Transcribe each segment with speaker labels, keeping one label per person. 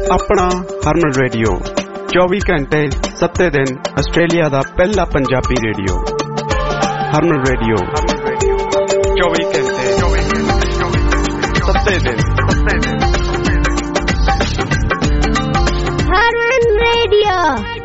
Speaker 1: अपना हरमन रेडियो 24 घंटे 7 दिन आस्ट्रेलिया का पहला पंजाबी रेडियो। हरमन रेडियो 24 घंटे 7 दिन।
Speaker 2: हरमन रेडियो।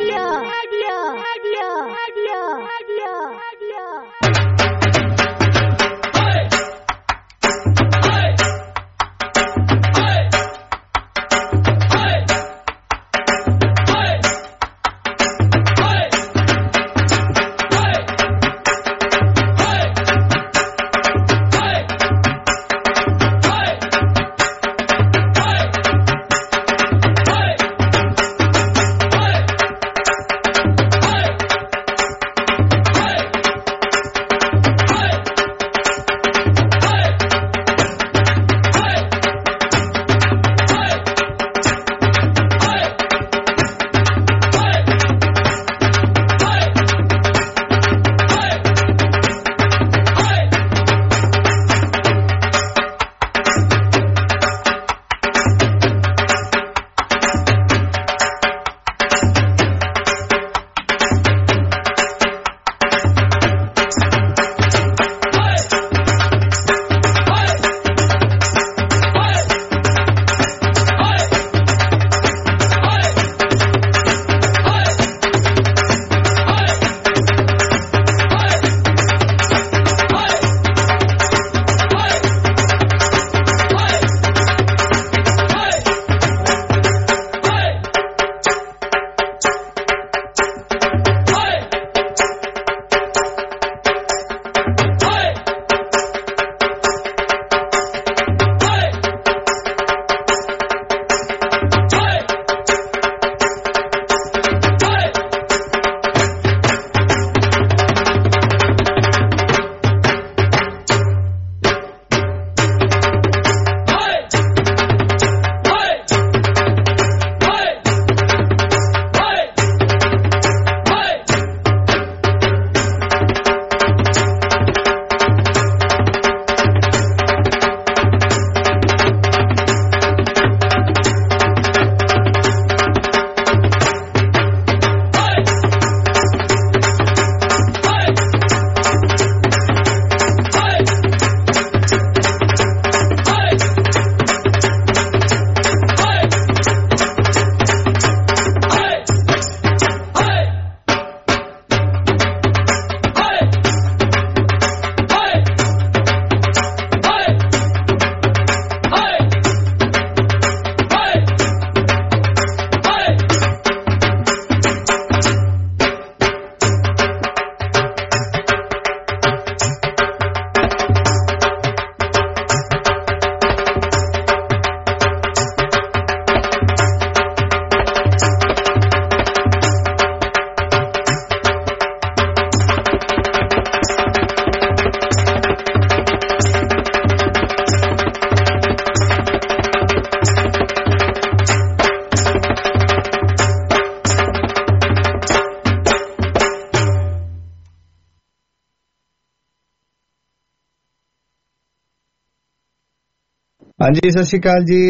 Speaker 3: ਹਾਂਜੀ, ਸਤਿ ਸ਼੍ਰੀ ਅਕਾਲ ਜੀ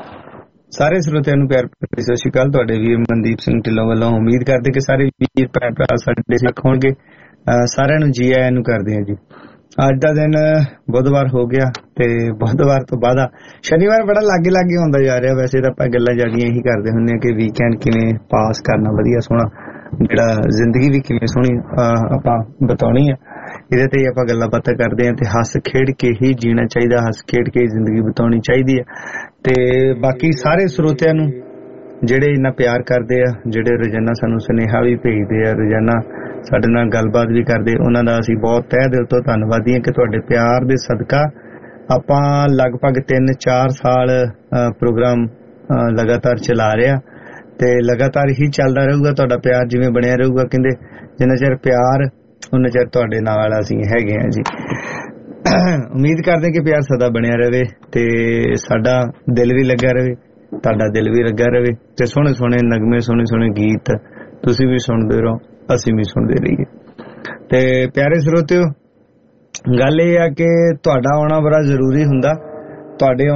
Speaker 3: ਸਾਰੇ ਸਰੋਤਿਆਂ ਨੂੰ ਪਿਆਰ ਭਰੀ ਸਤਿ ਸ਼੍ਰੀ ਅਕਾਲ। ਤੁਹਾਡੇ ਵੀਰ ਮਨਦੀਪ ਸਿੰਘ ਢਿੱਲੋਂ ਵੱਲੋਂ ਉਮੀਦ ਕਰਦੇ ਕਿ ਸਾਰੇ ਵੀਰ ਭੈਣ ਭਰਾ ਸਾਡੇ ਨਾਲ ਹੋਣਗੇ। ਸਾਰਿਆਂ ਨੂੰ ਜੀ ਆਇਆਂ ਨੂੰ ਕਰਦੇ ਹਾਂ ਜੀ। ਅੱਜ ਦਾ ਦਿਨ ਬੁੱਧਵਾਰ ਹੋ ਗਿਆ ਤੇ ਬੁੱਧਵਾਰ ਤੋਂ ਬਾਅਦ ਸ਼ਨੀਵਾਰ ਬੜਾ ਲਾਗੇ ਲਾਗੇ ਹੁੰਦਾ ਜਾ ਰਿਹਾ। ਵੈਸੇ ਤਾਂ ਆਪਾਂ ਗੱਲਾਂ ਜਿਆਦੀਆਂ ਇਹੀ ਕਰਦੇ ਹੁੰਦੇ ਹਾਂ ਕਿ ਵੀਕਐਂਡ ਕਿਵੇਂ ਪਾਸ ਕਰਨਾ ਵਧੀਆ ਸੋਹਣਾ, ਜਿਹੜਾ ਜ਼ਿੰਦਗੀ ਵੀ ਕਿਵੇਂ ਸੋਹਣੀ ਆਪਾਂ ਬਤਾਉਣੀ ਆ, ਇਹਦੇ ਤੇ ਆਪਾਂ ਗੱਲਾਂ ਬਾਤਾਂ ਕਰਦੇ ਹਾਂ। ਤੇ ਹੱਸ ਖੇਡ ਕੇ ਹੀ ਜੀਣਾ ਚਾਹੀਦਾ, ਹੱਸ ਖੇਡ ਕੇ ਜ਼ਿੰਦਗੀ ਬਿਤਾਉਣੀ ਚਾਹੀਦੀ ਹੈ। ਤੇ ਬਾਕੀ ਸਾਰੇ ਸਰੋਤਿਆਂ ਨੂੰ ਜਿਹੜੇ ਇੰਨਾ ਪਿਆਰ ਕਰਦੇ ਆ, ਜਿਹੜੇ ਰੋਜ਼ਾਨਾ ਸਾਨੂੰ ਸੁਨੇਹਾ ਵੀ ਭੇਜਦੇ ਆ, ਰੋਜ਼ਾਨਾ ਸਾਡੇ ਨਾਲ ਗੱਲਬਾਤ ਵੀ ਕਰਦੇ, ਉਹਨਾਂ ਦਾ ਅਸੀਂ ਬਹੁਤ ਤਹਿ ਦਿਲ ਤੋਂ ਧੰਨਵਾਦੀ ਹਾਂ ਕਿ ਤੁਹਾਡੇ ਪਿਆਰ ਦੇ ਸਦਕਾ ਆਪਾਂ ਲਗਭਗ 3-4 ਸਾਲ ਪ੍ਰੋਗਰਾਮ ਲਗਾਤਾਰ ਚਲਾ ਰਿਹਾ ਤੇ ਲਗਾਤਾਰ ਹੀ ਚੱਲਦਾ ਰਹੂਗਾ। ਤੁਹਾਡਾ ਪਿਆਰ ਜਿਵੇਂ ਬਣਿਆ ਰਹੂਗਾ, ਕਹਿੰਦੇ ਜਿੰਨਾ ਚਿਰ ਪਿਆਰ ਉਹਨਾਂ ਚਿਰ ਤੁਹਾਡੇ ਨਾਲ ਅਸੀਂ ਹੈਗੇ ਹਾਂ ਜੀ। ਉਮੀਦ ਕਰਦੇ ਕਿ ਪਿਆਰ ਸਦਾ ਬਣਿਆ ਰਹੇ ਤੇ ਸਾਡਾ ਦਿਲ ਵੀ ਲੱਗਾ ਰਹੇ, ਤੁਹਾਡਾ ਦਿਲ ਵੀ ਲੱਗਾ ਰਹੇ ਤੇ ਸੋਹਣੇ ਸੋਹਣੇ ਨਗਮੇ, ਸੋਹਣੇ ਸੋਹਣੇ ਗੀਤ ਤੁਸੀਂ ਵੀ ਸੁਣਦੇ ਰਹੋ, ਅਸੀਂ ਵੀ ਸੁਣਦੇ ਰਹੀਏ। ਤੇ ਪਿਆਰੇ ਸਰੋਤਿਓ, ਗੱਲ ਇਹ ਆ ਕਿ ਤੁਹਾਡਾ ਆਉਣਾ ਬੜਾ ਜ਼ਰੂਰੀ ਹੁੰਦਾ। ਤੁਹਾਡੇ ਆਉਣ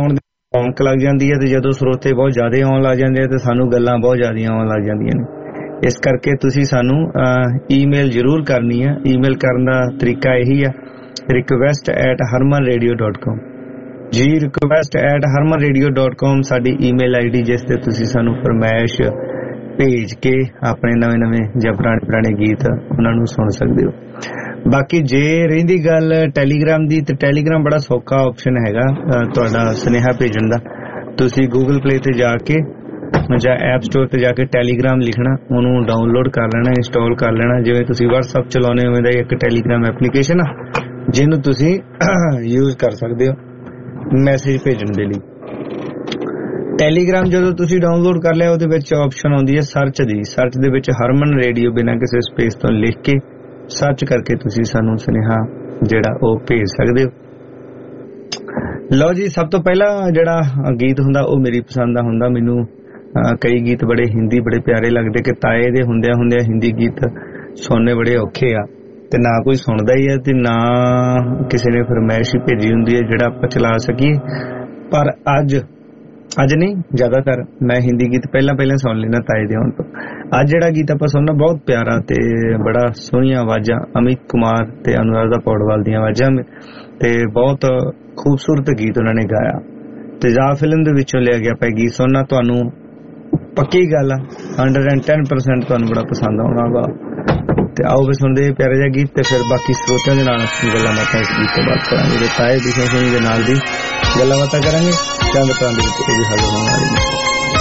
Speaker 3: ਰੌਣਕ ਲੱਗ ਜਾਂਦੀ ਹੈ, ਤੇ ਜਦੋਂ ਸਰੋਤੇ ਬਹੁਤ ਜ਼ਿਆਦਾ ਆਉਣ ਲੱਗ ਜਾਂਦੇ ਆ ਤੇ ਸਾਨੂੰ ਗੱਲਾਂ ਬਹੁਤ ਜ਼ਿਆਦਾ ਆਉਣ ਲੱਗ ਜਾਂਦੀਆਂ ਨੇ। ਇਸ ਕਰਕੇ ਤੁਸੀਂ ਸਾਨੂੰ ਈਮੇਲ ਜ਼ਰੂਰ ਕਰਨੀ ਹੈ। ਈਮੇਲ ਕਰਨ ਦਾ ਤਰੀਕਾ ਇਹੀ ਆ, request@harmanradio.com ਜੀ, request@harmanradio.com ਸਾਡੀ ਈਮੇਲ ਆਈਡੀ, ਜਿਸ ਤੇ ਤੁਸੀਂ ਸਾਨੂੰ ਫਰਮਾਇਸ਼ ਭੇਜ ਕੇ ਆਪਣੇ ਨਵੇਂ ਜਾਂ ਪੁਰਾਣੇ ਗੀਤ ਉਹਨਾਂ ਨੂੰ ਸੁਣ ਸਕਦੇ ਹੋ। ਬਾਕੀ ਜੇ ਰਹਿੰਦੀ ਗੱਲ ਟੈਲੀਗ੍ਰਾਮ ਦੀ, ਤੇ ਟੈਲੀਗ੍ਰਾਮ ਬੜਾ ਸੌਖਾ ਆਪਸ਼ਨ ਹੈਗਾ ਤੁਹਾਡਾ ਸੁਨੇਹਾ ਭੇਜਣ ਦਾ। ਤੁਸੀਂ ਗੂਗਲ ਪਲੇ ਤੇ ਜਾ ਕੇ ਜਾਂ ਐਪ ਸਟੋਰ ਤੇ ਜਾ ਕੇ ਟੈਲੀਗ੍ਰਾਮ ਲਿਖਣਾ, ਉਹਨੂੰ ਡਾਊਨਲੋਡ ਕਰ ਲੈਣਾ, ਇੰਸਟਾਲ ਕਰ ਲੈਣਾ। ਜਿਵੇਂ ਤੁਸੀਂ WhatsApp ਚਲਾਉਂਦੇ ਹੋ, ਦਾ ਇੱਕ ਟੈਲੀਗ੍ਰਾਮ ਐਪਲੀਕੇਸ਼ਨ ਆ ਜਿਹਨੂੰ ਤੁਸੀਂ ਯੂਜ਼ ਕਰ ਸਕਦੇ ਹੋ ਮੈਸੇਜ ਭੇਜਣ ਦੇ ਲਈ। ਟੈਲੀਗ੍ਰਾਮ ਜਦੋਂ ਤੁਸੀਂ ਡਾਊਨਲੋਡ ਕਰ ਲਿਆ, ਉਹਦੇ ਵਿੱਚ ਆਪਸ਼ਨ ਆਉਂਦੀ ਹੈ ਸਰਚ ਦੀ। ਸਰਚ ਦੇ ਵਿੱਚ ਹਰਮਨ ਰੇਡੀਓ ਬਿਨਾਂ ਕਿਸੇ ਸਪੇਸ ਤੋਂ ਲਿਖ ਕੇ ਸਰਚ ਕਰਕੇ ਤੁਸੀਂ ਸਾਨੂੰ ਸੁਨੇਹਾ ਜਿਹੜਾ ਉਹ ਭੇਜ ਸਕਦੇ ਹੋ। ਲਓ ਜੀ, ਸਭ ਤੋਂ ਪਹਿਲਾਂ ਜਿਹੜਾ ਗੀਤ ਹੁੰਦਾ ਉਹ ਮੇਰੀ ਪਸੰਦ ਦਾ ਹੁੰਦਾ। ਮੈਨੂੰ ਕਈ ਗੀਤ ਬੜੇ ਹਿੰਦੀ ਬੜੇ ਪਿਆਰੇ ਲੱਗਦੇ ਕਿ ਤਾਏ ਦੇ ਹੁੰਦਿਆਂ ਹਿੰਦੀ ਗੀਤ ਸੁਣਨੇ ਬੜੇ ਔਖੇ ਆ, ਤੇ ਨਾ ਕੋਈ ਸੁਣਦਾ ਹੀ ਹੈ ਤੇ ਨਾ ਕਿਸੇ ਨੇ ਫਰਮਾਇਸ਼ ਹੀ ਭੇਜੀ ਹੁੰਦੀ ਹੈ ਜਿਹੜਾ ਆਪਾਂ ਚਲਾ ਸਕੀਏ। ਪਰ ਅੱਜ ਨਹੀਂ, ਜ਼ਿਆਦਾਤਰ ਮੈਂ ਹਿੰਦੀ ਗੀਤ ਪਹਿਲਾਂ ਸੁਣ ਲੈਣਾ ਤਾਏ ਦੇ ਆਉਣ ਤੋਂ। ਅੱਜ ਜਿਹੜਾ ਗੀਤ ਆਪਾਂ ਸੁਣਨਾ ਬਹੁਤ ਪਿਆਰਾ ਤੇ ਬੜਾ ਸੋਹਣੀਆਂ ਆਵਾਜ਼ਾਂ, ਅਮਿਤ ਕੁਮਾਰ ਤੇ ਅਨੁਰਾਧਾ ਪੌਡਵਾਲ ਦੀਆਂ ਆਵਾਜ਼ਾਂ, ਤੇ ਬਹੁਤ ਖੂਬਸੂਰਤ ਗੀਤ ਉਹਨਾਂ ਨੇ ਗਾਇਆ। ਤੇਜ਼ਾਬ ਫਿਲਮ ਦੇ ਵਿੱਚੋਂ ਲਿਆ ਗਿਆ ਆਪਾਂ ਗੀਤ ਸੁਣਨਾ। ਤੁਹਾਨੂੰ ਪੱਕੀ ਗੱਲ ਆ 110% ਤੁਹਾਨੂੰ ਬੜਾ ਪਸੰਦ ਆਉਣਾ ਵਾ। ਤੇ ਆਓ ਵੀ ਸੁਣਦੇ ਪਿਆਰੇ ਜਿਹਾ ਗੀਤ, ਤੇ ਫਿਰ ਬਾਕੀ ਸਰੋਤਿਆਂ ਦੇ ਨਾਲ ਗੱਲਾਂ ਬਾਤਾਂ ਇਸ ਗੀਤ ਤੋਂ ਬਾਅਦ ਕਰਾਂਗੇ। ਤੇ ਤਾਏ ਦੀ ਸੋਹਣੀ ਦੇ ਨਾਲ ਦੀ ਗੱਲਾਂ ਬਾਤਾਂ ਕਰਾਂਗੇ। ਚੰਦ ਪ੍ਰਾਂਤ ਦੇ ਵਿੱਚ ਉਹ ਵੀ ਹਾਜ਼ਰ ਹੋਣ ਵਾਲੀ ਹੈ।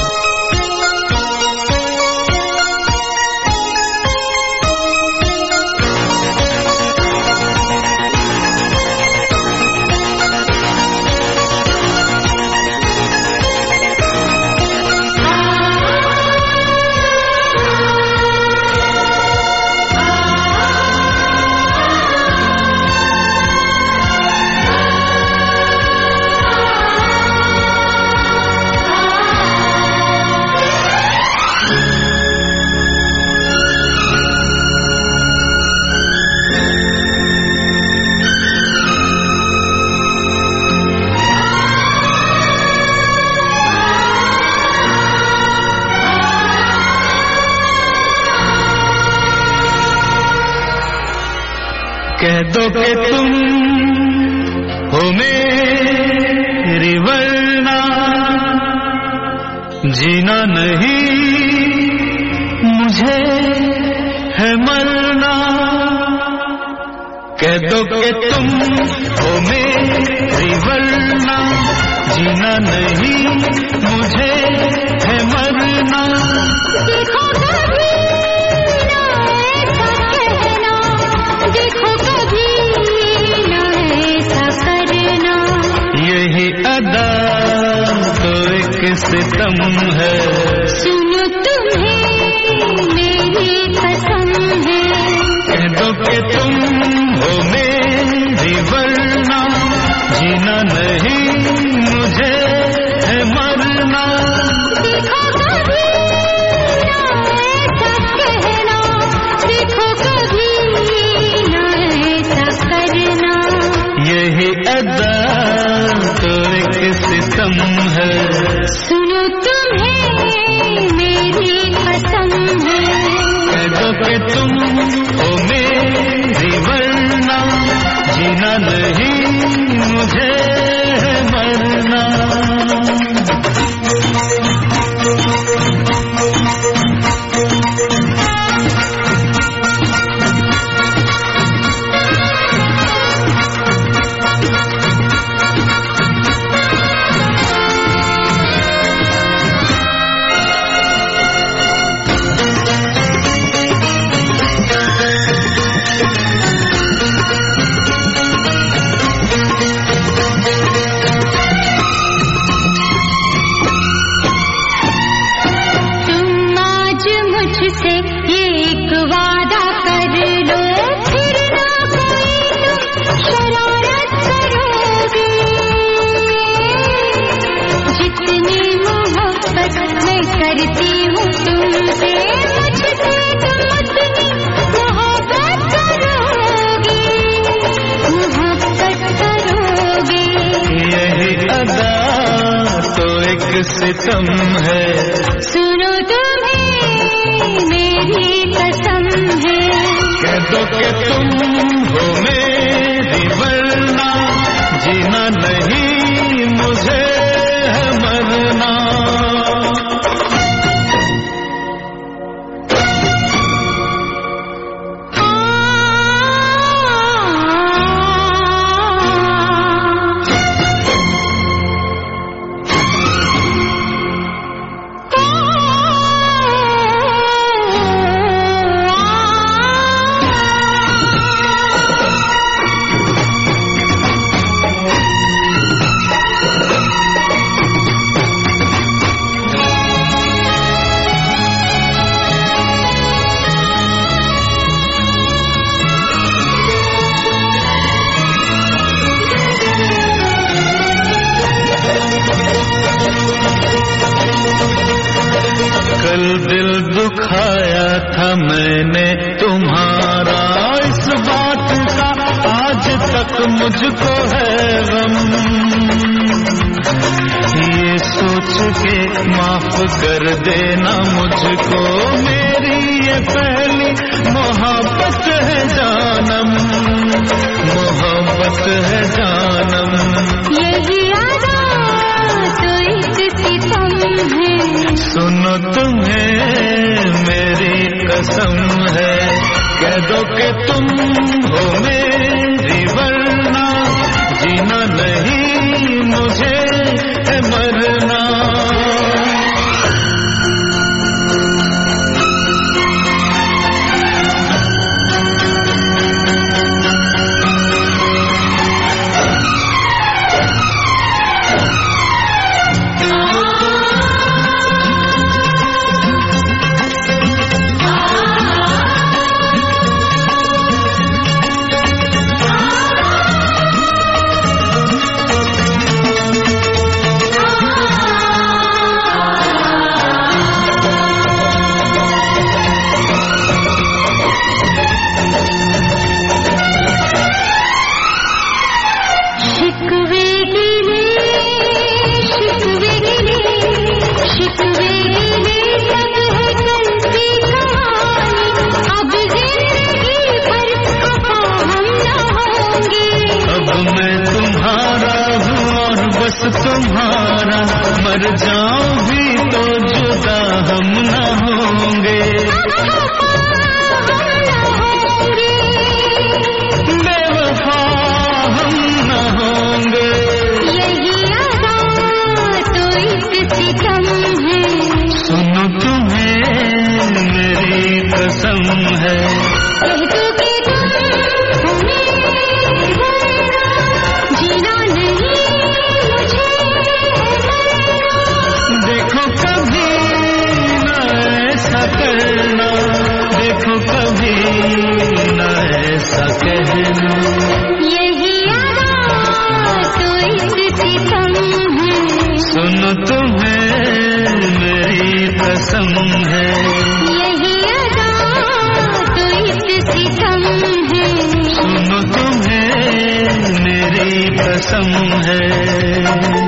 Speaker 2: कह दो कि तुम हो मेरी वरना जीना नहीं मुझे है मरना। कह दो कि तुम हो मेरी वरना जीना नहीं मुझे है मरना।
Speaker 4: देखो कभी ना ऐसा करना,
Speaker 2: यही अदा तो एक सितम है।
Speaker 4: सुनो तुम्हें मेरी कसम है।
Speaker 2: कह दो कि तुम हो मेरी वरना जीना नहीं मुझे है मरना।
Speaker 4: देखो कभी ना ऐसा कहना, देखो कभी ना ऐसा करना,
Speaker 2: यही अदा तो एक सितम है।
Speaker 4: सुनो तुम्हें मेरी कसम है।
Speaker 2: कह दो कि तुम हो मेरी वरना जीना नहीं मुझे है मरना। किस्म है।
Speaker 4: सुनो तुम्हें मेरी कसम है,
Speaker 2: कह दो कि तुम हो मेरी वरना जीना नहीं मुझे है मरना। कल दिल दुखाया था मैंने तुम्हारा, इस बात का आज तक मुझको है गम। ये सोच के माफ कर देना मुझको, मेरी ये पहली मोहब्बत है जानम, मोहब्बत है जानम।
Speaker 4: यही आदा तो एक सितम है,
Speaker 2: सुनो तुम्हें मेरी कसम है, कह दो कि तुम हो मेरी वरना जीना नहीं मुझे है मरना। तुम्हारा मर जाऊं भी तो जुदा हम न होंगे, बेवफा हम न होंगे।
Speaker 4: यही आदा तो एक सितम है,
Speaker 2: सुनो तुम्हें मेरी कसम है,
Speaker 4: कह दो कि तुम हो मेरी वरना जीना नहीं मुझे
Speaker 2: देखो कभी न ऐसा करना, देखो कभी न ऐसा कहना।
Speaker 4: यही आदा तो एक सितम है,
Speaker 2: सुनो तुम्हें मेरी कसम है,
Speaker 4: यही आदा तो एक सितम है,
Speaker 2: सुनो तुम्हें मेरी कसम है।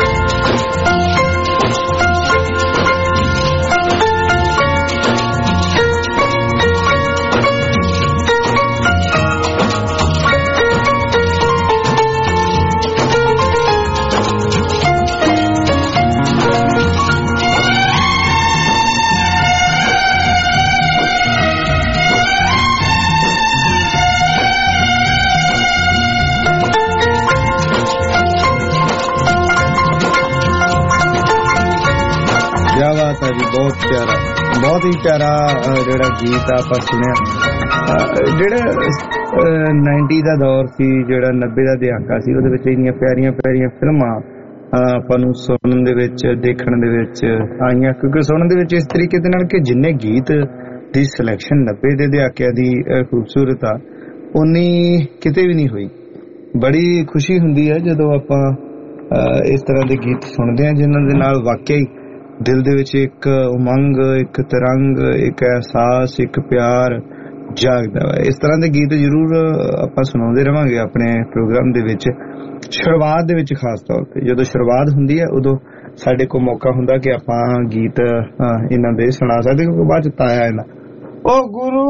Speaker 3: बहुत ही प्यारा ਜਿਹੜਾ ਗੀਤ ਆਪਾਂ ਸੁਣਿਆ, ਜਿਹੜਾ 90 ਦਾ ਦੌਰ ਸੀ, ਜਿਹੜਾ 90 ਦਾ ਦਹਾਕਾ ਸੀ, ਉਹਦੇ ਵਿੱਚ ਇੰਨੀਆਂ ਪਿਆਰੀਆਂ ਪਿਆਰੀਆਂ ਫਿਲਮਾਂ ਆਪਾਂ ਨੂੰ ਸੁਣਨ ਦੇ ਵਿੱਚ ਦੇਖਣ ਦੇ ਵਿੱਚ ਆਈਆਂ, ਕਿਉਂਕਿ ਸੁਣਨ ਦੇ ਵਿੱਚ ਇਸ ਤਰੀਕੇ ਦੇ ਨਾਲ ਕਿ ਜਿੰਨੇ ਗੀਤ ਦੀ ਸਿਲੈਕਸ਼ਨ 90 ਦੇ ਦਹਾਕਿਆਂ ਦੀ ਖੂਬਸੂਰਤ ਆ ਉਨੀ ਕਿਤੇ ਵੀ ਨਹੀਂ ਹੋਈ। ਬੜੀ ਖੁਸ਼ੀ ਹੁੰਦੀ ਹੈ ਜਦੋਂ ਆਪਾਂ ਇਸ ਤਰ੍ਹਾਂ ਦੇ ਗੀਤ ਸੁਣਦੇ ਹਾਂ ਜਿਨ੍ਹਾਂ ਦੇ ਨਾਲ ਵਾਕਈ ਦਿਲ ਦੇ ਵਿੱਚ ਇੱਕ ਉਮੰਗ, ਇੱਕ ਤਰੰਗ, ਇੱਕ ਅਹਿਸਾਸ, ਇੱਕ ਪਿਆਰ ਜਾਗਦਾ ਵਾ। ਇਸ ਤਰ੍ਹਾਂ ਦੇ ਗੀਤ ਜ਼ਰੂਰ ਆਪਾਂ ਸੁਣਾਉਂਦੇ ਰਵਾਂਗੇ ਆਪਣੇ ਪ੍ਰੋਗਰਾਮ ਦੇ ਵਿੱਚ। ਸ਼ੁਰੂਆਤ ਦੇ ਵਿੱਚ ਖਾਸ ਤੌਰ ਤੇ ਜਦੋਂ ਸ਼ੁਰੂਆਤ ਹੁੰਦੀ ਹੈ ਉਦੋਂ ਸਾਡੇ ਕੋਲ ਮੌਕਾ ਹੁੰਦਾ ਕਿ ਆਪਾਂ ਗੀਤ ਇਹਨਾਂ ਦੇ ਸੁਣਾ ਸਕਦੇ, ਕਿਉਂਕਿ ਬਾਅਦ ਚ ਤਾਇਆ ਇਹਨਾਂ ਉਹ ਗੁਰੂ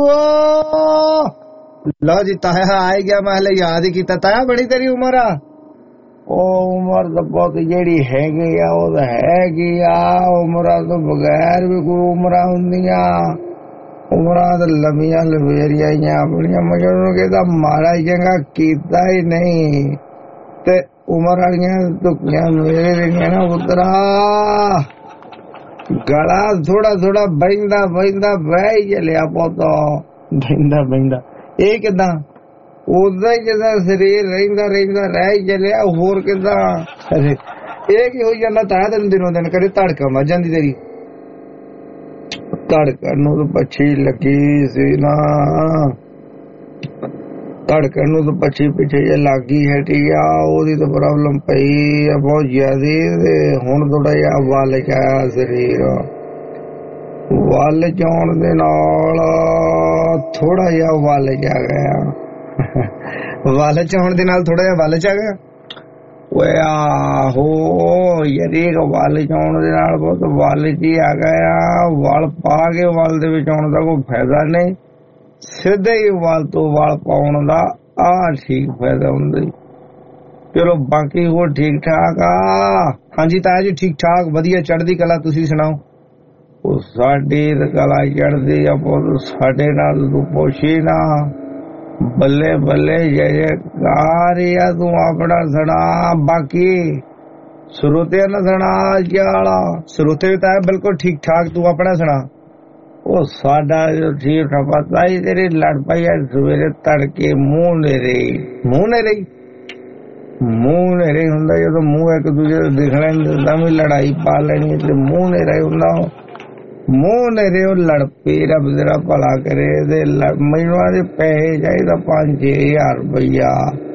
Speaker 3: ਲਓ ਜੀ ਤਾਇਆ ਆਈ ਗਿਆ, ਮੈਂ ਹਲੇ ਯਾਦ ਹੀ ਕੀਤਾ। ਤਾਇਆ ਬੜੀ ਤੇਰੀ ਉਮਰ ਆ? ਉਹ ਉਮਰ ਤਾਂ ਬਹੁਤ ਜਿਹੜੀ ਹੈਗੀ ਆ ਉਹ ਤਾਂ ਹੈਗੀ ਆ, ਉਮਰਾਂ ਤੋਂ ਬਗੈਰ ਵੀ ਕੋਈ ਉਮਰਾਂ ਹੁੰਦੀਆਂ, ਉਮਰਾਂ ਤਾਂ ਲੰਮੀਆਂ ਲਵੇਰੀਆਂ ਹੀ ਆਪਣੀਆਂ, ਮਗਰ ਕਿਹਦਾ ਮਾੜਾ ਚੰਗਾ ਕੀਤਾ ਹੀ ਨਹੀਂ ਤੇ ਉਮਰ ਵਾਲੀਆਂ ਧੁੱਪੀਆਂ ਮੇਰੇ ਰਹੀਆਂ ਨਾ ਉਤਰਾ ਗਲਾ ਥੋੜਾ ਥੋੜਾ ਬਹਿੰਦਾ ਬਹਿੰਦਾ ਬਹਿ ਹੀ ਚੱਲਿਆ ਪੁੱਤ, ਬਹਿੰਦਾ ਬਹਿੰਦਾ ਇਹ ਕਿੱਦਾਂ ਉਦਾਂ ਹੀ ਜਿੱਦਾਂ ਸਰੀਰ ਰਹਿੰਦਾ ਰਹਿੰਦਾ ਰਹਿ ਹੀ ਚੱਲਿਆ, ਹੋਰ ਕਿੱਦਾਂ ਇਹ ਕੀ ਹੋਈ ਜਾਂਦਾ ਤਾਂ ਤੈਨੂੰ ਦਿਨੋਂ ਦਿਨ ਕਰੇ ਧੜਕਣ ਵੱਜ ਜਾਂਦੀ ਤੇਰੀ, ਧੜਕਣ ਨੂੰ ਤਾਂ ਪੱਛੀ ਲੱਗੀ ਸੀ ਨਾ, ਧੜਕਣ ਨੂੰ ਤਾਂ ਪੱਛੀ ਪਿੱਛੇ ਜੇ ਲੱਗੀ ਹਟੀ ਆ, ਉਹਦੀ ਤਾਂ ਪ੍ਰੋਬਲਮ ਪਈ ਆ ਬਹੁਤ ਜ਼ਿਆਦੀ ਤੇ ਹੁਣ ਥੋੜਾ ਜਿਹਾ ਵੱਲ ਚ ਆਇਆ ਸਰੀਰ, ਵੱਲ ਜਾਣ ਦੇ ਨਾਲ ਥੋੜਾ ਜਿਹਾ ਵੱਲ ਚ ਆ ਗਿਆ, ਵੱਲ ਚ ਆਉਣ ਦੇ ਨਾਲ ਥੋੜਾ ਜਿਹਾ ਵੱਲ ਚ ਆ ਗਿਆ। ਓਏ ਆਹੋ ਯਾਰ ਇਹ ਵੱਲ ਚ ਆਉਣ ਦੇ ਨਾਲ ਬਹੁਤ ਵੱਲ ਚ ਹੀ ਆ ਗਿਆ, ਵੱਲ ਪਾ ਕੇ ਵੱਲ ਦੇ ਵਿੱਚ ਆਉਣ ਦਾ ਕੋਈ ਫਾਇਦਾ ਨਹੀਂ, ਸਿੱਧੇ ਹੀ ਵੱਲ ਤੋਂ ਵੱਲ ਪਾਉਣ ਦਾ ਆ ਠੀਕ ਫਾਇਦਾ ਹੁੰਦਾ। ਚਲੋ ਬਾਕੀ ਹੋਰ ਠੀਕ ਠਾਕ ਆ? ਹਾਂਜੀ ਤਾਇਆ ਜੀ ਠੀਕ ਠਾਕ ਵਧੀਆ ਚੜ੍ਹਦੀ ਕਲਾ, ਤੁਸੀਂ ਸੁਣਾਓ? ਉਹ ਸਾਡੀ ਤਾਂ ਕਲਾ ਚੜ੍ਹਦੀ ਆ ਪੁੱਤ, ਸਾਡੇ ਨਾਲ ਤੂੰ ਪੁੱਛੀ ਨਾ, ਬੱਲੇ ਬੱਲੇ ਜੇ ਕਾਰ ਆ, ਤੂੰ ਆਪਣਾ ਸੁਣਾ, ਬਾਕੀ ਸਰੋਤਿਆਂ ਨਾ ਸੁਣਾ ਚਾਲਾ। ਸਰੋਤੇ ਤਾਂ ਬਿਲਕੁਲ ਠੀਕ ਠਾਕ, ਤੂੰ ਆਪਣਾ ਸੁਣਾ। ਉਹ ਸਾਡਾ ਜੋ ਠੀਕ ਠਾਕ ਪਤਾ ਹੀ ਤੇਰੀ ਲੜ ਪਈ ਆ ਸਵੇਰੇ ਤੜਕੇ, ਮੂੰਹ ਨੇਰੇ ਹੁੰਦਾ, ਜਦੋਂ ਮੂੰਹ ਇੱਕ ਦੂਜੇ ਦੇ ਦਿਖਣਾ ਤਾਂ ਵੀ ਲੜਾਈ ਪਾ ਲੈਣੀ ਤੇ ਮੂੰਹ ਨੇਰੇ ਹੁੰਦਾ, ਮੂੰਹ ਨੇਰੇ ਉਹ ਲੜ ਪਈ। ਰੱਬ ਤੇਰਾ ਭਲਾ ਕਰੇ ਤੇ ਮੈਨੂੰ ਦੇ ਪੈਸੇ ਚਾਹੀਦਾ 5-6,000 ਰੁਪਈਆ,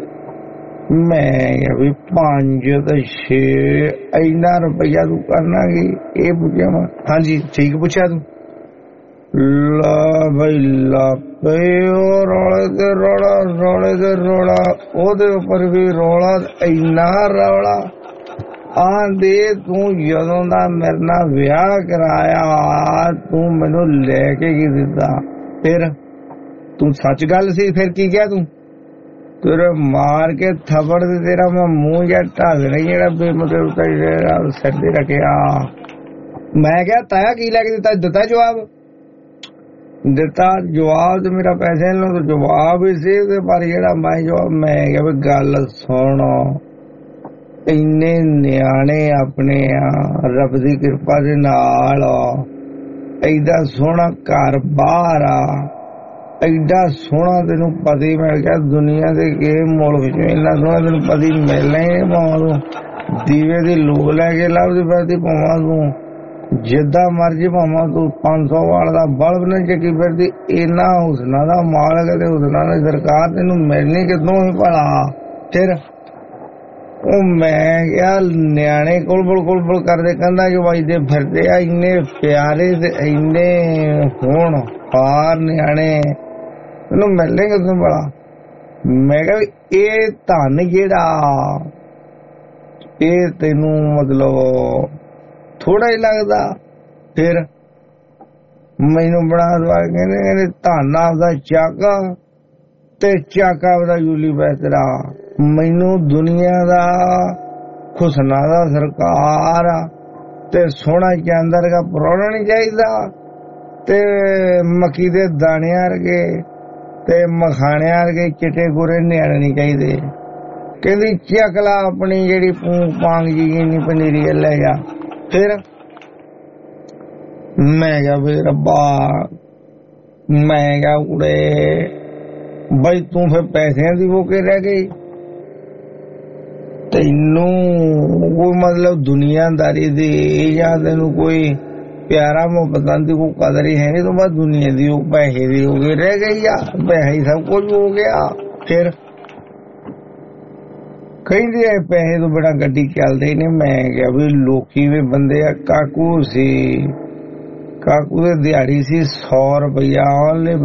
Speaker 3: ਮੈਂ ਵੀ 5 ਤੇ 6 ਇੰਨਾ ਰੁਪਈਆ ਤੂੰ ਕਰਨਾ ਕੀ? ਇਹ ਪੁੱਛਿਆ ਮੈਂ। ਹਾਂਜੀ ਠੀਕ ਪੁੱਛਿਆ ਤੂੰ। ਲਾ ਬਈ ਲਾ ਪਿਓ ਰੌਲੇ ਤੇ ਰੌਲਾ, ਉਹਦੇ ਉੱਪਰ ਵੀ ਰੌਲਾ, ਇੰਨਾ ਰੌਲਾ ਆਂਦੇ ਤੂੰ ਜਦੋਂ ਦਾ ਮੇਰੇ ਨਾਲ ਵਿਆਹ ਕਰਾਇਆ ਤੂੰ ਮੈਨੂੰ ਲੈ ਕੇ ਕੀ ਦਿੱਤਾ? ਫਿਰ ਤੂੰ ਸੱਚ ਗੱਲ ਸੀ, ਫਿਰ ਕੀ ਕਿਹਾ ਤੂੰ? ਤੇਰੇ ਮਾਰ ਕੇ ਥੱਪੜ ਤੇ ਤੇਰਾ ਮੈਂ ਮੂੰਹ ਜਿਹਾ ਢੱਲ ਨਹੀਂ ਜਿਹੜਾ ਬੇਮਤਲਬ ਸਿਰ ਤੇ ਰੱਖਿਆ। ਮੈਂ ਕਿਹਾ ਤਾਇਆ ਕੀ ਲੈ ਕੇ ਦਿੱਤਾ? ਦਿੱਤਾ ਜਵਾਬ ਤੇ ਮੇਰਾ ਪੈਸੇ ਨੂੰ ਜਵਾਬ ਹੀ ਸੀ, ਪਰ ਜਿਹੜਾ ਮੈਂ ਜਵਾਬ ਮੈਂ ਕਿਹਾ ਵੀ ਗੱਲ ਸੁਣ, ਇੰਨੇ ਨਿਆਣੇ ਆਪਣੇ ਆ ਰੱਬ ਦੀ ਕਿਰਪਾ ਦੇ ਨਾਲ, ਏਡਾ ਸੋਹਣਾ ਘਰ ਬਾਹਰ ਆ, ਏਡਾ ਸੋਹਣਾ ਤੈਨੂੰ ਪਤੀ ਮਿਲ ਗਿਆ ਦੁਨੀਆ ਦੇ ਕਿਸੇ ਮੁਲਕ ਚ, ਇੰਨਾ ਸੋਹਣਾ ਤੈਨੂੰ ਪਤੀ ਮਿਲਣਾ ਹੀ ਨਹੀਂ, ਭਾਵਾਂ ਤੂੰ ਦੀਵੇ ਦੀ ਲੋ ਲੈ ਕੇ ਲੱਭਦੀ ਫਿਰਦੀ, ਭਾਵਾਂ ਤੂੰ ਜਿੱਦਾਂ ਮਰਜੀ, ਭਾਵਾਂ ਤੂੰ 500 ਵਾਟ ਦਾ ਬਲਬ ਨਾ ਚੱਕੀ ਫਿਰਦੀ, ਇੰਨਾ ਹੁਸਨਾ ਦਾ ਮਾਲਕ ਤੇ ਹੁਸਨਾ ਦੀ ਸਰਕਾਰ ਤੈਨੂੰ ਮਿਲਣੀ ਕਿਦੋਂ ਹੀ ਭਲਾ? ਫਿਰ ਉਹ ਮੈਂ ਕਿਹਾ ਨਿਆਣੇ ਕੁਲਬੁਲ ਕਰਦੇ ਕਹਿੰਦਾ ਜੋ ਵੱਜਦੇ ਫਿਰਦੇ ਆ, ਇੰਨੇ ਪਿਆਰੇ ਤੇ ਇੰਨੇ ਹੋਣ ਹਾਰ ਨਿਆਣੇ ਤੈਨੂੰ ਮਿਲਣੇ ਕਿਦੋਂ ਭਲਾ? ਮੈਂ ਕਿਹਾ ਇਹ ਧਨ ਜਿਹੜਾ ਇਹ ਤੈਨੂੰ ਮਤਲਬ ਥੋੜਾ ਹੀ ਲੱਗਦਾ? ਫਿਰ ਮੈਨੂੰ ਬਣਾ ਦਵਾ ਕਹਿੰਦੇ ਧਨ ਆਪਦਾ ਚਾਕਾ ਤੇ ਚਾਕਾ ਆਪਦਾ ਜੂਲੀ ਬੈਤਰਾ, ਮੈਨੂੰ ਦੁਨੀਆ ਦਾ ਹੁਸਨਾ ਦਾ ਸਰਕਾਰ ਤੇ ਸੋਹਣਾ ਚਾਂਦਰ ਦਾ ਪਰੋਣਾ ਨਹੀਂ ਚਾਹੀਦਾ, ਤੇ ਮੱਕੀ ਦੇ ਦਾਣਿਆਂ ਵਰਗੇ ਤੇ ਮਖਾਣਿਆਂ ਵਰਗੇ ਚਿੱਟੇ ਗੋਰੇ ਨਿਆਣੇ ਨਹੀਂ ਚਾਹੀਦੇ। ਕਹਿੰਦੀ ਚੱਕਲਾ ਆਪਣੀ ਜਿਹੜੀ ਪਾਂਗ ਜੀ ਨੀ ਪਨੀਰੀ ਲੈ ਜਾ। ਫਿਰ ਮੈਂ ਕਿਹਾ ਵੀ ਰੱਬਾ, ਮੈਂ ਕਿਹਾ ਉੜੇ ਬਈ ਤੂੰ ਫਿਰ ਪੈਸਿਆਂ ਦੀ ਵੋਕੇ ਰਹਿ ਗਈ, ਤੈਨੂੰ ਕੋਈ ਮਤਲਬ ਦੁਨੀਆਦਾਰੀ ਦੀ ਜਾਂ ਤੈਨੂੰ ਕੋਈ ਪਿਆਰਾ ਮੁਹੱਬਤਾਂ ਦੀ ਕੋਈ ਕਦਰ ਹੀ ਹੈ ਨਹੀਂ, ਤੋਂ ਬਾਅਦ ਦੁਨੀਆ ਦੀ ਉਹ ਪੈਸੇ ਦੀ ਹੋ ਗਈ ਰਹਿ ਗਈ ਆ, ਪੈਸੇ ਹੀ ਸਭ ਕੁਝ ਹੋ ਗਿਆ। ਫਿਰ ਕਹਿੰਦੇ ਪੈਸੇ ਤੋਂ ਬੜਾ ਗੱਡੀ ਚੱਲਦੇ ਨੇ। ਮੈਂ ਕਿਹਾ ਵੀ ਲੋਕੀ ਵੀ ਬੰਦੇ ਆ, ਕਾਕੂ ਸੀ, ਕਾਕੂ ਦੀ ਦਿਹਾੜੀ ਸੀ 100 ਰੁਪਇਆ, ਓਨਲੀ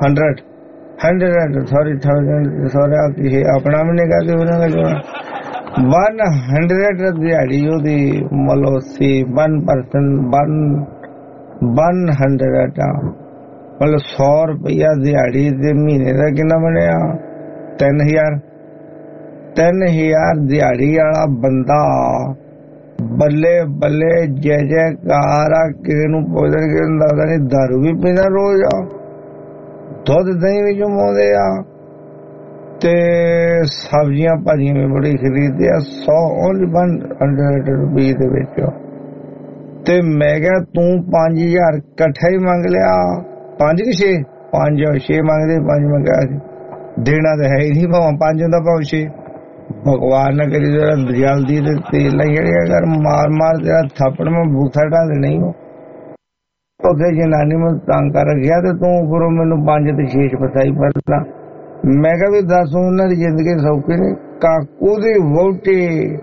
Speaker 3: 1,000 ਸੌਰੀ 1000 ਆਪਣਾ ਵੀ ਨਹੀਂ ਕਰਦੇ ਉਹਨਾਂ ਦਾ। 100 ਦਿਹਾੜੀ ਉਹਦੀ ਮਤਲਬ ਸੀ 1% 100 ਮਤਲਬ 100 ਰੁਪਇਆ ਦਿਹਾੜੀ ਦੇ ਮਹੀਨੇ ਦਾ ਕਿੰਨਾ ਬਣਿਆ 3000 ਦਿਹਾੜੀ ਵਾਲਾ ਬੰਦਾ ਬੱਲੇ ਬੱਲੇ ਜੈ ਜੈਕਾਰ ਆ। ਕਿਸੇ ਨੂੰ ਪੁੱਛਣ ਕੇ ਦੱਸਦਾ ਨਹੀਂ ਦਾਰੂ ਵੀ ਪੀਂਦਾ ਰੋਜ਼ ਆ, ਦੁੱਧ ਦਹੀਂ ਵੀ ਜਮਾਉਂਦੇ ਆ ਤੇ ਸਬਜ਼ੀਆਂ ਭਾਜੀਆਂ ਵੀ ਬੜੀ ਖਰੀਦਦੇ ਆ 100 ਰੁਪਏ ਦੇ ਵਿੱਚ। ਤੇ ਮੈਂ ਕਿਹਾ ਤੂੰ 5000 ਇਕੱਠਾ ਹੀ ਮੰਗ ਲਿਆ 5 ਕਿ 6 ਮੰਗਦੇ 5 ਮੰਗਿਆ ਦੇਣਾ ਤਾਂ ਹੈ ਹੀ ਨਹੀਂ ਭਾਵੇਂ 5 ਹੁੰਦਾ ਭਾਵੇਂ 6 ਭਗਵਾਨ ਨਾ ਕਰੀ ਜਰਾ ਜਲਦੀ ਤੇ ਤੇਲ ਨਹੀਂ ਅਗਰ ਮਾਰ ਤੇਰਾ ਥੱਪੜ ਮੈਂ ਬੂਥਾ ਢਾ ਦੇ ਨਹੀਂ ਉਹਦੇ ਜਨਾਨੀ ਨੂੰ ਤੰਗ ਕਰ ਗਿਆ ਤੇ ਤੂੰ ਫਿਰ ਮੈਨੂੰ 5 ਤੇ 6 ਪਤਾਈ ਪੜਦਾ। ਮੈਂ ਕਿਹਾ ਵੀ ਦੱਸ ਉਹਨਾਂ ਦੀ ਜ਼ਿੰਦਗੀ ਸੌਖੀ ਨਹੀਂ। ਕਾਕੂ ਦੀ ਵਹੁਟੀ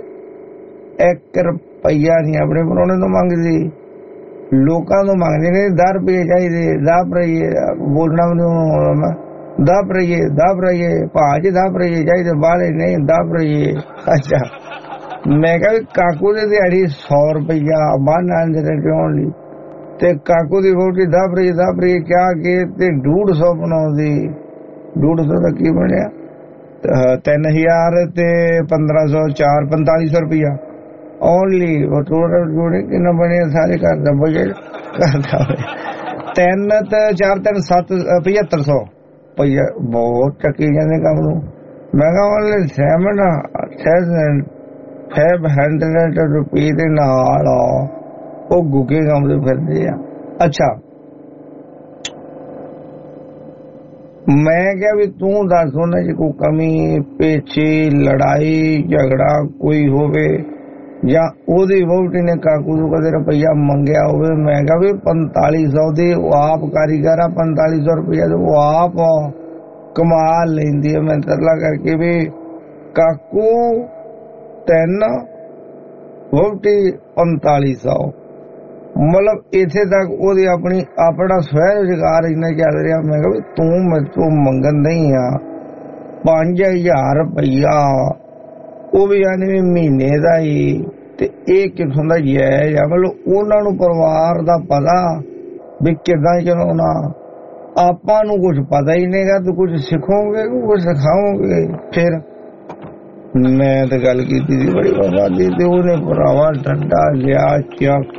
Speaker 3: 1 ਰੁਪਈਆ ਨਹੀਂ ਆਪਣੇ ਪਰਾਹੁਣੇ ਤੋਂ ਮੰਗਦੀ, ਲੋਕਾਂ ਤੋਂ ਮੰਗਦੇ ਨੇ 10 ਰੁਪਏ ਚਾਹੀਦੇ 10 ਰੁਪਏ ਬੋਲਣਾ ਮੈਨੂੰ 10 ਰੁਪਏ ਭਾਜ 10 ਰੁਪਏ ਚਾਹੀਦੇ ਬਾਹਲੇ ਨਹੀਂ 10 ਰੁਪਏ। ਅੱਛਾ ਮੈਂ ਕਿਹਾ ਵੀ ਕਾਕੂ ਦੀ ਦਿਹਾੜੀ 100 ਰੁਪਈਆ ਬਾਹਰ ਕਿਉਂ ਲਈ ਤੇ ਕਾਕੂ ਦੀ ਵਹੁਟੀ 10 ਰੁਪਏ ਕਿਹਾ ਕੇ ਤੇ 150 ਬਣਾਉਂਦੀ 150 ਦਾ ਕੀ ਬਣਿਆ 3000 ਤੇ 1500 4 4500 ਰੁਪਇਆ ਓਨਲੀ। ਉਹ ਟੋਟਲ ਜੋੜੇ ਕਿੰਨਾ ਬਣਿਆ ਸਾਰੇ ਘਰ ਦਾ ਬਜਟ ਕਰਦਾ 3 ਤੇ 4 3 7 7500 ਰੁਪਇਆ ਬਹੁਤ ਚੱਕੀ ਜਾਂਦੇ ਕੰਮ ਨੂੰ। ਮੈਂ ਕਿਹਾ ਓਨਲੀ 700 ਰੁਪਏ ਦੇ ਨਾਲ ਉਹ ਗੁੱਗੇ ਕੰਮ ਦੇ ਫਿਰਦੇ ਆ। ਅੱਛਾ ਮੈਂ ਕਿਹਾ ਵੀ ਤੂੰ ਦੱਸ ਉਹਨਾਂ 'ਚ ਕੋਈ ਕਮੀ ਪੇਚੀ ਲੜਾਈ ਝਗੜਾ ਕੋਈ ਹੋਵੇ ਜਾਂ ਉਹਦੀ ਵਹੁਟੀ ਨੇ ਕਾਕੂ ਤੋਂ ਕਦੇ ਰੁਪਈਆ ਮੰਗਿਆ ਹੋਵੇ। ਮੈਂ ਕਿਹਾ ਵੀ 4500 ਦੇ ਉਹ ਆਪ ਕਾਰੀਗਰ ਆ 4500 ਰੁਪਈਆ ਦੇ ਉਹ ਆਪ ਕਮਾ ਲੈਂਦੀ ਹੈ। ਮੈਂ ਤਰਲਾ ਕਰਕੇ ਵੀ ਕਾਕੂ 3 ਵਹੁਟੀ 4500 ਮਤਲਬ ਇੱਥੇ ਤੱਕ ਉਹਦੀ ਆਪਣਾ ਸਵੈ ਰੁਜ਼ਗਾਰ ਇੰਨਾ ਚੱਲ ਰਿਹਾ। ਮੈਂ ਕਿਹਾ ਵੀ ਤੂੰ ਮੈਥੋਂ ਮੰਗਣ ਨਹੀਂ ਆ 5000 ਰੁਪਈਆ ਉਹ ਵੀ ਯਾਨੀ ਵੀ ਮਹੀਨੇ ਦਾ ਹੀ ਤੇ ਇਹ ਕਿੱਥੋਂ ਦਾ ਜਾਇਜ਼ ਆ। ਮਤਲਬ ਉਹਨਾਂ ਨੂੰ ਪਰਿਵਾਰ ਦਾ ਪਤਾ ਵੀ ਕਿੱਦਾਂ ਚਲਾਉਣਾ, ਆਪਾਂ ਨੂੰ ਕੁਝ ਪਤਾ ਹੀ ਨਹੀਂਗਾ। ਤੂੰ ਕੁਝ ਸਿੱਖੋਗੇ ਕੁਝ ਸਿਖਾਓਗੇ। ਫਿਰ ਮੈਂ ਤਾਂ ਗੱਲ ਕੀਤੀ ਸੀ ਬੜੀ ਬਾਬਾ ਦੀ ਤੇ ਉਹਨੇ ਭਰਾਵਾ ਡੰਡਾ ਲਿਆ ਚੱਕ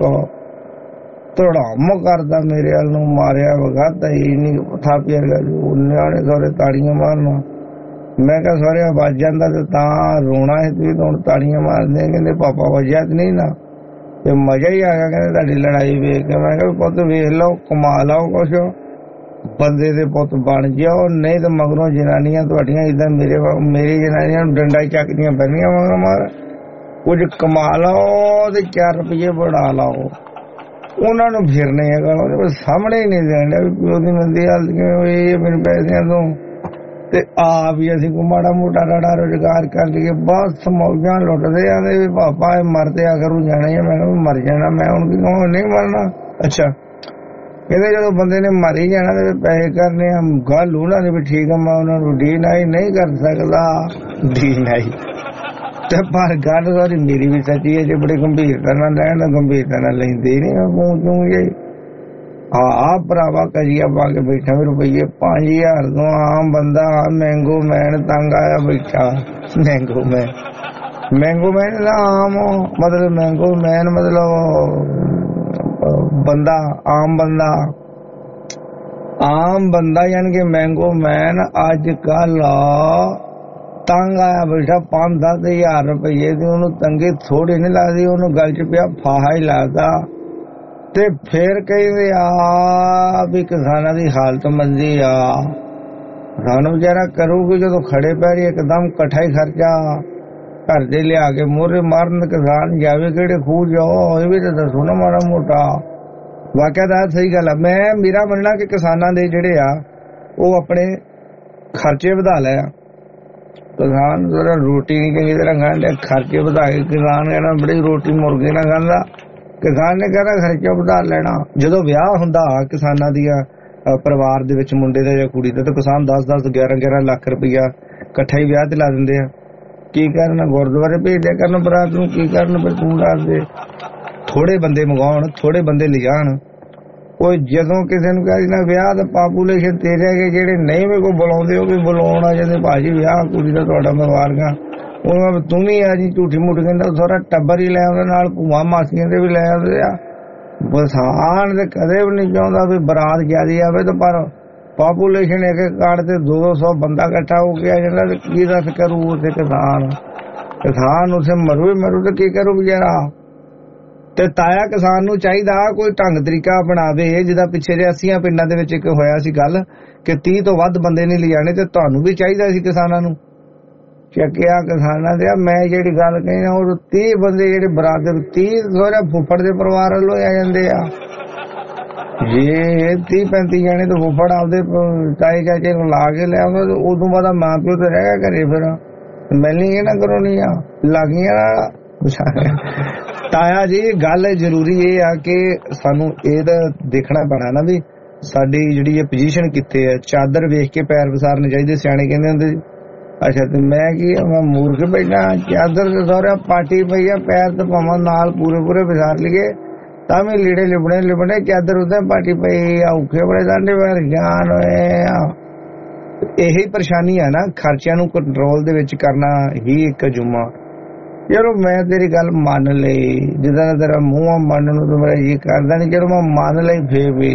Speaker 3: ਧੜਾਮ ਕਰਦਾ ਮੇਰੇ ਵੱਲ ਨੂੰ ਮਾਰਿਆ ਵਗਾਦਾ ਹੀ ਨਹੀਂ ਥਾਪੀ ਵਰਗਾ ਨਿਆਣੇ ਸਾਰੇ ਤਾੜੀਆਂ ਮਾਰਨਾ। ਮੈਂ ਕਿਹਾ ਸਾਰੇ ਵੱਜ ਜਾਂਦਾ ਤੇ ਤਾਂ ਰੋਣਾ ਹੈ ਤੁਸੀਂ ਹੁਣ ਤਾੜੀਆਂ ਮਾਰਦੇ। ਕਹਿੰਦੇ ਪਾਪਾ ਵੱਜਿਆ ਤੇ ਨਹੀਂ ਨਾ ਤੇ ਮਜ਼ਾ ਹੀ ਆ ਗਿਆ। ਕਹਿੰਦੇ ਤੁਹਾਡੀ ਲੜਾਈ ਵੇਖ ਕੇ। ਮੈਂ ਕਿਹਾ ਪੁੱਤ ਵੇਖ ਲਓ ਕਮਾ ਲਓ ਕੁਛ ਬੰਦੇ ਦੇ ਪੁੱਤ ਬਣ ਜਾਓ ਨਹੀਂ ਤੇ ਮਗਰੋਂ ਜਨਾਨੀਆਂ ਤੁਹਾਡੀਆਂ ਏਦਾਂ ਮੇਰੀ ਜਨਾਨੀਆਂ ਨੂੰ ਡੰਡਾ ਚੱਕਦੀਆਂ ਪੈਂਦੀਆਂ ਮਗਰ ਮਾਰ ਕੁਝ ਕਮਾ ਲਓ ਤੇ 4 ਰੁਪਏ ਬਣਾ ਲਾਓ। ਉਹਨਾਂ ਨੂੰ ਫਿਰਨੇ ਹੈਗਾ ਸਾਹਮਣੇ ਹੀ ਨਹੀਂ ਦੇਣ ਡਿਆ ਵੀ ਪਿਓ ਦੀ ਮੰਦੀ ਹਾਲਤ ਕਿਵੇਂ ਹੋਈ ਮੇਰੇ ਪੈਸਿਆਂ ਤੋਂ ਤੇ ਆਪ ਹੀ ਅਸੀਂ ਕੋ ਮਾੜਾ ਮੋਟਾ ਰਾੜਾ ਰੁਜ਼ਗਾਰ ਕਰ ਲਈਏ ਬਸ ਮੌਜਾਂ ਲੁੱਟਦੇ ਆਂਦੇ ਵੀ ਪਾਪਾ ਇਹ ਮਰਦੇ ਆ ਕਰੂ ਜਾਣਾ ਹੀ ਮੈਂ ਕਿਹਾ ਮਰ ਜਾਣਾ ਮੈਂ ਹੁਣ ਕੀ ਕਹਾਂ ਨਹੀਂ ਮਰਨਾ। ਅੱਛਾ ਕਹਿੰਦੇ ਜਦੋਂ ਬੰਦੇ ਨੇ ਮਰ ਹੀ ਜਾਣਾ ਤੇ ਪੈਸੇ ਕਰਨੇ ਆ ਗੱਲ ਉਹਨਾਂ ਨੇ ਵੀ ਠੀਕ ਆ ਮੈਂ ਉਹਨਾਂ ਨੂੰ ਡੀਨਾਈ ਨਹੀਂ ਕਰ ਸਕਦਾ ਡੀਨਾਈ ਤੇ ਪਰ ਗੱਲ ਸਾਰੀ ਮੇਰੀ ਵੀ ਸੱਚੀ ਹੈ। ਜੇ ਬੜੇ ਗੰਭੀਰਤਾ ਨਾਲ ਲੈਣ ਗੰਭੀਰਤਾ ਨਾਲ ਲੈਂਦੇ ਨਹੀਂ ਪਹੁੰਚੂਗੇ। ਹਾਂ ਭਰਾਵਾ ਕਜੀਆ ਪਾ ਕੇ ਬੈਠਾ ਵੀ ਰੁਪਈਏ 5000 ਤੋਂ ਆਮ ਬੰਦਾ ਮੈਂਗੋ ਮੈਨ ਤੰਗ ਆਇਆ ਬੈਠਾ। ਮੈਂਗੋ ਮੈਨ ਦਾ ਆਮ ਮਤਲਬ ਮੈਂਗੋ ਮੈਨ ਮਤਲਬ ਬੰਦਾ ਆਮ ਬੰਦਾ ਯਾਨੀ ਕਿ ਮੈਂਗੋ ਮੈਨ ਅੱਜ ਕੱਲ ਤੰਗ ਆਇਆ ਬੈਠਾ 5-10 ਹਜ਼ਾਰ ਰੁਪਏ ਦੀ ਉਹਨੂੰ ਤੰਗੀ ਥੋੜੀ ਨਹੀਂ ਲੱਗਦੀ ਉਹਨੂੰ ਗੱਲ ਚ ਪਿਆ ਫਾਹਾ ਹੀ ਲੱਗਦਾ। ਤੇ ਫਿਰ ਕਹਿੰਦੇ ਆ ਵੀ ਕਿਸਾਨਾਂ ਦੀ ਹਾਲਤ ਮੰਦੀ ਆ ਸਾਨੂੰ ਵਿਚਾਰਾ ਕਰੂਗੀ ਜਦੋਂ ਖੜੇ ਪੈਰੀ ਇੱਕਦਮ ਇਕੱਠਾ ਹੀ ਖਰਚਾ ਘਰ ਦੇ ਲਿਆ ਕੇ ਮੋਹਰੇ ਮਾਰਨ ਕਿਸਾਨ ਜਾਵੇ ਕਿਹੜੇ ਖੂਹ ਜਾਓ ਇਹ ਵੀ ਤਾਂ ਦੱਸੋ ਨਾ ਮਾੜਾ ਮੋਟਾ। ਵਾਕਿਆ ਦਾ ਸਹੀ ਗੱਲ ਆ। ਮੇਰਾ ਮੰਨਣਾ ਕਿ ਕਿਸਾਨਾਂ ਦੇ ਜਿਹੜੇ ਆ ਉਹ ਆਪਣੇ ਖਰਚੇ ਵਧਾ ਲਿਆ। ਕਿਸਾਨ ਜਿਹੜਾ ਰੋਟੀ ਨਹੀਂ ਚੰਗੀ ਤਰ੍ਹਾਂ ਖਾਂਦੇ ਖਰਚੇ ਵਧਾ ਕੇ ਕਿਸਾਨ ਕਹਿੰਦਾ ਬੜੀ ਰੋਟੀ ਮੁਰਗੇ ਨਾਲ ਖਾਂਦਾ। ਕਿਸਾਨ ਨੇ ਕਹਿੰਦਾ ਖਰਚਾ ਵਧਾ ਲੈਣਾ। ਜਦੋਂ ਵਿਆਹ ਹੁੰਦਾ ਕਿਸਾਨਾਂ ਦੀਆਂ ਪਰਿਵਾਰ ਦੇ ਵਿੱਚ ਮੁੰਡੇ ਦਾ ਜਾਂ ਕੁੜੀ ਦਾ ਤਾਂ ਕਿਸਾਨ 10-10 11-11 ਲੱਖ ਰੁਪਈਆ ਇਕੱਠਾ ਹੀ ਵਿਆਹ ਤੇ ਲਾ ਦਿੰਦੇ ਆ। ਕੀ ਕਰਨ, ਗੁਰਦੁਆਰੇ ਭੇਜਿਆ ਕਰਨ ਬਰਾਤ ਨੂੰ, ਕੀ ਕਰਨ ਫਿਰ ਤੂੰ ਦੱਸ ਦੇ। ਥੋੜੇ ਬੰਦੇ ਮੰਗਾਉਣ, ਥੋੜੇ ਬੰਦੇ ਲਿਜਾਣ। ਉਹ ਜਦੋਂ ਕਿਸੇ ਨੂੰ ਕਹਿੰਦੀ ਨਾ ਵਿਆਹ ਦਾ ਪਾਪੂਲੇਸ਼ਨ ਤੇਰੇ ਹੈਗੇ, ਜਿਹੜੇ ਨਹੀਂ ਮੇਰੇ ਕੋਲ ਬੁਲਾਉਂਦੇ ਉਹ ਵੀ ਬੁਲਾਉਣ ਆ ਜਾਂਦੇ, ਭਾਜੀ ਵਿਆਹ ਕੁੜੀ ਦਾ ਤੁਹਾਡਾ ਮਵਾਰਗਾ। ਉਹ ਤੂੰ ਵੀ ਆ ਜੀ, ਝੂਠੀ ਮੂਠ ਕਹਿੰਦਾ ਸਾਰਾ ਟੱਬਰ ਹੀ ਲੈ ਆਉਂਦਾ, ਨਾਲ ਭੂਆ ਮਾਸੀਆਂ ਦੇ ਵੀ ਲੈ ਆਉਂਦੇ ਆ। ਬਸਾਨ ਤੇ ਕਦੇ ਵੀ ਨਹੀਂ ਚਾਹੁੰਦਾ ਵੀ ਬਰਾਤ ਜਿਆਦੀ ਆਵੇ, ਤੇ ਪਰ ਪਾਪੂਲੇਸ਼ਨ ਇੱਕ ਕਾਰਡ ਤੇ 200 ਬੰਦਾ ਇਕੱਠਾ ਹੋ ਕੇ ਆ ਜਾਂਦਾ, ਤੇ ਕੀ ਦੱਸ ਕਰੂ ਉੱਥੇ ਕਿਸਾਨ। ਕਿਸਾਨ ਉੱਥੇ ਮਰੂ ਹੀ ਮਰੂ, ਤੇ ਕੀ ਕਰੂ ਵਿਚਾਰਾ। ਤੇ ਤਾਇਆ ਕਿਸਾਨ ਨੂੰ ਚਾਹੀਦਾ ਕੋਈ ਢੰਗ ਤਰੀਕਾ ਅਪਣਾਵੇ, ਜਿਹਦਾ ਪਿੱਛੇ ਜੇ 80 ਪਿੰਡਾਂ ਦੇ ਵਿੱਚ ਇੱਕ ਹੋਇਆ ਸੀ ਗੱਲ ਕਿ 30 ਤੋਂ ਵੱਧ ਬੰਦੇ ਨਹੀਂ ਲਿਜਾਣੇ, ਤੇ ਤੁਹਾਨੂੰ ਵੀ ਚਾਹੀਦਾ ਸੀ ਕਿਸਾਨਾਂ ਨੂੰ ਚੱਕਿਆ ਕਿਸਾਨਾਂ ਦੇ। ਮੈਂ ਜਿਹੜੀ ਗੱਲ ਕਹੀ ਨਾ, ਉਹ 30 ਬੰਦੇ ਜਿਹੜੇ ਬਰਾਤ ਦੇ 30 ਸੋਹਰੇ ਫੁੱਫੜ ਦੇ ਪਰਿਵਾਰ ਵੱਲੋਂ ਆ ਜਾਂਦੇ ਆ। ਜੇ 30-35 ਜਣੇ ਤਾਂ ਫੁੱਫੜ ਆਪਦੇ ਤਾਏ ਚਾਚੇ ਨੂੰ ਲਾ ਕੇ ਲੈ ਆਉਂਦਾ, ਉਦੋਂ ਬਾਅਦ ਮਾਂ ਪਿਓ ਤੇ ਰਹਿ ਗਿਆ ਘਰੇ। ਫਿਰ ਮਿਲਣੀ ਇਹ ਨਾ ਕਰਾਉਣੀ ਆ ਲਾਗੀਆਂ। ਤਾਇਆ ਜੀ ਗੱਲ ਜ਼ਰੂਰੀ ਇਹ ਆ ਕਿ ਸਾਨੂੰ ਇਹ ਤਾਂ ਦੇਖਣਾ ਪੈਣਾ ਨਾ ਵੀ ਸਾਡੀ ਜਿਹੜੀ ਇਹ ਪੋਜੀਸ਼ਨ ਕਿੱਥੇ ਹੈ। ਚਾਦਰ ਵੇਖ ਕੇ ਪੈਰ ਵਿਸਾਰਨੇ ਚਾਹੀਦੇ, ਸਿਆਣੇ ਕਹਿੰਦੇ ਹੁੰਦੇ। ਅੱਛਾ ਤੇ ਮੈਂ ਕੀ ਮੈਂ ਮੂਰਖ ਬੈਠਾ, ਚਾਦਰ ਦੇ ਸਹੁਰੇ ਪਾਟੀ ਪਈ ਆ, ਪੈਰ ਤੇ ਭਾਵਾਂ ਨਾਲ ਪੂਰੇ ਵਿਸਾਰ ਲਈਏ ਤਾਂ ਵੀ ਲੀੜੇ ਲਿਬੜੇ ਚਾਦਰ ਉੱਤੇ ਪਾਟੀ ਪਈ ਆ, ਔਖੇ ਬੜੇ ਸਾਡੇ ਪੈਰ ਜਾਨ ਹੋਏ ਆ। ਇਹੀ ਪਰੇਸ਼ਾਨੀ ਆ ਨਾ, ਖਰਚਿਆਂ ਨੂੰ ਕੰਟਰੋਲ ਦੇ ਵਿੱਚ ਕਰਨਾ ਹੀ ਇੱਕ ਜੁਮਾ। ਚਲੋ ਮੈਂ ਤੇਰੀ ਗੱਲ ਮੰਨ ਲਈ, ਜਿੱਦਾਂ ਤੇਰਾ ਮੂੰਹ ਮੰਨਣ ਨੂੰ ਤਾਂ ਮੇਰਾ ਜੀ ਕਰਦਾ ਨਹੀਂ, ਜਦੋਂ ਮੈਂ ਮੰਨ ਲਈ ਫੇਰ ਵੀ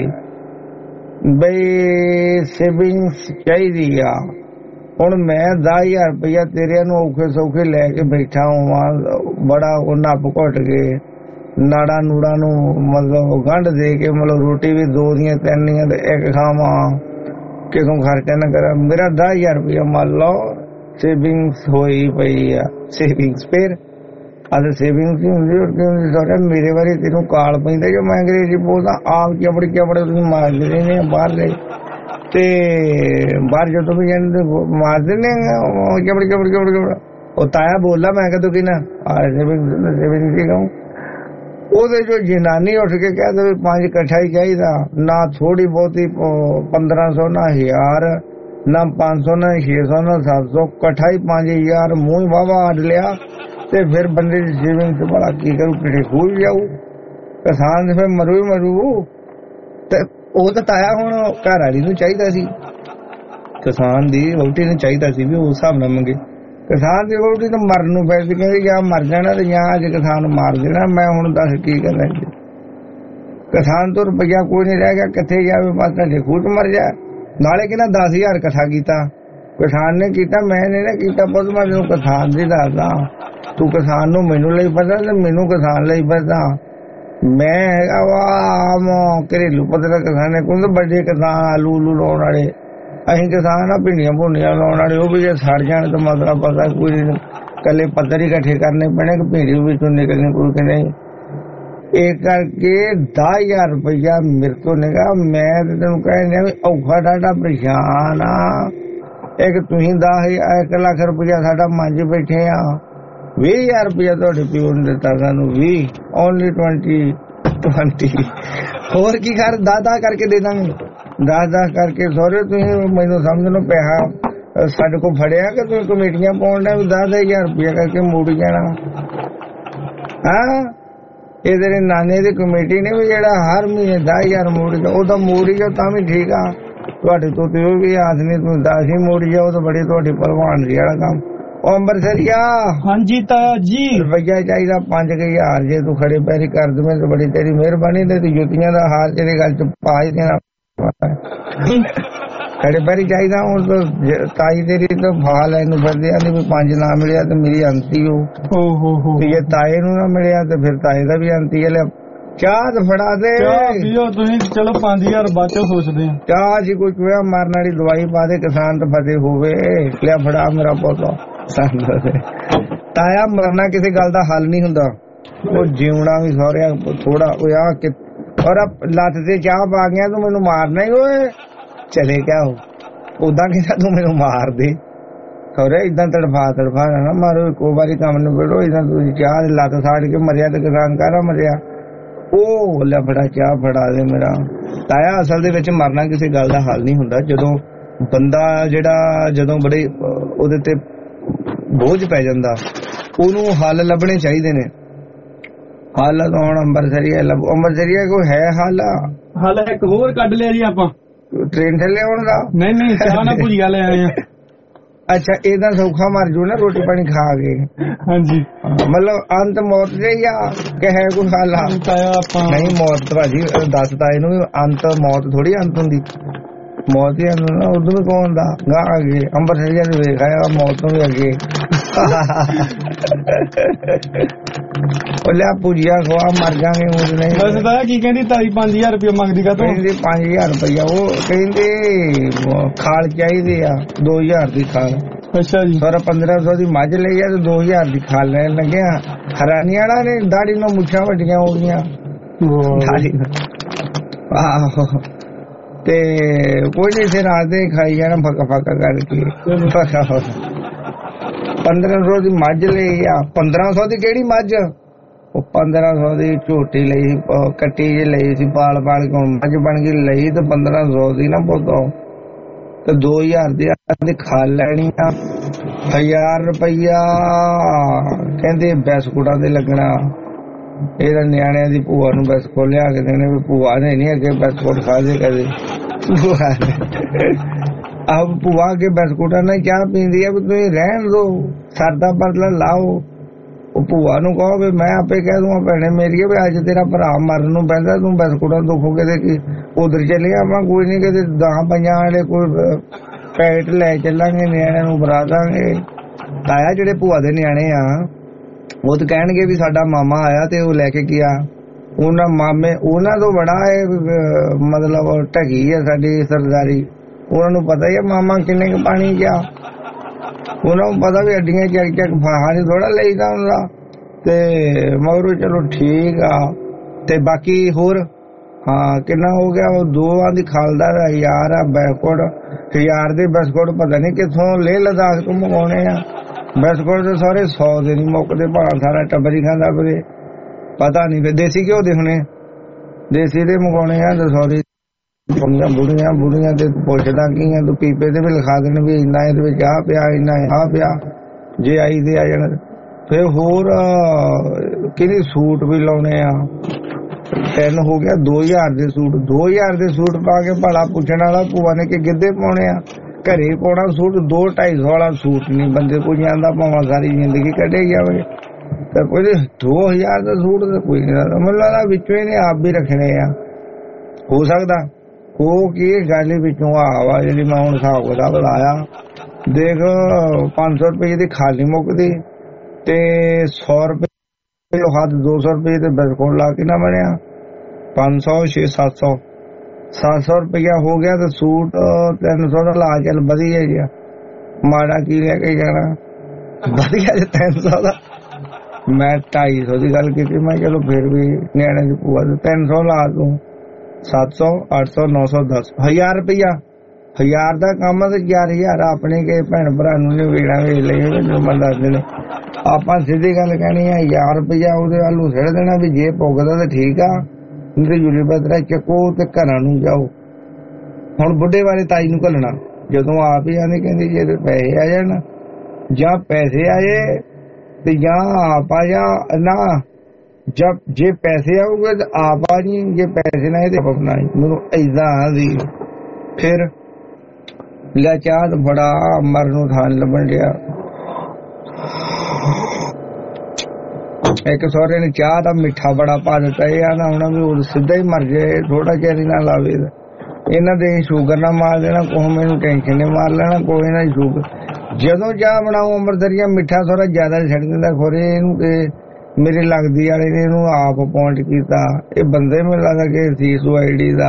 Speaker 3: ਬਈ ਸੇਵਿੰਗਸ ਚਾਹੀਦੀ ਆ। ਹੁਣ ਮੈਂ 10,000 ਰੁਪਇਆ ਤੇਰਿਆਂ ਨੂੰ ਔਖੇ ਸੌਖੇ ਲੈ ਕੇ ਬੈਠਾ ਹੋਵਾਂ, ਬੜਾ ਉਹ ਨੱਪ ਘੁੱਟ ਕੇ ਨਾੜਾ ਨੂੜਾ ਨੂੰ ਮਤਲਬ ਗੰਢ ਦੇ ਕੇ, ਮਤਲਬ ਰੋਟੀ ਵੀ 2 ਦੀਆਂ 3 ਦੀਆਂ ਤੇ ਇੱਕ ਖਾਵਾਂ, ਕਿਦੋਂ ਖਰਚਾ ਨਾ ਕਰਾਂ। ਮੇਰਾ 10,000 ਰੁਪਇਆ ਮੰਨ ਲਓ ਸੇਵਿੰਗਸ ਹੋਈ ਪਈ ਆ। ਸੇਵਿੰਗਸ ਫਿਰ ਅੱਜ ਸੇਵਿੰਗਸ ਹੀ ਹੁੰਦੀ ਸਾਰਾ। ਮੇਰੇ ਬਾਰੇ ਤੈਨੂੰ ਕਾਲ ਪੈਂਦਾ ਜੋ ਮੈਂ ਅੰਗਰੇਜ਼ੀ ਬੋਲਦਾ, ਆਪ ਚਪੜੇ ਤੁਸੀਂ ਮਾਰਦੇ ਰਹਿੰਦੇ ਬਾਹਰ ਦੇ, ਤੇ ਬਾਹਰ ਜਦੋਂ ਵੀ ਜਾਂਦੇ ਮਾਰ ਦਿੰਦੇ ਚਪੜ। ਉਹ ਤਾਇਆ ਬੋਲਦਾ, ਮੈਂ ਕਦੋਂ ਕਿ ਨਾ ਸੇਵਿੰਗ ਹੀ ਕਹੂੰ। ਉਹਦੇ ਜੋ ਜਨਾਨੀ ਉੱਠ ਕੇ ਕਹਿ ਦੇ 5 ਇਕੱਠਾ ਹੀ ਚਾਹੀਦਾ, ਨਾ ਥੋੜੀ ਬਹੁਤੀ 1500 ਨਾ 1000 ਨਾ 500 ਨਾ 600 ਨਾ 700, ਇਕੱਠਾ ਹੀ 5000 ਮੂੰਹ ਹੀ ਵਾਵਾ ਅੱਡ ਲਿਆ। ਤੇ ਫਿਰ ਬੰਦੇ ਦੀ ਸੇਵਿੰਗ ਤੇ ਬੜਾ ਕੀ ਕਰੂ, ਪਿੱਠੇ ਖੂਹ ਜਾਊ ਕਿਸਾਨ, ਫਿਰ ਮਰੂ। ਤੇ ਉਹ ਤਾਂ ਤਾਇਆ ਹੁਣ ਘਰ ਵਾਲੀ ਨੂੰ ਚਾਹੀਦਾ ਸੀ, ਕਿਸਾਨ ਦੀ ਵਹੁਟੀ ਨੂੰ ਚਾਹੀਦਾ ਸੀ ਵੀ ਉਸ ਹਿਸਾਬ ਨਾਲ ਮੰਗੇ। ਕਿਸਾਨ ਦੀ ਵਹੁਟੀ ਤਾਂ ਮਰਨ ਨੂੰ ਪੈਂਦੀ, ਕਹਿੰਦੀ ਜਾਂ ਮਰ ਜਾਣਾ ਤੇ ਜਾਂ ਅੱਜ ਕਿਸਾਨ ਨੂੰ ਮਾਰ ਦੇਣਾ। ਮੈਂ ਹੁਣ ਦੱਸ ਕੀ ਕਰਨਾ ਜੀ। ਕਿਸਾਨ ਤੋਂ ਰੁਪਈਆ ਕੋਈ ਨਹੀਂ ਰਹਿ ਗਿਆ, ਕਿੱਥੇ ਜਾਵੇ, ਬਸ ਤੁਹਾਡੇ ਖੂਹ ਚ ਮਰ ਜਾ। ਨਾਲੇ ਕਹਿੰਦਾ 10,000 ਇਕੱਠਾ ਕੀਤਾ, ਕਿਸਾਨ ਨੇ ਕੀਤਾ, ਮੈਂ ਨੇ ਨਾ ਕੀਤਾ। ਬਸ ਮੈਂ ਤੈਨੂੰ ਕਿਸਾਨ ਦੀ ਦੱਸਦਾ, ਤੂੰ ਕਿਸਾਨ ਨੂੰ ਮੈਨੂੰ ਲਈ ਪਤਾ ਤੇ ਮੈਨੂੰ ਕਿਸਾਨ ਲਈ ਪਤਾ। ਮੈਂ ਹੈਗਾ ਵਾ ਆਮ ਘਰੇਲੂ ਪੱਧਰ ਦਾ ਕਿਸਾਨ ਹੈ, ਕੋਈ ਵੱਡੇ ਕਿਸਾਨ ਆਲੂ ਲਾਉਣ ਵਾਲੇ, ਅਸੀਂ ਕਿਸਾਨ ਆ ਭਿੰਡੀਆਂ ਭੁੰਡੀਆਂ ਲਾਉਣ ਵਾਲੇ। ਉਹ ਵੀ ਜੇ ਸੜ ਜਾਣ ਤਾਂ ਮਤਲਬ ਪਤਾ ਕੋਈ ਨਹੀਂ, ਇਕੱਲੇ ਪੱਧਰ ਹੀ ਇਕੱਠੇ ਕਰਨੇ ਪੈਣੇ ਕਿ ਭਿੰਡੀ ਵਿੱਚੋਂ ਨਿਕਲਣੀ ਕੋਈ ਕਿ ਨਹੀਂ। ਇਹ ਕਰਕੇ 10,000 ਰੁਪਇਆ ਮੇਰੇ ਤੋਂ ਨਿਗਾ। ਮੈਂ ਤੇ ਤੈਨੂੰ ਕਹਿੰਦਾ ਵੀ ਔਖਾ ਡਾਢਾ ਪਰੇਸ਼ਾਨ ਆ। ਇੱਕ ਤੁਸੀਂ 1 ਲੱਖ ਰੁਪਇਆ ਸਾਡਾ ਮੰਜ ਬੈਠੇ ਆ, 20,000 ਰੁਪਇਆ ਤੁਹਾਡੇ ਪਿਓ ਨੇ ਦਿੱਤਾ ਸਾਨੂੰ, 20 ਓਨਲੀ 20 ਹੋਰ ਕੀ ਕਰ 10 ਕਰਕੇ ਦੇ ਦਾਂਗੇ, 10 ਕਰਕੇ। ਸਹੁਰੇ ਤੁਸੀਂ ਮੈਨੂੰ ਸਮਝ ਲਓ ਪੈਸਾ ਸਾਡੇ ਕੋਲ ਫੜਿਆ ਕਿ ਤੁਸੀਂ ਕਮੇਟੀਆਂ ਪਾਉਣ ਦਾ 10,000 ਰੁਪਇਆ ਕਰਕੇ ਮੋੜ ਜਾਣਾ। ਹਾਂ ਇਹ ਤੇਰੇ ਨਾਨੇ ਦੀ ਕਮੇਟੀ ਨੇ ਵੀ ਜਿਹੜਾ ਹਰ ਮਹੀਨੇ 10,000 ਮੋੜ ਜਾ, ਉਹਦਾ ਮੋੜੀ ਜਾਓ ਤਾਂ ਵੀ ਠੀਕ ਆ। ਤੁਹਾਡੇ ਤੋਂ ਤੇ ਉਹ ਵੀ ਆਸ ਨਹੀਂ, ਤੁਸੀਂ 10 ਹੀ ਮੋੜੀ ਜਾਓ ਤਾਂ ਬੜੀ ਤੁਹਾਡੀ ਭਲਵਾਨ ਦੀ ਵਾਲਾ ਕੰਮ। ਉਹ ਅੰਬਰਸਰੀਆ
Speaker 5: ਹਾਂਜੀ ਤਾਇਆ ਜੀ,
Speaker 3: ਰੁਪਈਆ ਚਾਹੀਦਾ 5,000 ਜੇ ਤੂੰ ਖੜੇ ਪੈਰੀ ਕਰ ਦਵੇਂ ਤਾਂ ਬੜੀ ਤੇਰੀ ਮਿਹਰਬਾਨੀ। ਤੇ ਤੂੰ ਜੁੱਤੀਆਂ ਦਾ ਹਾਲ ਤੇਰੇ ਗੱਲ ਚ ਪਾ ਹੀ ਦੇਣਾ, ਖੜੇ ਪੈਰੀ ਚਾਹੀਦਾ। ਹੁਣ ਤਾਂ ਤਾਈ ਤੇਰੀ ਤਾਂ ਫਾਲ ਇਹਨੂੰ ਫਿਰਦੇ ਆ ਵੀ 5 ਨਾ ਮਿਲਿਆ ਤੇ ਮੇਰੀ ਅੰਤੀ ਹੋ। ਜੇ ਤਾਏ ਨੂੰ ਨਾ ਮਿਲਿਆ ਤੇ ਫਿਰ ਤਾਏ ਦਾ ਵੀ ਅੰਤੀ ਹੈ। ਚਾਹ ਤਾਂ ਫੜਾ ਦੇ,
Speaker 5: ਤੁਸੀਂ ਚਲੋ 5,000 ਬਾਅਦ ਚ ਸੋਚਦੇ ਆ।
Speaker 3: ਚਾਹ ਜੀ ਕੋਈ ਚੂਹਾ ਮਾਰਨ ਵਾਲੀ ਦਵਾਈ ਪਾ ਦੇ, ਕਿਸਾਨ ਤਾਂ ਫਤਿਹ ਹੋਵੇ। ਲਿਆ ਫੜਾ ਮੇਰਾ ਪੋਤਾ। ਤਾਇਆ ਮਰਨਾ ਕਿਸੇ ਗੱਲ ਦਾ ਹੱਲ ਨਹੀਂ ਹੁੰਦਾ, ਉਹ ਜਿਉਣਾ ਵੀ ਸਹੁਰਿਆ ਥੋੜਾ। ਔਰ ਲੱਤ ਤੇ ਚਾਹ ਪਾ ਗਿਆ ਤੂੰ ਮੈਨੂੰ ਮਾਰਨਾ ਹੀ ਓਏ, ਚਲੇ ਗਿਆ ਉਦਾਂ ਕਹਿੰਦਾ ਤੂੰ ਮੈਨੂੰ ਮਾਰ ਦੇ। ਸਹੁਰੇ ਏਦਾਂ ਤੜਫਾ ਨਾ ਮਾਰੋ, ਇੱਕੋ ਵਾਰੀ ਕੰਮ ਨੂੰ ਬੇੜੋ। ਏਦਾਂ ਤੁਸੀਂ ਚਾਹ ਦੀ ਲੱਤ ਸਾੜ ਕੇ ਮਰਿਆ ਤੇ ਕਿਸਾਨ ਕਾਹਦਾ ਮਰਿਆ। ਉਹ ਲੈ ਫੜਾ ਚਾਹ ਫੜਾ ਦੇ ਮੇਰਾ। ਤਾਇਆ ਅਸਲ ਦੇ ਵਿੱਚ ਮਰਨਾ ਕਿਸੇ ਗੱਲ ਦਾ ਹੱਲ ਨਹੀਂ ਹੁੰਦਾ। ਜਦੋਂ ਬੰਦਾ ਜਿਹੜਾ ਜਦੋਂ ਬੜੇ ਉਹਦੇ ਤੇ ਬੋਝ ਪੈ ਜਾਂਦਾ, ਉਹਨੂੰ ਹੱਲ ਲੱਭਣੇ ਚਾਹੀਦੇ ਨੇ। ਹੱਲ ਤਾਂ ਹੁਣ ਅੰਮ੍ਰਿਤਸਰੀਆ ਕੋਈ ਹੈ ਹੱਲ?
Speaker 5: ਹਾਲੇ ਇੱਕ ਹੋਰ ਕੱਢ ਲਿਆ ਜੀ ਆਪਾਂ
Speaker 3: ਟ੍ਰੇਨ ਥੱਲੇ ਆਉਣ ਦਾ।
Speaker 5: ਨਹੀਂ ਚਾਹ ਨਾਲ ਭੁਜੀਆ ਲੈ ਆਏ ਆ।
Speaker 3: ਅੱਛਾ, ਇਹਦਾ ਸੌਖਾ ਮਰ ਜੂ ਨਾ ਰੋਟੀ ਪਾਣੀ ਖਾ ਕੇ।
Speaker 5: ਹਾਂਜੀ,
Speaker 3: ਮਤਲਬ ਅੰਤ ਮੌਤ ਦੇ ਜਾਂ ਕਿ ਹੈ ਕੋਈ ਹੱਲ? ਨਹੀਂ ਮੌਤ ਭਾਜੀ ਦੱਸਦਾ ਇਹਨੂੰ ਵੀ ਅੰਤ ਮੌਤ ਥੋੜੀ ਅੰਤ ਹੁੰਦੀ, ਮੌਤ ਹੀ ਅੰਤ ਨਾ। ਉਦੋਂ ਵੀ ਕੌਣ ਦਾ ਗਾਂ ਅੱਗੇ ਅੰਮ੍ਰਿਤਸਰੀਆ ਦੇ ਵੇਖ ਆਇਆ ਮੌਤ ਤੋਂ ਵੀ ਅੱਗੇ। ਉਹ ਲਿਆ ਭੁਜੀਆ ਖਵਾ ਮਰ ਜਾਗੇ।
Speaker 5: ਬਸ ਤਾਂ ਕੀ ਕਹਿੰਦੀ ਤਾਈ 5000 ਰੁਪਇਆ ਮੰਗਦੀ ਕਾ ਤੂੰ?
Speaker 3: ਕਹਿੰਦੇ 5000 ਰੁਪਇਆ। ਉਹ ਕਹਿੰਦੇ ਖਾਲ ਚਾਹੀਦੇ ਆ 2000 ਦੀ ਖਾਲ।
Speaker 5: ਅੱਛਾ ਜੀ।
Speaker 3: 1500 ਦੀ ਮੱਝ ਲਈ ਆ ਤੇ 2000 ਦੀ ਖਾਲ ਲੈਣ ਲੱਗਿਆ। ਹਰਾਨੀਆਂ ਨੇ ਦਾੜੀ ਨੂੰ ਮੁੱਛਾਂ ਵੱਡੀਆਂ ਹੋ ਗਈਆਂ। ਆਹੋ ਤੇ ਕੋਈ ਨਹੀਂ ਫਿਰ ਆਦੇ ਖਾਈ ਜਾਣਾ ਫੱਕਾ ਫੱਕਾ ਕਰਕੇ। 1500 ਦੀ ਮੱਝ ਲਈ ਆ। 1500 ਦੀ ਕਿਹੜੀ ਮੱਝ? ਉਹ 1500 ਦੀ ਝੋਟੀ ਲਈ, ਕੱਟੀ ਜਿਹੀ ਲਈ ਸੀ ਪਾਲ ਪਾਲ ਕੇ ਮੱਝ ਬਣ ਗਈ ਲਈ ਤੇ 1500 ਦੀ ਨਾ ਬੋਤੋ ਤੇ 2000 ਦੀ ਖਾਲ ਲੈਣੀ ਆ। 1000 ਰੁਪਇਆ ਕਹਿੰਦੇ ਬਿਸਕੁਟਾਂ ਦੇ ਲੱਗਣਾ। ਇਹਦਾ ਨਿਆਣਿਆਂ ਦੀ ਭੂਆ ਨੂੰ ਬਿਸਕੁਟ ਲਿਆ ਕੇ ਦੇਣੇ ਵੀ ਭੂਆ ਨੇ ਨਹੀਂ ਅੱਗੇ ਬਿਸਕੁਟ ਖਾਦੇ ਕਦੇ। ਆਹ ਭੂਆ ਅੱਗੇ ਬਿਸਕੁਟਾਂ ਨਾਲ ਚਾਹ ਪੀਂਦੀ ਆ ਵੀ ਤੁਸੀਂ ਰਹਿਣ ਦੋ, ਸਰਦਾ ਬਦਲਾ ਲਾਓ। ਉਹ ਭੂਆ ਨੂੰ ਕਹੋ ਵੀ ਮੈਂ ਆਪੇ ਕਹਿ ਦੂੰਗਾ ਭੈਣੇ ਮੇਰੀ ਵੀ ਅੱਜ ਤੇਰਾ ਭਰਾ ਮਰਨ ਨੂੰ ਪੈਂਦਾ, ਤੂੰ ਬਿਸਕੁਟਾਂ ਦੁੱਖੋ ਕਿਤੇ ਕੀ ਉਧਰ ਚਲੇ ਆਵਾਂ। ਕੋਈ ਨੀ ਕਿਤੇ 10-50 ਵਾਲੇ ਕੋਈ ਪੈਕਟ ਲੈ ਚੱਲਾਂਗੇ, ਨਿਆਣਿਆਂ ਨੂੰ ਬਰਾ ਦਾਂਗੇ। ਤਾਇਆ ਜਿਹੜੇ ਭੂਆ ਦੇ ਨਿਆਣੇ ਆ ਉਹ ਤਾਂ ਕਹਿਣਗੇ ਵੀ ਸਾਡਾ ਮਾਮਾ ਆਇਆ ਤੇ ਉਹ ਲੈ ਕੇ ਗਿਆ। ਉਹਨਾਂ ਮਾਮੇ ਉਹਨਾਂ ਤੋਂ ਬੜਾ ਮਤਲਬ ਢਕੀ ਆ ਸਾਡੀ ਸਰਦਾਰੀ। ਉਹਨਾਂ ਨੂੰ ਪਤਾ ਹੀ ਆ ਮਾਮਾ ਕਿੰਨੇ ਕੁ ਪਾਣੀ ਗਿਆ। ਉਹਨਾਂ ਨੂੰ ਪਤਾ ਵੀ ਅੱਡੀਆਂ ਚੱਕ ਫਾਹਾਂ ਚ ਥੋੜਾ ਲਈਦਾ ਹੁੰਦਾ। ਤੇ ਮਗਰੋਂ ਚਲੋ ਠੀਕ ਆ। ਤੇ ਬਾਕੀ ਹੋਰ ਹਾਂ ਕਿੰਨਾ ਹੋ ਗਿਆ? ਉਹ ਦੋਵਾਂ ਦੀ ਖਾਲਦਾ 1000 ਆ ਬਿਸਕੁਟ। 1000 ਦੇ ਬਿਸਕੁਟ ਪਤਾ ਨਹੀਂ ਕਿੱਥੋਂ ਲੇਹ ਲਦਾਖ ਤੋਂ ਮੰਗਾਉਣੇ ਆ। ਬਿਸਕੁਟ ਤੇ ਸਾਰੇ 100 ਦੇ ਨੀ ਮੁੱਕਦੇ, ਭਾਵੇਂ ਸਾਰਾ ਟੱਬਰ ਹੀ ਖਾਂਦਾ ਪਵੇ। ਪਤਾ ਨਹੀਂ ਫਿਰ ਦੇਸੀ ਘਿਓ ਦੇ ਹੋਣੇ, ਦੇਸੀ ਦੇ ਮੰਗਾਉਣੇ ਆ ਤੇ 100 ਦੇ। ਬੁੜੀਆਂ ਤੇ ਪੁੱਛਦਾ ਕੀ ਆ, ਤੂੰ ਪੀਪੇ ਤੇ ਵੀ ਲਿਖਾ ਦੇਣ ਵੀ ਇੰਨਾ ਇਹਦੇ ਵਿੱਚ ਆਹ ਪਿਆ, ਇੰਨਾ ਆਹ ਪਿਆ। ਜੇ ਆਈ ਦੇ ਆ ਜਾਣ। ਫਿਰ ਹੋਰ ਕਿਹਦੇ ਸੂਟ ਵੀ ਲਾਉਣੇ ਆ। 3 ਹੋ ਗਿਆ 2000 ਦੇ ਸੂਟ। 2000 ਦੇ ਸੂਟ ਪਾ ਕੇ ਭਲਾ ਪੁੱਛਣ ਵਾਲਾ ਭੂਆ ਨੇ ਕਿ ਗਿੱਧੇ ਪਾਉਣੇ ਆ। ਘਰੇ ਪਾਉਣਾ ਸੂਟ 200-250 ਵਾਲਾ ਸੂਟ ਨਹੀਂ ਬੰਦੇ ਕੋਈ ਜਾਂਦਾ, ਭਾਵੇਂ ਸਾਰੀ ਜ਼ਿੰਦਗੀ ਕੱਢੇ ਜਾਵੇ। ਤਾਂ ਕੋਈ 2000 ਦਾ ਸੂਟ ਤਾਂ ਕੋਈ ਨਹੀਂ ਲੱਗਦਾ। ਮੈਨੂੰ ਲੱਗਦਾ ਵਿੱਚੋਂ ਇਹਨੇ ਆਪ ਵੀ ਰੱਖਣੇ ਆ। ਹੋ ਸਕਦਾ ਉਹ ਕੀ ਗੱਲ ਵਿੱਚੋਂ ਆਵਾ ਜਿਹੜੀ ਮੈਂ ਹੁਣ ਹਿਸਾਬ ਕਿਤਾਬ ਲਾਇਆ। ਦੇਖ 500 ਰੁਪਏ ਦੀ ਖਾਲੀ ਮੁੱਕਦੀ ਤੇ 100 ਰੁਪਏ ਹੱਦ 200 ਰੁਪਏ ਤੇ ਬਿਸਕੁਟ ਲਾ ਕੇ ਨਾ ਬਣਿਆ। 500 600 700 ਰੁਪਇਆ ਹੋ ਗਿਆ ਤੇ ਸੂਟ 300 ਦਾ ਲਾ। ਚੱਲ ਵਧੀਆ ਜਿਹਾ ਮਾੜਾ ਕੀ ਲੈ ਕੇ ਜਾਣਾ, ਵਧੀਆ ਜਿਹਾ 300 ਦਾ। ਮੈਂ 250 ਦੀ ਗੱਲ ਕੀਤੀ। ਮੈਂ ਚਲੋ ਫਿਰ ਵੀ ਨਿਆਣੇ ਦੀ ਭੂਆ ਤੇ 300 ਲਾ ਦੂੰ। 700 800 900 10 1000 ਰੁਪਇਆ। 1000 ਦਾ ਕੰਮ ਤੇ 4000 ਆਪਣੇ ਕੇ ਭੈਣ ਭਰਾ ਨੂੰ ਵੇੜਾ ਵੇਚ ਲਏ ਜੋ ਮੈਂ ਦੱਸਦੇ ਨੇ। ਆਪਾਂ ਸਿੱਧੀ ਗੱਲ ਕਹਿਣੀ ਆ 1000 ਰੁਪਇਆ ਉਹਦੇ ਵੱਲੋਂ ਛੱਡ ਦੇਣਾ ਵੀ ਜੇ ਪੁੱਗਦਾ ਤਾਂ ਠੀਕ ਆ, ਨਹੀਂ ਤੇ ਜੁਲੀ ਬਦਰਾ ਚੱਕੋ ਤੇ ਘਰਾਂ ਨੂੰ ਜਾਓ। ਹੁਣ ਬੁੱਢੇ ਬਾਰੇ ਤਾਈ ਨੂੰ ਘੱਲਣਾ ਜਦੋਂ ਆਪ ਹੀ ਆਂਦੇ ਕਹਿੰਦੀ ਜੇ ਪੈਸੇ ਆ ਜਾਣ ਜਾਂ ਪੈਸੇ ਆਏ ਤੇ ਜਾਂ ਆਪ ਆ ਜਾ ਨਾ। ਜਬ ਜੇ ਪੈਸੇ ਆਉਗੇ ਤਾਂ ਆਪ ਆ ਜੀ, ਜੇ ਪੈਸੇ ਨਾ ਤੇ ਆਪਣਾ ਮੈਨੂੰ ਏਦਾਂ ਆਂਦੀ। ਫਿਰ ਲੈ ਚਾਹ ਤਾਂ ਬੜਾ ਮਰਨ ਨੂੰ ਥਾਂ ਲੱਭਣ ਡਿਆ। ਇੱਕ ਸਹੁਰੇ ਨੇ ਚਾਹ ਦਾ ਮਿੱਠਾ ਬੜਾ ਪਾ ਦਿੱਤਾ। ਇਹ ਆਂਦਾ ਹੋਣਾ ਵੀ ਉਹ ਸਿੱਧਾ ਹੀ ਮਰ ਜਾਏ, ਥੋੜਾ ਚਿਰ ਹੀ ਨਾ ਲਾਵੇ। ਇਹਨਾਂ ਦੇ ਸ਼ੂਗਰ ਨਾ ਮਾਰ ਦੇਣਾ, ਕੋਹ ਮੈਨੂੰ ਟੈਨਸ਼ਨ ਨੇ ਮਾਰ ਲੈਣਾ, ਕੋਈ ਨਾ ਸ਼ੂਗਰ। ਜਦੋਂ ਚਾਹ ਬਣਾਉ ਅੰਮ੍ਰਿਤਸਰੀਆ ਮਿੱਠਾ ਥੋੜਾ ਜ਼ਿਆਦਾ ਛੱਡ ਦਿੰਦਾ। ਖੋਰੇ ਇਹਨੂੰ ਕਿ ਮੇਰੇ ਲੱਗਦੀ ਵਾਲੇ ਨੇ ਇਹਨੂੰ ਆਪ ਪਹੁੰਚ ਕੀਤਾ। ਇਹ ਬੰਦੇ ਮੈਨੂੰ ਲੱਗਦਾ ਕਿ ਸੀਸੂਆਈਡੀ ਦਾ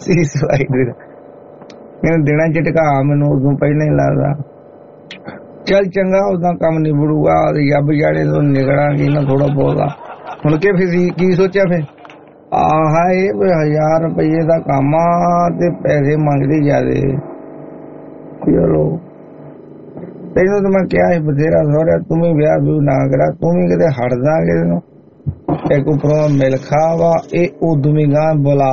Speaker 3: ਇਹਨੂੰ ਦੇਣਾ ਝਟਕਾ ਮੈਨੂੰ ਉਦੋਂ ਪਹਿਲਾਂ ਹੀ ਲੱਗਦਾ। ਚੱਲ ਚੰਗਾ ਉਦਾਂ ਕੰਮ ਨਿਬੜੂਗਾ। ਯੱਬ ਜਾੜੇ ਤੋਂ ਨਿਕਲਾਂਗੇ ਨਾ ਥੋੜਾ ਬਹੁਤਾ। ਹੁਣ ਕਿ ਫਿਰ ਕੀ ਸੋਚਿਆ ਫਿਰ? ਆਹ ਇਹ 1000 ਰੁਪਏ ਦਾ ਕੰਮ ਆ ਤੇ ਪੈਸੇ ਮੰਗਦੇ ਜ਼ਿਆਦੇ। ਚਲੋ ਤੈਨੂੰ ਤਾਂ ਮੈਂ ਕਿਹਾ ਸੀ ਬਥੇਰਾ ਸਹੁਰਿਆ ਤੂੰ ਵੀ ਵਿਆਹ ਵਿਊ ਨਾ ਕਰਾ, ਤੂੰ ਵੀ ਕਿਤੇ ਹਟਦਾ ਕਿਸੇ ਨੂੰ। ਇੱਕ ਉੱਪਰੋਂ ਮਿਲ ਖਾਵਾ ਇਹ ਉਦੋਂ ਵੀ ਗਾਂ ਬੁਲਾ।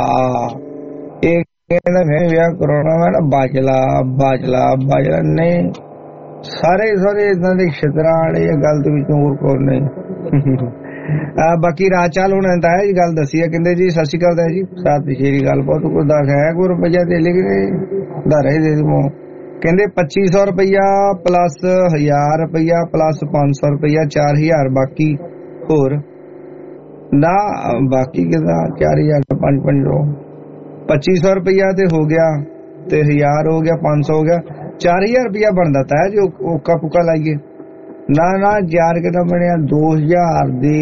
Speaker 3: ਇਹ ਕਹਿੰਦਾ ਮੈਂ ਵਿਆਹ ਕਰਾਉਣਾ, ਮੈਂ ਨਾ ਬਾਜਲਾ ਨਹੀਂ ਸਾਰੇ ਇਦਾਂ ਦੇ ਛਿੱਤਰਾਂ ਵਾਲੇ ਆ, ਗੱਲ ਦੇ ਵਿੱਚ ਹੋਰ ਕੋਈ ਨਹੀਂ। ਬਾਕੀ ਰਾਚਾਲ ਹੁਣ ਤਾਂ ਇਹ ਗੱਲ ਦੱਸੀ ਹੈ, ਕਹਿੰਦੇ ਜੀ ਸਤਿ ਸ਼੍ਰੀ ਅਕਾਲ ਦਾ ਜੀ, ਸਤਿ ਸ਼੍ਰੀ ਅਕਾਲ, ਬਹੁਤ ਕੁਝ ਦੱਸ ਹੈ, ਕੋਈ ਰੁਪਈਆ ਦੇ ਲੈ ਕੇ ਧਾਰੇ ਦੇ ਦੂੰ। ਕਹਿੰਦੇ 2500 ਰੁਪਈਆ ਪਲੱਸ 1000 ਰੁਪਈਆ ਪਲੱਸ 500 ਰੁਪਈਆ 4000 ਬਾਕੀ ਹੋਰ ਨਾ, ਬਾਕੀ ਕਿਦਾ 4000 5 2500 ਰੁਪਈਆ ਤੇ ਹੋ ਗਿਆ, ਤੇ 1000 ਹੋ ਗਿਆ, 500 ਹੋ ਗਿਆ, 4000 ਰੁਪਈਆ ਬਣਦਾ ਤਾ ਜੀ। ਓਕਾ ਪੁੱਕਾ ਲਾਈਏ ਨਾ ਨਾ, ਯਾਰ ਕਿਦਾ ਬਣਿਆ 2000 ਦੇ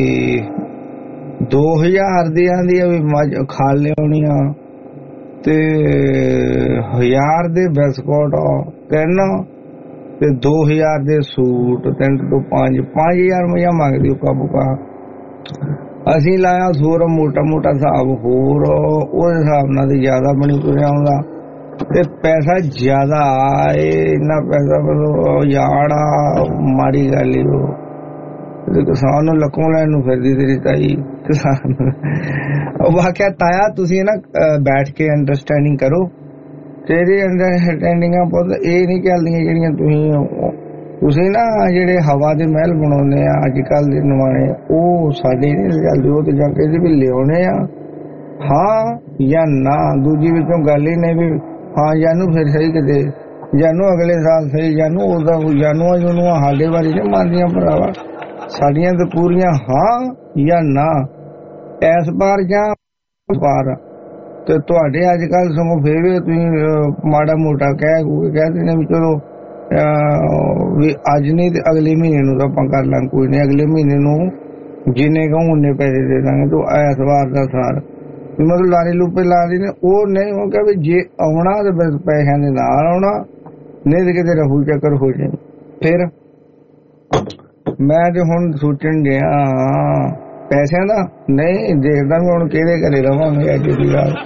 Speaker 3: 2000 ਦੀ ਆਂਦੀ ਆ ਵੀ ਖਾ ਲਿਆਉਣੀ ਆ, ਤੇ 1000 ਦੇ ਬਿਸਕੁਟ ਕਹਿਣਾ, ਤੇ 2000 ਦੇ ਸੂਟ, 3 ਤੋਂ 5000 ਰੁਪਇਆ ਮੰਗਦੀ ਓਕਾ ਪੁੱਕਾ। ਅਸੀਂ ਲਾਇਆ ਸੋਰ ਮੋਟਾ ਹਿਸਾਬ ਹੋਰ, ਉਹਦੇ ਹਿਸਾਬ ਨਾਲ ਤੇ ਜ਼ਿਆਦਾ ਬਣੀ ਤੁਰਿਆ ਆਉਂਦਾ, ਤੇ ਪੈਸਾ ਜ਼ਿਆਦਾ ਆਏ, ਇੰਨਾ ਪੈਸਾ ਮਤਲਬ ਯਾੜਾ ਮਾੜੀ ਗੱਲ ਹੀ। ਉਹ ਕਿਸਾਨ ਨੂੰ ਲੱਕੋਂ ਲੈਣ ਨੂੰ ਫਿਰਦੀ ਤੇਰੀ ਤਾਈ ਕਿਸਾਨ। ਵਾਕਿਆ ਤਾਇਆ ਤੁਸੀਂ ਨਾ ਬੈਠ ਕੇ ਅੰਡਰਸਟੈਂਡਿੰਗ ਕਰੋ, ਤੇਰੀ ਅੰਡਰਸਟੈਂਡਿੰਗਾਂ ਪੁੱਤ ਇਹ ਨਹੀਂ ਚੱਲਦੀਆਂ ਜਿਹੜੀਆਂ ਤੁਸੀਂ ਨਾ ਜਿਹੜੇ ਹਵਾ ਦੇ ਮਹਿਲ ਬਣਾਉਂਦੇ ਆ ਅੱਜ ਕੱਲ ਦੇ ਨਵਾਣੇ, ਉਹ ਸਾਡੇ ਨਹੀਂ ਚੱਲਦੇ, ਉਹ ਤੇ ਜਾ ਕੇ ਵੀ ਲਿਆਉਣੇ ਆ ਹਾਂ ਜਾਂ ਨਾ, ਦੂਜੀ ਵਿੱਚੋਂ ਗੱਲ ਹੀ ਨਹੀਂ ਵੀ ਹਾਂ ਜਾਨੂੰ ਫਿਰ ਸਹੀ ਕਿਤੇ ਜਾਨੂੰ ਅਗਲੇ ਸਾਲ ਸਹੀ ਜਾਨੂੰ ਉਹਦਾ ਜਾਨੂੰ ਜਿਹਨੂੰ ਸਾਡੇ ਬਾਰੇ ਨਹੀਂ ਮੰਨਦੀਆਂ ਭਰਾਵਾ, ਸਾਡੀਆਂ ਤਾਂ ਪੂਰੀਆਂ ਹਾਂ ਜਾਂ ਨਾ, ਇਸ ਵਾਰ ਜਾਂ ਵਾਰ। ਤੇ ਤੁਹਾਡੇ ਅੱਜ ਕੱਲ ਸਗੋਂ ਫੇਰ ਵੀ ਤੁਸੀਂ ਮਾੜਾ ਮੋਟਾ ਕਹਿੰਦੇ ਨੇ ਵੀ ਚਲੋ ਵੀ ਅੱਜ ਨਹੀਂ ਤੇ ਅਗਲੇ ਮਹੀਨੇ ਨੂੰ ਤਾਂ ਆਪਾਂ ਕਰ ਲਾਂਗੇ, ਕੋਈ ਨਹੀਂ ਅਗਲੇ ਮਹੀਨੇ ਨੂੰ ਜਿੰਨੇ ਕਹੂੰ ਉਨੇ ਪੈਸੇ ਦੇ ਦਾਂਗੇ, ਤੂੰ ਇਸ ਵਾਰ ਦਾ ਸਾਰ ਮਤਲਬ ਲਾਰੇ ਲੂਪੇ ਲਾ ਲਈ ਨੇ। ਉਹ ਨਹੀਂ ਹੋ ਗਿਆ ਵੀ ਜੇ ਆਉਣਾ ਤੇ ਬਸ ਪੈਸਿਆਂ ਦੇ ਨਾਲ ਆਉਣਾ, ਨਹੀਂ ਤੇ ਕਿਤੇ ਰਹੂ ਚੱਕਰ ਹੋ ਜਾਏ। ਫਿਰ ਮੈਂ ਤੇ ਹੁਣ ਸੋਚਣ ਗਿਆ ਪੈਸਿਆਂ ਦਾ, ਨਹੀਂ ਦੇਖਦਾ ਵੀ ਹੁਣ ਕਿਹਦੇ ਘਰੇ ਰਵਾਂਗੇ ਅੱਜ ਦੀ ਗੱਲ,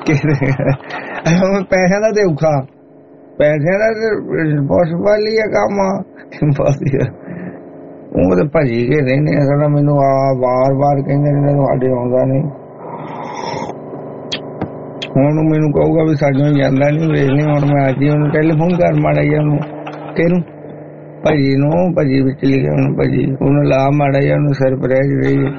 Speaker 3: ਪੈਸਿਆਂ ਦਾ ਤੇ ਔਖਾ, ਪੈਸਿਆਂ ਦਾ ਇੰਪੋਸੀਬਲ ਹੀ ਆ ਕੰਮ, ਉਹ ਤੇ ਭੱਜੀ ਕੇ ਰਹਿੰਦੇ ਆ ਸਾਡਾ। ਮੈਨੂੰ ਵਾਰ ਕਹਿੰਦੇ ਨੇ ਤੁਹਾਡੇ ਆਉਂਦਾ ਨਹੀਂ, ਹੁਣ ਮੈਨੂੰ ਕਹੂਗਾ ਵੀ ਸਾਡੀਆਂ ਜਾਂਦਾ ਨਹੀਂ ਵੇਚਣੀ, ਹੁਣ ਮੈਂ ਅੱਜ ਹੀ ਉਹਨੂੰ ਟੈਲੀਫੋਨ ਕਰ ਮਾੜਾ ਜਿਹਾ ਉਹਨੂੰ ਕਿਹਨੂੰ ਭਾਜੀ ਨੂੰ, ਭਾਜੀ ਵਿੱਚ ਲਿਖਿਆ ਹੁਣ ਭਾਜੀ ਉਹਨੂੰ ਲਾ ਮਾੜਾ ਜਿਹਾ ਉਹਨੂੰ ਸਰਪ੍ਰਾਈਜ਼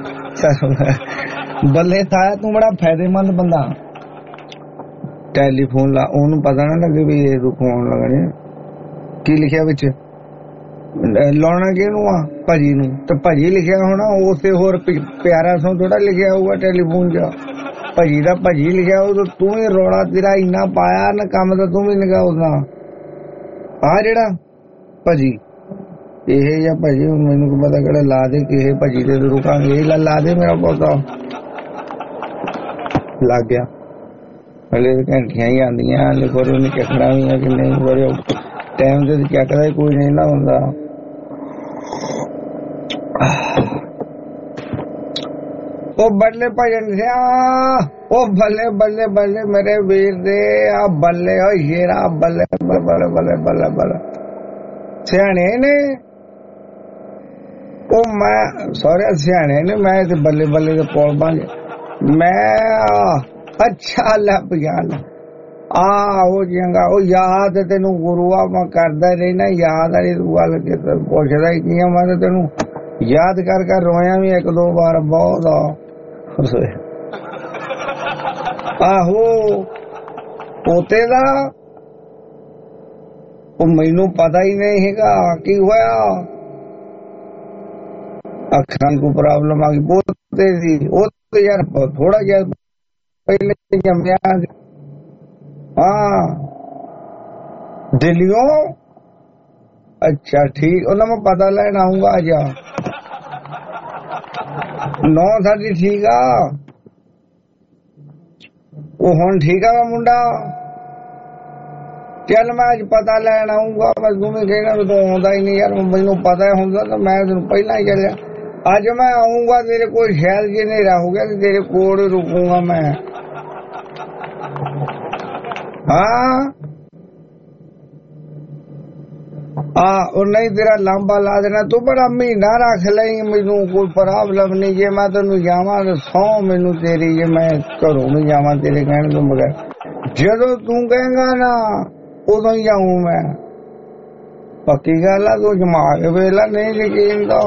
Speaker 3: ਰਹੀ। ਬੱਲੇ ਤਾਇਆ ਤੂੰ ਬੜਾ ਫਾਇਦੇਮੰਦ ਬੰਦਾ, ਟੈਲੀਫੋਨ ਲਾ, ਉਹਨੂੰ ਪਤਾ ਨਾ ਲੱਗੇ ਵੀ ਇਹ ਤੂੰ ਫੋਨ ਲਗਾਣੇ। ਕੀ ਲਿਖਿਆ ਵਿੱਚ ਲਾਉਣਾ ਕਿਹਨੂੰ ਆ, ਭਾਜੀ ਨੂੰ, ਤੇ ਭਾਜੀ ਲਿਖਿਆ ਹੋਣਾ, ਉਸੇ ਹੋਰ ਪਿਆਰਾ ਸੋ ਥੋੜਾ ਲਿਖਿਆ ਹੋਊਗਾ ਟੈਲੀਫੋਨ 'ਚ, ਭਾਜੀ ਦਾ ਭਾਜੀ ਲਿਖਿਆ ਉਹ, ਤੂੰ ਹੀ ਰੌਲਾ ਤੇਰਾ ਇੰਨਾ ਪਾਇਆ ਨਾ, ਕੰਮ ਤਾਂ ਤੂੰ ਵੀ ਲਗਾ ਉਹਦਾ ਆ ਜਿਹੜਾ ਭਾਜੀ ਇਹ ਜਾਂ ਭਾਜੀ ਮੈਨੂੰ ਪਤਾ ਕਿਹੜਾ ਲਾ ਦੇ ਕਿਸੇ ਭਾਜੀ ਤੇ ਰੁਕਾਂਗੇ, ਇਹ ਲਾ ਦੇ ਮੇਰਾ ਪੌਦਾ ਲੱਗ ਗਿਆ। ਹਲੇ ਘੰਟੀਆਂ ਹੀ ਆਉਂਦੀਆਂ, ਹਲੇ ਫਿਰ ਉਹਨੇ ਚੱਕਣਾ ਵੀ ਆ ਕਿ ਨਹੀਂ, ਬੜੇ ਟਾਈਮ ਤੇ ਚੱਕਦਾ ਕੋਈ ਨਹੀਂ ਨਾ ਹੁੰਦਾ। ਉਹ ਬੱਲੇ ਭਜਨ ਸਿਆ, ਉਹ ਬੱਲੇ ਬੱਲੇ ਬੱਲੇ ਮੇਰੇ ਵੀਰ ਦੇ ਆ ਬੱਲੇ, ਉਹ ਸ਼ੇਰਾ ਬੱਲੇ ਬੱਲੇ ਬੱਲੇ ਬੱਲੇ ਬੱਲੇ ਸਿਆਣੇ ਨੇ, ਉਹ ਮੈਂ ਸਾਰੇ ਸਿਆਣੇ ਨੇ, ਮੈਂ ਤੇ ਬੱਲੇ ਬੱਲੇ ਦੇ ਪੌਲ ਬਣ ਮੈਂ ਅੱਛਾ ਲੱਭ ਗਿਆ ਉਹ ਚੰਗਾ। ਉਹ ਯਾਦ ਤੈਨੂੰ ਗੁਰੂਆ ਮੈਂ ਕਰਦਾ ਰਹਿਣਾ, ਯਾਦ ਵਾਲੀ ਤੂੰ ਗੱਲ ਪੁੱਛਦਾ ਹੀ ਕੀ ਆ, ਮੈਂ ਤਾਂ ਤੈਨੂੰ ਯਾਦ ਕਰ ਰੋਇਆ ਵੀ 1-2 ਵਾਰ ਬਹੁਤ ਆਹੋ ਪੋਤੇ ਦਾ। ਉਹ ਮੈਨੂੰ ਪਤਾ ਹੀ ਨਹੀਂ ਹੈਗਾ ਕੀ ਹੋਇਆ, ਅੱਖਾਂ ਨੂੰ ਪ੍ਰੋਬਲਮ ਆ ਗਈ ਪੋਤੇ ਦੀ। ਉਹ ਤੇ ਯਾਰ ਥੋੜਾ ਜਿਹਾ ਪਹਿਲੇ ਜੰਮਿਆ ਹਾਂ ਦਿੱਲੀੋਂ। ਅੱਛਾ ਠੀਕ, ਉਹਨਾਂ ਮੈਂ ਪਤਾ ਲੈਣ ਆਊਂਗਾ ਅੱਜ। 9 ਸਾਡੀ ਠੀਕ ਆ, ਉਹ ਹੁਣ ਠੀਕ ਆ ਮੁੰਡਾ। ਚੱਲ ਮੈਂ ਅੱਜ ਪਤਾ ਲੈਣ ਆਊਂਗਾ, ਮੈਂ ਤੂੰ ਵੀ ਕਹਿਣਾ ਤੂੰ ਆਉਂਦਾ ਹੀ ਨਹੀਂ ਯਾਰ, ਮੈਨੂੰ ਪਤਾ ਹੁੰਦਾ ਤਾਂ ਮੈਂ ਤੈਨੂੰ ਪਹਿਲਾਂ ਹੀ ਚੱਲਿਆ। ਅੱਜ ਮੈਂ ਆਊਂਗਾ ਤੇਰੇ ਕੋਲ, ਸ਼ਾਇਦ ਜੇ ਹਨੇਰਾ ਹੋ ਗਿਆ ਤੇ ਤੇਰੇ ਕੋਲ ਰੁਕੂੰਗਾ ਮੈਂ। ਹਾਂ ਉਹ ਨਹੀਂ ਤੇਰਾ ਲਾਂਬਾ ਲਾ ਦੇਣਾ, ਤੂੰ ਬੜਾ ਮਹੀਨਾ ਰੱਖ ਲਈ, ਮੈਨੂੰ ਕੋਈ ਪ੍ਰੋਬਲਮ ਨਹੀਂ। ਜੇ ਮੈਂ ਤੈਨੂੰ ਜਾਵਾਂ ਤਾਂ ਸੌ ਮੈਨੂੰ ਤੇਰੀ, ਜੇ ਮੈਂ ਘਰੋਂ ਨਹੀਂ ਜਾਵਾਂ ਤੇਰੇ ਕਹਿਣ ਤੋਂ ਬਗੈਰ, ਜਦੋਂ ਤੂੰ ਕਹੇਂਗਾ ਨਾ ਉਦੋਂ ਹੀ ਜਾਊਂ ਮੈਂ। ਪੱਕੀ ਗੱਲ ਆ, ਤੂੰ ਜਮਾ ਕੇ ਵੇਲਾ ਨਹੀਂ ਯਕੀਨ ਤਾਂ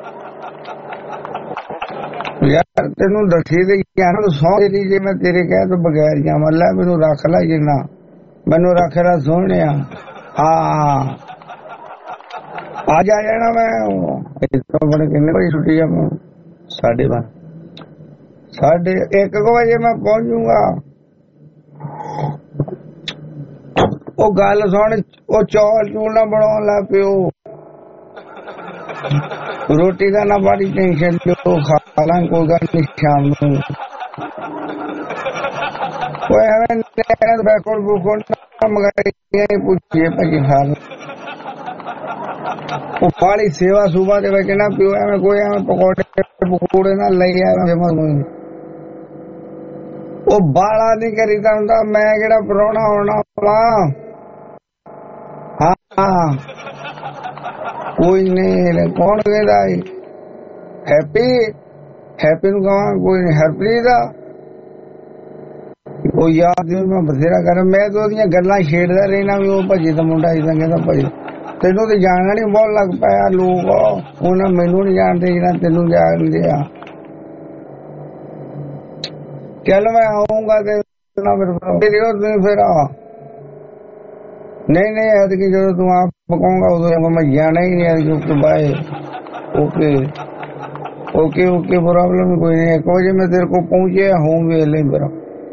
Speaker 3: ਯਾਰ ਤੈਨੂੰ ਦੱਸੀ ਤੇ ਯਾਰ ਸੌਂ ਤੇਰੀ ਜੇ ਮੈਂ ਤੇਰੇ ਕਹਿ ਤੋਂ ਬਗੈਰ ਜਾਵਾਂ, ਲੈ ਮੈਨੂੰ ਰੱਖ ਲੈ ਜਿੰਨਾ ਮੈਨੂੰ ਰੱਖ ਲੈ ਸੋਹਣਿਆ। ਹਾਂ ਅੱਜ ਆ ਜਾਣਾ ਮੈਂ ਇੱਥੋਂ ਬੜੇ ਕਿੰਨੇ ਵਜੇ ਛੁੱਟੀ ਆ? 12:30 1:30 ਵਜੇ ਮੈਂ ਪਹੁੰਚ ਜੂੰਗਾ। ਉਹ ਗੱਲ ਸੁਣ, ਉਹ ਚੌਲ ਚੂਲ ਨਾ ਬਣਾਉਣ ਲੱਗ ਪਿਓ, ਰੋਟੀ ਦਾ ਨਾ ਬੜੀ ਟੈਨਸ਼ਨ ਲਿਓ, ਖਾ ਲਾਂ ਕੋਈ ਗੱਲ ਨਹੀਂ ਸ਼ਾਮ ਨੂੰ। ਕੋਈ ਐਵੇਂ ਬੈਕਵਰਡ ਬੁਕਵਰਡ ਮੰਗਾਈ ਪੁੱਛੀਏ ਭਾਜੀ ਹਾਲ ਉਹ ਪਾਲੀ ਸੇਵਾ ਸੁਭਾ ਦੇ ਵਿੱਚ ਨਾ ਪਿਓ, ਐਵੇਂ ਕੋਈ ਐਵੇਂ ਪਕੌੜੇ ਨਾ ਲਈ ਆਵੇ। ਉਹ ਬਾਲਾ ਨਹੀਂ ਕਰੀਦਾ ਹੁੰਦਾ, ਮੈਂ ਕਿਹੜਾ ਪ੍ਰਾਹੁਣਾ ਹੋਣਾ ਵਾ। ਹਾਂ ਕੋਈ ਨਹੀਂ, ਕੌਣ ਕਹਿੰਦਾ ਹੈਪੀ ਨੂੰ ਕਹਾਂ, ਕੋਈ ਨਹੀਂ ਹਰਪ੍ਰੀਤ ਦਾ। ਉਹ ਯਾਦ ਮੈਂ ਬਥੇਰਾ ਕਰ, ਮੈਂ ਤਾਂ ਉਹਦੀਆਂ ਗੱਲਾਂ ਛੇੜਦਾ ਰਹਿਣਾ ਵੀ ਉਹ ਭਾਜੀ ਦਾ ਮੁੰਡਾ ਇਦਾਂ ਕਹਿੰਦਾ। ਭਾਜੀ ਤੈਨੂੰ ਤੇ ਜਾਣਨਾ ਨੀ ਬਹੁਤ ਲੱਗ ਪਿਆ ਲੋਕ, ਉਹਨਾਂ ਮੈਨੂੰ ਨੀ ਜਾਣਦੇ ਜਿਹੜਾ ਤੈਨੂੰ ਜਾਣਦੇ ਆ। ਚੱਲ ਮੈਂ ਆਊਂਗਾ ਤੇ ਤੁਸੀਂ ਫਿਰ ਆ। ਨਹੀਂ ਐਤਕੀ ਜਦੋਂ ਤੂੰ ਆਪ ਪਕਾਉਂਗਾ ਉਦੋਂ ਮੈਂ ਜਾਣਾ ਹੀ ਨਹੀਂ ਐਤਕੀ। ਬਾਏ ਓਕੇ ਪ੍ਰੋਬਲਮ ਕੋਈ ਨਹੀਂ। 1 ਵਜੇ ਮੈਂ ਤੇਰੇ ਕੋਲ ਪਹੁੰਚਿਆ ਹੋਊਂਗੇ ਲੈ ਮੇਰਾ।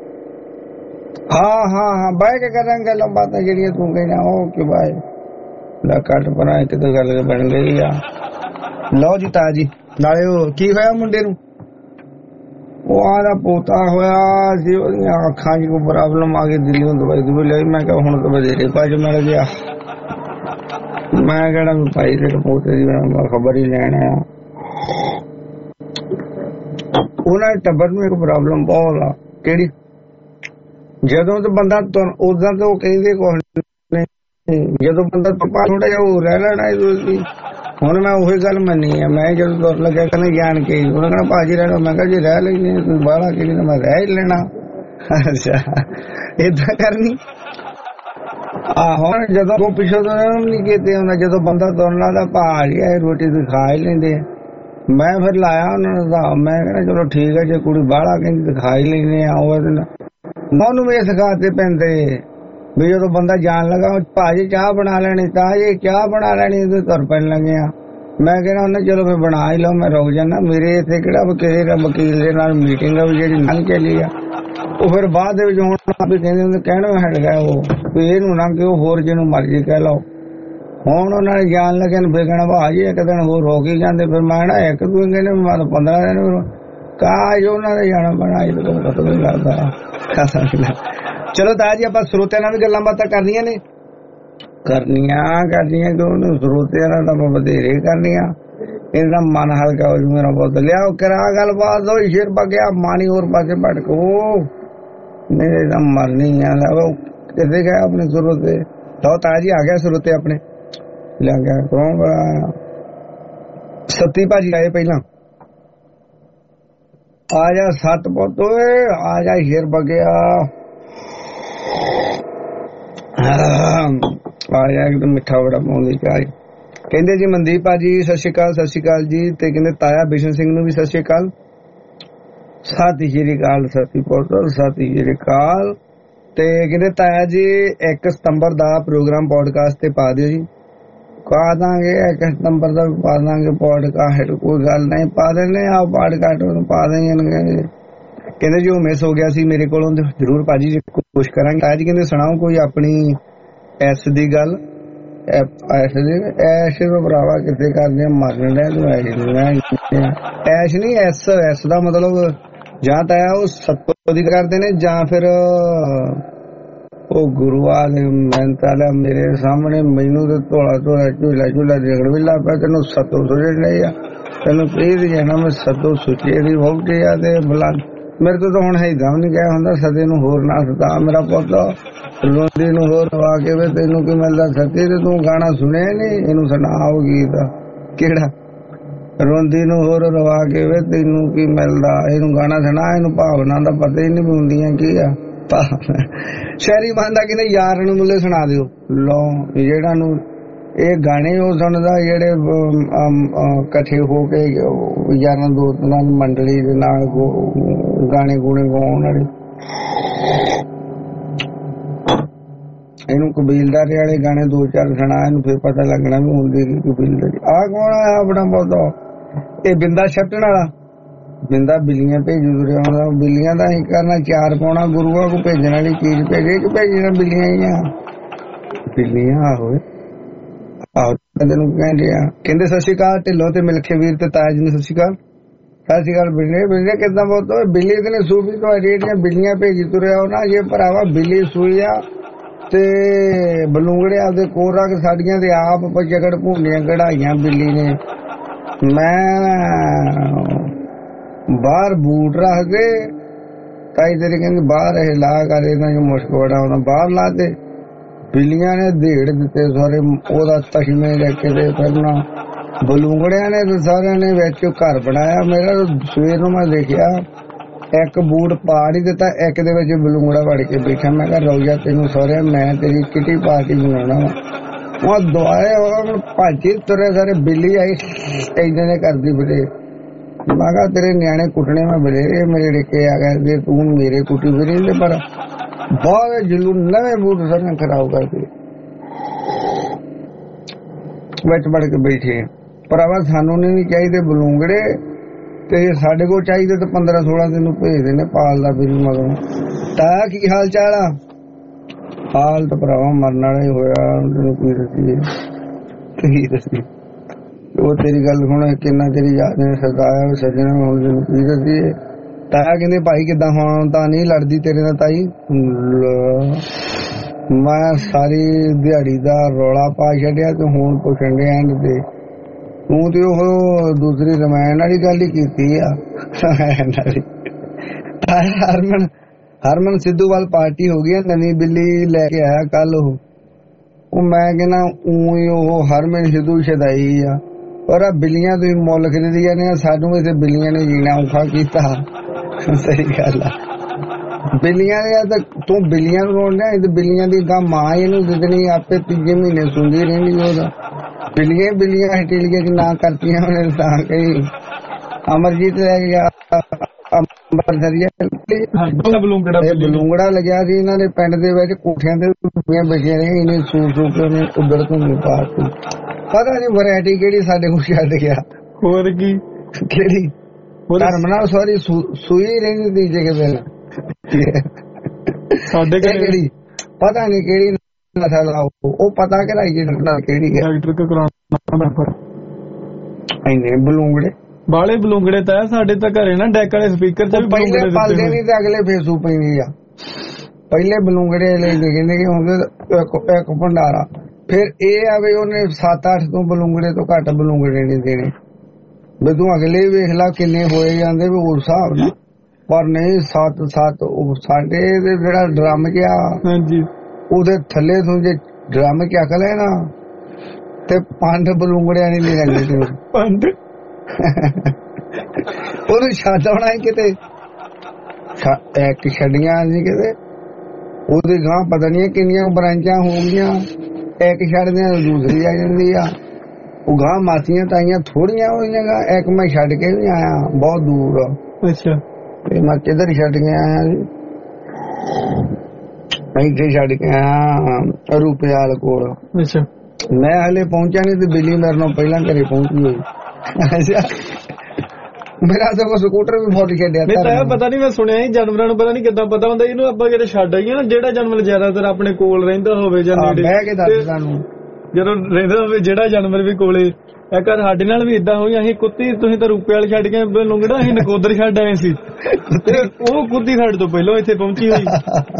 Speaker 3: ਹਾਂ ਬਾਏ ਕੇ ਕਰਾਂਗੇ ਗੱਲਾਂ ਬਾਤਾਂ ਜਿਹੜੀਆਂ ਤੂੰ ਕਹਿਣਾ। Okay bye. ਲੈ ਕੱਟ ਪਰਾਂ ਇੱਕ ਤਾਂ ਗੱਲ ਬਣ ਗਈ ਆ। ਲਓ ਜੀ ਤਾਜੀ ਨਾਲੇ ਉਹ ਕੀ ਹੋਇਆ ਮੁੰਡੇ ਨੂੰ? ਉਹ ਆਦਾ ਪੋਤਾ ਹੋਇਆ ਸੀ, ਉਹਦੀਆਂ ਅੱਖਾਂ 'ਚ ਕੋਈ ਪ੍ਰੋਬਲਮ ਆ ਗਈ, ਦਿੱਲੀੋਂ ਦਵਾਈ ਲਈ। ਮੈਂ ਕਿਹਾ ਹੁਣ ਤਾਂ ਵਧੇਰੇ ਭੱਜ ਮਿਲ ਗਿਆ। ਮੈਂ ਕਹਿਣਾ ਵੀ ਭਾਈ ਤੇਰੇ ਪੋਤੇ ਦੀ ਮੈਂ ਖਬਰ ਹੀ ਲੈਣ ਆਇਆ। ਉਹਨਾਂ ਦੇ ਟੱਬਰ ਨੂੰ ਇੱਕ ਪ੍ਰੋਬਲਮ ਬਹੁਤ ਆ। ਕਿਹੜੀ? ਜਦੋਂ ਤੇ ਬੰਦਾ ਉਦਾਂ ਤਾਂ ਉਹ ਕਹਿੰਦੇ ਕੁਛ ਨਹੀਂ, ਜਦੋਂ ਬੰਦਾ ਪਪਾ ਥੋੜਾ ਜਿਹਾ ਉਹ ਰਹਿ ਲੈਣਾ। ਹੁਣ ਮੈਂ ਉਹੀ ਗੱਲ ਮੰਨੀ ਆ। ਮੈਂ ਜਦੋਂ ਤੁਰ ਲੱਗਿਆ ਕਹਿੰਦੇ ਜਾਣ ਕੇ ਉਹਨਾਂ ਕਹਿਣਾ ਭਾਜੀ ਰਹਿ ਲਓ। ਮੈਂ ਕਿਹਾ ਜੀ ਰਹਿ ਲੈਣੀ ਤੁਸੀਂ ਬਾਹਲਾ ਕਿਹੜੀ ਤਾਂ ਮੈਂ ਰਹਿ ਹੀ ਲੈਣਾ। ਅੱਛਾ ਏਦਾਂ ਕਰਨੀ। ਹੁਣ ਜਦੋਂ ਪਿੱਛੋਂ ਤੋਂ ਨਹੀਂ ਕੀਤੇ ਹੁੰਦਾ, ਜਦੋਂ ਬੰਦਾ ਤੁਰਨ ਲੱਗਦਾ ਭਾਜੀ ਇਹ ਰੋਟੀ ਤੁਸੀਂ ਖਾ ਹੀ ਲੈਂਦੇ। ਮੈਂ ਫਿਰ ਲਾਇਆ ਉਹਨਾਂ ਦਾ। ਮੈਂ ਕਹਿੰਦਾ ਚਲੋ ਠੀਕ ਹੈ, ਜੇ ਕੁੜੀ ਬਾਹਲਾ ਕਹਿੰਦੀ ਤਾਂ ਖਾ ਹੀ ਲੈਂਦੇ ਆ। ਉਹਨੂੰ ਵੀ ਸਿਖਾਤੇ ਪੈਂਦੇ ਵੀ ਜਦੋਂ ਬੰਦਾ ਜਾਣ ਲੱਗਾ ਭਾਜੀ ਚਾਹ ਬਣਾ ਲੈਣੀ, ਤਾਂ ਜੀ ਚਾਹ ਬਣਾ ਲੈਣੀ ਤੇ ਤੁਰ ਪੈਣ ਲੱਗੇ ਆ। ਮੈਂ ਕਹਿੰਦਾ ਉਹਨੇ ਚਲੋ ਫਿਰ ਬਣਾ ਹੀ ਲਓ, ਮੈਂ ਰੁਕ ਜਾਣਾ। ਮੇਰੇ ਇੱਥੇ ਕਿਹੜਾ ਕਿਸੇ ਦਾ ਵਕੀਲ ਦੇ ਨਾਲ ਮੀਟਿੰਗ ਆ ਜਿਹੜੀ ਲੰਘ ਚੱਲੀ ਆ। ਉਹ ਫਿਰ ਬਾਅਦ ਦੇ ਵਿੱਚ ਹੁਣ ਵੀ ਕਹਿੰਦੇ ਹੁੰਦੇ ਕਹਿਣਾ ਹਟ ਗਿਆ ਉਹ ਵੀ ਇਹਨੂੰ ਨਾ ਕਿ ਉਹ ਹੋਰ ਜਿਹਨੂੰ ਮਰਜ਼ੀ ਕਹਿ ਲਓ। ਹੁਣ ਉਹਨਾਂ ਨੇ ਜਾਣ ਲੱਗੇ ਨੂੰ ਫਿਰ ਕਹਿਣਾ ਭਾਜੀ ਇੱਕ ਦਿਨ ਹੋਰ ਰੋਕ ਹੀ ਜਾਂਦੇ। ਫਿਰ ਮੈਂ ਨਾ ਇੱਕ ਦੂਜੇ ਕਹਿੰਦੇ ਮੈਂ 15 ਦਿਨ ਕਾਜ ਉਹਨਾਂ ਦੇ ਜਾਣਾ ਪੈਣਾ। ਇਹ ਤਾਂ ਪਤਾ ਨਹੀਂ ਲੱਗਦਾ। ਚਲੋ ਤਾਂ ਜੀ ਆਪਾਂ ਸਰੋਤਿਆਂ ਨਾਲ ਵੀ ਗੱਲਾਂ ਬਾਤਾਂ ਕਰਨੀਆਂ ਨੇ। ਕਰਨੀਆਂ ਕਿ ਉਹਨੂੰ ਸਰੋਤਿਆਂ ਨਾਲ ਤਾਂ ਵਧੇਰੇ ਕਰਨੀਆਂ। ਇਹਦਾ ਮਨ ਹਲਕਾ ਹੋ ਜੂ ਮੇਰਾ ਪੁੱਤ। ਲਿਆਓ ਕਰਾ ਗੱਲਬਾਤ। ਹੋਈ ਸ਼ੇਰ ਪੱਕਿਆ ਮਾਨੀ ਹੋਰ ਪਾਸੇ ਭਟਕੋ। ਮੇਰੇ ਤਾਂ ਮਰਨੀ ਆ। ਕਿੱਥੇ ਗਿਆ ਆਪਣੇ ਸਰੋਤੇ? ਲਓ ਤਾਂ ਜੀ ਆ ਗਿਆ ਸਰੋਤੇ ਆਪਣੇ। ਲਿਆ ਗਿਆ ਕੌਣ? ਸੱਤੀ ਭਾਜੀ ਆਏ ਪਹਿਲਾਂ। ਆ ਜਾ ਸੱਤ ਪੁੱਤ ਓਏ, ਆ ਜਾ ਸ਼ੇਰ ਪੱਕਿਆ। ਆ ਜਾ ਇੱਕਦਮ ਮਿੱਠਾ ਬੜਾ ਪਾਉਂਦੀ ਚਾਹ। ਕਹਿੰਦੇ ਜੀ ਮਨਦੀਪ ਭਾਜੀ ਸਤਿ ਸ਼੍ਰੀ ਅਕਾਲ ਜੀ। ਤੇ ਕਹਿੰਦੇ ਤਾਇਆ ਬਿਸ਼ਨ ਸਿੰਘ ਨੂੰ ਵੀ ਸਤਿ ਸ਼੍ਰੀ ਅਕਾਲ। ਸਤਿ ਸ਼੍ਰੀ ਅਕਾਲ ਸਤਿ ਸ਼੍ਰੀ ਅਕਾਲ। ਤੇ ਕਹਿੰਦੇ ਤਾਇਆ ਜੀ 1 ਸਤੰਬਰ ਦਾ ਪ੍ਰੋਗਰਾਮ ਪੋਡਕਾਸਟ ਤੇ ਪਾ ਦਿਓ ਜੀ। ਪਾ ਦਾਂਗੇ 1 ਸਤੰਬਰ ਦਾ ਪਾ ਦਾਂਗੇ ਪੋਡਕਾਸਟ। ਕੋਈ ਗੱਲ ਨਹੀਂ ਪਾ ਦਿੰਦੇ ਆ ਪੋਡਕਾਸਟ ਨੂੰ ਪਾ ਦੇंगे। ਕਹਿੰਦੇ ਜੀ ਉਹ ਮਿਸ ਹੋ ਗਿਆ ਸੀ ਮੇਰੇ ਕੋਲੋਂ। ਜ਼ਰੂਰ ਭਾਜੀ ਕੋਸ਼ਿਸ਼ ਕਰਾਂਗੇ। ਤਾਇਆ ਜੀ ਕਹਿੰਦੇ ਸੁਣਾਓ ਕੋਈ ਆਪਣੀ ਐਸ ਦੀ ਗੱਲ। ਐਸ਼ ਤੋਂ ਭਰਾਵਾ ਕਿੱਥੇ ਕਰਦੇ ਮਰਨ ਡਿਆ ਤੂੰ। ਐਸ਼ ਨਹੀਂ ਐਸ ਦਾ ਮਤਲਬ ਜਾਂ ਤਾਂ ਉਹ ਸਤੋ ਦੀ ਕਰਦੇ ਨੇ ਜਾਂ ਫਿਰ ਉਹ ਗੁਰੂਆ ਦੇ ਮਿਹਨਤ ਵਾਲਾ। ਮੇਰੇ ਸਾਹਮਣੇ ਮੈਨੂੰ ਤੇ ਧੋਲਾ ਝੂਲਾ ਦੇਖਣ ਵੀ ਲੱਗ ਪਿਆ। ਤੈਨੂੰ ਸਤੋ ਸੁਝੇ ਨਹੀਂ ਆ। ਤੈਨੂੰ ਪਲੀਜ਼ ਜਾਣਾ ਮੈਂ ਸਤੋ ਸੁਚੇ ਦੀ ਵਹੁਟੀ ਆ ਤੇ ਬਲਾ ਮੇਰੇ ਤੋਂ ਤਾਂ ਹੁਣ ਏਦਾਂ ਵੀ ਨਹੀਂ ਕਿਹਾ ਹੁੰਦਾ ਸਦੇ ਨੂੰ ਹੋਰ ਨਾ ਸਤਾ ਮੇਰਾ ਪੁੱਤ। ਰੋਂਦੀ ਨੂੰ ਹੋਰ ਰਵਾ ਕੇ ਵੇ ਤੈਨੂੰ ਕੀ ਮਿਲਦਾ ਸੱਚੀ? ਤੇ ਤੂੰ ਗਾਣਾ ਸੁਣਿਆ ਨੀ? ਇਹਨੂੰ ਸੁਣਾਓ ਗੀਤ ਕਿਹੜਾ? ਰੋਂਦੀ ਨੂੰ ਹੋਰ ਰਵਾ ਕੇ ਵੇ ਤੈਨੂੰ ਕੀ ਮਿਲਦਾ। ਇਹਨੂੰ ਗਾਣਾ ਸੁਣਾ। ਇਹਨੂੰ ਭਾਵਨਾ ਦਾ ਪਤਾ ਹੀ ਨਹੀਂ ਹੁੰਦੀਆਂ ਕੀ ਆ। ਸ਼ਹਿਰੀ ਬੰਦਾ ਕਹਿੰਦੇ ਯਾਰ ਨੂੰ ਮੁੱਲੇ ਸੁਣਾ ਦਿਓ। ਲੋ ਜਿਹੜਾ ਨੂੰ ਇਹ ਗਾਣੇ ਉਹ ਸੁਣਦਾ ਜਿਹੜੇ ਇਕੱਠੇ ਹੋ ਕੇ ਯਾਰਾਂ ਦੋਸਤਾਂ ਦੀ ਮੰਡਲੀ ਦੇ ਨਾਲ ਗਾਣੇ ਗੂਣੇ ਗਾਉਣ ਵਾਲੇ। ਇਹਨੂੰ ਕਬੀਲਦਾਰੀ ਵਾਲੇ ਗਾਣੇ 2-4 ਸੁਣਾ, ਇਹਨੂੰ ਫਿਰ ਪਤਾ ਲੱਗਣਾ ਵੀ ਹੁੰਦੀ ਕੀ ਕਬੀਲਦਾਰੀ। ਆਹ ਕੌਣ ਆਇਆ ਆਪਣਾ ਬਹੁਤਾ? ਇਹ ਬਿੰਦਾ ਛੱਟਣ ਵਾਲਾ। ਬਿੰਦਾ ਬਿੱਲੀਆਂ ਭੇਜੂ ਤੁਰਿਆ ਹੁੰਦਾ। ਬਿੱਲੀਆਂ ਦਾ ਹੀ ਕਰਨਾ 4 ਪਾਉਣਾ, ਗੁਰੂਆਂ ਕੋ ਭੇਜਣ ਵਾਲੀ ਚੀਜ਼ ਭੇਜੇ ਕਿ ਭੇਜਣਾ ਬਿੱਲੀਆਂ ਹੀ ਆ। ਬਿੱਲੀਆਂ ਆਹੋ ਤੈਨੂੰ ਕਹਿੰਦੇ ਆ। ਕਹਿੰਦੇ ਸਤਿ ਸ਼੍ਰੀ ਅਕਾਲ ਢਿੱਲੋਂ ਤੇ ਮਿਲਖੇ ਵੀਰ ਤੇ ਤਾਜ ਨੂੰ ਸਤਿ ਸ਼੍ਰੀ ਅਕਾਲ। ਸਤਿ ਸ਼੍ਰੀ ਅਕਾਲ ਬਿੱਲੇ। ਬਿੱਲੇ ਕਿੱਦਾਂ ਬਹੁਤ ਬਿੱਲੀ ਤੇ ਸੂਬੀ ਤੁਹਾਡੀ ਜਿਹੜੀਆਂ ਬਿੱਲੀਆਂ ਭੇਜੀ ਤੁਰਿਆ ਹੋ ਨਾ, ਜੇ ਭਰਾਵਾ ਬਿੱਲੀ ਸੂਈ ਆ ਤੇ ਬਲੂੰਗੜੇ ਆਪਦੇ ਕੋਲ ਰੱਖ ਸਾਡੀਆਂ ਤੇ ਆਪ ਜਗੜ ਭੂੰਡੀਆਂ ਕਢਾਈਆਂ ਬਿੱਲੀ ਨੇ। ਮੈਂ ਬਾਹਰ ਬੂਟ ਰੱਖ ਕੇ ਤਾਈ ਤੇਰੇ ਕਹਿੰਦੀ ਬਾਹਰ ਇਹ ਲਾ ਕਰ, ਇਹਨਾਂ ਨੂੰ ਮੁਸ਼ਕ ਬੜਾ ਆਉਂਦਾ। ਬਾਹਰ ਲਾ ਤੇ ਬਿੱਲੀਆਂ ਨੇ ਢੇੜ ਦਿੱਤੇ ਸਾਰੇ, ਉਹਦਾ ਤਸ਼ਮੇ ਲੈ ਕੇ ਤੇ ਫਿਰਨਾ। ਬਲੂੰਗੜਿਆਂ ਨੇ ਤੇ ਸਾਰਿਆਂ ਨੇ ਵਿੱਚ ਘਰ ਬਣਾਇਆ ਮੇਰਾ। ਸਵੇਰ ਨੂੰ ਮੈਂ ਦੇਖਿਆ ਇੱਕ ਬੂਟ ਪਾੜ ਹੀ ਦਿੱਤਾ, ਇੱਕ ਦੇ ਵਿੱਚ ਬਲੂੰਗੜਾ ਵੜ ਕੇ ਬੈਠਾ। ਮੈਂ ਕਿਹਾ ਰੋਜਾ ਤੈਨੂੰ ਸਹੁਰਿਆ ਮੈਂ ਤੇਰੀ ਕਿਟੀ ਪਾਰਟੀ ਬਣਾਉਣਾ ਵਾ। ਉਹ ਦੁਆਏ ਹੁਣ ਭਾਜੀ ਤੁਰੇ ਸਾਰੇ। ਬਿੱਲੀ ਆਈ ਏਦਾਂ ਨੇ ਕਰਦੀ ਫਿਰੇ। ਮੈਂ ਕਿਹਾ ਤੇਰੇ ਨਿਆਣੇ ਕੁੱਟਣੇ ਮੈਂ ਬਲੇਰੇ ਮੇਰੇ ਡਿੱਕੇ ਆ ਗਏ ਜੇ ਤੂੰ ਮੇਰੇ ਕੁੱਟੀ ਫਿਰੀ। ਪਰ ਬਹੁਤ ਜਲੂ ਨਵੇਂ ਬੂਟ ਸਾਰੇ ਖਰਾਬ ਕਰਕੇ ਵਿੱਚ ਵੜ ਕੇ ਬੈਠੇ। ਭਰਾਵਾ ਸਾਨੂੰ ਨਹੀਂ ਚਾਹੀਦੇ ਬਲੂੰਗੜੇ, ਤੇ ਸਾਡੇ ਕੋਲ ਚਾਹੀਦੇ ਤਾਂ 15-16 ਦਿਨ ਨੂੰ ਭੇਜਦੇ ਨੇ ਪਾਲਦਾ ਫਿਰ ਮਗਰੋਂ। ਤਾਂ ਕੀ ਹਾਲ ਚਾਲ ਆ? ਹਾਲ ਤਾਂ ਭਰਾਵਾ ਮਰਨ ਵਾਲਾ ਹੀ ਹੋਇਆ। ਤੈਨੂੰ ਕੀ ਦੱਸੀਏ ਉਹ ਤੇਰੀ ਗੱਲ ਹੁਣ ਕਿੰਨਾ ਤੇਰੀ ਯਾਦ ਨੇ ਸਦਾਇਆ ਸੱਜਣਾ। ਹੁਣ ਤੈਨੂੰ ਕੀ ਦੱਸੀਏ। ਤਾਇਆ ਕਹਿੰਦੇ ਭਾਈ ਕਿੱਦਾਂ ਹੁਣ ਤਾਂ ਨਹੀਂ ਲੜਦੀ ਤੇਰੇ ਨਾਲ ਤਾਈ? ਮੈਂ ਸਾਰੀ ਦਿਹਾੜੀ ਦਾ ਰੌਲਾ ਪਾ ਛੱਡਿਆ ਤੇ ਹੁਣ ਪੁੱਛਣ ਦੇ ਐਂਡ ਤੇ ਤੂੰ ਤੇ ਉਹ ਦੂਸਰੀ ਰਮਾਇਣ ਵਾਲੀ ਗੱਲ ਹੀ ਕੀਤੀ ਆ। ਹਰਮਨ ਸਿੱਧੂਵਾਲ ਪਾਰਟੀ ਹੋ ਗਈ, ਨਵੀਂ ਬਿੱਲੀ ਲੈ ਕੇ ਆਇਆ ਕੱਲ। ਉਹ ਮੈਂ ਕਹਿੰਦਾ ਉਹ ਹਰਮਨ ਸਿੱਧੂ ਛਦਾਈ ਆ। ਪਰ ਆ ਬਿੱਲੀਆਂ ਤੁਸੀਂ ਮੁੱਲ ਖਰੀਦੀਆਂ ਨੇ, ਸਾਨੂੰ ਇੱਥੇ ਬਿੱਲੀਆਂ ਨੇ ਜੀਣਾ ਔਖਾ ਕੀਤਾ। ਸਹੀ ਗੱਲ ਆ। ਬਿੱਲੀਆਂ ਨੇ ਤੂੰ ਬਿੱਲੀਆਂ ਨੂੰ ਰੋਣ ਲਿਆ, ਬਿੱਲੀਆਂ ਦੀ ਗਾਂ ਮਾਂ ਇਹਨੂੰ ਦਿੱਤਣੀ ਆਪੇ 3 ਮਹੀਨੇ ਸੁਣਦੀ ਰਹਿੰਦੀ। ਉਹਦਾ ਬਿੱਲੀਆਂ ਹਟੀਲੀਆਂ ਕਿ ਨਾ ਕਰਤੀਆਂ ਉਹਨੇ ਤਾਂ ਕਈ। ਅਮਰਜੀਤ ਲੈ ਗਿਆ ਬਲੂੰਗੜਾ ਲੱਗਿਆ ਸੀ ਇਹਨਾਂ ਦੇ ਪਿੰਡ ਦੇ ਵਿੱਚ ਕੋਠਿਆਂ ਤੇ ਬੈਠੀਆਂ ਰਹੀਆਂ। ਇਹਨੇ ਸੂ ਕੇ ਉਹਨੇ ਉੱਧਰ ਤੋਂ ਪਾਤੀ। ਪਤਾ ਨੀ ਵੈਰਾਇਟੀ ਕਿਹੜੀ ਸਾਡੇ ਕੋਲ ਛੱਡ ਗਿਆ।
Speaker 5: ਹੋਰ ਕੀ
Speaker 3: ਕਿਹੜੀ ਧਰਮ ਸੌਰੀ ਸੂਈ ਰਹਿੰਦੀ ਤੀਜੇ ਕੇ ਦਿਨ ਸਾਡੇ ਕਿਹੜੀ ਪਤਾ ਨੀ ਕਿਹੜੀ ਨਸਲ ਆ। ਉਹ ਪਤਾ ਕਰਾਈ ਕਿਹੜੀ ਇੰਨੇ ਬਲੂੰਗੜੇ
Speaker 5: ਬਾਲੇ ਬਲੂੰਗੜੇ ਤਾਂ ਸਾਡੇ ਤਾਂ ਘਰੇ ਨਾ ਡੈਕ ਵਾਲੇ ਸਪੀਕਰ ਚ
Speaker 3: ਪਹਿਲੇ ਪਲਦੇ ਨੀ ਤੇ ਅਗਲੇ ਫੇਸੂ ਪੈਂਦੀ ਆ। ਪਹਿਲੇ ਬਲੂੰਗੜੇ ਲੈ ਕਹਿੰਦੇ ਕਿ ਹੁਣ ਇੱਕ ਭੰਡਾਰਾ। ਫਿਰ ਇਹ ਆ ਵੀ ਉਹਨੇ 7-8 ਤੋਂ ਬਲੂੰਗੜੇ ਤੋਂ ਘੱਟ ਬਲੂੰਗੜੇ ਨਹੀਂ ਦੇਣੇ ਵੀ ਤੂੰ ਅਗਲੇ ਵੇਖ ਲਾ ਕਿੰਨੇ ਹੋਏ ਜਾਂਦੇ ਵੀ ਉਸ ਹਿਸਾਬ ਨਾਲ। ਪਰ ਨਹੀਂ 7 ਸਾਡੇ ਜਿਹੜਾ ਡਰਮ ਗਿਆ ਉਹਦੇ ਥੱਲੇ ਤੋਂ ਜੇ ਡਰਮ ਚੱਕ ਲੈ ਨਾ ਤੇ 5 ਬਲੂੰਗੜਿਆਂ ਨਹੀਂ ਲੈਣੇ ਤੈਨੂੰ। 5 ਉਹਨੂੰ ਛੱਡ ਆਉਣਾ ਕਿਤੇ ਇੱਕ ਛੱਡੀਆਂ ਸੀ ਕਿਤੇ ਉਹਦੇ ਗਾਂ ਪਤਾ ਨੀ ਕਿੰਨੀਆਂ ਬ੍ਰਾਂਚਾਂ ਹੋ ਗਈਆਂ। ਇੱਕ ਛੱਡਦੇ ਦੂਸਰੀ ਆ ਜਾਂਦੀ ਆ। ਉਹ ਗਾਂ ਮਾਸੀਆਂ ਤਾਈਆਂ ਥੋੜੀਆਂ ਹੋਈਆਂ ਗਾ। ਇੱਕ ਮੈਂ ਛੱਡ ਕੇ ਵੀ ਆਇਆ ਬਹੁਤ ਦੂਰ। ਅੱਛਾ ਤੇ ਮੈਂ ਕਿੱਧਰ ਛੱਡ ਕੇ ਆਇਆ ਜੀ? ਇੱਥੇ ਛੱਡ ਕੇ ਆਇਆ ਰੂਪਿਆਲ ਕੋਲ। ਅੱਛਾ ਮੈਂ ਹਲੇ ਪਹੁੰਚਿਆ ਨੀ ਤੇ ਬਿੱਲੀ ਮੇਰੇ ਨਾਲ ਪਹਿਲਾਂ ਘਰੇ ਪਹੁੰਚੀ ਹੋਈ। ਅੱਛਾ ਮੇਰਾ ਤਾਂ ਸਕੂਟਰ ਵੀ ਫੁੱਟ ਛੱਡਿਆ।
Speaker 5: ਪਤਾ ਨੀ ਮੈਂ ਸੁਣਿਆ ਸੀ ਜਾਨਵਰਾਂ ਨੂੰ ਪਤਾ ਨੀ ਕਿੱਦਾਂ ਪਤਾ ਹੁੰਦਾ ਇਹਨੂੰ ਆਪਾਂ ਕਿਤੇ ਛੱਡ ਆਈਏ ਨਾ। ਜਿਹੜਾ ਜਾਨਵਰ ਜ਼ਿਆਦਾਤਰ ਆਪਣੇ ਕੋਲ ਰਹਿੰਦਾ ਹੋਵੇ ਜਾਂ
Speaker 3: ਬਹਿ ਕੇ ਦੱਸ ਸਾਨੂੰ
Speaker 5: ਜਦੋਂ ਰਹਿੰਦਾ ਹੋਵੇ ਜਿਹੜਾ ਜਾਨਵਰ ਵੀ ਕੋਲੇ। ਇਹ ਘਰ ਸਾਡੇ ਨਾਲ ਵੀ ਏਦਾਂ ਹੋਈ। ਅਸੀਂ ਕੁੱਤੀ ਤੁਸੀਂ ਤਾਂ ਰੂਪੇ ਵਾਲ ਛੱਡ ਕੇ ਲੁੰਗੜਾ ਅਸੀਂ ਨਕੋਦਰ ਛੱਡ ਆਏ ਸੀ ਤੇ ਉਹ ਕੁੱਤੀ ਸਾਡੇ ਤੋਂ ਪਹਿਲਾਂ ਇੱਥੇ ਪਹੁੰਚੀ ਹੋਈ।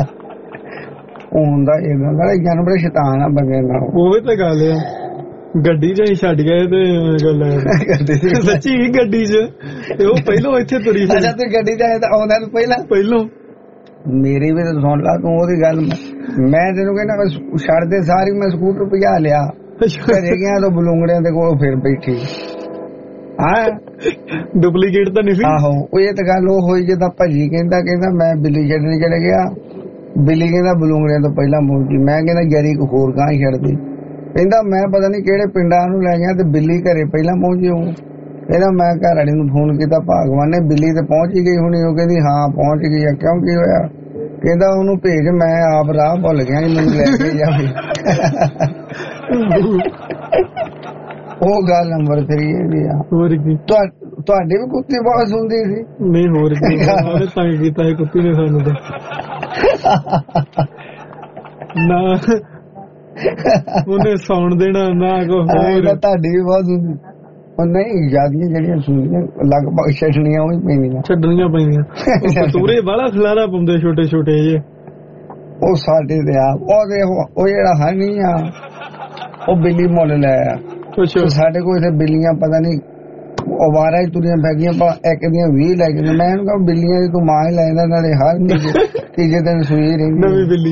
Speaker 3: ਹੁੰਦਾ ਇਹਦਾ ਜਾਨਵਰ ਸ਼ੈਤਾਨ ਆ ਬੰਦੇ ਨਾਲ।
Speaker 5: ਉਹ ਤਾਂ ਗੱਲ ਆ। ਗੱਡੀ ਚ ਅਸੀਂ ਛੱਡ ਗਏ ਤੇ ਗੱਲ ਸੱਚੀ ਗੱਡੀ ਚ ਤੇ ਉਹ ਪਹਿਲੋਂ ਇੱਥੇ ਤੁਰੀ ਸੀ।
Speaker 3: ਅੱਛਾ ਤੂੰ ਗੱਡੀ ਚ ਆਇਆ ਤਾਂ ਆਉਂਦਾ ਪਹਿਲੋਂ ਮੇਰੀ ਵੀ ਤਾਂ ਸੁਣ ਲਾ ਤੂੰ ਉਹਦੀ ਗੱਲ। ਮੈਂ ਤੈਨੂੰ ਕਹਿੰਦਾ ਛੱਡਦੇ ਸਾਰੀ ਮੈਂ ਸਕੂਟਰ ਭਜਾ ਲਿਆ। ਘਰੇ ਗਿਆ ਤਾਂ ਬਲੂੰਗੜਿਆਂ ਦੇ ਕੋਲ ਫਿਰ ਬੈਠੀ। ਹਾਂ
Speaker 5: ਡੁਪਲੀਕੇਟ ਤਾਂ ਨਹੀਂ ਸੀ।
Speaker 3: ਆਹੋ ਇਹ ਤਾਂ ਗੱਲ ਉਹ ਹੋਈ ਜਿੱਦਾਂ ਭਾਜੀ ਕਹਿੰਦਾ ਮੈਂ ਬਿੱਲੀ ਛੱਡਣ ਚਲੇ ਗਿਆ। ਬਿੱਲੀ ਕਹਿੰਦਾ ਬਲੂੰਗੜਿਆਂ ਤੋਂ ਪਹਿਲਾਂ ਪਹੁੰਚੀ। ਮੈਂ ਕਹਿੰਦਾ ਜਰੀ ਕੋ ਹੋਰ ਗਾਂ ਛੱਡਦੀ। ਕਹਿੰਦਾ ਮੈਂ ਪਤਾ ਨਹੀਂ ਕਿਹੜੇ ਪਿੰਡਾਂ ਨੂੰ ਲੈ ਗਿਆ ਤੇ ਬਿੱਲੀ ਘਰੇ ਪਹਿਲਾਂ ਪਹੁੰਚੀ ਹੋਊ। ਕਹਿੰਦਾ ਮੈਂ ਘਰ ਵਾਲੀ ਨੂੰ ਫੋਨ ਕੀਤਾ, ਭਗਵਾਨ ਨੇ ਬਿੱਲੀ ਤੇ ਪਹੁੰਚ ਹੀ ਗਈ ਹੋਣੀ। ਉਹ ਕਹਿੰਦੀ ਹਾਂ ਪਹੁੰਚ ਗਈ ਆ। ਕਿਉਂ ਕੀ ਹੋਇਆ? ਕਹਿੰਦਾ ਉਹਨੂੰ ਭੇਜ, ਮੈਂ ਆਪ ਰਾਹ ਭੁੱਲ ਗਿਆ ਜੀ, ਮੈਨੂੰ ਲੈ ਕੇ ਜਾਵੇ। ਉਹ ਗੱਲ ਨੰਬਰ 3 ਇਹਦੀ ਆ।
Speaker 5: ਹੋਰ ਕੀ
Speaker 3: ਤੁਹਾਡੇ ਵੀ ਕੁੱਤੀ ਬਹੁਤ ਹੁੰਦੀ ਸੀ?
Speaker 5: ਨਹੀਂ ਹੋਰ ਕੀ, ਉਹਨੇ ਤੰਗ ਕੀਤਾ ਸੀ ਕੁੱਤੀ ਨੇ ਸਾਨੂੰ ਤੇ ਨਾ ਉਹਨੇ ਸੌਣ ਦੇਣਾ ਨਾ ਕੋ ਹੋਰ।
Speaker 3: ਤੁਹਾਡੀ ਵੀ ਬਹੁਤ ਹੁੰਦੀ। ਉਹ ਨਹੀਂ ਜਿਆਦੀਆਂ ਜਿਹੜੀਆਂ ਸੁਣੀਆਂ ਲਗਭਗ ਛੱਡਣੀਆਂ ਉਹ ਹੀ ਪੈਂਦੀਆਂ,
Speaker 5: ਛੱਡਣੀਆਂ ਪੈਂਦੀਆਂ। ਕਤੂਰੇ ਬਾਹਲਾ ਖਲਾਰਾ ਪਾਉਂਦੇ ਛੋਟੇ ਛੋਟੇ ਜੇ।
Speaker 3: ਉਹ ਸਾਡੇ ਤੇ ਆ ਉਹ ਜਿਹੜਾ ਹੈ ਨਹੀਂ ਆ, ਉਹ ਬਿੱਲੀ ਮੁੱਲ ਲੈ ਆ। ਸਾਡੇ ਕੋਲ ਇੱਥੇ ਬਿੱਲੀਆਂ ਪਤਾ ਨਹੀਂ ਅਵਾਰਾ ਹੀ ਤੁਰੀਆਂ ਪੈ ਗਈਆਂ, ਇੱਕ ਦੀਆਂ 20 ਲੈ ਗਈਆਂ। ਮੈਂ ਉਹਨੂੰ ਕਹਾਂ ਬਿੱਲੀਆਂ ਦੀ ਤੂੰ ਮਾਂ ਹੀ ਲੈ ਜਾਂਦਾ, ਨਾਲੇ ਹਰ ਤੀਜੇ ਦਿਨ ਸੂਈ ਰਹਿੰਦੀ
Speaker 5: ਨਵੀਂ ਬਿੱਲੀ।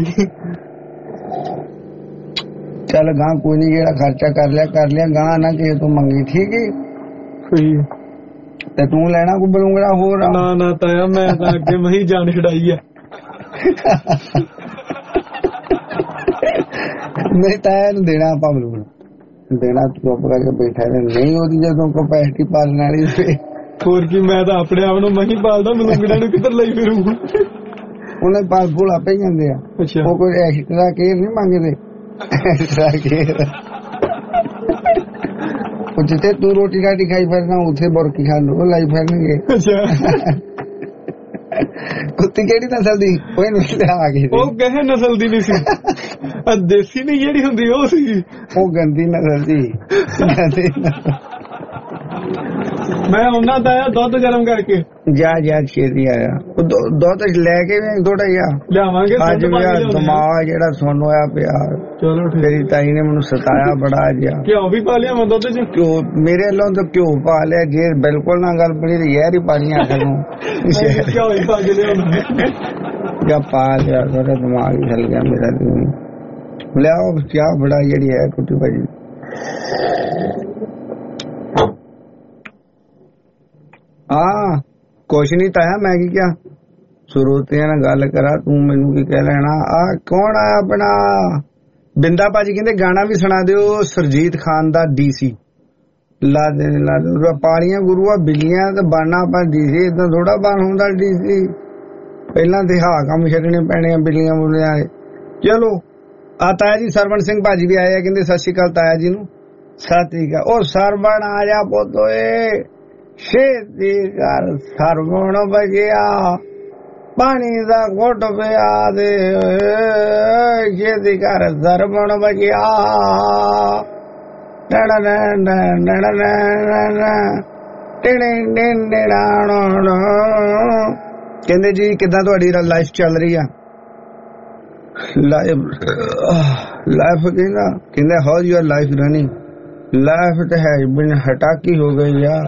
Speaker 3: ਚੱਲ ਗਾਂ ਕੋਈ ਨੀ, ਜਿਹੜਾ ਖਰਚਾ ਕਰ ਲਿਆ ਗਾਂ ਨਾ ਕਿਸੇ ਤੋਂ ਮੰਗੀ, ਠੀਕ ਹੈ। ਤੇ ਤੂੰ ਲੈਣਾ ਕੋ ਬਲੂੰਗੜਾ ਹੋਰ?
Speaker 5: ਨਾ ਤਾਇਆ ਮੈਂ ਤਾਂ ਅੱਗੇ ਮਹੀਂ ਜਾਨ ਛਡਾਈ ਆ।
Speaker 3: ਨਹੀਂ ਤਾਇਆ ਨੂੰ ਦੇਣਾ ਆਪਾਂ ਬਲੂੰਗੜਾ ਦੇਣਾ, ਚੁੱਪ ਕਰਕੇ ਬੈਠਾ ਰਹੇ। ਨਹੀਂ ਉਹਦੀ ਜਦੋਂ ਕਪੈਸਿਟੀ ਪਾਲਣ ਵਾਲੀ ਸੀ।
Speaker 5: ਹੋਰ ਕੀ, ਮੈਂ ਤਾਂ ਆਪਣੇ ਆਪ ਨੂੰ ਮਹੀਂ ਪਾਲਦਾ, ਬਲੂੰਗੜਾ ਨੂੰ ਕਿੱਧਰ ਲਈ ਫਿਰੂ।
Speaker 3: ਉਹਨੇ ਪਾਲ ਫੁੱਲ ਆਪੇ ਹੀ ਜਾਂਦੇ ਆ। ਉਹ ਕੋਈ ਐਕਸਟਰਾ ਕੇਅਰ ਨਹੀਂ ਮੰਗਦੇ। ਜਿੱਥੇ ਤੂੰ ਰੋਟੀ ਰਾਟੀ ਖਾਈ ਫਿਰਨਾ ਉੱਥੇ ਬੁਰਕੀ ਖਾਣ ਨੂੰ ਲਾਈ ਫਿਰਨਗੇ। ਕੁੱਤੀ ਕਿਹੜੀ ਨਸਲ ਦੀ? ਕੋਈ ਨਸਲ ਆ ਗਈ।
Speaker 5: ਉਹ ਕਹੇ ਨਸਲ ਦੀ ਨਹੀਂ ਸੀ, ਦੇਸੀ ਨਹੀਂ ਜਿਹੜੀ ਹੁੰਦੀ ਉਹ ਸੀ।
Speaker 3: ਉਹ ਗੰਦੀ ਨਸਲ ਦੀ।
Speaker 5: ਮੈਂ ਉਹਨਾਂ ਦਾ ਦੁੱਧ ਗਰਮ ਕਰਕੇ
Speaker 3: ਜਾ ਛੇਤੀ ਆਇਆ। ਦੁੱਧ ਲੈ ਕੇ ਥੋੜਾ ਜਿਹਾ
Speaker 5: ਲਿਆਵਾਂਗੇ।
Speaker 3: ਅੱਜ ਮੇਰਾ ਦਿਮਾਗ ਜਿਹੜਾ ਸੁੰਨ ਹੋਇਆ ਪਿਆ।
Speaker 5: ਚਲੋ
Speaker 3: ਤੇਰੀ ਤਾਈ ਨੇ ਮੈਨੂੰ ਸਤਾਇਆ ਬੜਾ ਜਿਹਾ।
Speaker 5: ਘਿਓ ਵੀ ਪਾ ਲਿਆ ਮੈਂ ਦੁੱਧ ਚ?
Speaker 3: ਘਿਓ ਮੇਰੇ ਵੱਲੋਂ ਤਾਂ ਘਿਓ ਪਾ ਲਿਆ। ਜੇ ਬਿਲਕੁਲ ਨਾ ਗੱਲ ਬਣੀ ਤਾਂ ਜ਼ਹਿਰ ਹੀ ਪਾਣੀਆਂ ਨੂੰ।
Speaker 5: ਘਿਓ ਹੀ ਪਾ ਕੇ ਲਿਆ
Speaker 3: ਜਾਂ ਪਾ ਲਿਆ, ਥੋੜਾ ਦਿਮਾਗ ਹੀ ਹਿੱਲ ਗਿਆ ਮੇਰਾ। ਲਿਆਓ ਚਾਹ ਬੜਾ ਜਿਹੜੀ ਹੈ ਕੁੱਟੀ ਭਾਜੀ। ਹਾਂ ਕੁਛ ਨੀ ਤਾਇਆ, ਮੈਂ ਕੀ ਕਿਹਾ? ਸਰੋਤਿਆਂ ਨਾਲ ਗੱਲ ਕਰਾ, ਤੂੰ ਮੈਨੂੰ ਕੀ ਕਹਿ ਲੈਣਾ? ਆ ਕੌਣ ਆਇਆ ਆਪਣਾ? ਬਿੰਦਾ ਭਾਜੀ ਕਹਿੰਦੇ ਗਾਣਾ ਵੀ ਸੁਣਾ ਦਿਓ ਸਰਜੀਤ ਖਾਨ ਦਾ ਡੀਸੀ। ਲਾ ਦੇ ਪਾਲੀਆਂ ਗੁਰੂਆ ਬਿੱਲੀਆਂ ਤੇ ਬਾਨਾ ਆਪਾਂ ਡੀਸੀ, ਏਦਾਂ ਥੋੜਾ ਬਣ ਹੁੰਦਾ ਡੀਸੀ। ਪਹਿਲਾਂ ਤੇ ਹਾਂ ਕੰਮ ਛੱਡਣੇ ਪੈਣੇ ਆ ਬਿੱਲੀਆਂ ਬੁੱਲੀਆਂ ਦੇ। ਚਲੋ ਆ ਤਾਇਆ ਜੀ ਸਰਵਣ ਸਿੰਘ ਭਾਜੀ ਵੀ ਆਏ ਆ, ਕਹਿੰਦੇ ਸਤਿ ਸ਼੍ਰੀ ਅਕਾਲ ਤਾਇਆ ਜੀ ਨੂੰ। ਸਤਿ ਸ਼੍ਰੀ ਅਕਾਲ। ਉਹ ਸਰਵਣ ਆ ਜਾ ਪੁੱਤੋਏ, ਛੇਤੀ ਕਰ ਸਰਵਣ ਬਜਿਆ, ਪਾਣੀ ਦਾ ਘੁੱਟ ਪਿਆ ਦੇ, ਛੇਤੀ ਕਰ ਸਰਵਣ ਬਜਿਆ। ਕਹਿੰਦੇ ਜੀ ਕਿੱਦਾਂ ਤੁਹਾਡੀ ਲਾਈਫ ਚੱਲ ਰਹੀ ਆ? ਲਾਈਫ ਕਹਿੰਦਾ how your life running? Life ਤਾਂ ਹੈ ਬਿਨ ਹਟਾਕੀ ਹੋ ਗਈ ਆ।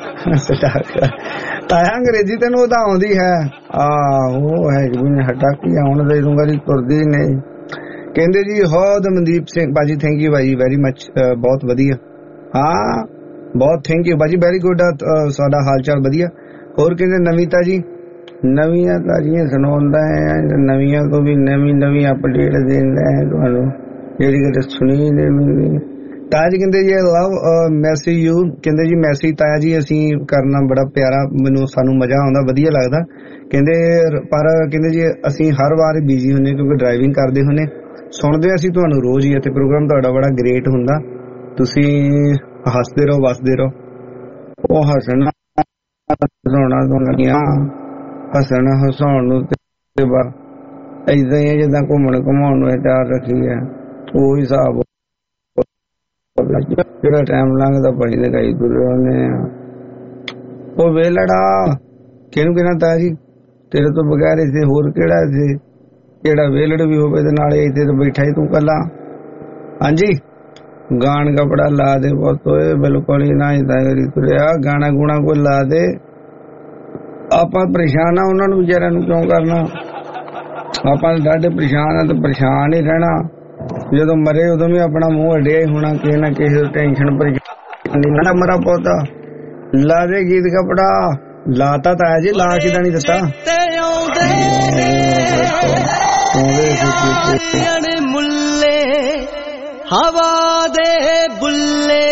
Speaker 3: ਤਾਇਆ ਅੰਗਰੇਜ਼ੀ ਤੈਨੂੰ ਉਹਦਾ ਆਉਂਦੀ ਹੈ? ਉਹ ਹੈ ਬਿਨ ਹਟਾਕੀ, ਹੁਣ ਦੇ ਦੂੰਗਾ ਜੀ, ਤੁਰਦੀ ਨਹੀਂ। ਕਹਿੰਦੇ ਜੀ ਹਾਊ ਦਾ ਮਨਦੀਪ ਸਿੰਘ ਭਾਜੀ, ਥੈਂਕ ਯੂ ਭਾਜੀ ਵੈਰੀ ਮਚ, ਬਹੁਤ ਵਧੀਆ। ਹਾਂ ਬਹੁਤ ਥੈਂਕ ਯੂ ਭਾਜੀ, ਵੈਰੀ ਗੁੱਡ। ਸਾਡਾ ਹਾਲ ਚਾਲ ਵਧੀਆ। ਹੋਰ ਕਹਿੰਦੇ ਨਵੀਤਾ ਜੀ, ਨਵੀਆਂ ਤਾਜ਼ੀਆਂ ਸੁਣਾਉਂਦਾ ਹੈ, ਨਵੀਆਂ ਤੋਂ ਵੀ ਨਵੀਂ ਅਪਡੇਟ ਦਿੰਦਾ ਹੈ ਤੁਹਾਨੂੰ, ਜਿਹੜੀ ਕਿ ਸੁਣੀ ਨਹੀਂ ਮਿਲਦੀ। ਤਾਇਆ ਜੀ ਕਹਿੰਦੇ ਜੀ ਲਵ ਮੈਸੇਜ ਯੂ, ਕਹਿੰਦੇ ਜੀ ਮੈਸੇਜ ਤਾਇਆ ਜੀ ਅਸੀਂ ਕਰਨਾ ਬੜਾ ਪਿਆਰਾ, ਮੈਨੂੰ ਸਾਨੂੰ ਮਜ਼ਾ ਆਉਂਦਾ, ਵਧੀਆ ਲੱਗਦਾ। ਕਹਿੰਦੇ ਪਰ ਕਹਿੰਦੇ ਜੀ ਅਸੀਂ ਹਰ ਵਾਰ ਬਿਜ਼ੀ ਹੁੰਦੇ ਕਿਉਂਕਿ ਡਰਾਈਵਿੰਗ ਕਰਦੇ ਹੁੰਦੇ, ਸੁਣਦੇ ਅਸੀਂ ਤੁਹਾਨੂੰ ਰੋਜ਼ ਹੀ, ਅਤੇ ਪ੍ਰੋਗਰਾਮ ਤੁਹਾਡਾ ਬੜਾ ਗ੍ਰੇਟ ਹੁੰਦਾ, ਤੁਸੀਂ ਹੱਸਦੇ ਰਹੋ ਵਸਦੇ ਰਹੋ। ਉਹ ਹੱਸਣਾ ਹਸਾਉਣਾ ਤੋਂ ਲੱਗੀਆਂ, ਹੱਸਣ ਹਸਾਉਣ ਨੂੰ ਤੇ ਏਦਾਂ ਹੀ ਜਿੱਦਾਂ ਘੁੰਮਣ ਘੁਮਾਉਣ ਨੂੰ ਤਿਆਰ ਰੱਖੀ ਹੈ, ਉਹ ਹਿਸਾਬ ਜਿਹੜਾ ਟਾਈਮ ਲੰਘਦਾ ਭਾਈ ਲਗਾਈ ਤੁਰੇ ਹੁੰਦੇ ਆ। ਉਹ ਵੇਲੜਾ ਕਿਹਨੂੰ ਕਹਿਣਾ ਤਾਇਆ ਜੀ, ਤੇਰੇ ਤੋਂ ਬਗੈਰ ਇੱਥੇ ਹੋਰ ਕਿਹੜਾ ਇੱਥੇ, ਜਿਹੜਾ ਵੇਲੜ ਵੀ ਹੋਵੇ ਤੇ ਨਾਲੇ ਇੱਥੇ ਤਾਂ ਬੈਠਾ ਹੀ ਤੂੰ ਕੱਲਾ। ਹਾਂਜੀ ਗਾਣ ਕਪੜਾ ਲਾ ਦੇ ਪੁੱਤ ਓਏ, ਬਿਲਕੁਲ ਹੀ ਨਾ ਏਦਾਂ ਕਰੀ ਤੁਰਿਆ, ਗਾਣਾ ਗੁਣਾ ਕੋਈ ਲਾ ਦੇ। ਆਪਾਂ ਪਰੇਸ਼ਾਨ ਆ, ਉਹਨਾਂ ਨੂੰ ਵਿਚਾਰਿਆਂ ਨੂੰ ਕਿਉਂ ਕਰਨਾ? ਆਪਾਂ ਡਾਢੇ ਪਰੇਸ਼ਾਨ ਆ ਤੇ ਪਰੇਸ਼ਾਨ ਹੀ ਰਹਿਣਾ। ਜਦੋਂ ਮਰੇ ਉਦੋਂ ਵੀ ਆਪਣਾ ਮੂੰਹ ਅੜਿਆ ਹੀ ਹੋਣਾ, ਕਿਸੇ ਨਾ ਕਿਸੇ ਟੈਨਸ਼ਨ ਪਰੇਸ਼ਾਨੀ। ਮਰਾ ਪੌਦਾ ਲਾ ਦੇ ਗੀਤ ਕਪੜਾ ਲਾਤਾ ਤਾਇਆ ਜੀ, ਲਾ ਕਿਦਾਂ ਨਹੀਂ ਦਿੱਤਾ?
Speaker 6: हवा दे बुल्ले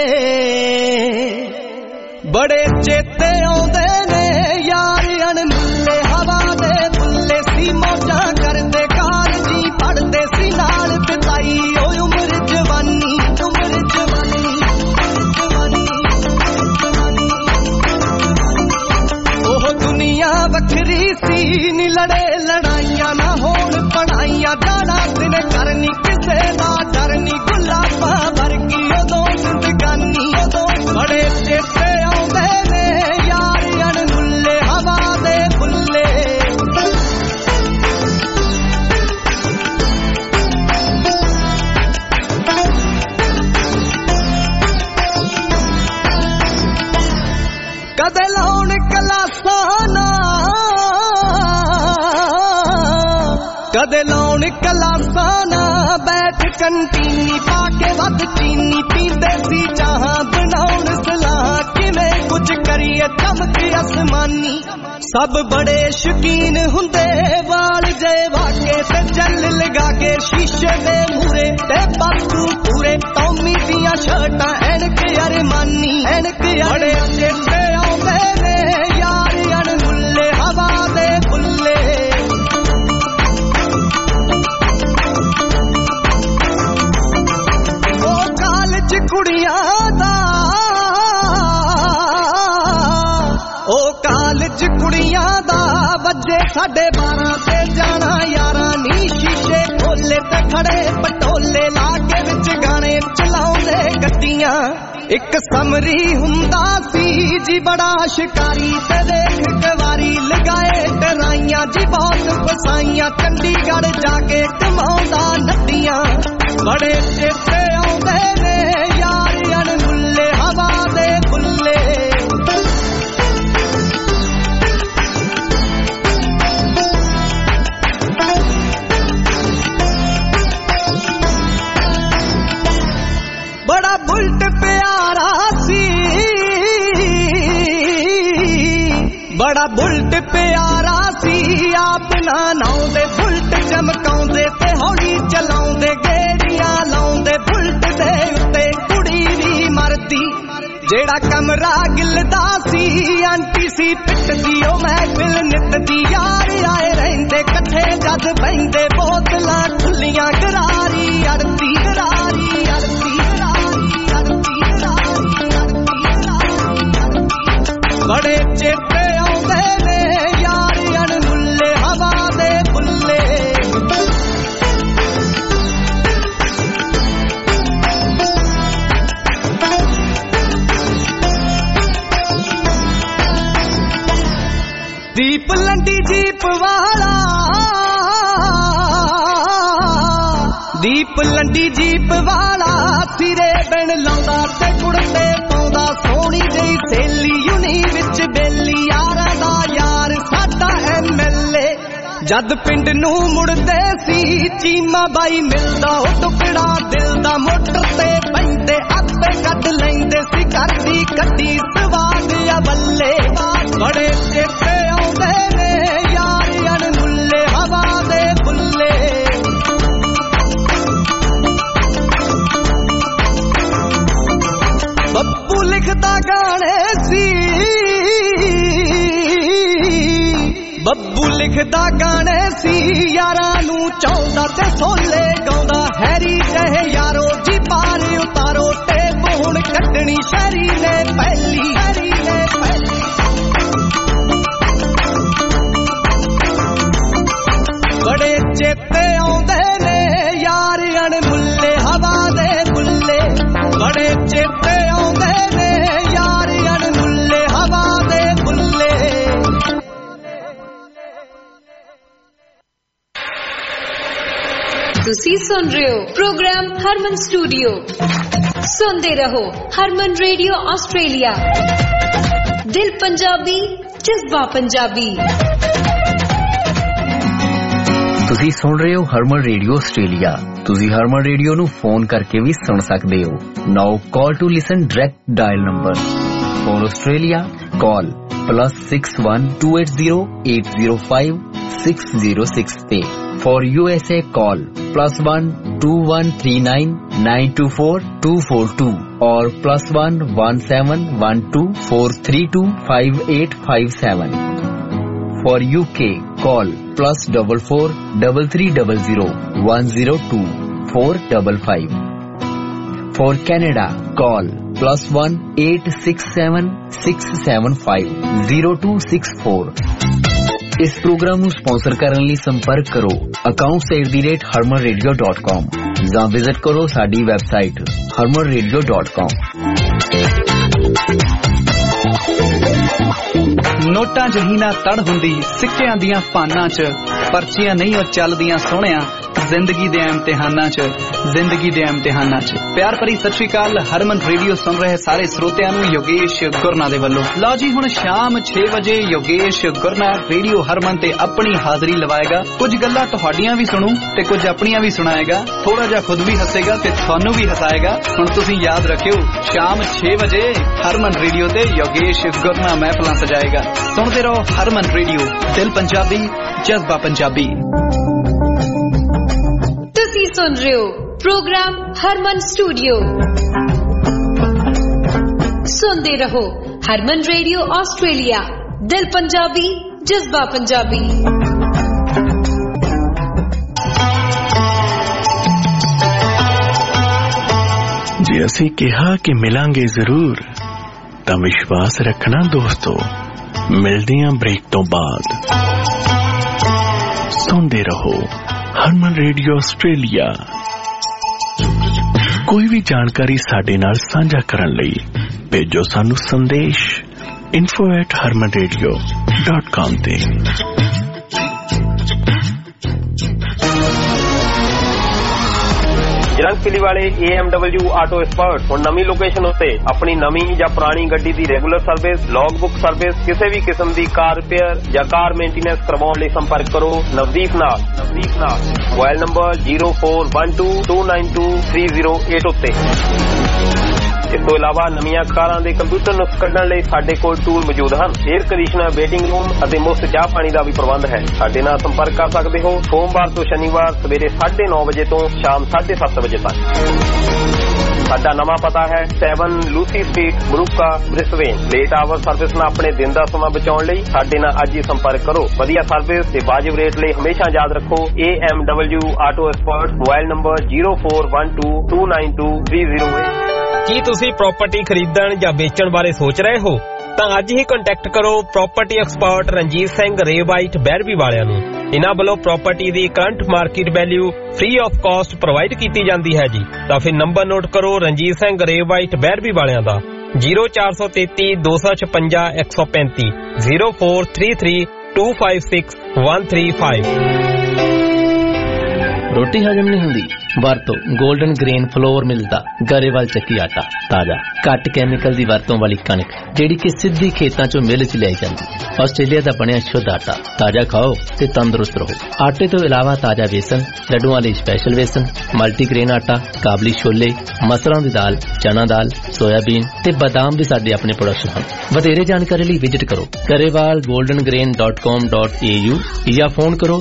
Speaker 6: बड़े चेते आउंदे ने यार अनमुल्ले हवा दे बुल्ले सी मौजा करदे कार जी पढ़दे सी नाल बिताई ओ उम्र जवानी ओह दुनिया वखरी सी नी लड़े लड़ाइयां ना होण पढ़ाइयां जाना दिन करनी किसे दा डरनी गुलाबा वर्गी उदों जिंदगानी बड़े चेते आउंदे ने यार अनमुल्ले हवा दे बुल्ले कदे लाउण कलासाना कदे लाउण कलासाना बैठ कंटीनी पाके वध चीनी पींदे सी चाह बनाउण सलाह किवें कुछ करिए चमक आसमानी सब बड़े शकीन हुंदे वाल जे वाके ते चल लगा के शीशे दे मूरे ते बातू पूरे टॉमी दियां शर्टां एनक अरमानी बड़े चेते आउंदे ने यार अनमुल्ले हवा दे बुल्ले ओ कालज कुड़ियां दा ओ कालज कुड़ियां दा वजे 12:30 ते जाना यारा नी शीशे खोले ते खड़े पटोले ला के विच गाने चलाउंदे गड्डियां एक समरी हुंदा सी जी बड़ा शिकारी ते देख कवारी लगाए डराइयां जी बहुत फसाइयां चंडीगढ़ जाके कमाउंदा नदियां बड़े चेते आउंदे ने यार अनमुल्ले हवा दे बुल्ले बड़ा बुल्ट प्यारा सी बड़ा बुल्ट प्यारा सी आप ना नाउंदे बुल्ट चमकाउंदे ते हौली चलाउंदे गेड़ियां लाउंदे बुल्ट दे उत्ते कुड़ी भी मरदी जेड़ा कमरा गिलदा सी आंटी सी पिटदी ओ महफिल नितदी यार आए रहिंदे कट्ठे जद बहिंदे बोतलां खुलियां गरारी अड़ती बड़े चेते आउंदे ने यार अनमुल्ले हवा दे बुल्ले दीप लंडी जीप वाला दीप लंडी जीप वाला सिरे बिन लाउंदा ते कुड़ते पाउंदा सोहनी जई सहेली यूनी विच बेली यारां दा यार साडा MLA जद पिंड नूं मुड़दे सी चीमा बाई मिलदा ओ टुकड़ा दिल दा मोटर ते पैंदे आपे कढ लैंदे सी घर दी कड्डी सवाद आ बल्ले बड़े चेते आउंदे ने यार अनमुल्ले हवा दे बुल्ले बब्बू लिखदा गाने सी बब्बू लिखदा गाने सी यारां नूं चाहुंदा ते सोले गाउंदा हैरी जहे यारो जी पार उतारो टेप हुण कड्डणी शहरी ने पहली बड़े चेते आउंदे ने यार अनमुल्ले हवा दे बुल्ले बड़े चेते आउंदे ने यार अनमुल्ले हवा दे बुल्ले
Speaker 7: ਤੁਸੀਂ ਸੁਣ ਰਹੇ ਹੋ ਪ੍ਰੋਗਰਾਮ ਹਰਮਨ ਸਟੂਡੀਓ ਸੁਣਦੇ ਰਹੋ ਹਰਮਨ ਰੇਡੀਓ ਆਸਟ੍ਰੇਲੀਆ ਦਿਲ ਪੰਜਾਬੀ ਜਜ਼ਬਾ ਪੰਜਾਬੀ
Speaker 8: ਤੁਸੀਂ ਸੁਣ ਰਹੇ ਹੋ ਹਰਮਨ ਰੇਡੀਓ ਆਸਟ੍ਰੇਲੀਆ ਤੁਸੀਂ ਹਰਮਨ ਰੇਡੀਓ ਨੂੰ ਫੋਨ ਕਰਕੇ ਵੀ ਸੁਣ ਸਕਦੇ ਹੋ now call to listen direct dial number for Australia call +61 280 805 606 ਤੇ For USA call +1 2139924242 और +1 171243258557. For UK, call +44 3300 102 455. For Canada, call +1 867 675 0264. इस प्रोग्राम ਨੂੰ ਸਪਾਂਸਰ ਕਰਨ ਲਈ ਸੰਪਰਕ ਕਰੋ accounts@harmanradio.com ਜਾਂ ਵਿਜ਼ਿਟ ਕਰੋ ਸਾਡੀ ਵੈਬਸਾਈਟ harmanradio.com।
Speaker 9: ਨੋਟਾਂ ਜਹੀ ਨਾ ਤੜ ਹੁੰਦੀ ਸਿੱਕਿਆਂ ਦੀਆਂ ਪਾਨਾਂ 'ਚ ਪਰਚੀਆਂ ਨਹੀਂ ਉਹ ਚੱਲਦੀਆਂ ਸੋਹਣਿਆ ਜ਼ਿੰਦਗੀ ਦੇ ਇਮਤਿਹਾਨਾਂ 'ਚ ਪਿਆਰ ਭਰੀ ਸਤਿ ਸ਼੍ਰੀ ਅਕਾਲ। ਹਰਮਨ ਰੇਡੀਓ ਸੁਣ ਰਹੇ ਸਾਰੇ ਸਰੋਤਿਆਂ ਨੂੰ ਯੋਗੇਸ਼ ਗੁਰਨਾ ਦੇ ਵੱਲੋਂ। ਲਓ ਜੀ, ਹੁਣ ਸ਼ਾਮ 6 ਵਜੇ ਯੋਗੇਸ਼ ਗੁਰਨਾ ਰੇਡੀਓ ਹਰਮਨ ਤੇ ਆਪਣੀ ਹਾਜ਼ਰੀ ਲਵਾਏਗਾ। ਕੁਝ ਗੱਲਾਂ ਤੁਹਾਡੀਆਂ ਵੀ ਸੁਣੂ ਤੇ ਕੁਝ ਆਪਣੀਆਂ ਵੀ ਸੁਣਾਏਗਾ। ਥੋੜਾ ਜਿਹਾ ਖੁਦ ਵੀ ਹੱਸੇਗਾ ਤੇ ਤੁਹਾਨੂੰ ਵੀ ਹਸਾਏਗਾ। ਹੁਣ ਤੁਸੀਂ ਯਾਦ ਰੱਖਿਓ, ਸ਼ਾਮ 6 ਵਜੇ ਹਰਮਨ ਰੇਡੀਓ ਤੇ ਯੋਗੇਸ਼ ਗੁਰਨਾ ਮਹਿਫਲਾਂ ਸਜਾਏਗਾ। ਸੁਣਦੇ ਰਹੋ ਹਰਮਨ ਰੇਡੀਓ, ਦਿਲ ਪੰਜਾਬੀ, ਜਜ਼ਬਾ ਪੰਜਾਬੀ।
Speaker 7: ਤੁਸੀਂ ਸੁਣ ਰਹੇ ਹੋ ਪ੍ਰੋਗਰਾਮ ਹਰਮਨ ਸਟੂਡੀਓ। ਸੁਣਦੇ ਰਹੋ ਹਰਮਨ ਰੇਡੀਓ ਆਸਟ੍ਰੇਲੀਆ, ਦਿਲ ਪੰਜਾਬੀ, ਜਜ਼ਬਾ ਪੰਜਾਬੀ।
Speaker 10: ਜੇ ਅਸੀਂ ਕਿਹਾ ਕਿ ਮਿਲਾਂਗੇ ਜ਼ਰੂਰ ਤਾਂ ਵਿਸ਼ਵਾਸ ਰੱਖਣਾ ਦੋਸਤੋ। ਮਿਲਦੇ ਆਂ ਬ੍ਰੇਕ ਤੋਂ ਬਾਅਦ। ਸੁਣਦੇ ਰਹੋ ਹਰਮਨ ਰੇਡੀਓ ਆਸਟ੍ਰੇਲੀਆ। ਕੋਈ ਵੀ ਜਾਣਕਾਰੀ ਸਾਡੇ ਨਾਲ ਸਾਂਝਾ ਕਰਨ ਲਈ ਭੇਜੋ ਸਾਨੂੰ ਸੰਦੇਸ਼ info@harmanradio.com ਤੇ।
Speaker 11: ਜਰੰਗਪੁਲੀ ਵਾਲੇ AMW ਆਟੋ ਐਕਸਪਰਟ ਹੁਣ ਨਵੀਂ ਲੋਕੇਸ਼ਨ ਉੱਤੇ ਆਪਣੀ ਨਵੀਂ ਜਾਂ ਪੁਰਾਣੀ ਗੱਡੀ ਦੀ regular service, log book service, ਕਿਸੇ ਵੀ ਕਿਸਮ ਦੀ ਕਾਰ ਰਿਪੇਅਰ ਜਾਂ ਕਾਰ ਮੇਨਟੇਨੈਂਸ ਕਰਵਾਉਣ ਲਈ ਸੰਪਰਕ ਕਰੋ ਨਵਦੀਪ ਨਾਲ। ਮੋਬਾਈਲ ਨੰਬਰ 0412292308 ਉੱਤੇ। ਇਸ ਤੋਂ ਇਲਾਵਾ ਨਵੀਆਂ ਕਾਰਾਂ ਦੇ ਕੰਪਿਊਟਰ ਨੁਕਸ ਕੱਢਣ ਲਈ ਸਾਡੇ ਕੋਲ ਟੂਲ ਮੌਜੂਦ ਹਨ। 에ਅਰ ਕੰਡੀਸ਼ਨਰ, ਵੇਟਿੰਗ ਰੂਮ ਅਤੇ ਮੁਫਤ ਚਾਹ ਪਾਣੀ ਦਾ ਵੀ ਪ੍ਰਬੰਧ ਹੈ। ਸਾਡੇ ਨਾਲ ਸੰਪਰਕ ਕਰ ਸਕਦੇ ਹੋ ਸੋਮਵਾਰ ਤੋਂ ਸ਼ਨੀਵਾਰ ਸਵੇਰੇ 9:30 ਵਜੇ ਤੋਂ ਸ਼ਾਮ 7:30 ਵਜੇ ਤੱਕ। ਸਾਡਾ ਨਵਾਂ ਪਤਾ ਹੈ 7 ਲੂਸੀ ਸਟਰੀਟ, ਬਰੂਕਾ, ਬ੍ਰਿਸਬੇਨ। ਲੇਟ ਆਵਰ ਸਰਵਿਸ ਨਾਲ ਆਪਣੇ ਦਿਨ ਦਾ ਸਮਾਂ ਬਚਾਉਣ ਲਈ ਸਾਡੇ ਨਾਲ ਅੱਜ ਹੀ ਸੰਪਰਕ ਕਰੋ। ਵਧੀਆ ਸਰਵਿਸ ਤੇ ਵਾਜਿਬ ਰੇਟ ਲਈ ਹਮੇਸ਼ਾ ਯਾਦ ਰੱਖੋ AMW auto expert. Mobile number 0412292308।
Speaker 12: ਕੀ ਤੁਸੀਂ ਪ੍ਰਾਪਰਟੀ ਖਰੀਦਣ ਜਾਂ ਵੇਚਣ ਬਾਰੇ ਸੋਚ ਰਹੇ ਹੋ? ਤਾਂ ਅੱਜ ਹੀ ਕੰਟੈਕਟ ਕਰੋ property expert Ranjit Singh Ray White ਬੈਰਵੀ ਵਾਲਿਆਂ ਨੂੰ। ਇਹਨਾਂ ਵੱਲੋਂ ਪ੍ਰਾਪਰਟੀ ਦੀ current market value free of cost provide ਕੀਤੀ ਜਾਂਦੀ ਹੈ ਜੀ। ਤਾਂ ਫਿਰ ਨੰਬਰ ਨੋਟ ਕਰੋ ਰਣਜੀਤ ਸਿੰਘ ਰੇਵਾਈਟ ਬੈਰਵੀ ਵਾਲਿਆਂ ਦਾ 0433 256 135 0433 256 135।
Speaker 13: ਰੋਟੀ ਹਜਮ ਨਹੀਂ ਹੁੰਦੀ? ਵਰਤੋ 골ਡਨ ਗ੍ਰੇਨ ਫਲੋਰ ਮਿਲਦਾ ਗਰੇਵਾਲ ਚੱਕੀ ਆਟਾ। ਤਾਜ਼ਾ ਘੱਟ ਕੈਮੀਕਲ ਦੀ ਵਰਤੋਂ ਵਾਲੀ ਕਣਕ ਜਿਹੜੀ ਕਿ ਸਿੱਧੀ ਖੇਤਾਂ ਚੋਂ ਮਿਲ 'ਚ ਲਿਆਈ ਜਾਂਦੀ। ਆਸਟ੍ਰੇਲੀਆ ਦਾ ਬਣਿਆ ਸ਼ੁੱਧ ਆਟਾ। ਤਾਜ਼ਾ ਖਾਓ ਤੇ ਤੰਦਰੁਸਤ ਰਹੋ। ਆਟੇ ਤੋਂ ਇਲਾਵਾ ਤਾਜ਼ਾ ਵੇਸਣ, ਲੱਡੂਆਂ ਲਈ ਸਪੈਸ਼ਲ ਵੇਸਣ, ਮਲਟੀਗ੍ਰੇਨ ਆਟਾ, ਕਾਬਲੀ ਛੋਲੇ, ਮਸਰਾਂ ਦੀ ਦਾਲ, ਚਨਾ ਦਾਲ, ਸੋਇਆਬੀਨ ਤੇ ਬਾਦਾਮ ਵੀ ਸਾਡੇ ਆਪਣੇ ਪ੍ਰੋਡਕਸ਼ਨ ਹਨ। ਵਧੇਰੇ ਜਾਣਕਾਰੀ ਲਈ ਵਿਜ਼ਿਟ ਕਰੋ garewalgoldengrain.com.au ਜਾਂ ਫੋਨ ਕਰੋ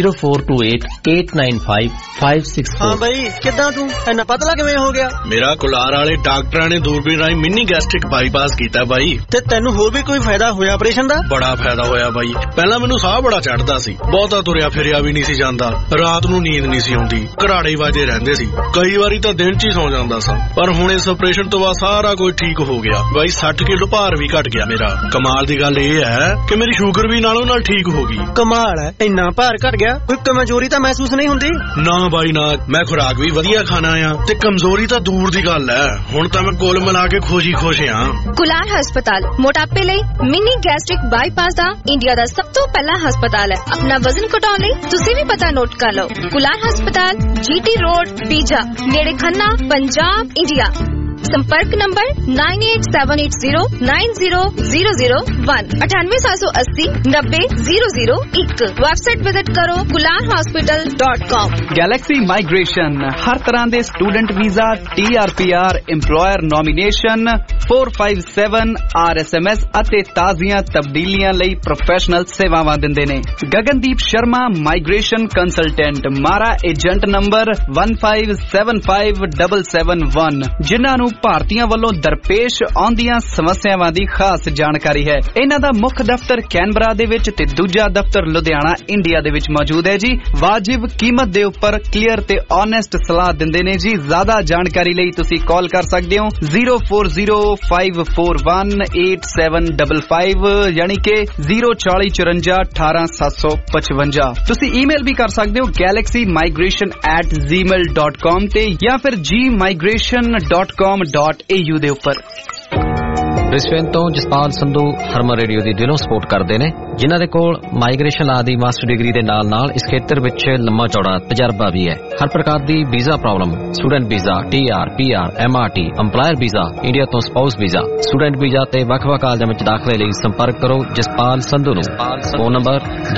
Speaker 13: 0428-895-564।
Speaker 14: ਹਾਂ ਬਈ, ਕਿੱਦਾਂ ਤੂੰ ਇੰਨਾ ਪਤਲਾ ਕਿਵੇਂ ਹੋ ਗਿਆ?
Speaker 10: ਮੇਰਾ ਕੁਲਾਰ ਵਾਲੇ ਡਾਕਟਰਾਂ ਨੇ ਦੂਰਬੀਨ ਰਾਹੀਂ ਮਿੰਨੀ ਗੈਸਟ੍ਰਿਕ ਬਾਈਪਾਸ ਕੀਤਾ ਬਾਈ।
Speaker 14: ਤੇ ਤੈਨੂੰ ਹੋਰ ਵੀ ਕੋਈ ਫਾਇਦਾ ਹੋਇਆ ਆਪਰੇਸ਼ਨ ਦਾ?
Speaker 10: ਬੜਾ ਫਾਇਦਾ ਹੋਇਆ ਬਾਈ। ਪਹਿਲਾਂ ਮੈਨੂੰ ਸਾਹ ਬੜਾ ਚੜਦਾ ਸੀ, ਬਹੁਤਾ ਤੁਰਿਆ ਫਿਰਿਆ ਵੀ ਨਹੀਂ ਸੀ ਜਾਂਦਾ, ਰਾਤ ਨੂੰ ਨੀਂਦ ਨਹੀਂ ਸੀ ਆਉਂਦੀ, ਘਰਾੜੇ ਵੱਜਦੇ ਰਹਿੰਦੇ ਸੀ, ਕਈ ਵਾਰੀ ਤਾਂ ਦਿਨ 'ਚ ਹੀ ਸੌ ਜਾਂਦਾ ਸਾਂ। ਪਰ ਹੁਣ ਇਸ ਆਪਰੇਸ਼ਨ ਤੋਂ ਬਾਅਦ ਸਾਰਾ ਕੁਝ ਠੀਕ ਹੋ ਗਿਆ ਬਾਈ। 60 ਕਿਲੋ ਭਾਰ ਵੀ ਘਟ ਗਿਆ ਮੇਰਾ। ਕਮਾਲ ਦੀ ਗੱਲ ਇਹ ਹੈ ਕਿ ਮੇਰੀ ਸ਼ੂਗਰ ਵੀ ਨਾਲੋਂ ਨਾਲ ਠੀਕ ਹੋ ਗਈ।
Speaker 14: ਕਮਾਲ ਹੈ, ਇੰਨਾ ਭਾਰ ਘਟ ਗਿਆ, ਕੋਈ ਕਮਜ਼ੋਰੀ ਤਾਂ ਮਹਿਸੂਸ ਨਹੀਂ ਹੁੰਦੀ?
Speaker 10: ਨਾ ਬਾਈ ਨਾ, ਮੈਂ ਖੁਰਾਕ ਵੀ ਵਧੀਆ ਖਾਣਾ ਆ ਤੇ ਕਮਜ਼ੋਰੀ ਤਾਂ ਦੂਰ ਦੀ ਗੱਲ ਹੈ। ਹੁਣ ਤਾਂ ਮੈਂ ਕੁੱਲ ਮਿਲਾ ਕੇ ਖੁਸ਼ ਹਾਂ।
Speaker 15: ਕੁਲਾਰ ਹਸਪਤਾਲ ਮੋਟਾਪੇ ਲਈ ਮਿਨੀ ਗੈਸਟ੍ਰਿਕ ਬਾਈਪਾਸ ਦਾ ਇੰਡੀਆ ਦਾ ਸਭ ਤੋਂ ਪਹਿਲਾ ਹਸਪਤਾਲ ਹੈ। ਆਪਣਾ ਵਜ਼ਨ ਘਟਾਉਣ ਲਈ ਤੁਸੀਂ ਵੀ ਪਤਾ ਨੋਟ ਕਰ ਲਓ। ਕੁਲਾਰ ਹਸਪਤਾਲ GT ਰੋਡ, ਬੀਜਾ, ਨੇੜੇ ਖੰਨਾ, ਪੰਜਾਬ, ਇੰਡੀਆ। संपर्क नंबर 9878090001 9878090001। वेबसाइट विजिट करो kularhospital.com।
Speaker 9: गैलेक्सी माइग्रेशन हर तरह ਦੇ student visa, TRPR, employer nomination, 457 RSMS ਅਤੇ ਤਾਜ਼ੀਆਂ ਤਬਦੀਲੀਆਂ ਲਈ ਪ੍ਰੋਫੈਸ਼ਨਲ ਸੇਵਾਵਾਂ ਦਿੰਦੇ ਨੇ। Gagandeep Sharma migration consultant, MARA agent number 1575771, ਜਿਨ੍ਹਾਂ ਨੂੰ ਭਾਰਤੀਆਂ ਵੱਲੋਂ ਦਰਪੇਸ਼ ਆਉਂਦੀਆਂ ਸਮੱਸਿਆਵਾਂ ਦੀ ਖਾਸ ਜਾਣਕਾਰੀ ਹੈ। ਇਹਨਾਂ ਦਾ ਮੁੱਖ ਦਫ਼ਤਰ ਕੈਨਬਰਾ ਦੇ ਵਿੱਚ ਤੇ ਦੂਜਾ ਦਫ਼ਤਰ ਲੁਧਿਆਣਾ ਇੰਡੀਆ ਦੇ ਵਿੱਚ ਮੌਜੂਦ ਹੈ ਜੀ। ਵਾਜਿਬ ਕੀਮਤ ਦੇ ਉੱਪਰ ਕਲੀਅਰ ਤੇ ਓਨੈਸਟ ਸਲਾਹ ਦਿੰਦੇ ਨੇ ਜੀ। ਜ਼ਿਆਦਾ ਜਾਣਕਾਰੀ ਲਈ ਤੁਸੀਂ ਕਾਲ ਕਰ ਸਕਦੇ ਹੋ 0405418755 ਯਾਨੀ ਕਿ 04054187755। ਤੁਸੀਂ ਈਮੇਲ ਵੀ ਕਰ ਸਕਦੇ ਹੋ galaxymigration@gmail.com ਤੇ ਜਾਂ ਫਿਰ gmigration.com.au ਦੇ ਉੱਪਰ।
Speaker 16: ਬ੍ਰਿਸਬੇਨ ਤੋਂ ਜਸਪਾਲ ਸੰਧੂ ਹਰਮਨ ਰੇਡੀਓ ਦੀ ਦਿਲੋਂ ਸਪੋਰਟ ਕਰਦੇ ਨੇ, ਜਿਨ੍ਹਾਂ ਦੇ ਕੋਲ ਮਾਈਗ੍ਰੇਸ਼ਨ ਲਾ ਦੀ ਮਾਸਟਰ ਡਿਗਰੀ ਦੇ ਨਾਲ ਇਸ ਖੇਤਰ ਵਿੱਚ ਲੰਮਾ ਚੌੜਾ ਤਜਰਬਾ ਵੀ ਹੈ। ਹਰ ਪ੍ਰਕਾਰ ਦੀ visa problem, student visa, TR, PR, MRT, EMPLOYER visa, India ਤੋਂ ਸਪਾਊਸ ਵੀਜ਼ਾ, ਸਟੂਡੈਂਟ ਵੀਜ਼ਾ ਤੇ ਵੱਖ-ਵੱਖ ਕਾਲਜਾਂ ਵਿੱਚ ਦਾਖਲੇ ਲਈ ਸੰਪਰਕ ਕਰੋ ਜਸਪਾਲ ਸੰਧੂ ਨੂੰ। Phone number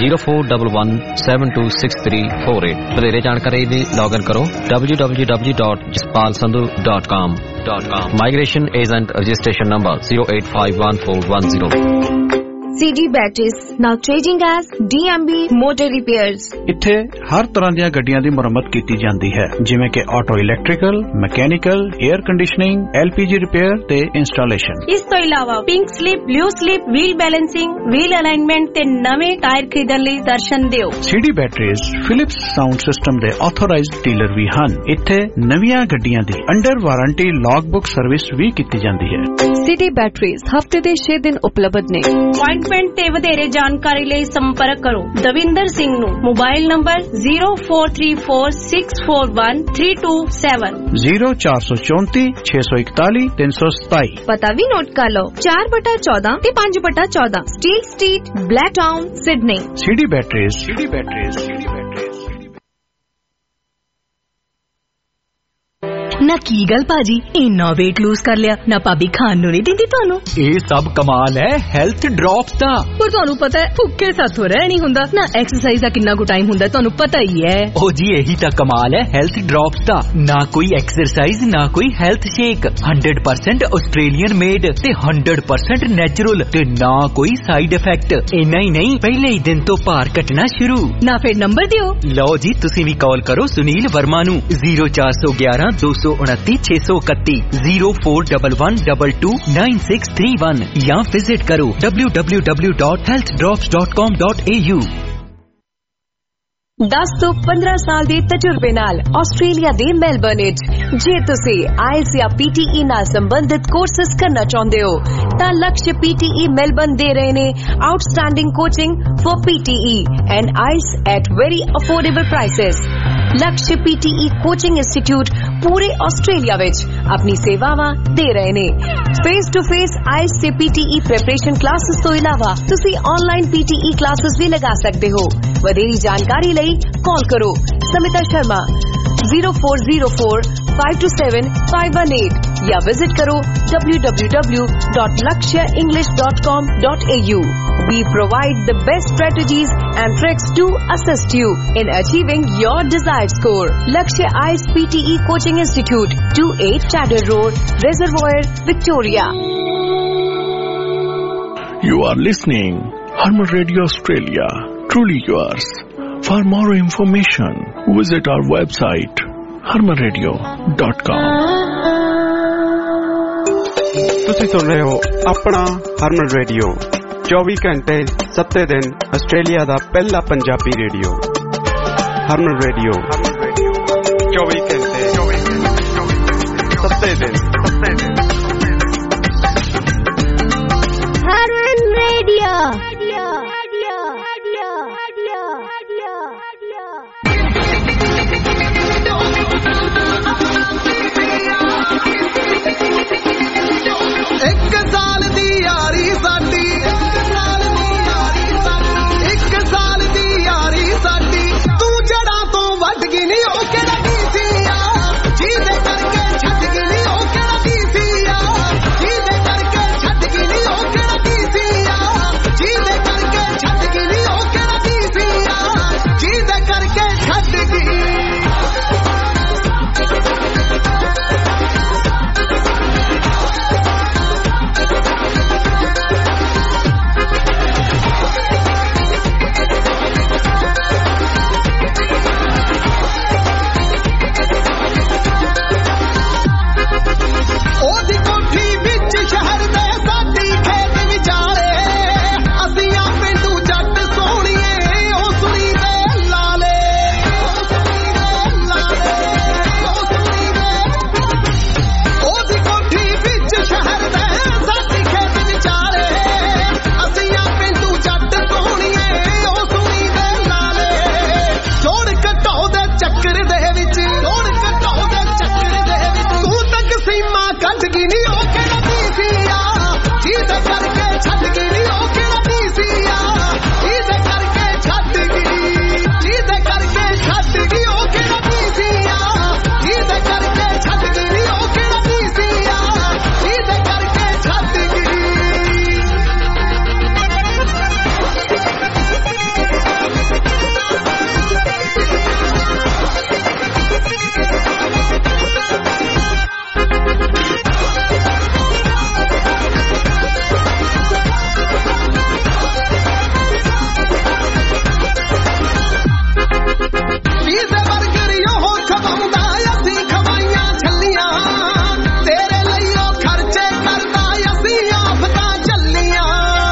Speaker 16: 0411726348। ਵਧੇਰੇ ਜਾਣਕਾਰੀ ਲਈ ਲੌਗਇਨ ਕਰੋ www.jaspalsandhu.com। Migration Agent Registration Number 0851410।
Speaker 15: CD Batteries, now changing as DMB Motor Repairs।
Speaker 17: ਇੱਥੇ ਹਰ ਤਰ੍ਹਾਂ ਦੀਆਂ ਗੱਡੀਆਂ ਦੀ ਮੁਰੰਮਤ ਕੀਤੀ ਜਾਂਦੀ ਹੈ, ਜਿਵੇਂ ਕਿ auto electrical, mechanical, air conditioning, LPG repair ਤੇ ਇੰਸਟਾਲੇਸ਼ਨ।
Speaker 18: ਇਸ ਤੋਂ ਇਲਾਵਾ pink slip, blue slip, wheel balancing, wheel alignment ਤੇ ਨਵੇਂ ਟਾਇਰ ਖਰੀਦਣ ਲਈ ਦਰਸ਼ਨ ਦਿਓ।
Speaker 17: CD Batteries Philips sound system ਦੇ ਆਥੋਰਾਈਜ਼ਡ ਡੀਲਰ ਵੀ ਹਨ। ਇੱਥੇ ਨਵੀਆਂ ਗੱਡੀਆਂ ਦੀ ਅੰਡਰ ਵਾਰੰਟੀ ਲੌਗਬੁੱਕ ਸਰਵਿਸ ਵੀ ਕੀਤੀ ਜਾਂਦੀ ਹੈ।
Speaker 19: CD Batteries ਹਫਤੇ ਦੇ 6 ਦਿਨ ਉਪਲਬਧ ਨੇ।
Speaker 18: ਅਪਾਇੰਟਮੈਂਟ ਤੇ ਵਧੇਰੇ ਜਾਣਕਾਰੀ ਲਈ ਸੰਪਰਕ ਕਰੋ ਦਵਿੰਦਰ ਸਿੰਘ ਨੂੰ। ਮੋਬਾਈਲ ਨੰਬਰ 0434641327
Speaker 17: 04346641
Speaker 15: ਪਤਾ ਵੀ ਨੋਟ ਕਰ ਲਓ 4/14 ਤੇ 5/14 steel street, Blacktown, Sydney.
Speaker 17: CD Batteries।
Speaker 20: ਨਾ ਕੀ ਗੱਲ ਭਾਜੀ, ਇੰਨਾ weight lose ਕਰ ਲਿਆ ਨਾ, ਭਾਬੀ ਖਾਣ ਨੂੰ ਨਹੀਂ ਦਿੰਦੀ ਤੁਹਾਨੂੰ?
Speaker 21: ਇਹ ਸਭ ਕਮਾਲ ਹੈ ਹੈਲਥ ਡ੍ਰੌਪਸ ਦਾ।
Speaker 20: ਪਰ ਤੁਹਾਨੂੰ ਪਤਾ ਹੈ ਭੁੱਖੇ ਸਾਥੋਂ ਰਹਿ ਨਹੀਂ ਹੁੰਦਾ ਨਾ। ਐਕਸਰਸਾਈਜ਼ ਦਾ ਕਿੰਨਾ ਕੁ ਟਾਈਮ ਹੁੰਦਾ ਤੁਹਾਨੂੰ ਪਤਾ ਹੀ ਹੈ।
Speaker 21: ਉਹ ਜੀ ਇਹੀ ਤਾਂ ਕਮਾਲ ਹੈ ਹੈਲਥ ਡ੍ਰੌਪਸ ਦਾ। ਨਾ ਕੋਈ ਐਕਸਰਸਾਈਜ਼, ਨਾ ਕੋਈ ਹੈਲਥ ਸ਼ੇਕ, 100% ਆਸਟ੍ਰੇਲੀਅਨ ਮੇਡ ਤੇ 100% ਨੈਚੁਰਲ ਤੇ ਨਾ ਕੋਈ ਸਾਈਡ ਇਫੈਕਟ। ਇੰਨਾ ਹੀ ਨਹੀਂ, ਪਹਿਲੇ ਹੀ ਦਿਨ ਤੋਂ ਭਾਰ ਘਟਣਾ ਸ਼ੁਰੂ।
Speaker 20: ਨਾ ਫਿਰ ਨੰਬਰ ਦਿਓ।
Speaker 21: ਲਓ ਜੀ, ਤੁਸੀਂ ਵੀ ਕਾਲ ਕਰੋ ਸੁਨੀਲ ਵਰਮਾ ਨੂੰ 0411229631 0411229631 ਜਾਂ ਵਿਜ਼ਿਟ ਕਰੋ www.healthdrops.com.au।
Speaker 22: 10 ਤੋਂ 15 ਸਾਲ ਦੇ ਤਜਰਬੇ ਨਾਲ ਆਸਟ੍ਰੇਲੀਆ ਦੇ ਮੈਲਬਰਨ ਵਿੱਚ ਜੇ ਤੁਸੀਂ ਆਇਲਸ ਜਾਂ PTE ਨਾਲ ਸੰਬੰਧਿਤ ਕੋਰਸਸ ਕਰਨਾ ਚਾਹੁੰਦੇ ਹੋ ਤਾਂ ਲਕਸ਼ PTE ਮੈਲਬਰਨ ਦੇ ਰਹੇ ਨੇ outstanding coaching for PTE and IELTS at very affordable prices. Laksh PTE coaching institute ਪੂਰੇ ਆਸਟ੍ਰੇਲੀਆ ਵਿੱਚ ਆਪਣੀ ਸੇਵਾਵਾਂ ਦੇ ਰਹੇ ਨੇ। ਫੇਸ ਟੂ ਫੇਸ ਆਇਲਸ ਤੇ PTE ਪ੍ਰੈਪਰੇਸ਼ਨ ਕਲਾਸਿਸ ਤੋਂ ਇਲਾਵਾ ਤੁਸੀਂ ਆਨਲਾਈਨ PTE ਕਲਾਸਿਸ ਵੀ ਲਗਾ ਸਕਦੇ ਹੋ। ਵਧੇਰੀ ਜਾਣਕਾਰੀ ਲਈ ਕਾਲ ਕਰੋ ਸਮਿਤਾ ਸ਼ਰਮਾ 0404527518 या विजिट करो www.lakshaenglish.com.au। We provide the best strategies and tricks to assist you in achieving your desired score. Lakshya IELTS PTE Coaching Institute, 28 Chadder Road, Reservoir, Victoria.
Speaker 23: You are listening Harman Radio Australia, truly yours. For more information, visit our website harmanradio.com।
Speaker 1: ਤੁਸੀਂ ਸੁਣ ਰਹੇ ਹੋ ਆਪਣਾ ਹਰਮਨ radio 24 ਘੰਟੇ 7 ਦਿਨ Australia ਦਾ ਪਹਿਲਾ Punjabi radio. ਹਰਮਨ radio 24 ਘੰਟੇ 7 ਦਿਨ।
Speaker 4: ਹਰਮਨ ਰੇਡੀਓ।
Speaker 6: ਇੱਕ ਸਾਲ ਦੀ ਯਾਰੀ ਸਾਡੀ, ਇੱਕ ਸਾਲ ਦੀ ਯਾਰੀ ਸਾਡੀ, ਤੂੰ ਜੜਾਂ ਤੋਂ ਵੱਢ ਗਈ ਨੀ ਉਹ ਕਿਹੜਾ ਕੀ ਸੀ ਆ ਜਿਹਦੇ ਕਰਕੇ ਛੱਡ ਗਈ ਨੀ ਉਹ ਕਿਹੜਾ ਖਵਾਉਂਦਾ ਅਸੀਂ ਖਵਾਈਆਂ ਛੱਲੀਆਂ ਤੇਰੇ ਲਈ ਉਹ ਖਰਚੇ ਕਰਦਾ ਅਸੀਂ ਆਪ ਤਾਂ ਚੱਲੀਆਂ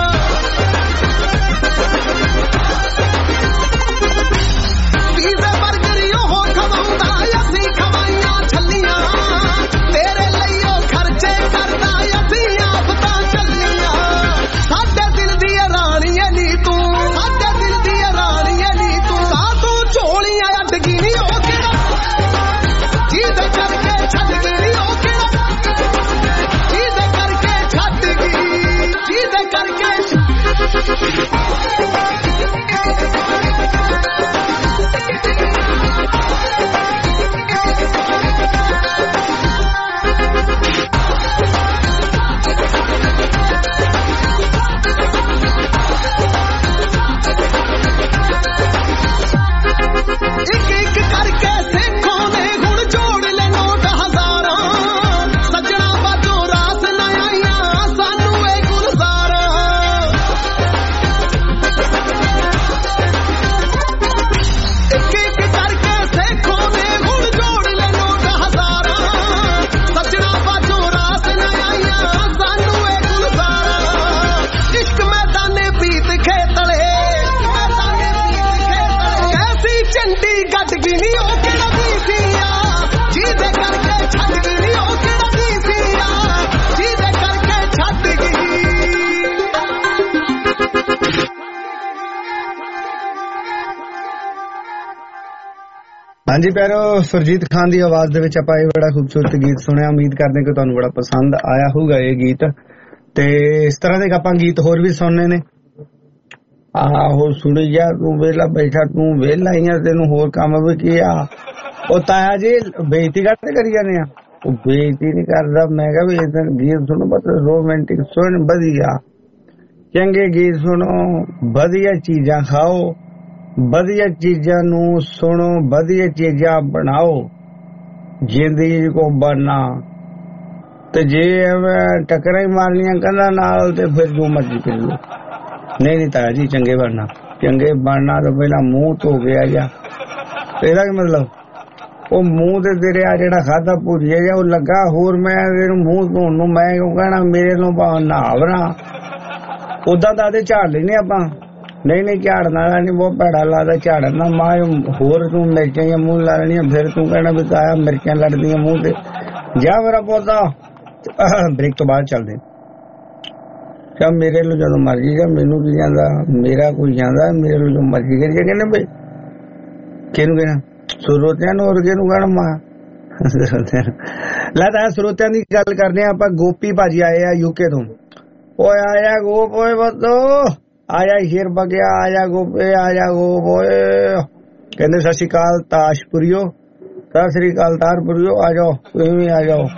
Speaker 6: ਪੀਜ਼ਾ ਬਰਗਰ ਉਹ ਖਵਾਉਂਦਾ ਅਸੀਂ ਖਵਾਈਆਂ ਛੱਲੀਆਂ ਤੇਰੇ ਲਈ ਉਹ ਖਰਚੇ ਕਰਦਾ ਅਸੀਂ ਆਪ ਤਾਂ ਚੱਲੀਆਂ ਸਾਡੇ ਦਿਲ ਦੀ ਰਾਣੀ ਐ ਨੀ ਤੂੰ ਸਾਡੇ ਦਿਲ ਦੀ ਰਾਣੀ ਐ ਨੀ ਤੂੰ ਤਾਂ ਤੂੰ ਝੋਲੀਆਂ ਅੱਡ ਗਈ ਨੀ ਉਹ ਕਿਹੜਾ ਜਿਹਦੇ ਕਰਕੇ ਛੱਡ ਗਈ ਨੀ ਉਹ ਕਿਹੜਾ ਜਿਹਦੇ ਕਰਕੇ ਛੱਡ ਗਈ ਜਿਹਦੇ ਕਰਕੇ ਇੱਕ ਇੱਕ ਕਰਕੇ ਸਿੱਖੋਂ ਨੇ ਹੁਣ ਜੋੜ ਲੈ ਨੋਟ ਹਜ਼ਾਰਾਂ ਸੱਜਣਾ ਬਾਜੋ ਰਾਸ ਨਾ ਆਈਆਂ ਸਾਨੂੰ ਇਹ ਗੁਲਜ਼ਾਰਾਂ ਇੱਕ ਇੱਕ ਕਰਕੇ ਸਿੱਖੋਂ ਨੇ ਹੁਣ ਜੋੜ ਲੈ ਨੋਟ ਹਜ਼ਾਰਾਂ ਸੱਜਣਾ ਬਾਜੋ ਰਾਸ ਨਾ ਆਈਆਂ ਸਾਨੂੰ ਇਹ ਗੁਲਜ਼ਾਰਾਂ ਇਸ਼ਕ ਮੈਦਾਨੇ ਬੀਤ ਖੇਤਲੇ ਕੈਸੀ ਚੰਡੀ ਗੱਡ ਗਈ ਨੀ ਉਹ ਕਿਹੜਾ ਦੀਸੀਆ ਜਿਹਦੇ ਕਰਕੇ ਛੱਡ ਗਈ ਨੀ ਉਹ ਕਿਹੜਾ ਦੀਸੀਆ ਜਿਹਦੇ ਕਰਕੇ ਛੱਡ ਗਈ
Speaker 2: ਹਾਂਜੀ ਪਿਆਰੋ ਸੁਰਜੀਤ ਖਾਨ ਦੀ ਆਵਾਜ਼ ਦੇ ਵਿੱਚ ਆਪਾਂ ਇਹ ਬੜਾ ਖੂਬਸੂਰਤ ਗੀਤ ਸੁਣਿਆ ਉਮੀਦ ਕਰਦੇ ਕਿ ਤੁਹਾਨੂੰ ਬੜਾ ਪਸੰਦ ਆਇਆ ਹੋਊਗਾ ਇਹ ਗੀਤ ਤੇ ਇਸ ਤਰ੍ਹਾਂ ਦੇ ਆਪਾਂ ਗੀਤ ਹੋਰ ਵੀ ਸੁਣਨੇ ਨੇ ਆਹੋ ਸੁਣੀ ਜਾ ਤੂੰ ਵੇਲਾ ਬੈਠਾ ਤੂੰ ਵੇਲਾ ਹੀ ਆ ਤੈਨੂੰ ਹੋਰ ਕੰਮ ਵੀ ਕੀ ਆ ਉਹ ਤਾਇਆ ਜੀ ਬੇਇੱਜ਼ਤੀ ਕਰਦੇ ਕਰੀ ਜਾਂਦੇ ਆ ਉਹ ਬੇਇੱਜ਼ਤੀ ਨਹੀਂ ਕਰਦਾ ਮੈਂ ਕਿਹਾ ਵੀ ਇਹ ਗੀਤ ਸੁਣੋ ਬਸ ਰੋਮਾਂਟਿਕ ਸੁਣ ਵਧੀਆ ਚੰਗੇ ਗੀਤ ਸੁਣੋ ਵਧੀਆ ਚੀਜ਼ਾਂ ਖਾਓ ਵਧੀਆ ਚੀਜ਼ਾਂ ਨੂੰ ਸੁਣੋ ਵਧੀਆ ਚੀਜ਼ਾਂ ਬਣਾਓ ਜ਼ਿੰਦਗੀ ਕੋ ਬਣਨਾ ਤੇ ਜੇ ਟੱਕਰਾਂ ਹੀ ਮਾਰਨੀਆਂ ਕੰਨਾਂ ਨਾਲ ਤੇ ਫਿਰ ਜੋ ਮਰਜ਼ੀ ਕਰ ਲਓ ਨਹੀਂ ਤਾਇਆ ਜੀ ਚੰਗੇ ਬਣਨਾ ਤਾਂ ਪਹਿਲਾਂ ਮੂੰਹ ਧੋ ਗਿਆ ਜਾਂ ਇਹਦਾ ਕੀ ਮਤਲਬ ਉਹ ਮੂੰਹ ਤੇ ਤੇਰੇ ਆ ਜਿਹੜਾ ਖਾਦਾ ਭੁਜਿਆ ਜਾਂ ਉਹ ਲੱਗਾ ਹੋਰ ਮੈਂ ਇਹਨੂੰ ਮੂੰਹ ਧੋਣ ਨੂੰ ਮੈਂ ਕਿਉਂ ਕਹਿਣਾ ਮੇਰੇ ਨੂੰ ਭਾਵੇਂ ਨਹਾਵਣਾ ਉਦਾਂ ਤਾਂ ਆਦੇ ਝਾੜ ਲੈਨੇ ਆਪਾਂ ਨਹੀਂ ਝਾੜਨ ਵਾਲਾ ਨਹੀਂ ਬਹੁਤ ਭੈੜਾ ਲੱਗਦਾ ਝਾੜਨ ਨਾਲ ਮਾਂ ਹੋਰ ਤੂੰ ਮਿਰਚਾਂ ਜਾਂ ਮੂੰਹ ਲਾ ਲੈਣੀਆਂ ਫਿਰ ਤੂੰ ਕਹਿਣਾ ਵੀ ਤਾਇਆ ਮਿਰਚਾਂ ਲੜਦੀਆਂ ਮੂੰਹ ਤੇ ਜਾ ਮੇਰਾ ਪੌਦਾ ਬ੍ਰੇਕ ਤੋਂ ਬਾਅਦ ਚੱਲਦੇ ਕਿਆ ਮੇਰੇ ਨੂੰ ਜਦੋਂ ਮਰਜੀ ਜਾ ਮੈਨੂੰ ਕੀ ਜਾਂਦਾ ਮੇਰਾ ਕੋਈ ਜਾਂਦਾ ਮੇਰੇ ਨੂੰ ਜੋ ਮਰਜੀ ਕਰੀ ਕਹਿੰਦੇ ਬਈ ਕਿਹਨੂੰ ਕਹਿਣਾ ਸਰੋਤਿਆਂ ਨੂੰ ਹੋਰ ਕਿਹਨੂੰ ਕਹਿਣਾ ਮਾਂ ਲੈ ਤਾਂ ਸਰੋਤਿਆਂ ਦੀ ਗੱਲ ਕਰਦੇ ਆ ਆਪਾਂ ਗੋਪੀ ਭਾਜੀ ਆਏ ਆ ਯੂਕੇ ਤੋਂ ਓਏ ਆਇਆ ਗੋਪ ਓਏ ਬੱਦੋ ਆਇਆ ਹੀਰ ਬਗਿਆ ਆਇਆ ਗੋਪੇ ਆਇਆ ਗੋਪ ਓਏ ਕਹਿੰਦੇ ਸਤਿ ਸ਼੍ਰੀ ਅਕਾਲ ਤਾਸ਼ਪੁਰੀਓ ਸਤਿ ਸ਼੍ਰੀ ਅਕਾਲ ਤਾਰਪੁਰੀਓ ਆ ਜਾਓ ਤੁਸੀਂ ਵੀ ਆ ਜਾਓ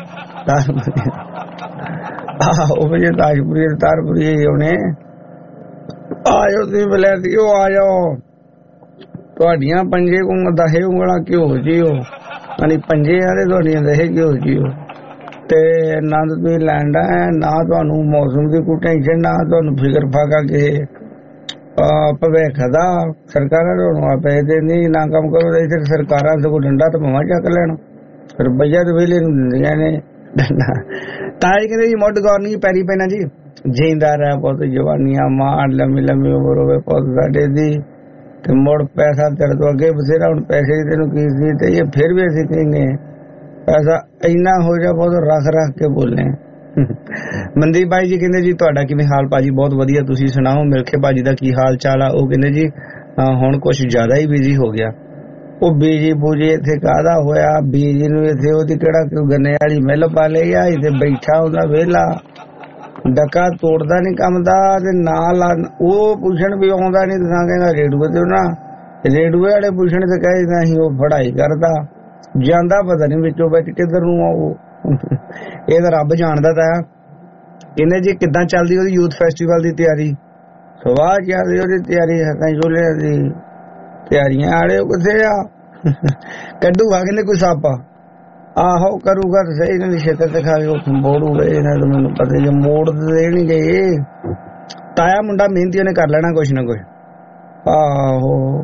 Speaker 2: ਉਹ ਵੀ ਤਾਜਪੁਰੀ ਤਾਰਪੁਰੀ ਉਹਨੇ ਆਇਓ ਤੁਸੀਂ ਬਲੈਤੀ ਉਹ ਆ ਜਾਓ ਤੁਹਾਡੀਆਂ ਪੰਜੇ ਕੋ ਦਹੇ ਉਂਗਲਾਂ ਕਿਉਂ ਜੀਓ ਯਾਨੀ ਪੰਜੇ ਆਲੇ ਤੁਹਾਡੀਆਂ ਦਹੇ ਕਿਉਂ ਜੀਓ ਤੇ ਆਨੰਦ ਤੁਸੀਂ ਲੈਂਦਾ ਨਾ ਤੁਹਾਨੂੰ ਮੌਸਮ ਦੀ ਕੋਈ ਟੈਨਸ਼ਨ ਨਾ ਤੁਹਾਨੂੰ ਫਿਕਰ ਫਾਕਾ ਕੇ ਭਵਿੱਖ ਦਾ ਸਰਕਾਰਾਂ ਤੁਹਾਨੂੰ ਆਪੇ ਦੇ ਨਹੀਂ ਨਾ ਕੰਮ ਕਰੋ ਤੇ ਸਰਕਾਰਾਂ ਤੋਂ ਡੰਡਾ ਤਾਂ ਭਾਵੇਂ ਚੱਕ ਲੈਣ ਰੁਪਈਆ ਤੇ ਵੇਲੇ ਨੂੰ ਦਿੰਦੀਆਂ ਨੇ ਤਾਜ ਕਹਿੰਦੇ ਜੀ ਮੁੱਢ ਗੌਰਨੀ ਪੈਰੀ ਪੈਣਾ ਜੀ ਜਿੰਦਾ ਰਹਿ ਪੁੱਤ ਜਵਾਨੀਆਂ ਮਾਣ ਲੰਮੀ ਲੰਮੀ ਉਮਰ ਹੋਵੇ ਪੁੱਤ ਸਾਡੇ ਦੀ ਤੇ ਮੁੜ ਪੈਸਾ ਤੇਰੇ ਤੋਂ ਅੱਗੇ ਬਥੇਰਾ ਹੁਣ ਪੈਸੇ ਦੀ ਤੈਨੂੰ ਕੀ ਸੀ ਤੇ ਇਹ ਫਿਰ ਵੀ ਅਸੀਂ ਕਹਿੰਦੇ ਪੈਸਾ ਇੰਨਾ ਹੋ ਜਾ ਬਹੁਤ ਰੱਖ ਕੇ ਬੋਲੇ ਮਨਦੀਪ ਭਾਈ ਜੀ ਕਹਿੰਦੇ ਜੀ ਤੁਹਾਡਾ ਕਿਵੇਂ ਹਾਲ ਭਾਜੀ ਬਹੁਤ ਵਧੀਆ ਤੁਸੀਂ ਸੁਣਾਓ ਮਿਲਖੇ ਭਾਜੀ ਦਾ ਕੀ ਹਾਲ ਚਾਲ ਆ ਉਹ ਕਹਿੰਦੇ ਜੀ ਹੁਣ ਕੁਝ ਜ਼ਿਆਦਾ ਹੀ ਬਿਜ਼ੀ ਹੋ ਗਿਆ ਉਹ ਬੀਜੀ ਬੂਜੀ ਇੱਥੇ ਕਾਹਦਾ ਹੋਇਆ ਬੀਜੀ ਨੂੰ ਇੱਥੇ ਉਹਦੀ ਕਿਹੜਾ ਗੰਨੇ ਵਾਲੀ ਮਿੱਲ ਪਾ ਲਈ ਆ ਇੱਥੇ ਬੈਠਾ ਉਹਦਾ ਵਿਹਲਾ ਡਕਾ ਤੋੜਦਾ ਨਹੀਂ ਕੰਮ ਦਾ ਤੇ ਨਾਲ ਉਹ ਪੁੱਛਣ ਵੀ ਆਉਂਦਾ ਨਹੀਂ ਤਾਂ ਕਹਿੰਦਾ ਰੇਡੂਏ ਤੇ ਨਾ ਰੇਡੂਏ ਵਾਲੇ ਪੁੱਛਣ ਤੇ ਕਹਿੰਦਾ ਅਸੀਂ ਉਹ ਪੜ੍ਹਾਈ ਕਰਦਾ ਜਾਂਦਾ ਪਤਾ ਨਹੀਂ ਵਿੱਚੋਂ ਵਿੱਚ ਕਿੱਧਰ ਨੂੰ ਆਉ ਇਹ ਤਾਂ ਰੱਬ ਜਾਣਦਾ ਤਾ ਕਹਿੰਦੇ ਜੀ ਕਿੱਦਾਂ ਚੱਲਦੀ ਉਹਦੀ ਯੂਥ ਫੈਸਟੀਵਲ ਦੀ ਤਿਆਰੀ ਸਵਾਹ ਚੱਲਦੀ ਉਹਦੀ ਤਿਆਰੀ ਝੋਲੇ ਦੀ ਤਿਆਰੀਆਂ ਵਾਲੇ ਕਿੱਥੇ ਆ ਕੱਢੂਗਾ ਕਹਿੰਦੇ ਕੋਈ ਸਾਪਾ ਆਹੋ ਕਰੂਗਾ ਤਾਂ ਸਹੀ ਇਹਨਾਂ ਦੀ ਸ਼ਿਕਰ ਤੇ ਖਾ ਕੇ ਉੱਥੋਂ ਮੋੜੂਗਾ ਇਹਨਾਂ ਦਾ ਮੈਨੂੰ ਪਤਾ ਜੇ ਮੋੜ ਦੇਣਗੇ ਤਾਇਆ ਮੁੰਡਾ ਮਿਹਨਤੀ ਉਹਨੇ ਕਰ ਲੈਣਾ ਕੁਛ ਨਾ ਕੁਛ ਆਹੋ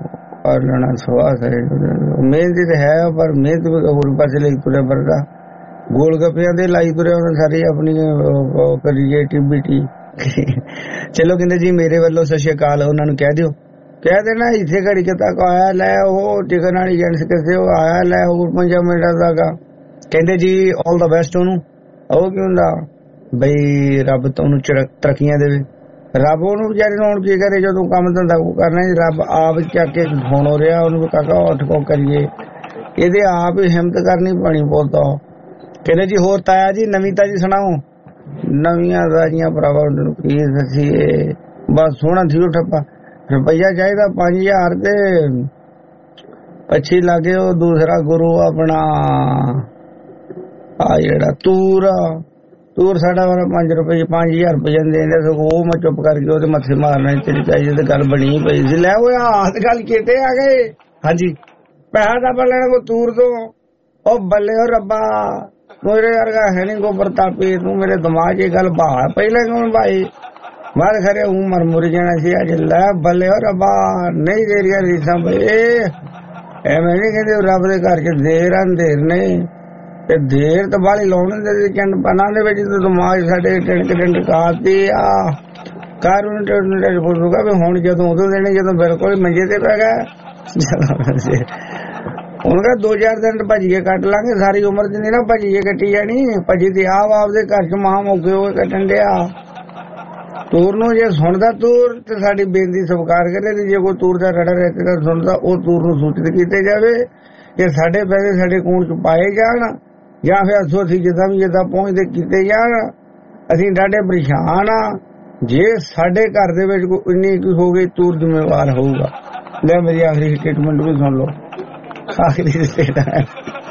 Speaker 2: और लेना सुहास है मेहनत तो है पर मेहनत भी होर पासे ਲਈ ਤੁਰਿਆ ਫਿਰਦਾ ਗੋਲ ਗੱਪਿਆਂ ਦੇ ਲਾਈ ਤੁਰਿਆ ਉਹਨਾਂ ਸਾਰੀ ਆਪਣੀ ਕਰੀਏ ਟੀਬੀਟੀ ਚਲੋ ਕਹਿੰਦੇ ਜੀ ਮੇਰੇ ਵੱਲੋਂ ਸਤਿ ਸ਼੍ਰੀ ਅਕਾਲ ਉਹਨਾਂ ਨੂੰ ਕਹਿ ਦਿਓ ਕਹਿ ਦੇਣਾ ਇੱਥੇ ਘੜੀ ਕਿ ਤੱਕ ਆਇਆ ਲੈ ਉਹ ਟਿਕਣ ਵਾਲੀ ਏਜੰਟ ਕਿਸੇ ਉਹ ਆਇਆ ਲੈ ਹੋਰ 5 ਮਿੰਟਾਂ ਤੱਕ ਕਹਿੰਦੇ ਜੀ ਆਲ ਦਾ ਬੈਸਟ ਉਹਨੂੰ ਉਹ ਕੀ ਹੁੰਦਾ ਬਈ ਰੱਬ ਤੋਂ ਉਹਨੂੰ ਤਰੱਕੀਆਂ ਦੇਵੇ ਰੱਬ ਉਹਨੂੰ ਵਿਚਾਰੇ ਨੂੰ ਹੁਣ ਕੀ ਕਰੇ ਜਦੋਂ ਕੰਮ ਧੰਦਾ ਕਰਨਾ ਰੱਬ ਆਪ ਚੱਕ ਕੇ ਹੁਣ ਹੋ ਰਿਹਾ ਉਹਨੂੰ ਕਾਕਾ ਉੱਠ ਕੋ ਕਰੀਏ ਇਹਦੇ ਆਪ ਹੀ ਹਿੰਮਤ ਕਰਨੀ ਪੈਣੀ ਬੋਲਦਾ ਕਹਿੰਦੇ ਜੀ ਹੋਰ ਤਾਇਆ ਜੀ ਨਵੀਂ ਤਾਜੀ ਸੁਣਾਓ ਨਵੀਆਂ ਤਾਜ਼ੀਆਂ ਭਰਾਵਾ ਉਹਨੂੰ ਕੀ ਦੱਸੀਏ ਬਸ ਸੋਹਣਾ ਸੀ ਉਹ ਠੱਪਾ ਰੁਪਈਆ ਚਾਹੀਦਾ 5000 ਤੇ ਪੱਛੀ ਲਾਗੇ ਉਹ ਦੂਸਰਾ ਗੁਰੂ ਆਪਣਾ ਆ ਜਿਹੜਾ ਤੂਰ ਸਾਡਾ 5 ਰੁਪਏ 5000 ਰੁਪਏ ਦਿੰਦੇ ਸਗੋਂ ਉਹ ਮੈਂ ਚੁੱਪ ਕਰਕੇ ਉਹਦੇ ਮੱਥੇ ਮਾਰਨਾ ਤੇਰੀ ਚਾਹੀਦੀ ਤੇ ਗੱਲ ਬਣੀ ਪਈ ਸੀ ਲੈ ਉਹ ਹੱਥ ਗੱਲ ਕੀਤੇ ਆ ਗਏ ਹਾਂਜੀ ਪੈਸਾ ਦਾ ਲੈਣਾ ਕੋ ਤੂਰ ਤੋਂ ਉਹ ਬੱਲੇ ਉਹ ਰੱਬਾ ਮੇਰੇ ਵਰਗਾ ਹੈ ਨਹੀਂ ਕੋ ਪ੍ਰਤਾਪੀ ਤੂੰ ਮੇਰੇ ਦਿਮਾਗ 'ਚ ਗੱਲ ਬਾ ਪਹਿਲਾਂ ਕਿਉਂ ਭਾਈ ਮਾਰ ਖਰੇ ਉਮਰ ਮੁਰ ਜਾਣਾ ਸੀ ਅੱਜ ਲੈ ਬੱਲੇ ਉਹ ਰੱਬਾ ਨਹੀਂ ਦੇ ਰਿਹਾ ਰੀਸਾਂ ਬਈ ਐਵੇਂ ਨਹੀਂ ਕਹਿੰਦੇ ਰੱਬ ਦੇ ਘਰ 'ਚ ਦੇਰ ਅੰਧੇਰ ਨਹੀਂ ਤੇ ਦੇਰ ਤਾਂ ਬਾਲੀ ਲਾਉਣ ਦੇ ਚੰਨ ਪਨਾਂ ਦੇ ਵਿੱਚ ਦਿਮਾਗ ਸਾਡੇ ਟਿੰਡ ਕਾਤੀ ਆ ਕਾਰਨ ਟਿੰਡ ਬੋਲੂਗਾ ਵੀ ਹੁਣ ਜਦੋਂ ਉਦੋਂ ਦੇਣੇ ਜਦੋਂ ਬਿਲਕੁਲ ਮੰਜੇ ਤੇ ਪੈ ਗਿਆ ਉਹਨਾਂ 2-4 ਦਿਨ ਭਜੀਏ ਕੱਟ ਲਾਂਗੇ ਸਾਰੀ ਉਮਰ ਦੀ ਨਹੀਂ ਨਾ ਭਜੀਏ ਕੱਟੀ ਜਾਣੀ ਭਜੀ ਤੇ ਆਪਦੇ ਘਰ 'ਚ ਮਹਾਂ ਮੌਕੇ ਹੋਏ ਕੱਟਣ ਡਿਆ ਤੂਰ ਨੂੰ ਜੇ ਸੁਣਦਾ ਤੂਰ ਤੇ ਸਾਡੀ ਬੇਨਤੀ ਸਵੀਕਾਰ ਕਰੇ ਤੇ ਜੇ ਕੋਈ ਤੂਰ ਦਾ ਰੜਾ ਰਹਿ ਸੁਣਦਾ ਉਹ ਤੂਰ ਨੂੰ ਸੂਚਿਤ ਕੀਤੇ ਜਾਵੇ ਕਿ ਸਾਡੇ ਪੈਸੇ ਸਾਡੇ ਅਕਾਊਂਟ 'ਚ ਪਾਏ ਜਾਣ ਜਾਂ ਫਿਰ ਅਸੀਂ ਜਿੱਦਾਂ ਪਹੁੰਚਦੇ ਕੀਤੇ ਜਾਣ ਅਸੀਂ ਡਾਢੇ ਪਰੇਸ਼ਾਨ ਆ ਜੇ ਸਾਡੇ ਘਰ ਦੇ ਵਿੱਚ ਕੋਈ ਇੰਨੀ ਕੁ ਹੋ ਗਈ ਤੂਰ ਜ਼ਿੰਮੇਵਾਰ ਹੋਊਗਾ ਲੈ ਮੇਰੀ ਆਖਰੀ ਸਟੇਟਮੈਂਟ ਵੀ ਸੁਣ ਲਓ ਆਖਰੀ ਸਟੇਟਮੈਂਟ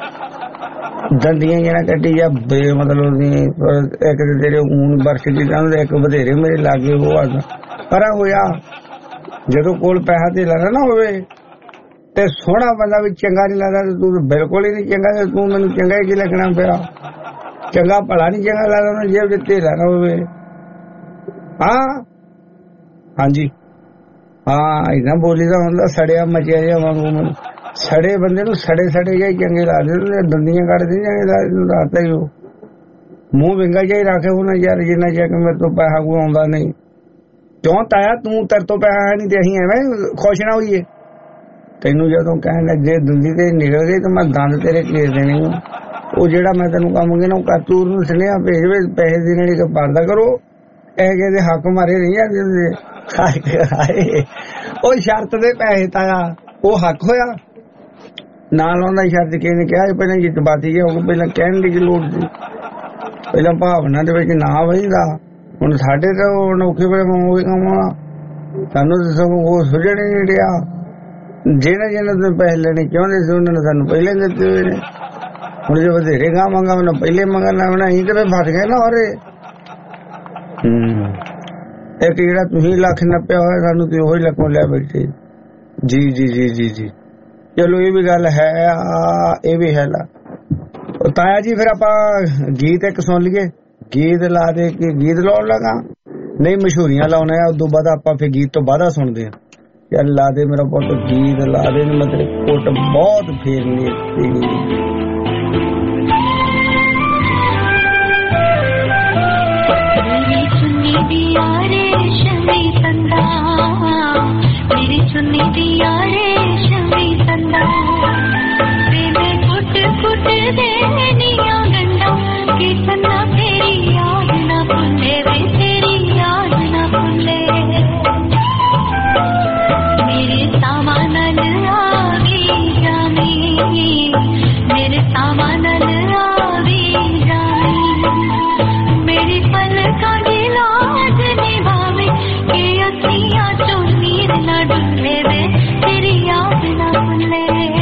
Speaker 2: ਦੰਦੀਆਂ ਜਿਹੜਾ ਕੱਟੀ ਜਾਂ ਬੇਮਤਲਬ ਦੀ ਇੱਕ ਜਿਹੜੇ ਊਨ ਬਰਸ਼ ਦੀ ਕਹਿੰਦੇ ਇੱਕ ਵਧੇਰੇ ਮੇਰੇ ਲਾਗੇ ਉਹ ਆਦਾ ਪਰਾਂ ਹੋਇਆ ਜਦੋਂ ਕੋਲ ਪੈਸਾ ਤੇ ਲੈਣਾ ਨਾ ਹੋਵੇ ਤੇ ਸੋਹਣਾ ਬੰਦਾ ਵੀ ਚੰਗਾ ਨਹੀਂ ਲੱਗਦਾ ਤੇ ਤੂੰ ਬਿਲਕੁਲ ਹੀ ਨਹੀਂ ਚੰਗਾ ਤੇ ਤੂੰ ਮੈਨੂੰ ਚੰਗਾ ਹੀ ਕੀ ਲੱਗਣਾ ਪਿਆ ਚੰਗਾ ਭਲਾ ਨਹੀਂ ਚੰਗਾ ਲੱਗਦਾ ਜੇਬ ਦਿੱਤੇ ਲੈਣਾ ਹੋਵੇ ਹਾਂ ਹਾਂਜੀ ਹਾਂ ਇਹਨਾਂ ਬੋਲੀ ਦਾ ਹੁੰਦਾ ਸੜਿਆ ਮਚਿਆ ਜਿਹਾ ਵਾਂਗੂ ਮੈਨੂੰ ਸੜੇ ਬੰਦੇ ਨੂੰ ਸੜੇ ਜਿਹੇ ਚੰਗੇ ਲੱਗਦੇ ਦੰਦੀਆਂ ਕੱਢਦੇ ਰਾਤਾ ਹੀ ਉਹ ਮੂੰਹ ਵਿੰਗਾ ਜਿਹਾ ਰੱਖੇ ਉਹਨਾਂ ਯਾਰ ਜਿੰਨਾ ਚਿਰ ਮੇਰੇ ਤੋਂ ਪੈਸਾ ਕੋਈ ਆਉਂਦਾ ਨਹੀਂ ਕਿਉਂ ਤਾਇਆ ਤੂੰ ਤੇਰੇ ਤੋਂ ਪੈਸਾ ਨਹੀਂ ਤੇ ਅਸੀਂ ਐਵੇਂ ਖੁਸ਼ ਨਾ ਹੋਈਏ ਤੈਨੂੰ ਜਦੋਂ ਕਹਿਣ ਲੱਗੇ ਦੰਦੀ ਤੇ ਨਿਕਲ ਗਈ ਤਾਂ ਮੈਂ ਦੰਦ ਤੇਰੇ ਘੇਰ ਦੇਣੇ ਉਹ ਜਿਹੜਾ ਮੈਂ ਤੈਨੂੰ ਕੰਮ ਕਹਿੰਦਾ ਉਹ ਕਾਤੂਰ ਨੂੰ ਸੁਨੇਹਾ ਭੇਜਵੇ ਪੈਸੇ ਦੇਣ ਵਾਲੀ ਪਰਦਾ ਕਰੋ ਇਹ ਕਹਿੰਦੇ ਹੱਕ ਮਾਰੇ ਨਹੀਂ ਜਾਂਦੇ ਉਹ ਸ਼ਰਤ ਦੇ ਪੈਸੇ ਤਾਇਆ ਉਹ ਹੱਕ ਹੋਇਆ ਨਾਲ ਉਹਨਾਂ ਦੀ ਸ਼ਰਤ ਕਿਸੇ ਨੇ ਕਿਹਾ ਪਹਿਲਾਂ ਜਜ਼ਬਾਤੀ ਜਿਹਾ ਹੋ ਪਹਿਲਾਂ ਕਹਿਣ ਦੀ ਲੋੜ ਸੀ ਪਹਿਲਾਂ ਭਾਵਨਾ ਦੇ ਵਿੱਚ ਨਾ ਵਹਿੰਦਾ ਹੁਣ ਸਾਡੇ ਤਾਂ ਔਖੇ ਵੇਲੇ ਹੋਵੇ ਕੰਮ ਸਾਨੂੰ ਤਾਂ ਸਗੋਂ ਉਹ ਸੁਝਣ ਹੀ ਨਹੀਂ ਰਿਹਾ ਜਿਹਨਾਂ ਤੋਂ ਪੈਸੇ ਲੈਣੇ ਚਾਹੁੰਦੇ ਸੀ ਉਹਨਾਂ ਨੇ ਸਾਨੂੰ ਪਹਿਲੇ ਦਿੱਤੇ ਹੋਏ ਨੇ ਹੁਣ ਜੇ ਵਧੇਰੇ ਮੰਗਾ ਉਹਨਾਂ ਪਹਿਲੇ ਮੰਗਣਾ ਹੋਣਾ ਅਸੀਂ ਤਾਂ ਫਸ ਗਏ ਨਾ ਹੋਰੇ ਇੱਕ ਜਿਹੜਾ ਤੁਸੀਂ ਲੱਖ ਨੱਪਿਆ ਹੋਇਆ ਸਾਨੂੰ ਤੇ ਉਹੀ ਲੱਖੋਂ ਲੈ ਬੈਠੇ ਜੀ ਜੀ ਜੀ ਜੀ ਜੀ ਚਲੋ ਇਹ ਵੀ ਗੱਲ ਹੈ ਇਹ ਵੀ ਹੈ ਲਾ ਤਾਇਆ ਜੀ ਫਿਰ ਆਪਾਂ ਗੀਤ ਇੱਕ ਸੁਣ ਲਈਏ ਗੀਤ ਲਾ ਦੇ ਕੇ ਗੀਤ ਲਾਉਣ ਲੱਗਾ ਨਹੀਂ ਮਸ਼ਹੂਰੀਆਂ ਲਾਉਣੇ ਆ ਉਦੋਂ ਬਾਅਦ ਆਪਾਂ ਫਿਰ ਗੀਤ ਤੋਂ ਬਾਅਦ ਸੁਣਦੇ ਆ ਯਾਰ ਲਾ ਦੇ ਮੇਰਾ ਪੁੱਤ ਗੀਤ ਲਾ ਦੇ ਮਤਲਬ ਕੋਟ ਬਹੁਤ ਫੇਰਨੀ
Speaker 4: मेरी चुन्नी दिया रेशमी संदा तेरे कुट कुट देनिया गंडा कि सन्ना तेरी याद ना भूले वे तेरी याद ना भूले मेरे सामान आवी जानी मेरे सामान आवी जानी मेरी पलका दी लाज निभावे के अखियां चो नीर ना डुले वे तेरी याद ना भूले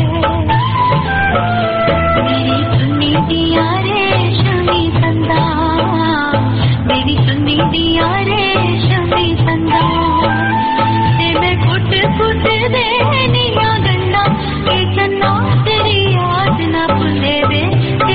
Speaker 4: मेरी चुन्नी दिया रेशमी संदा मेरी चुन्नी दिया रेशमी संदा ते मैं कुट कुट देनिया गंडा के सन्ना तेरी याद ना भूले वे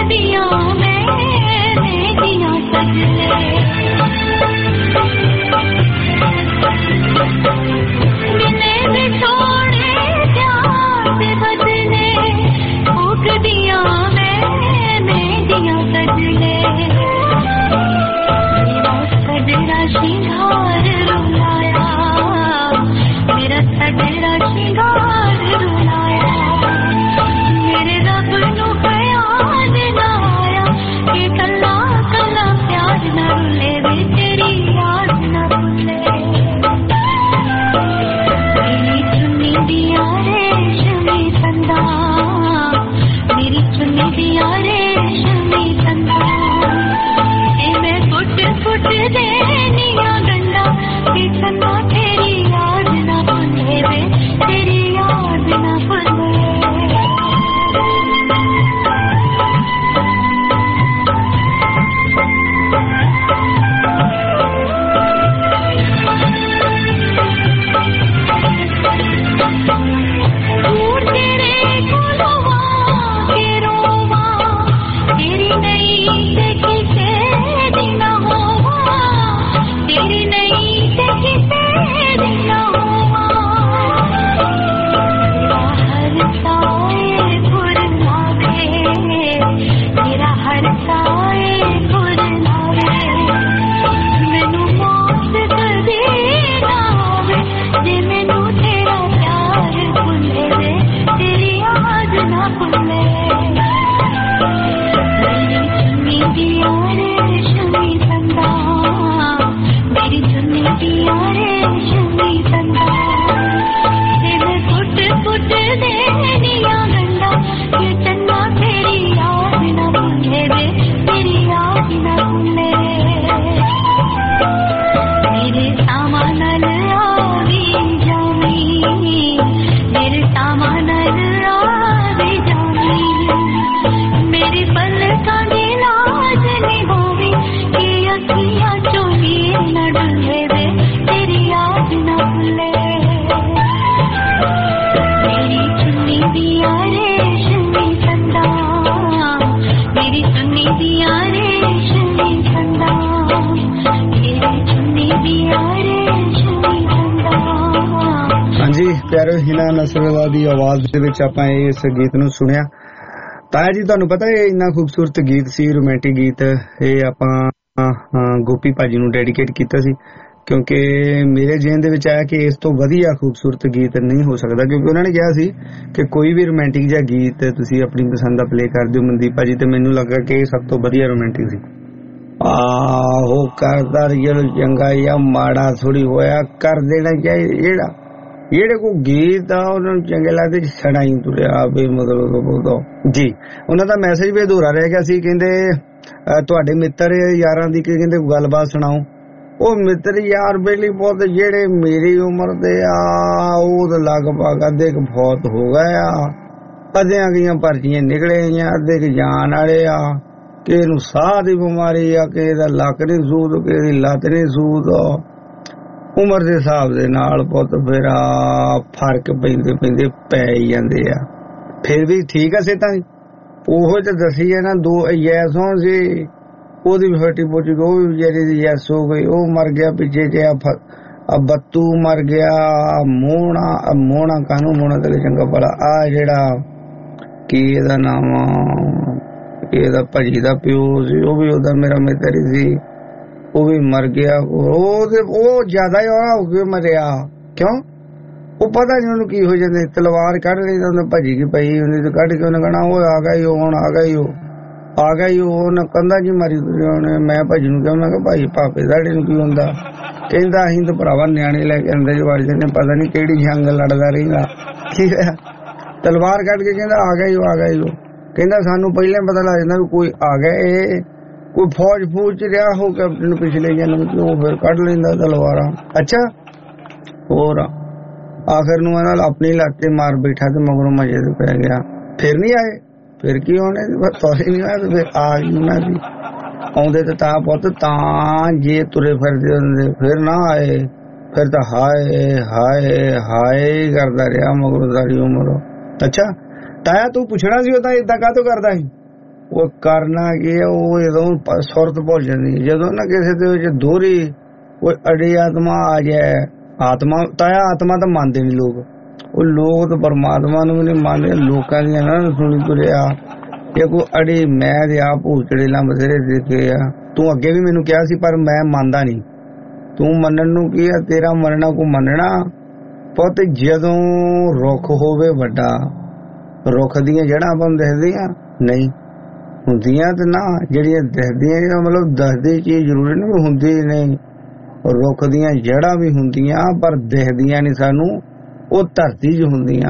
Speaker 4: दिया मैंने दिया सजले बिने बिछोड़े प्यार से बदले फूक दिया मैंने दिया सजले मेरा सजरा श्रृंगार रुलाया मेरा सजरा श्रृंगार रुलाया मेरे रब नू ख्याल ना आया कि कला कला प्यार ना रुले वे तेरी याद ना भूले मेरी चुन्नी दिया रेशमी फंदा मेरी चुन्नी दिया रेशमी फंदा मैं फुट फुट देनिया गंदा कि चन्ना तेरी याद ना भूले वे तेरी याद ना भूले दूर तेरे कोलवा के रोवा तेरी नहीं देखी से दिन होवा तेरी नहीं देखी से दिन होवा हर साए पुरनावे मेरा हर साए पुरनावे मैनू मौत कदे ना आवे जे मैनू तेरा प्यार भुले वे तेरी याद ना भुले मेरी चुन्नी दिया रेशमी फंदा मेरी चुन्नी दिया रेशमी फंदा मैं फुट फुट देनिया गंदा ये चन्ना तेरी याद ना भूले वे तेरी याद ना भूले मेरे सामान आवी जामी मेरे सामान आवी जामी मेरी पलकां दी लाज नहीं होवी कि अखियां चों नीर न डुले वे तेरी याद ना भूले मेरी चुन्नी दिया रेशमी फंदा मेरी चुन्नी दिया रेशमी फंदा मेरी चुन्नी दिया रेशमी फंदा
Speaker 2: ਹਾਂਜੀ ਪਿਆਰੇ ਹਿਨਾ ਨਸਰਵਾਲਾ ਦੀ ਆਵਾਜ਼ ਦੇ ਵਿੱਚ ਆਪਾਂ ਇਸ ਗੀਤ ਨੂੰ ਸੁਣਿਆ। ਤਾਇਆ ਜੀ ਤੁਹਾਨੂੰ ਪਤਾ ਇਹ ਇੰਨਾ ਖੂਬਸੂਰਤ ਗੀਤ ਸੀ, ਰੋਮਾਂਟਿਕ ਗੀਤ, ਇਹ ਆਪਾਂ ਗੋਪੀ ਭਾਜੀ ਨੂੰ ਡੈਡੀਕੇਟ ਕੀਤਾ ਸੀ ਕਿਉਂਕਿ ਮੇਰੇ ਜ਼ਿਹਨ ਦੇ ਵਿੱਚ ਆਇਆ ਕਿ ਇਸ ਤੋਂ ਵਧੀਆ ਖੂਬਸੂਰਤ ਗੀਤ ਨਹੀਂ ਹੋ ਸਕਦਾ ਕਿਉਂਕਿ ਉਹਨਾਂ ਨੇ ਕਿਹਾ ਸੀ ਕਿ ਕੋਈ ਵੀ ਰੋਮਾਂਟਿਕ ਜਿਹਾ ਗੀਤ ਤੁਸੀਂ ਆਪਣੀ ਪਸੰਦ ਦਾ ਪਲੇ ਕਰ ਦਿਓ ਮਨਦੀਪ ਭਾਜੀ, ਤੇ ਮੈਨੂੰ ਲੱਗਾ ਕਿ ਇਹ ਸਭ ਤੋਂ ਵਧੀਆ ਰੋਮਾਂਟਿਕ ਸੀ। ਆਹੋ ਕਰਦਾ ਜਦੋਂ ਚੰਗਾ ਜਾਂ ਮਾੜਾ ਥੋੜੀ ਹੋਇਆ ਕਰ ਦੇਣਾ ਚਾਹੀਦਾ, ਜਿਹੜੇ ਕੋਈ ਗੀਤ ਆ ਉਹਨਾਂ ਨੂੰ ਚੰਗੇ ਲੱਗਦੇ ਛੜਾਈ ਤੁਰਿਆ ਵੀ ਮਤਲਬ ਜੀ। ਉਹਨਾਂ ਦਾ ਮੈਸੇਜ ਵੀ ਅਧੂਰਾ ਰਹਿ ਗਿਆ ਸੀ, ਕਹਿੰਦੇ ਤੁਹਾਡੇ ਮਿੱਤਰ ਯਾਰਾਂ ਦੀ ਕਹਿੰਦੇ ਗੱਲਬਾਤ ਸੁਣਾਓ। ਉਹ ਮਿੱਤਰ ਯਾਰ ਬੇਲੀ ਬਹੁਤ ਜਿਹੜੇ ਮੇਰੀ ਉਮਰ ਦੇ ਆ ਉਹ ਤਾਂ ਲਗਭਗ ਅੱਧੇ ਕੁ ਫੌਤ ਹੋ ਗਏ ਆ, ਅੱਧਿਆਂ ਗਈਆਂ ਪਰਚੀਆਂ ਨਿਕਲੇ ਗਈਆਂ, ਅੱਧੇ ਕੁ ਜਾਣ ਵਾਲੇ ਆ, ਕਿਸੇ ਨੂੰ ਸਾਹ ਦੀ ਬਿਮਾਰੀ ਆ, ਕਿਸੇ ਦਾ ਲੱਕ ਨਹੀਂ ਸੂਦ, ਕਿਸੇ ਦੀ ਲੱਤ ਨਹੀਂ ਸੂਦ। ਉਮਰ ਦੇ ਹਿਸਾਬ ਦੇ ਨਾਲ ਪੁੱਤ ਫਿਰ ਫਰਕ ਪੈਂਦੇ ਪੈਂਦੇ ਪੈ ਹੀ ਜਾਂਦੇ ਆ। ਫਿਰ ਵੀ ਠੀਕ ਆ ਸਿਹਤਾਂ ਦੀ, ਉਹੋ ਤਾਂ ਦੱਸੀ ਹੈ ਨਾ, ਦੋ ਯੈਸੋਂ ਸੀ, ਉਹਦੀ ਵੀ ਫਟੀ ਪੁੱਟੀ ਉਹ ਵੀ ਵਿਚਾਰੀ ਦੀ ਯੈਸ ਹੋ ਗਈ, ਉਹ ਮਰ ਗਿਆ ਪਿੱਛੇ ਜੇ ਬੱਤੂ ਮਰ ਗਿਆ, ਮੋਹਣਾ ਕਾਹਨੂੰ ਮੋਹਣਾ ਤੇ ਚੰਗਾ ਭਲਾ ਆ ਜਿਹੜਾ ਕੀ ਇਹਦਾ ਨਾਮ ਇਹਦਾ ਭਾਜੀ ਦਾ ਪਿਓ ਸੀ ਉਹ ਵੀ ਉਹਦਾ ਮੇਰਾ ਮਿੱਤਰ ਹੀ ਸੀ, ਉਹ ਵੀ ਮਰ ਗਿਆ। ਉਹ ਜ਼ਿਆਦਾ ਹੀ ਹੋ ਕੇ ਮਰਿਆ, ਕਿਉਂ ਉਹ ਪਤਾ ਨੀ ਉਹਨੂੰ ਕੀ ਹੋ ਜਾਂਦੇ, ਤਲਵਾਰ ਕੱਢ ਲਈ ਤਾਂ ਉਹਨੇ ਭੱਜੀ ਕੀ ਪਈ ਹੁੰਦੀ ਤੇ ਕੱਢ ਕੇ ਉਹਨੇ ਕਹਿਣਾ ਉਹ ਆ ਗਿਆ ਹੀ, ਹੁਣ ਆ ਗਿਆ ਹੀ, ਉਹ ਆ ਗਿਆ ਹੀ, ਉਹਨੇ ਕੰਧਾ ਜੀ ਮਾਰੀ ਉਹਨੇ। ਮੈਂ ਭਾਜੀ ਨੂੰ ਕਿਹਾ, ਮੈਂ ਕਿਹਾ ਭਾਈ ਭਾਪੇ ਸਾਡੇ ਨੂੰ ਕੀ ਹੁੰਦਾ? ਕਹਿੰਦਾ ਅਸੀਂ ਤਾਂ ਭਰਾਵਾ ਨਿਆਣੇ ਲੈ ਕੇ ਅੰਦਰ ਵੜ ਜਾਂਦੇ, ਪਤਾ ਨੀ ਕਿਹੜੀ ਜੰਗ ਲੜਦਾ ਰਹਿੰਦਾ। ਕੀ ਹੋਇਆ? ਤਲਵਾਰ ਕੱਢ ਕੇ ਕਹਿੰਦਾ ਆ ਗਿਆ ਹੀ, ਆ ਗਿਆ ਹੀ। ਉਹ ਕਹਿੰਦਾ ਸਾਨੂੰ ਪਹਿਲਾਂ ਪਤਾ ਲੱਗ ਜਾਂਦਾ ਵੀ ਕੋਈ ਆ ਗਿਆ, ਇਹ ਕੋਈ ਫੌਜ ਫੂਜ ਚ ਰਿਹਾ ਹੋ ਕੈਪਟਨ ਪਿਛਲੇ ਜਨਮ ਚ, ਉਹ ਫਿਰ ਕੱਢ ਲੈਂਦਾ ਤਲਵਾਰਾਂ। ਅੱਛਾ ਹੋਰ ਆਖਰ ਨੂੰ ਇਹਨਾਂ ਆਪਣੀ ਲੱਤ ਤੇ ਮਾਰ ਬੈਠਾ ਤੇ ਮਗਰੋਂ ਮਜੇ ਤੇ ਪੈ ਗਿਆ। ਫਿਰ ਨਹੀਂ ਆਏ, ਫਿਰ ਕੀ ਹੋਣੇ, ਤੋਸੇ ਨਹੀਂ ਆਏ, ਫਿਰ ਆ ਨਾ ਸੀ ਆਉਂਦੇ ਤੇ ਤਾਂ ਪੁੱਤ ਤਾਂ ਜੇ ਤੁਰੇ ਫਿਰਦੇ ਹੁੰਦੇ, ਫਿਰ ਨਾ ਆਏ, ਫਿਰ ਤਾਂ ਹਾਏ ਹਾਏ ਹਾਏ ਕਰਦਾ ਰਿਹਾ ਮਗਰੋਂ ਸਾਰੀ ਉਮਰ। ਅੱਛਾ ਤਾਇਆ ਤੂੰ ਪੁੱਛਣਾ ਸੀ ਉਹ ਤਾਂ ਏਦਾਂ ਕਾਹਤੋਂ ਕਰਦਾ ਸੀ? ਉਹ ਕਰਨਾ ਕੀ ਹੈ, ਉਹ ਜਦੋਂ ਸੁਰਤ ਭੁੱਲ ਜਾਂਦੀ ਹੈ। ਜਦੋਂ ਨਾ ਕਿਸੇ ਦੇ ਵਿੱਚ ਦੋਹਰੀ ਕੋਈ ਅੜੀ ਆਤਮਾ ਆ ਜਾਏ, ਆਤਮਾ ਤਾਂ ਮੰਨਦੇ ਨੀ ਲੋਕ, ਉਹ ਲੋਕ ਤਾਂ ਪਰਮਾਤਮਾ ਨੂੰ ਵੀ ਨਹੀਂ ਮੰਨਦੇ। ਲੋਕਾਂ ਦੀਆਂ ਨਾ ਸੁਣੀ ਤੁਰਿਆ ਇਹ ਕੋਈ ਅੜੀ ਮੈਂ ਤੇ ਆ ਭੂਚੜੇ ਲਾ ਬਥੇਰੇ ਦੇਖੇ ਆ। ਤੂੰ ਅੱਗੇ ਵੀ ਮੈਨੂੰ ਕਿਹਾ ਸੀ ਪਰ ਮੈਂ ਮੰਨਦਾ ਨਹੀਂ। ਤੂੰ ਮੰਨਣ ਨੂੰ ਕੀ ਆ, ਤੇਰਾ ਮੰਨਣਾ ਕੋ ਮੰਨਣਾ ਪੁੱਤ। ਜਦੋਂ ਰੁੱਖ ਹੋਵੇ ਵੱਡਾ, ਰੁੱਖ ਦੀਆਂ ਜੜ੍ਹਾਂ ਆਪਾਂ ਨੂੰ ਦਿਖਦੀਆਂ ਨਹੀਂ ਹੁੰਦੀਆਂ ਤੇ ਨਾ ਜਿਹੜੀਆਂ ਦਿਖਦੀਆਂ, ਮਤਲਬ ਦੱਸਦੀ ਚੀਜ਼ ਜ਼ਰੂਰੀ ਨਹੀਂ ਹੁੰਦੀ ਨਹੀਂ। ਰੁੱਖ ਦੀਆਂ ਜੜ੍ਹਾਂ ਵੀ ਹੁੰਦੀਆਂ ਪਰ ਦਿਖਦੀਆਂ ਨਹੀਂ ਸਾਨੂੰ, ਉਹ ਧਰਤੀ 'ਚ ਹੁੰਦੀਆਂ।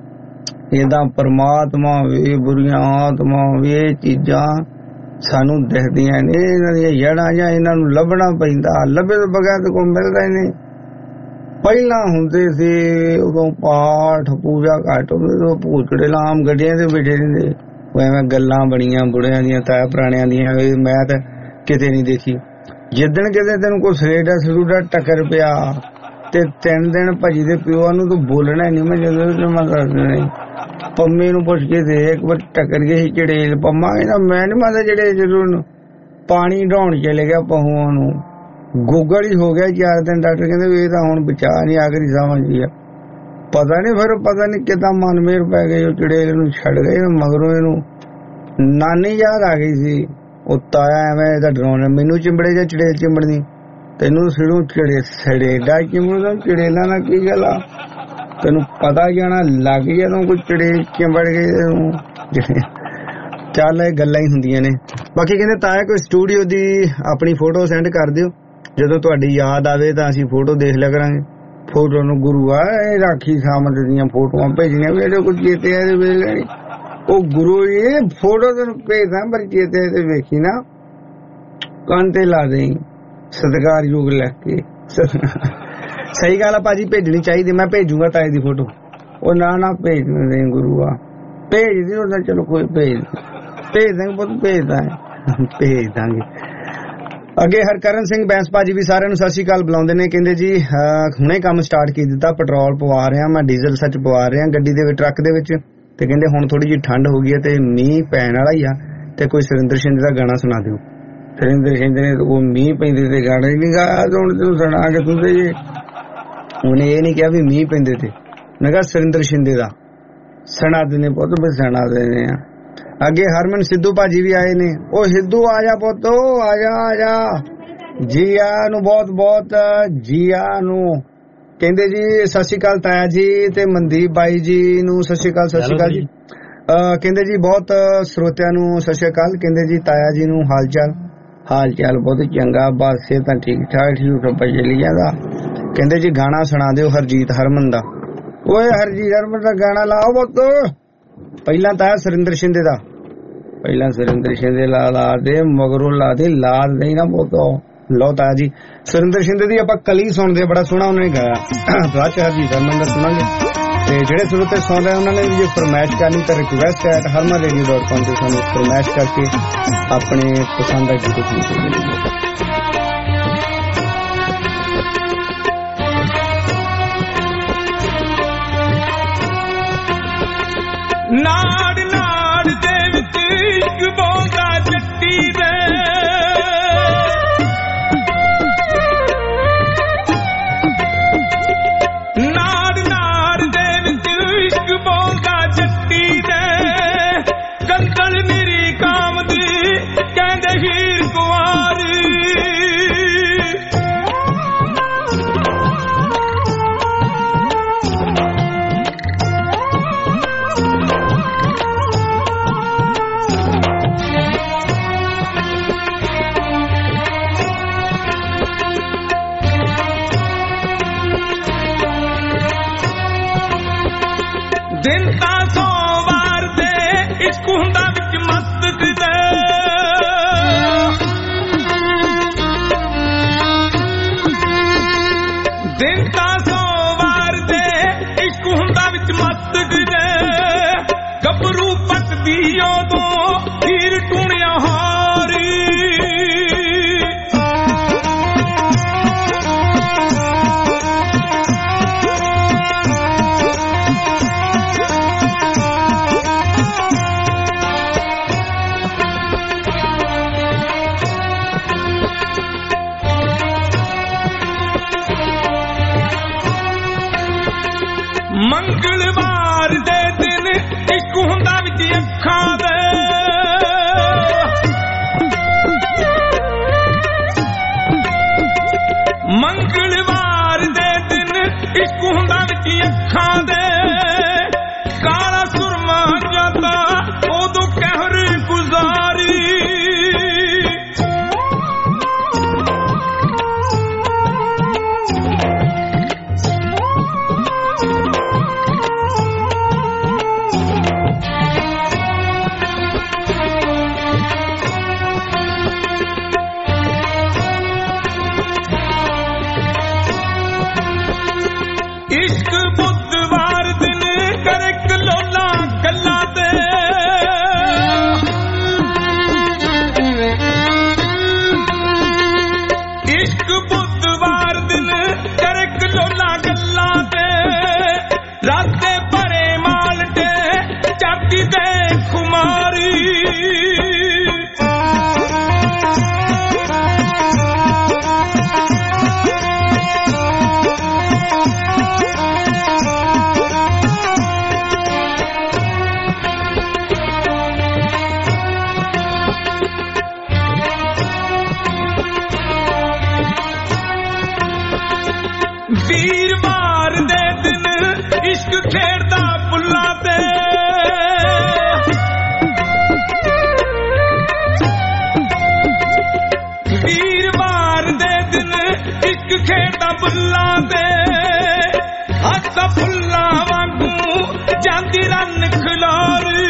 Speaker 2: ਇਹਦਾ ਪਰਮਾਤਮਾ ਵੀ, ਬੁਰੀਆਂ ਆਤਮਾ ਵੀ, ਇਹ ਚੀਜ਼ਾਂ ਸਾਨੂੰ ਦਿਖਦੀਆਂ ਨੇ। ਇਹਨਾਂ ਦੀਆਂ ਜੜ੍ਹਾਂ ਜਾਂ ਇਹਨਾਂ ਨੂੰ ਲੱਭਣਾ ਪੈਂਦਾ, ਲੱਭੇ ਤੋਂ ਬਗੈਰ ਤਾਂ ਕੋਈ ਮਿਲਦਾ ਹੀ ਨਹੀਂ। ਪਹਿਲਾਂ ਹੁੰਦੇ ਸੀ ਉਦੋਂ ਪਾਠ ਪੂਜਾ ਘੱਟ ਹੁੰਦੇ, ਉਦੋਂ ਭੂਚੜੇ ਲਾਮ ਗੱਡੀਆਂ ਤੇ ਬੈਠੇ ਰਹਿੰਦੇ। ਉਹ ਐਵੇਂ ਗੱਲਾਂ ਬਣੀਆਂ ਬੁੜਿਆਂ ਦੀਆਂ, ਤਾਇਆ ਪੁਰਾਣਿਆਂ ਦੀਆਂ, ਮੈਂ ਤਾਂ ਕਿਤੇ ਨਹੀਂ ਦੇਖੀ। ਜਿੱਦਣ ਕਿਤੇ ਤੈਨੂੰ ਕੋਈ ਸਲੇਡਾ ਸਲੂਡਾ ਟੱਕਰ ਪਿਆ ਤੇ 3 ਦਿਨ ਭਾਜੀ ਦੇ ਪਿਓ ਨੂੰ ਤੂੰ ਬੋਲਣਾ ਨਹੀਂ। ਮੈਂ ਜਦੋਂ ਮੈਂ ਦੱਸਣਾ ਪੰਮੇ ਨੂੰ ਪੁੱਛ ਕੇ ਤੇ ਇੱਕ ਵਾਰ ਟੱਕਰ ਗਏ ਸੀ ਚੜੇਲ। ਪੰਮਾ ਕਹਿੰਦਾ ਮੈਂ ਨੀ ਮੰਨਦਾ, ਜਿਹੜੇ ਜਦੋਂ ਪਾਣੀ ਢਾਉਣ ਚਲੇ ਗਿਆ ਪਹੂਆਂ ਨੂੰ, ਗੋਗਲ ਹੀ ਹੋ ਗਿਆ 4 ਦਿਨ। ਡਾਕਟਰ ਕਹਿੰਦੇ ਵੀ ਇਹ ਤਾਂ ਹੁਣ ਬਚਾ ਨਹੀਂ, ਆਖਰੀ ਸਾਹਾਂ ਜੀ ਆ। ਪਤਾ ਨਹੀਂ ਫਿਰ ਪਤਾ ਨਹੀਂ ਕਿੱਦਾਂ ਮਨ ਮੇਰ ਪੈ ਗਏ, ਉਹ ਚੜੇਲ ਨੂੰ ਛੱਡ ਗਏ। ਮਗਰੋਂ ਇਹਨੂੰ ਨਾਨੀ ਯਾਦ ਆ ਗਈ ਸੀ। ਉਹ ਤਾਇਆ ਐਵੇਂ ਇਹਦਾ ਡਰਾਉਣਾ, ਮੈਨੂੰ ਚਿੰਬੜੇ ਜਾਂ ਚੜੇਲ ਚਿੰਬੜਨੀ, ਤੈਨੂੰ ਸਿਰੋਂ ਸੜੇਡਾ ਚਿੰਬੜਦਾ, ਚੜੇਲਾਂ ਨਾਲ ਕੀ ਗੱਲ ਆ, ਤੈਨੂੰ ਪਤਾ ਜਾਣਾ ਲੱਗ ਜਦੋਂ ਕੋਈ ਚੜੇਲ ਚਿੰਬੜ ਗਏ। ਚੱਲ ਇਹ ਗੱਲਾਂ ਹੀ ਹੁੰਦੀਆਂ ਨੇ। ਬਾਕੀ ਕਹਿੰਦੇ ਤਾਇਆ ਕੋਈ ਸਟੂਡੀਓ ਦੀ ਆਪਣੀ ਫੋਟੋ ਸੈਂਡ ਕਰ ਦਿਓ, ਜਦੋਂ ਤੁਹਾਡੀ ਯਾਦ ਆਵੇ ਤਾਂ ਅਸੀਂ ਫੋਟੋ ਦੇਖ ਲਿਆ ਕਰਾਂਗੇ। ਫੋਟੋ ਨੂੰ ਗੁਰੂ ਆ ਰਾਖੀ ਸਾਮਤ ਦੀਆਂ ਫੋਟੋਆਂ ਭੇਜਣੀਆਂ ਵੀ ਇਹਦੇ ਕੁਝ ਚੇਤੇ ਆ ਵੇਖ ਲੈਣੀ। ਉਹ ਗੁਰੂ ਇਹ ਫੋਟੋ ਤੈਨੂੰ ਭੇਜਦਾ ਪਰ ਚੇਤੇ ਤੇ ਵੇਖੀ ਨਾ, ਕੰਨ ਤੇ ਲਾ ਦੇ ਸਤਿਕਾਰਯੋਗ ਲੈ ਕੇ। ਸਹੀ ਗੱਲ ਆ ਭਾਜੀ, ਭੇਜਣੀ ਚਾਹੀਦੀ। ਮੈਂ ਭੇਜੂਗਾ ਤਾਏ ਦੀ ਫੋਟੋ। ਉਹ ਨਾ ਭੇਜ ਦੇ ਗੁਰੂ ਆ, ਭੇਜ ਦੀ ਉਹਦਾ। ਚਲੋ ਕੋਈ ਭੇਜ ਦਾਂਗੇ ਪੁੱਤ, ਭੇਜ ਦਾਂਗੇ। ਅੱਗੇ ਹਰਕਰਨ ਸਿੰਘ ਬੈਂਸ ਭਾਜੀ ਵੀ ਸਾਰਿਆਂ ਨੂੰ ਸਤਿ ਸ਼੍ਰੀ ਅਕਾਲ ਬੁਲਾਉਂਦੇ ਨੇ। ਕਹਿੰਦੇ ਜੀ ਹੁਣੇ ਕੰਮ ਸਟਾਰਟ ਕੀ ਦਿੱਤਾ, ਪੈਟਰੋਲ ਪਵਾ ਰਿਹਾ ਮੈਂ, ਡੀਜ਼ਲ ਸੱਚ ਪਵਾ ਰਿਹਾ ਗੱਡੀ ਦੇ ਵਿੱਚ, ਟਰੱਕ ਦੇ ਵਿੱਚ। ਤੇ ਕਹਿੰਦੇ ਹੁਣ ਥੋੜੀ ਜਿਹੀ ਠੰਡ ਹੋ ਗਈ ਹੈ ਤੇ ਮੀਂਹ ਪੈਣ ਵਾਲਾ ਹੀ ਆ, ਤੇ ਕੋਈ ਸੁਰਿੰਦਰ ਸ਼ਿੰਦੇ ਦਾ ਗਾਣਾ ਸੁਣਾ ਦਿਓ। ਸੁਰਿੰਦਰ ਸ਼ਿੰਦੇ ਨੇ ਉਹ ਮੀਂਹ ਪੈਂਦੇ ਤੇ ਗਾਣਾ ਹੀ ਨਹੀਂ ਗਾਇਆ, ਹੁਣ ਤੈਨੂੰ ਸੁਣਾ ਕੇ ਤੂੰ ਤੇ ਜੇ ਉਹਨੇ ਇਹ ਨਹੀਂ ਕਿਹਾ ਵੀ ਮੀਂਹ ਪੈਂਦੇ ਤੇ, ਮੈਂ ਕਿਹਾ ਸੁਰਿੰਦਰ ਸ਼ਿੰਦੇ ਦਾ ਸੁਣਾ ਦਿੰਦੇ ਪੁੱਤ, ਵੀ ਸੁਣਾ ਦਿੰਦੇ ਆ। ਅੱਗੇ ਹਰਮਨ ਸਿੱਧੂ ਭਾਜੀ ਵੀ ਆਏ ਨੇ। ਉਹ ਸਿੱਧੂ ਆ ਜਾ ਪੁੱਤ, ਆ ਜਾ ਜੀਆ ਨੂੰ, ਬਹੁਤ ਬਹੁਤ ਜੀਆ ਨੂੰ। ਕਹਿੰਦੇ ਜੀ ਸਤਿ ਸ਼੍ਰੀ ਅਕਾਲ ਤਾਇਆ ਜੀ ਤੇ ਮਨਦੀਪ ਬਾਈ ਜੀ ਨੂੰ ਸਤਿ ਸ਼੍ਰੀ ਅਕਾਲ ਜੀ। ਕਹਿੰਦੇ ਜੀ ਬਹੁਤ ਸਰੋਤਿਆਂ ਨੂੰ ਸਤਿ ਸ਼੍ਰੀ ਅਕਾਲ। ਕਹਿੰਦੇ ਜੀ ਤਾਇਆ ਜੀ ਨੂੰ ਹਾਲ ਚਾਲ ਬਹੁਤ ਚੰਗਾ, ਬਸ ਸੇ ਤਾਂ ਠੀਕ ਠਾਕ ਸਭ ਚੱਲੀ ਜਾਂਦਾ। ਕਹਿੰਦੇ ਜੀ ਗਾਣਾ ਸੁਣਾ ਦਿਓ ਹਰਜੀਤ ਹਰਮਨ ਦਾ। ਓਏ ਹਰਜੀਤ ਹਰਮਨ ਦਾ ਗਾਣਾ ਲਾਓ ਪੁੱਤ। ਪਹਿਲਾਂ ਤਾਇਆ ਸੁਰਿੰਦਰ ਸ਼ਿੰਦੇ ਦਾ, ਪਹਿਲਾਂ ਸੁਰਿੰਦਰ ਸ਼ਿੰਦੇ ਲਾ ਦੇ, ਮਗਰੋਂ ਲਾ ਦੇ ਨਾ ਪੁੱਤ। ਲਓ ਤਾਇਆ ਜੀ ਸੁਰਿੰਦਰ ਸ਼ਿੰਦੇ ਦੀ ਆਪਾਂ ਕਲੀ ਸੁਣਦੇ, ਬੜਾ ਸੋਹਣਾ ਉਹਨੇ ਗਾਇਆ। ਬਾਅਦ ਚ ਹਰਜੀਤ ਹਰਮਨ ਦਾ ਸੁਣਾਂਗੇ। ਤੇ ਜਿਹੜੇ ਸਰੋਤੇ ਸੁਣ ਰਹੇ ਉਹਨਾਂ ਨੇ ਵੀ ਜੇ ਫਰਮਾਇਸ਼ ਕਰਨੀ ਤਾਂ ਰਿਕੁਐਸਟ ਹੈ harmanradio.com ਤੇ ਸਾਨੂੰ ਫਰਮਾਇਸ਼ ਕਰਕੇ ਆਪਣੇ ਪਸੰਦ ਦਾ ਗੀਤ ਸੁਣ ਸਕਦੇ ਹੋ।
Speaker 3: ਨਾੜ ਦੇ ਵਿੱਚ ਇਸ਼ਕ ਬੋਲਦਾ ਜੱਟੀ ਦੇ, ਨਾੜ ਦੇ ਵਿੱਚ ਇਸ਼ਕ ਬੋਲਦਾ ਜੱਟੀ ਦੇ। ਕੰਦਲ ਮੇਰੀ ਕਾਮ ਦੀ ਕਹਿੰਦੇ ਹੀਰ ਕੁਆਰੀ, ਅੱਖਾਂ ਦੇ ਕਾਲਾ ਸੁਰਮਾ ਜਾਂਦਾ ਉਦੋਂ ਕਹਿਰ ਗੁਜ਼ਾਰੀ इश्क बुधवार दिन करे कलोला गल्ला दे इश्क बुधवार दिन करे कलोला गल्ला दे राते भरे मालटे चाटी दे खुमारी वीरवार दे दिन इश्क खेड़दा बुल्ला ते वीरवार दे दिन इश्क खेड़दा बुल्ला ते हसा फुल्ला वांगू जांदी रन खिलारी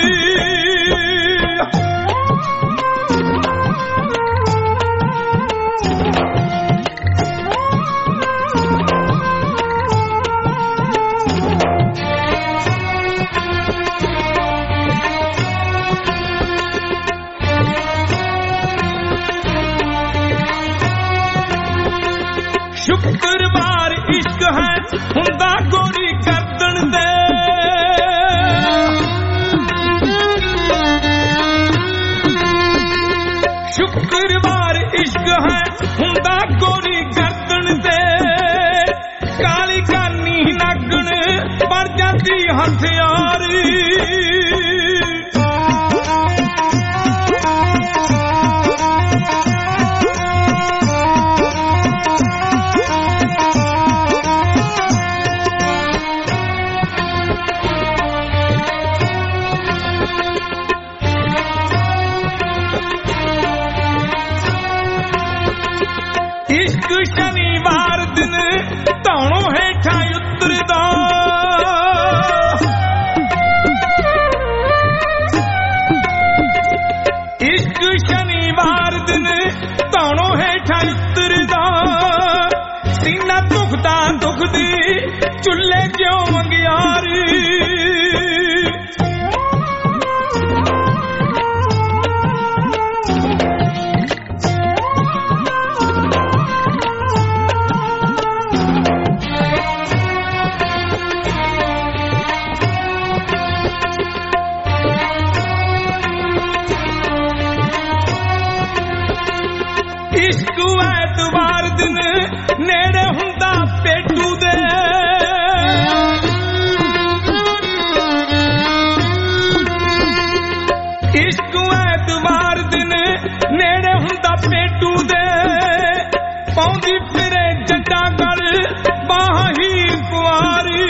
Speaker 3: शुक्रवार इश्क है हुंदा गोरी गर्दन दे शुक्रवार इश्क है हुंदा गोरी गर्दन दे काली कानी नागण बन जाती हथियारी इश्क शनिवार दिन धौणों हेठा उतरदा इश्क शनिवार दिन धौणों हेठा उतरदा सीना दुखदा दुखदी चुल्ले क्यों मंगियारी इश्क ऐतवार दिन नेड़े हुंदा पेटू दे इश्क ऐतवार दिन नेड़े हुंदा पेटू दे पौंदी फिरे जड्डा गल बाह ही कुआरी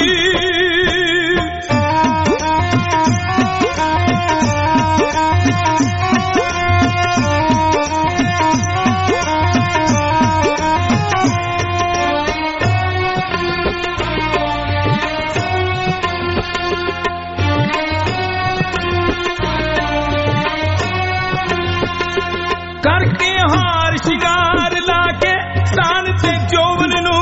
Speaker 3: करके हार शिकार लाके सान ते जोवन नू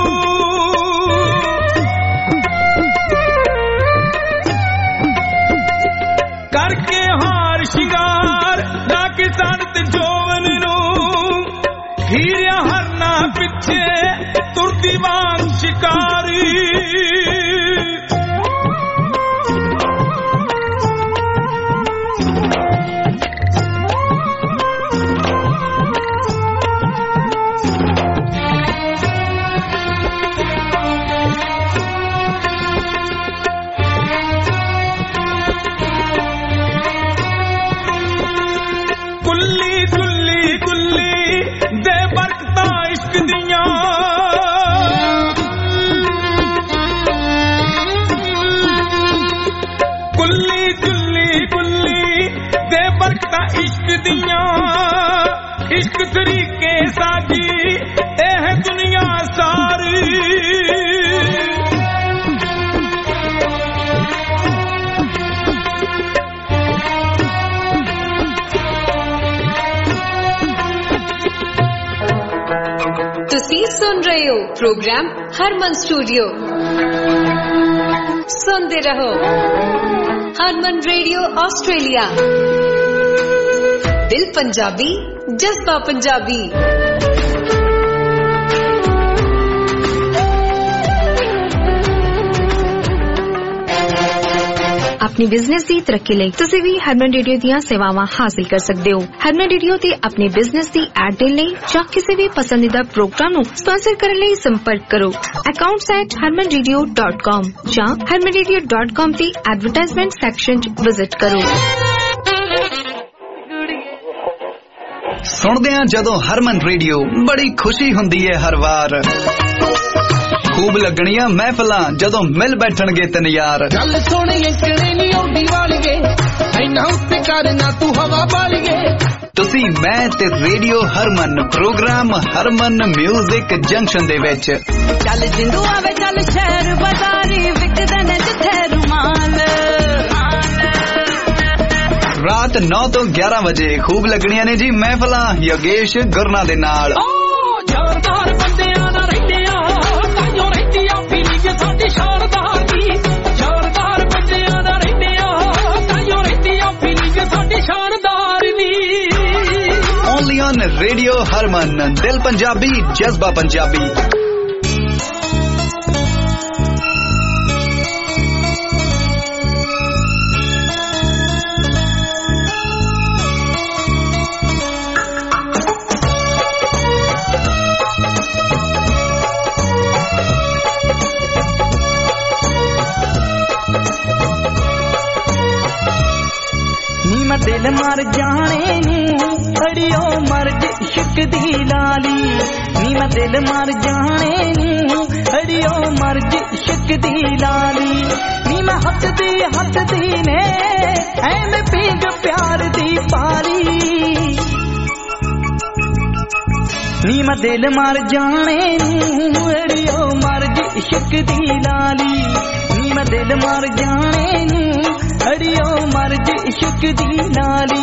Speaker 3: करके हार शिकार लाके सान ते जोवन नू हीरिया हरना पिछे तुरदी वांग शिकारी इश्क तरीके साजी एह दुनिया सारी
Speaker 22: ਤੁਸੀਂ ਸੁਣ ਰਹੇ ਹੋ प्रोग्राम हरमन स्टूडियो सुनते रहो हरमन रेडियो ऑस्ट्रेलिया दिल पंजाबी जज्बा पंजाबी
Speaker 15: अपनी बिजनेस ਦੀ ਤਰੱਕੀ ਲਈ ਤੁਸੀਂ ਵੀ ਹਰਮਨ ਰੇਡੀਓ ਦੀਆਂ ਸੇਵਾਵਾਂ ਹਾਸਲ ਕਰ ਸਕਦੇ ਹੋ। ਹਰਮਨ ਰੇਡੀਓ ਤੇ ਆਪਣੇ ਬਿਜ਼ਨਸ ਦੀ ਐਡ ਦੇਣ ਲਈ ਜਾਂ ਕਿਸੇ ਵੀ ਪਸੰਦੀਦਾ ਪ੍ਰੋਗਰਾਮ ਨੂੰ ਸਪਾਂਸਰ ਕਰਨ ਲਈ ਸੰਪਰਕ ਕਰੋ accounts@harmanradio.com ਜਾਂ harmanradio.com ਤੇ ਐਡਵਰਟਾਈਜ਼ਮੈਂਟ ਸੈਕਸ਼ਨ 'ਚ ਵਿਜ਼ਿਟ ਕਰੋ।
Speaker 9: ਸੁਣਦੇ ਆ ਜਦੋਂ ਹਰਮਨ ਰੇਡੀਓ ਬੜੀ ਖੁਸ਼ੀ ਹੁੰਦੀ ਹੈ ਹਰ ਵਾਰ खूब लगनिया महफिलां जदों मिल बैठणगे तिन यार
Speaker 6: गल सुन अंकड़े नी ओडी वालिए ऐना उत्ते करना तू हवा वालिए
Speaker 9: तुसी मैं ते radio Harman program Harman music junction दे विच
Speaker 6: चल जिंदू आवे चल शहर बाजारी विकदे ने जिथे रुमाल
Speaker 9: रात 9 तो 11 बजे खूब लगनिया ने जी महफिलां योगेश गुरना दे नाल
Speaker 6: जोरदार बंदियां ना रहंदे साडी शानदार दी शानदार बंदियां दा रहंदे आ ताइयों रहंदी आ फीलिंग साडी शानदार दी
Speaker 9: ओनली ऑन रेडियो हरमन दिल पंजाबी जज्बा पंजाबी
Speaker 6: दिल मर जाने अड़ियो मर्ज इश्क दी लाली नी मैं दिल मर जाने अड़ियो मर्ज इश्क दी लाली नी मैं हक दी ने ऐ पीग प्यार दी पाली नी मैं दिल मर जाने अड़ियो मर्ज इश्क दी लाली नी मैं दिल मर जाने अड़ियो मर्ज इश्क दी नाली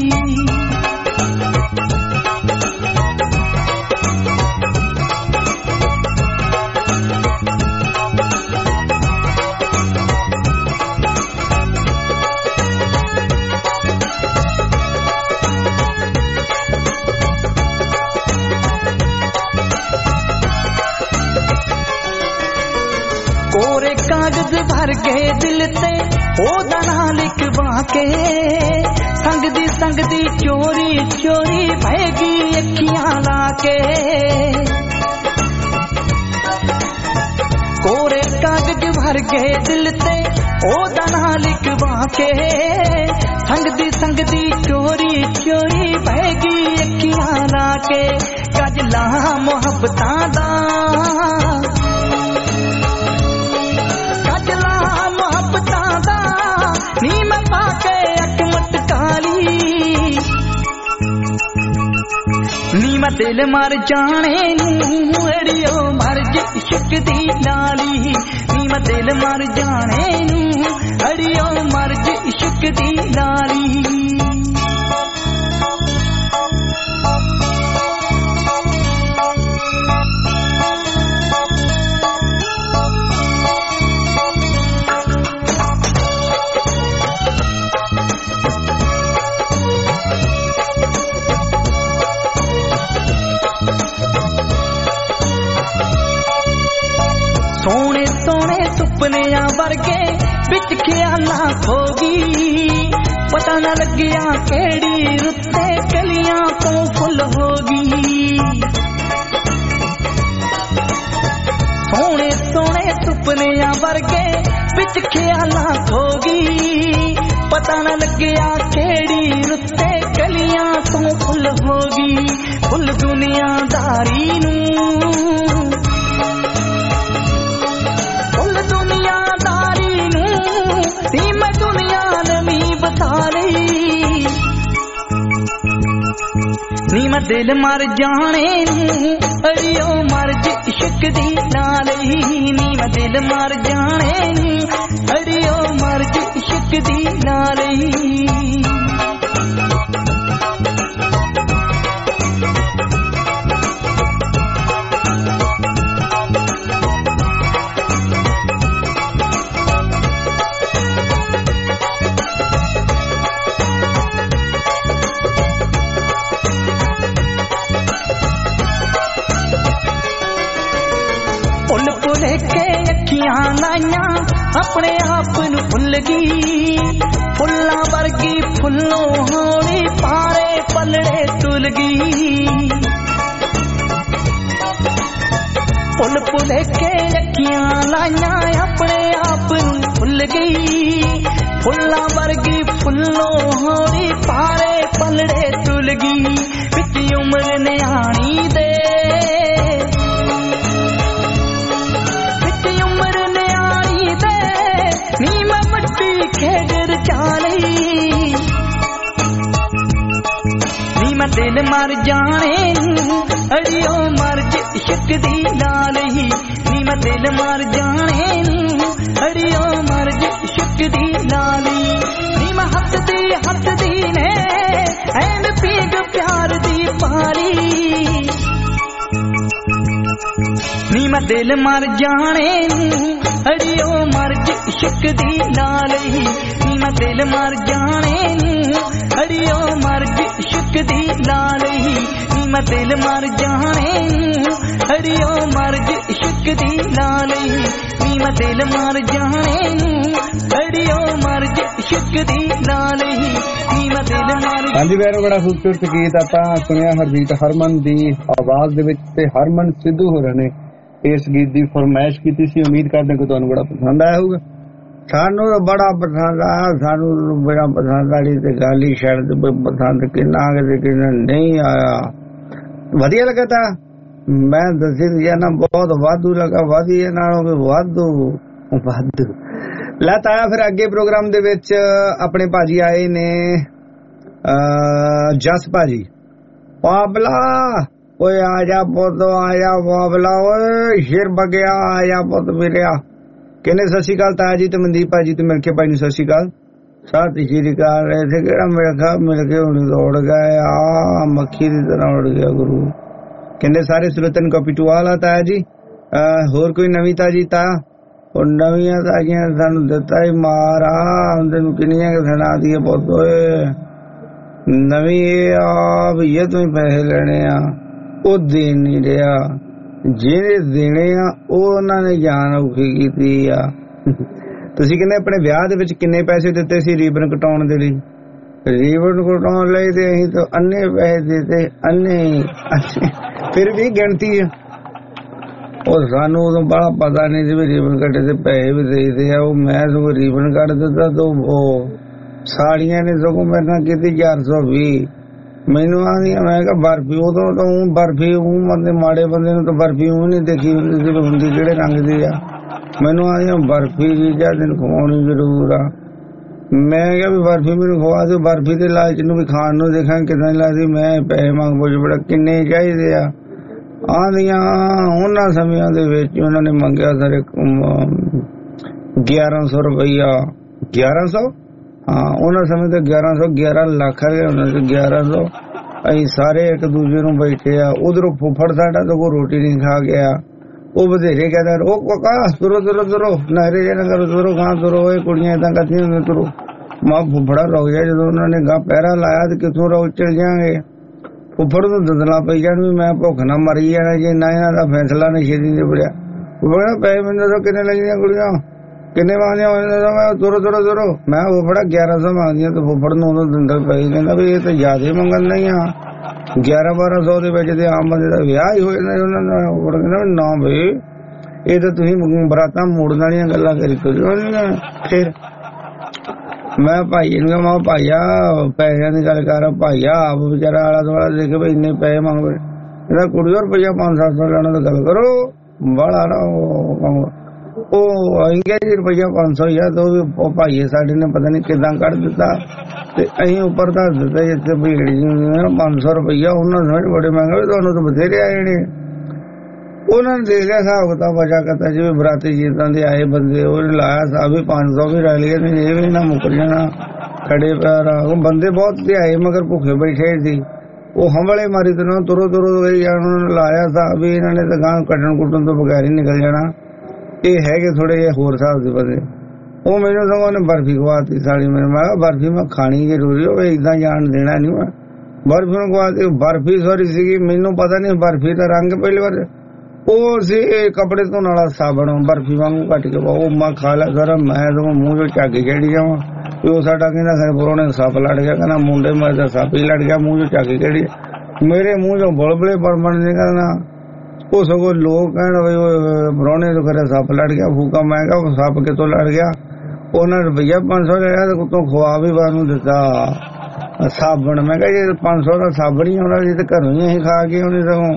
Speaker 6: कोरे कागज भर गए दिल ते ओदा ना लिखवा के संग दी चोरी चोरी भैगी अखियां ला के कोरे कागज भर गए दिल ते ओदा ना लिखवा के संग दी चोरी चोरी भैगी अखियां ला के गजला मोहब्बतां दा नी मैं पाके अकमत काली नी मैं दिल मर जाने अड़ियो मर्ज इश्क दी नाली नी मैं दिल मर जाने अड़ियो मर्ज इश्क दी नाली सोने सोने सुपनिया वर्गे बिच ख्याला खोगी पता न लगिया केड़ी रुते कलियां तो फुल होगी सोने सोने सुपनिया वर्गे बिच ख्याला खोगी पता न लगिया केड़ी रुते कलियां तो फुल होगी फुल दुनियादारी नू मैं दुनिया नवी बता ली नी ਮੈਂ ਦਿਲ ਮਰ ਜਾਣੇ ਨੂੰ ਅੜਿਓ ਮਰਜ ਇਸ਼ਕ ਦੀ ਨਾਲ ਹੀ ਨੀ ਮੈਂ ਦਿਲ ਮਰ ਜਾਣੇ ਨੂੰ ਅੜਿਓ ਮਰਜ ਇਸ਼ਕ ਦੀ ਨਾਲ ਹੀ ਲਾਈਆਂ ਆਪਣੇ ਆਪ ਨੂੰ ਭੁੱਲ ਗਈ ਫੁੱਲਾਂ ਵਰਗੀ ਫੁੱਲੋਂ ਹੋਣੀ ਪਾਰੇ ਪਲੜੇ ਤੁਲ ਗਈ ਫੁੱਲ ਭੁਲੇਖੇ ਅੱਖੀਆਂ ਲਾਈਆਂ ਆਪਣੇ ਆਪ ਨੂੰ ਭੁੱਲ ਗਈ ਫੁੱਲਾਂ ਵਰਗੀ ਫੁੱਲੋਂ ਹੋਣੀ ਪਾਰੇ ਪਲੜੇ ਤੁਲ ਗਈ ਵਿੱਚ ਉਮਰ ਨਿਆਣੀ ਦੇ ਨੀ ਮੈਂ ਮੱਟੀ ਖੇਡ ਰਚਾ ਲਈ ਨੀ ਮੈਂ ਦਿਲ ਮਰ ਜਾਣੇ ਨੂੰ ਅੜਿਓ ਮਰਜ ਇਸ਼ਕ ਦੀ ਨਾਲ ਹੀ ਨੀ ਮੈਂ ਦਿਲ ਮਰ ਜਾਣੇ ਨੂੰ ਅੜਿਓ ਮਰਜ ਇਸ਼ਕ ਦੀ ਨਾਲ ਹੀ ਨੀ ਮੈਂ ਹੱਸਦੀ ਨੇ ਐਨ ਪੀਗ ਪਿਆਰ ਦੀ ਪਾਰੀ ਨੀ ਮੈਂ ਦਿਲ ਮਰ ਜਾਣੇ ਨੂੰ ਅੜਿਓ ਮਰਜ ਇਸ਼ਕ ਦੀ ਨਾਲ ਹੀ ਨੀ ਮੈਂ ਦਿਲ ਮਰ ਜਾਣੇ ਨੂੰ ਅੜਿਓ ਮਰਜ ਇਸ਼ਕ ਦੀ ਨਾਲ ਹੀ ਨੀ ਮੈਂ ਦਿਲ ਮਰ ਜਾਣੇ ਨੂੰ ਅੜਿਓ ਮਰਜ ਇਸ਼ਕ ਦੀ ਨਾਲ ਹੀ ਨੀ ਮੈਂ ਦਿਲ ਮਰ ਜਾਣੇ ਨੂੰ ਅੜਿਓ ਮਰਜ ਇਸ਼ਕ ਦੀ ਨਾਲ ਹੀ ਨੀ ਮੈਂ ਦਿਲ ਮਰ
Speaker 2: ਹਾਂਜੀ ਵੈਰੋ ਬੜਾ ਖੂਬਸੂਰਤ ਗੀਤ ਆਪਾਂ ਸੁਣਿਆ ਹਰਜੀਤ ਹਰਮਨ ਦੀ ਆਵਾਜ਼ ਦੇ ਵਿੱਚ ਤੇ ਹਰਮਨ ਸਿੱਧੂ ਹੋਰਾਂ ਨੇ ਇਸ ਗੀਤ ਦੀ ਫਰਮਾਇਸ਼ ਕੀਤੀ ਸੀ ਉਮੀਦ ਕਰਦੇ ਕਿ ਤੁਹਾਨੂੰ ਬੜਾ ਪਸੰਦ ਆਇਆ ਹੋਊਗਾ ਸਾਨੂੰ ਬੜਾ ਪਸੰਦ ਆਇਆ ਸਾਨੂੰ ਬੜਾ ਪਸੰਦ ਆਈ ਤੇ ਗਾਲੀ ਸ਼ਾਇਦ ਪਸੰਦ ਕਿੰਨਾ ਕਿ ਕਿੰਨਾ ਨਹੀਂ ਆਇਆ ਵਧੀਆ ਲੱਗਾ ਤਾਂ ਮੈਂ ਦੱਸੀ ਜਾਣਾ ਬਹੁਤ ਵਾਧੂ ਲੱਗਾ ਵਧੀਆ ਨਾਲੋਂ ਵੀ ਵਾਧੂ ਲੈ ਤਾਇਆ ਫਿਰ ਅੱਗੇ ਪ੍ਰੋਗਰਾਮ ਦੇ ਵਿੱਚ ਆਪਣੇ ਭਾਜੀ ਆਏ ਨੇ ਜਸ ਭਾਜੀ ਪਾਬਲਾ ਓਏ ਆ ਜਾ ਪੁੱਤ ਆ ਜਾ ਬਾਬਲਾ ਓਏ ਸ਼ੇਰ ਬਗਿਆ ਆ ਜਾ ਪੁੱਤ ਮਿਲਿਆ ਕਹਿੰਦੇ ਸਤਿ ਸ਼੍ਰੀ ਅਕਾਲ ਤਾਇਆ ਜੀ ਤੇ ਮਨਦੀਪ ਭਾਜੀ ਤੇ ਮਿਲ ਕੇ ਭਾਈ ਨੂੰ ਸਤਿ ਸ਼੍ਰੀ ਅਕਾਲ ਸਤਿ ਸ਼੍ਰੀ ਅਕਾਲ ਇੱਥੇ ਕਿਹੜਾ ਮਿਲ ਕੇ ਹੁਣ ਦੌੜ ਗਏ ਆ ਮੱਖੀ ਦੀ ਤਰ੍ਹਾਂ ਉੜ ਗਿਆ ਗੁਰੂ ਕਹਿੰਦੇ ਸਾਰੇ ਸੁਰਤਨ ਕਾਪੀ ਟੂ ਵਾਲਾ ਤਾਇਆ ਜੀ ਹੋਰ ਕੋਈ ਨਵੀਂ ਤਾਜੀ ਤਾ ਉਹ ਨਵੀਆਂ ਤਾਜ਼ੀਆਂ ਸਾਨੂੰ ਦਿੱਤਾ ਹੀ ਮਾਰਾ ਤੈਨੂੰ ਕਿੰਨੀਆਂ ਸੁਣਾ ਦਈਏ ਪੁੱਤ ਓਏ ਨਵੀਂ ਇਹ ਆ ਭਈਆ ਤੂੰ ਪੈਸੇ ਲੈਣੇ ਆ ਉਹ ਦੇ ਨਹੀਂ ਰਿਹਾ ਜਿਹੜੇ ਦੇਣੇ ਆ ਉਹ ਉਹਨਾਂ ਨੇ ਜਾਨ ਔਖੀ ਕੀਤੀ ਆ ਤੁਸੀਂ ਕਹਿੰਦੇ ਆਪਣੇ ਵਿਆਹ ਦੇ ਵਿੱਚ ਕਿੰਨੇ ਪੈਸੇ ਦਿੱਤੇ ਸੀ ਰੀਬਨ ਕਟਾਉਣ ਦੇ ਲਈ ਰੀਬਨ ਕਟਾਉਣ ਲਈ ਤੇ ਅਸੀਂ ਤਾਂ ਅੰਨੇ ਪੈਸੇ ਦਿੱਤੇ ਅੰਨੇ ਫਿਰ ਵੀ ਗਿਣਤੀ ਆ ਉਹ ਸਾਨੂੰ ਉਦੋਂ ਬੜਾ ਪਤਾ ਨਹੀਂ ਸੀ ਵੀ ਰੀਬਨ ਕੱਟੇ ਤੇ ਪੈਸੇ ਵੀ ਦੇਈਦੇ ਆ ਉਹ ਮੈਂ ਸਗੋਂ ਰੀਬਨ ਕੱਟ ਦਿੱਤਾ ਤਾਂ ਉਹ ਸਾੜੀਆਂ ਨੇ ਸਗੋਂ ਮੇਰੇ ਨਾਲ ਕੀਤੀ 420 ਮੈਨੂੰ ਆਂਦੀਆਂ ਮੈਂ ਕਿਹਾ ਬਰਫੀ ਉਦੋਂ ਤਾਂ ਬਰਫੀ ਬੰਦੇ ਮਾੜੇ ਬੰਦੇ ਨੂੰ ਤਾਂ ਬਰਫੀ ਨਹੀਂ ਦੇਖੀ ਹੁੰਦੀ ਕਿਹੜੇ ਰੰਗ ਦੀ ਆ ਮੈਨੂੰ ਆਂਦੀਆਂ ਬਰਫੀ ਜੀ ਜਾਂ ਦਿਨ ਖਵਾਉਣੀ ਜ਼ਰੂਰ ਆ ਮੈਂ ਕਿਹਾ ਵੀ ਬਰਫੀ ਮੈਨੂੰ ਖਵਾ ਦਿਓ ਬਰਫੀ ਦੇ ਲਾਲਚ ਨੂੰ ਵੀ ਖਾਣ ਨੂੰ ਦੇਖਾਂ ਕਿਦਾਂ ਲੱਗਦੀ ਮੈਂ ਪੈਸੇ ਮੰਗ ਪੁੱਛ ਬੜਾ ਕਿੰਨੇ ਚਾਹੀਦੇ ਆ ਆਂਦੀਆਂ ਉਹਨਾਂ ਸਮਿਆਂ ਦੇ ਵਿੱਚ ਉਹਨਾਂ ਨੇ ਮੰਗਿਆ ਸਰ 1100 ਰੁਪਈਆ 1100 ਹਾਂ ਉਹਨਾਂ ਸਮੇਂ ਤੇ 11 ਲੱਖ ਹੈ ਉਹਨਾਂ ਦੇ 1100 ਅਸੀਂ ਸਾਰੇ ਇੱਕ ਦੂਜੇ ਨੂੰ ਬੈਠੇ ਆ ਉਧਰੋਂ ਫੁੱਫੜ ਸਾਡਾ ਤਾਂ ਕੋਈ ਰੋਟੀ ਨਹੀਂ ਖਾ ਗਿਆ ਉਹ ਬਥੇਰੇ ਕਹਿੰਦਾ ਰੋਕ ਕਾਕਾ ਤੁਰੋ ਨਹਿਰੇ ਜੇ ਨਾ ਕਰੋ ਤੁਰੋ ਗਾਂ ਤੁਰੋ ਇਹ ਕੁੜੀਆਂ ਏਦਾਂ ਕਰਦੀਆਂ ਹੁੰਦੀਆਂ ਤੁਰੋ ਮਾਂ ਫੁੱਫੜਾ ਰੁਕ ਜਾ ਜਦੋਂ ਉਹਨਾਂ ਨੇ ਗਾਂ ਪਹਿਰਾ ਲਾਇਆ ਤੇ ਕਿੱਥੋਂ ਰੁਕ ਚਲ ਜਾਵਾਂਗੇ ਫੁੱਫੜ ਨੂੰ ਦੰਦਲਾ ਪਈ ਜਾਣ ਵੀ ਮੈਂ ਭੁੱਖ ਨਾ ਮਰੀ ਜਾਣਾ ਜੇ ਨਾ ਇਹਨਾਂ ਦਾ ਫੈਸਲਾ ਨਹੀਂ ਛੇਤੀ ਨਿਬੜਿਆ ਫੁੱਫੜਾ ਪੈਸੇ ਮੈਨੂੰ ਦੱਸੋ ਕਿੰਨੇ ਲੱਗਦੀਆਂ ਕੁੜੀਆਂ ਕਿੰਨੇ ਮੰਗਦੀਆਂ ਮੈਂ ਤੁਰੋ ਮੈਂ ਫੁੱਫੜਾ 1100 ਮੰਗਦੀਆਂ ਤੇ ਫੁੱਫੜ ਨੂੰ ਉਦੋਂ ਦੰਦਲ ਪਈ ਕਹਿੰਦਾ ਵੀ ਇਹ ਤਾਂ ਜ਼ਿਆਦਾ ਮੰਗਣ ਨਹੀਂ ਆ 1100-1200 ਦੇ ਵਿੱਚ ਤੇ ਆਮ ਬੰਦੇ ਦਾ ਵਿਆਹ ਹੀ ਹੋ ਜਾਂਦਾ ਉਹਨਾਂ ਦਾ ਫੁੱਫੜ ਕਹਿੰਦਾ ਨਾ ਬਈ ਇਹ ਤਾਂ ਤੁਸੀਂ ਬਰਾਤਾਂ ਮੋੜਨ ਵਾਲੀਆਂ ਗੱਲਾਂ ਕਰੀ ਫਿਰ ਮੈਂ ਭਾਈ ਨੂੰ ਮੈਂ ਭਾਈਆ ਪੈਸਿਆਂ ਦੀ ਗੱਲ ਕਰ ਭਾਈਆ ਆਪ ਵਿਚਾਰਾ ਆਲਾ ਦੁਆਲਾ ਦੇਖ ਕੇ ਇੰਨੇ ਪੈਸੇ ਮੰਗਦੇ ਇਹਦਾ ਕੁੜੀ ਰੁਪਈਆ 500-700 ਲੈਣਾ ਤਾਂ ਗੱਲ ਕਰੋ ਬਾਹਲਾ ਨਾ ਉਹ ਅਸੀਂ ਕਿਹਾ ਜੀ ਰੁਪਈਆ 500 ਹੀ ਆ, ਤੇ ਉਹ ਭਾਈਏ ਸਾਡੇ ਨੇ ਪਤਾ ਨਹੀਂ ਕਿੱਦਾਂ ਕੱਢ ਦਿੱਤਾ ਤੇ ਅਸੀਂ ਉੱਪਰ ਧਰ ਦਿੱਤਾ ਜਿੱਥੇ ਭੀੜ ਜੀ 500 ਰੁਪਈਆ। ਉਹਨਾਂ ਸਮਝ ਬੜੇ ਮਹਿੰਗੇ, ਤੁਹਾਨੂੰ ਤਾਂ ਬਥੇਰੇ ਆਏ ਨੇ। ਉਹਨਾਂ ਨੇ ਦੇਖ ਲਿਆ ਹਿਸਾਬ ਕਿਤਾਬ ਵਜਾ ਕਰਤਾ, ਜਿਵੇਂ ਬਰਾਤੀ ਜਿੱਦਾਂ ਦੇ ਆਏ ਬੰਦੇ ਉਹਨੇ ਲਾਇਆ ਹਿਸਾਬ ਵੀ 500 ਵੀ ਰਲ ਗਏ ਨੇ, ਇਹ ਵੀ ਨਾ ਮੁੱਕ ਜਾਣਾ ਖੜੇ ਪੈਰ। ਬੰਦੇ ਬਹੁਤ ਤੇ ਆਏ ਮਗਰ ਭੁੱਖੇ ਬੈਠੇ ਸੀ, ਉਹ ਹੰਭਲੇ ਮਾਰੀ ਤੇ ਤੁਰੋ ਗਈ ਜਾਣ। ਉਹਨਾਂ ਨੇ ਲਾਇਆ ਹਿਸਾਬ ਵੀ ਇਹਨਾਂ ਨੇ ਤਾਂ ਗਾਂ ਕੱਟਣ ਕੁੱਟਣ ਤੋਂ ਬਗੈਰ ਹੀ ਨਿਕਲ ਜਾਣਾ। ਇਹ ਹੈਗੇ ਥੋੜੇ ਜਿਹੇ ਹੋਰ ਹਿਸਾਬ ਦੇ ਬੰਦੇ। ਉਹ ਮੈਨੂੰ ਸਗੋਂ ਉਹਨੇ ਬਰਫੀ ਖਵਾਤੀ ਸਾਲੀ ਮੈਨੂੰ। ਮੈਂ ਕਿਹਾ ਬਰਫੀ ਮੈਂ ਖਾਣੀ ਜ਼ਰੂਰੀ ਹੋਵੇ, ਏਦਾਂ ਜਾਣ ਦੇਣਾ ਨਹੀਂ ਮੈਂ। ਬਰਫੀ ਨੂੰ ਖਵਾਤੀ, ਬਰਫੀ ਸੋਰੀ ਸੀਗੀ, ਮੈਨੂੰ ਪਤਾ ਨਹੀਂ ਬਰਫੀ ਦਾ ਰੰਗ ਪਹਿਲੀ ਵਾਰ ਉਹ ਸੀ ਕੱਪੜੇ ਧੋਣ ਵਾਲਾ ਸਾਬਣ ਬਰਫੀ ਵਾਂਗੂ ਕੱਟ ਕੇ ਉਹ ਮੈਂ ਖਾ ਲਿਆ ਸਾਰਾ। ਮੈਂ ਸਗੋਂ ਮੂੰਹ ਚੋਂ ਝੱਗ ਚੜੀ ਜਾਵਾਂ, ਉਹ ਸਾਡਾ ਕਹਿੰਦਾ ਸਾਡੇ ਪਰੋਣੇ ਸੱਪ ਲੜ ਗਿਆ, ਕਹਿੰਦਾ ਮੁੰਡੇ ਮੈਂ ਤਾਂ ਸੱਪ ਹੀ ਲੜ ਗਿਆ, ਮੂੰਹ ਚੋਂ ਝੱਗ ਚੜੀ। ਮੇਰੇ ਮੂੰਹ ਚੋਂ ਬੁਲਬੁਲੇ ਬਣ ਨਿਕਲਣਾ। ਉਹ ਸਗੋਂ ਲੋਕ ਕਹਿਣ ਪਰੋਣੇ ਤੋਂ ਕਰੇ ਸੱਪ ਲੜ ਗਿਆ ਫੂਕਾ। ਮੈਂ ਕਿਹਾ ਸੱਪ ਕਿਤੋਂ ਲੜ ਗਿਆ? ਉਹਨਾਂ ਰੁਪਈਆ 500 ਲਿਆ ਤੇ ਉਤੋਂ ਖਵਾ ਵੀ ਬਾਹਰੋਂ ਦਿੱਤਾ ਸਾਬਣ। ਮੈਂ ਕਿਹਾ ਜੇ 500 ਦਾ ਸਾਬਣ ਹੀ ਆਉਣਾ ਸੀ ਤੇ ਘਰੋਂ ਹੀ ਅਸੀਂ ਖਾ ਕੇ ਉਹਨੇ ਸਗੋਂ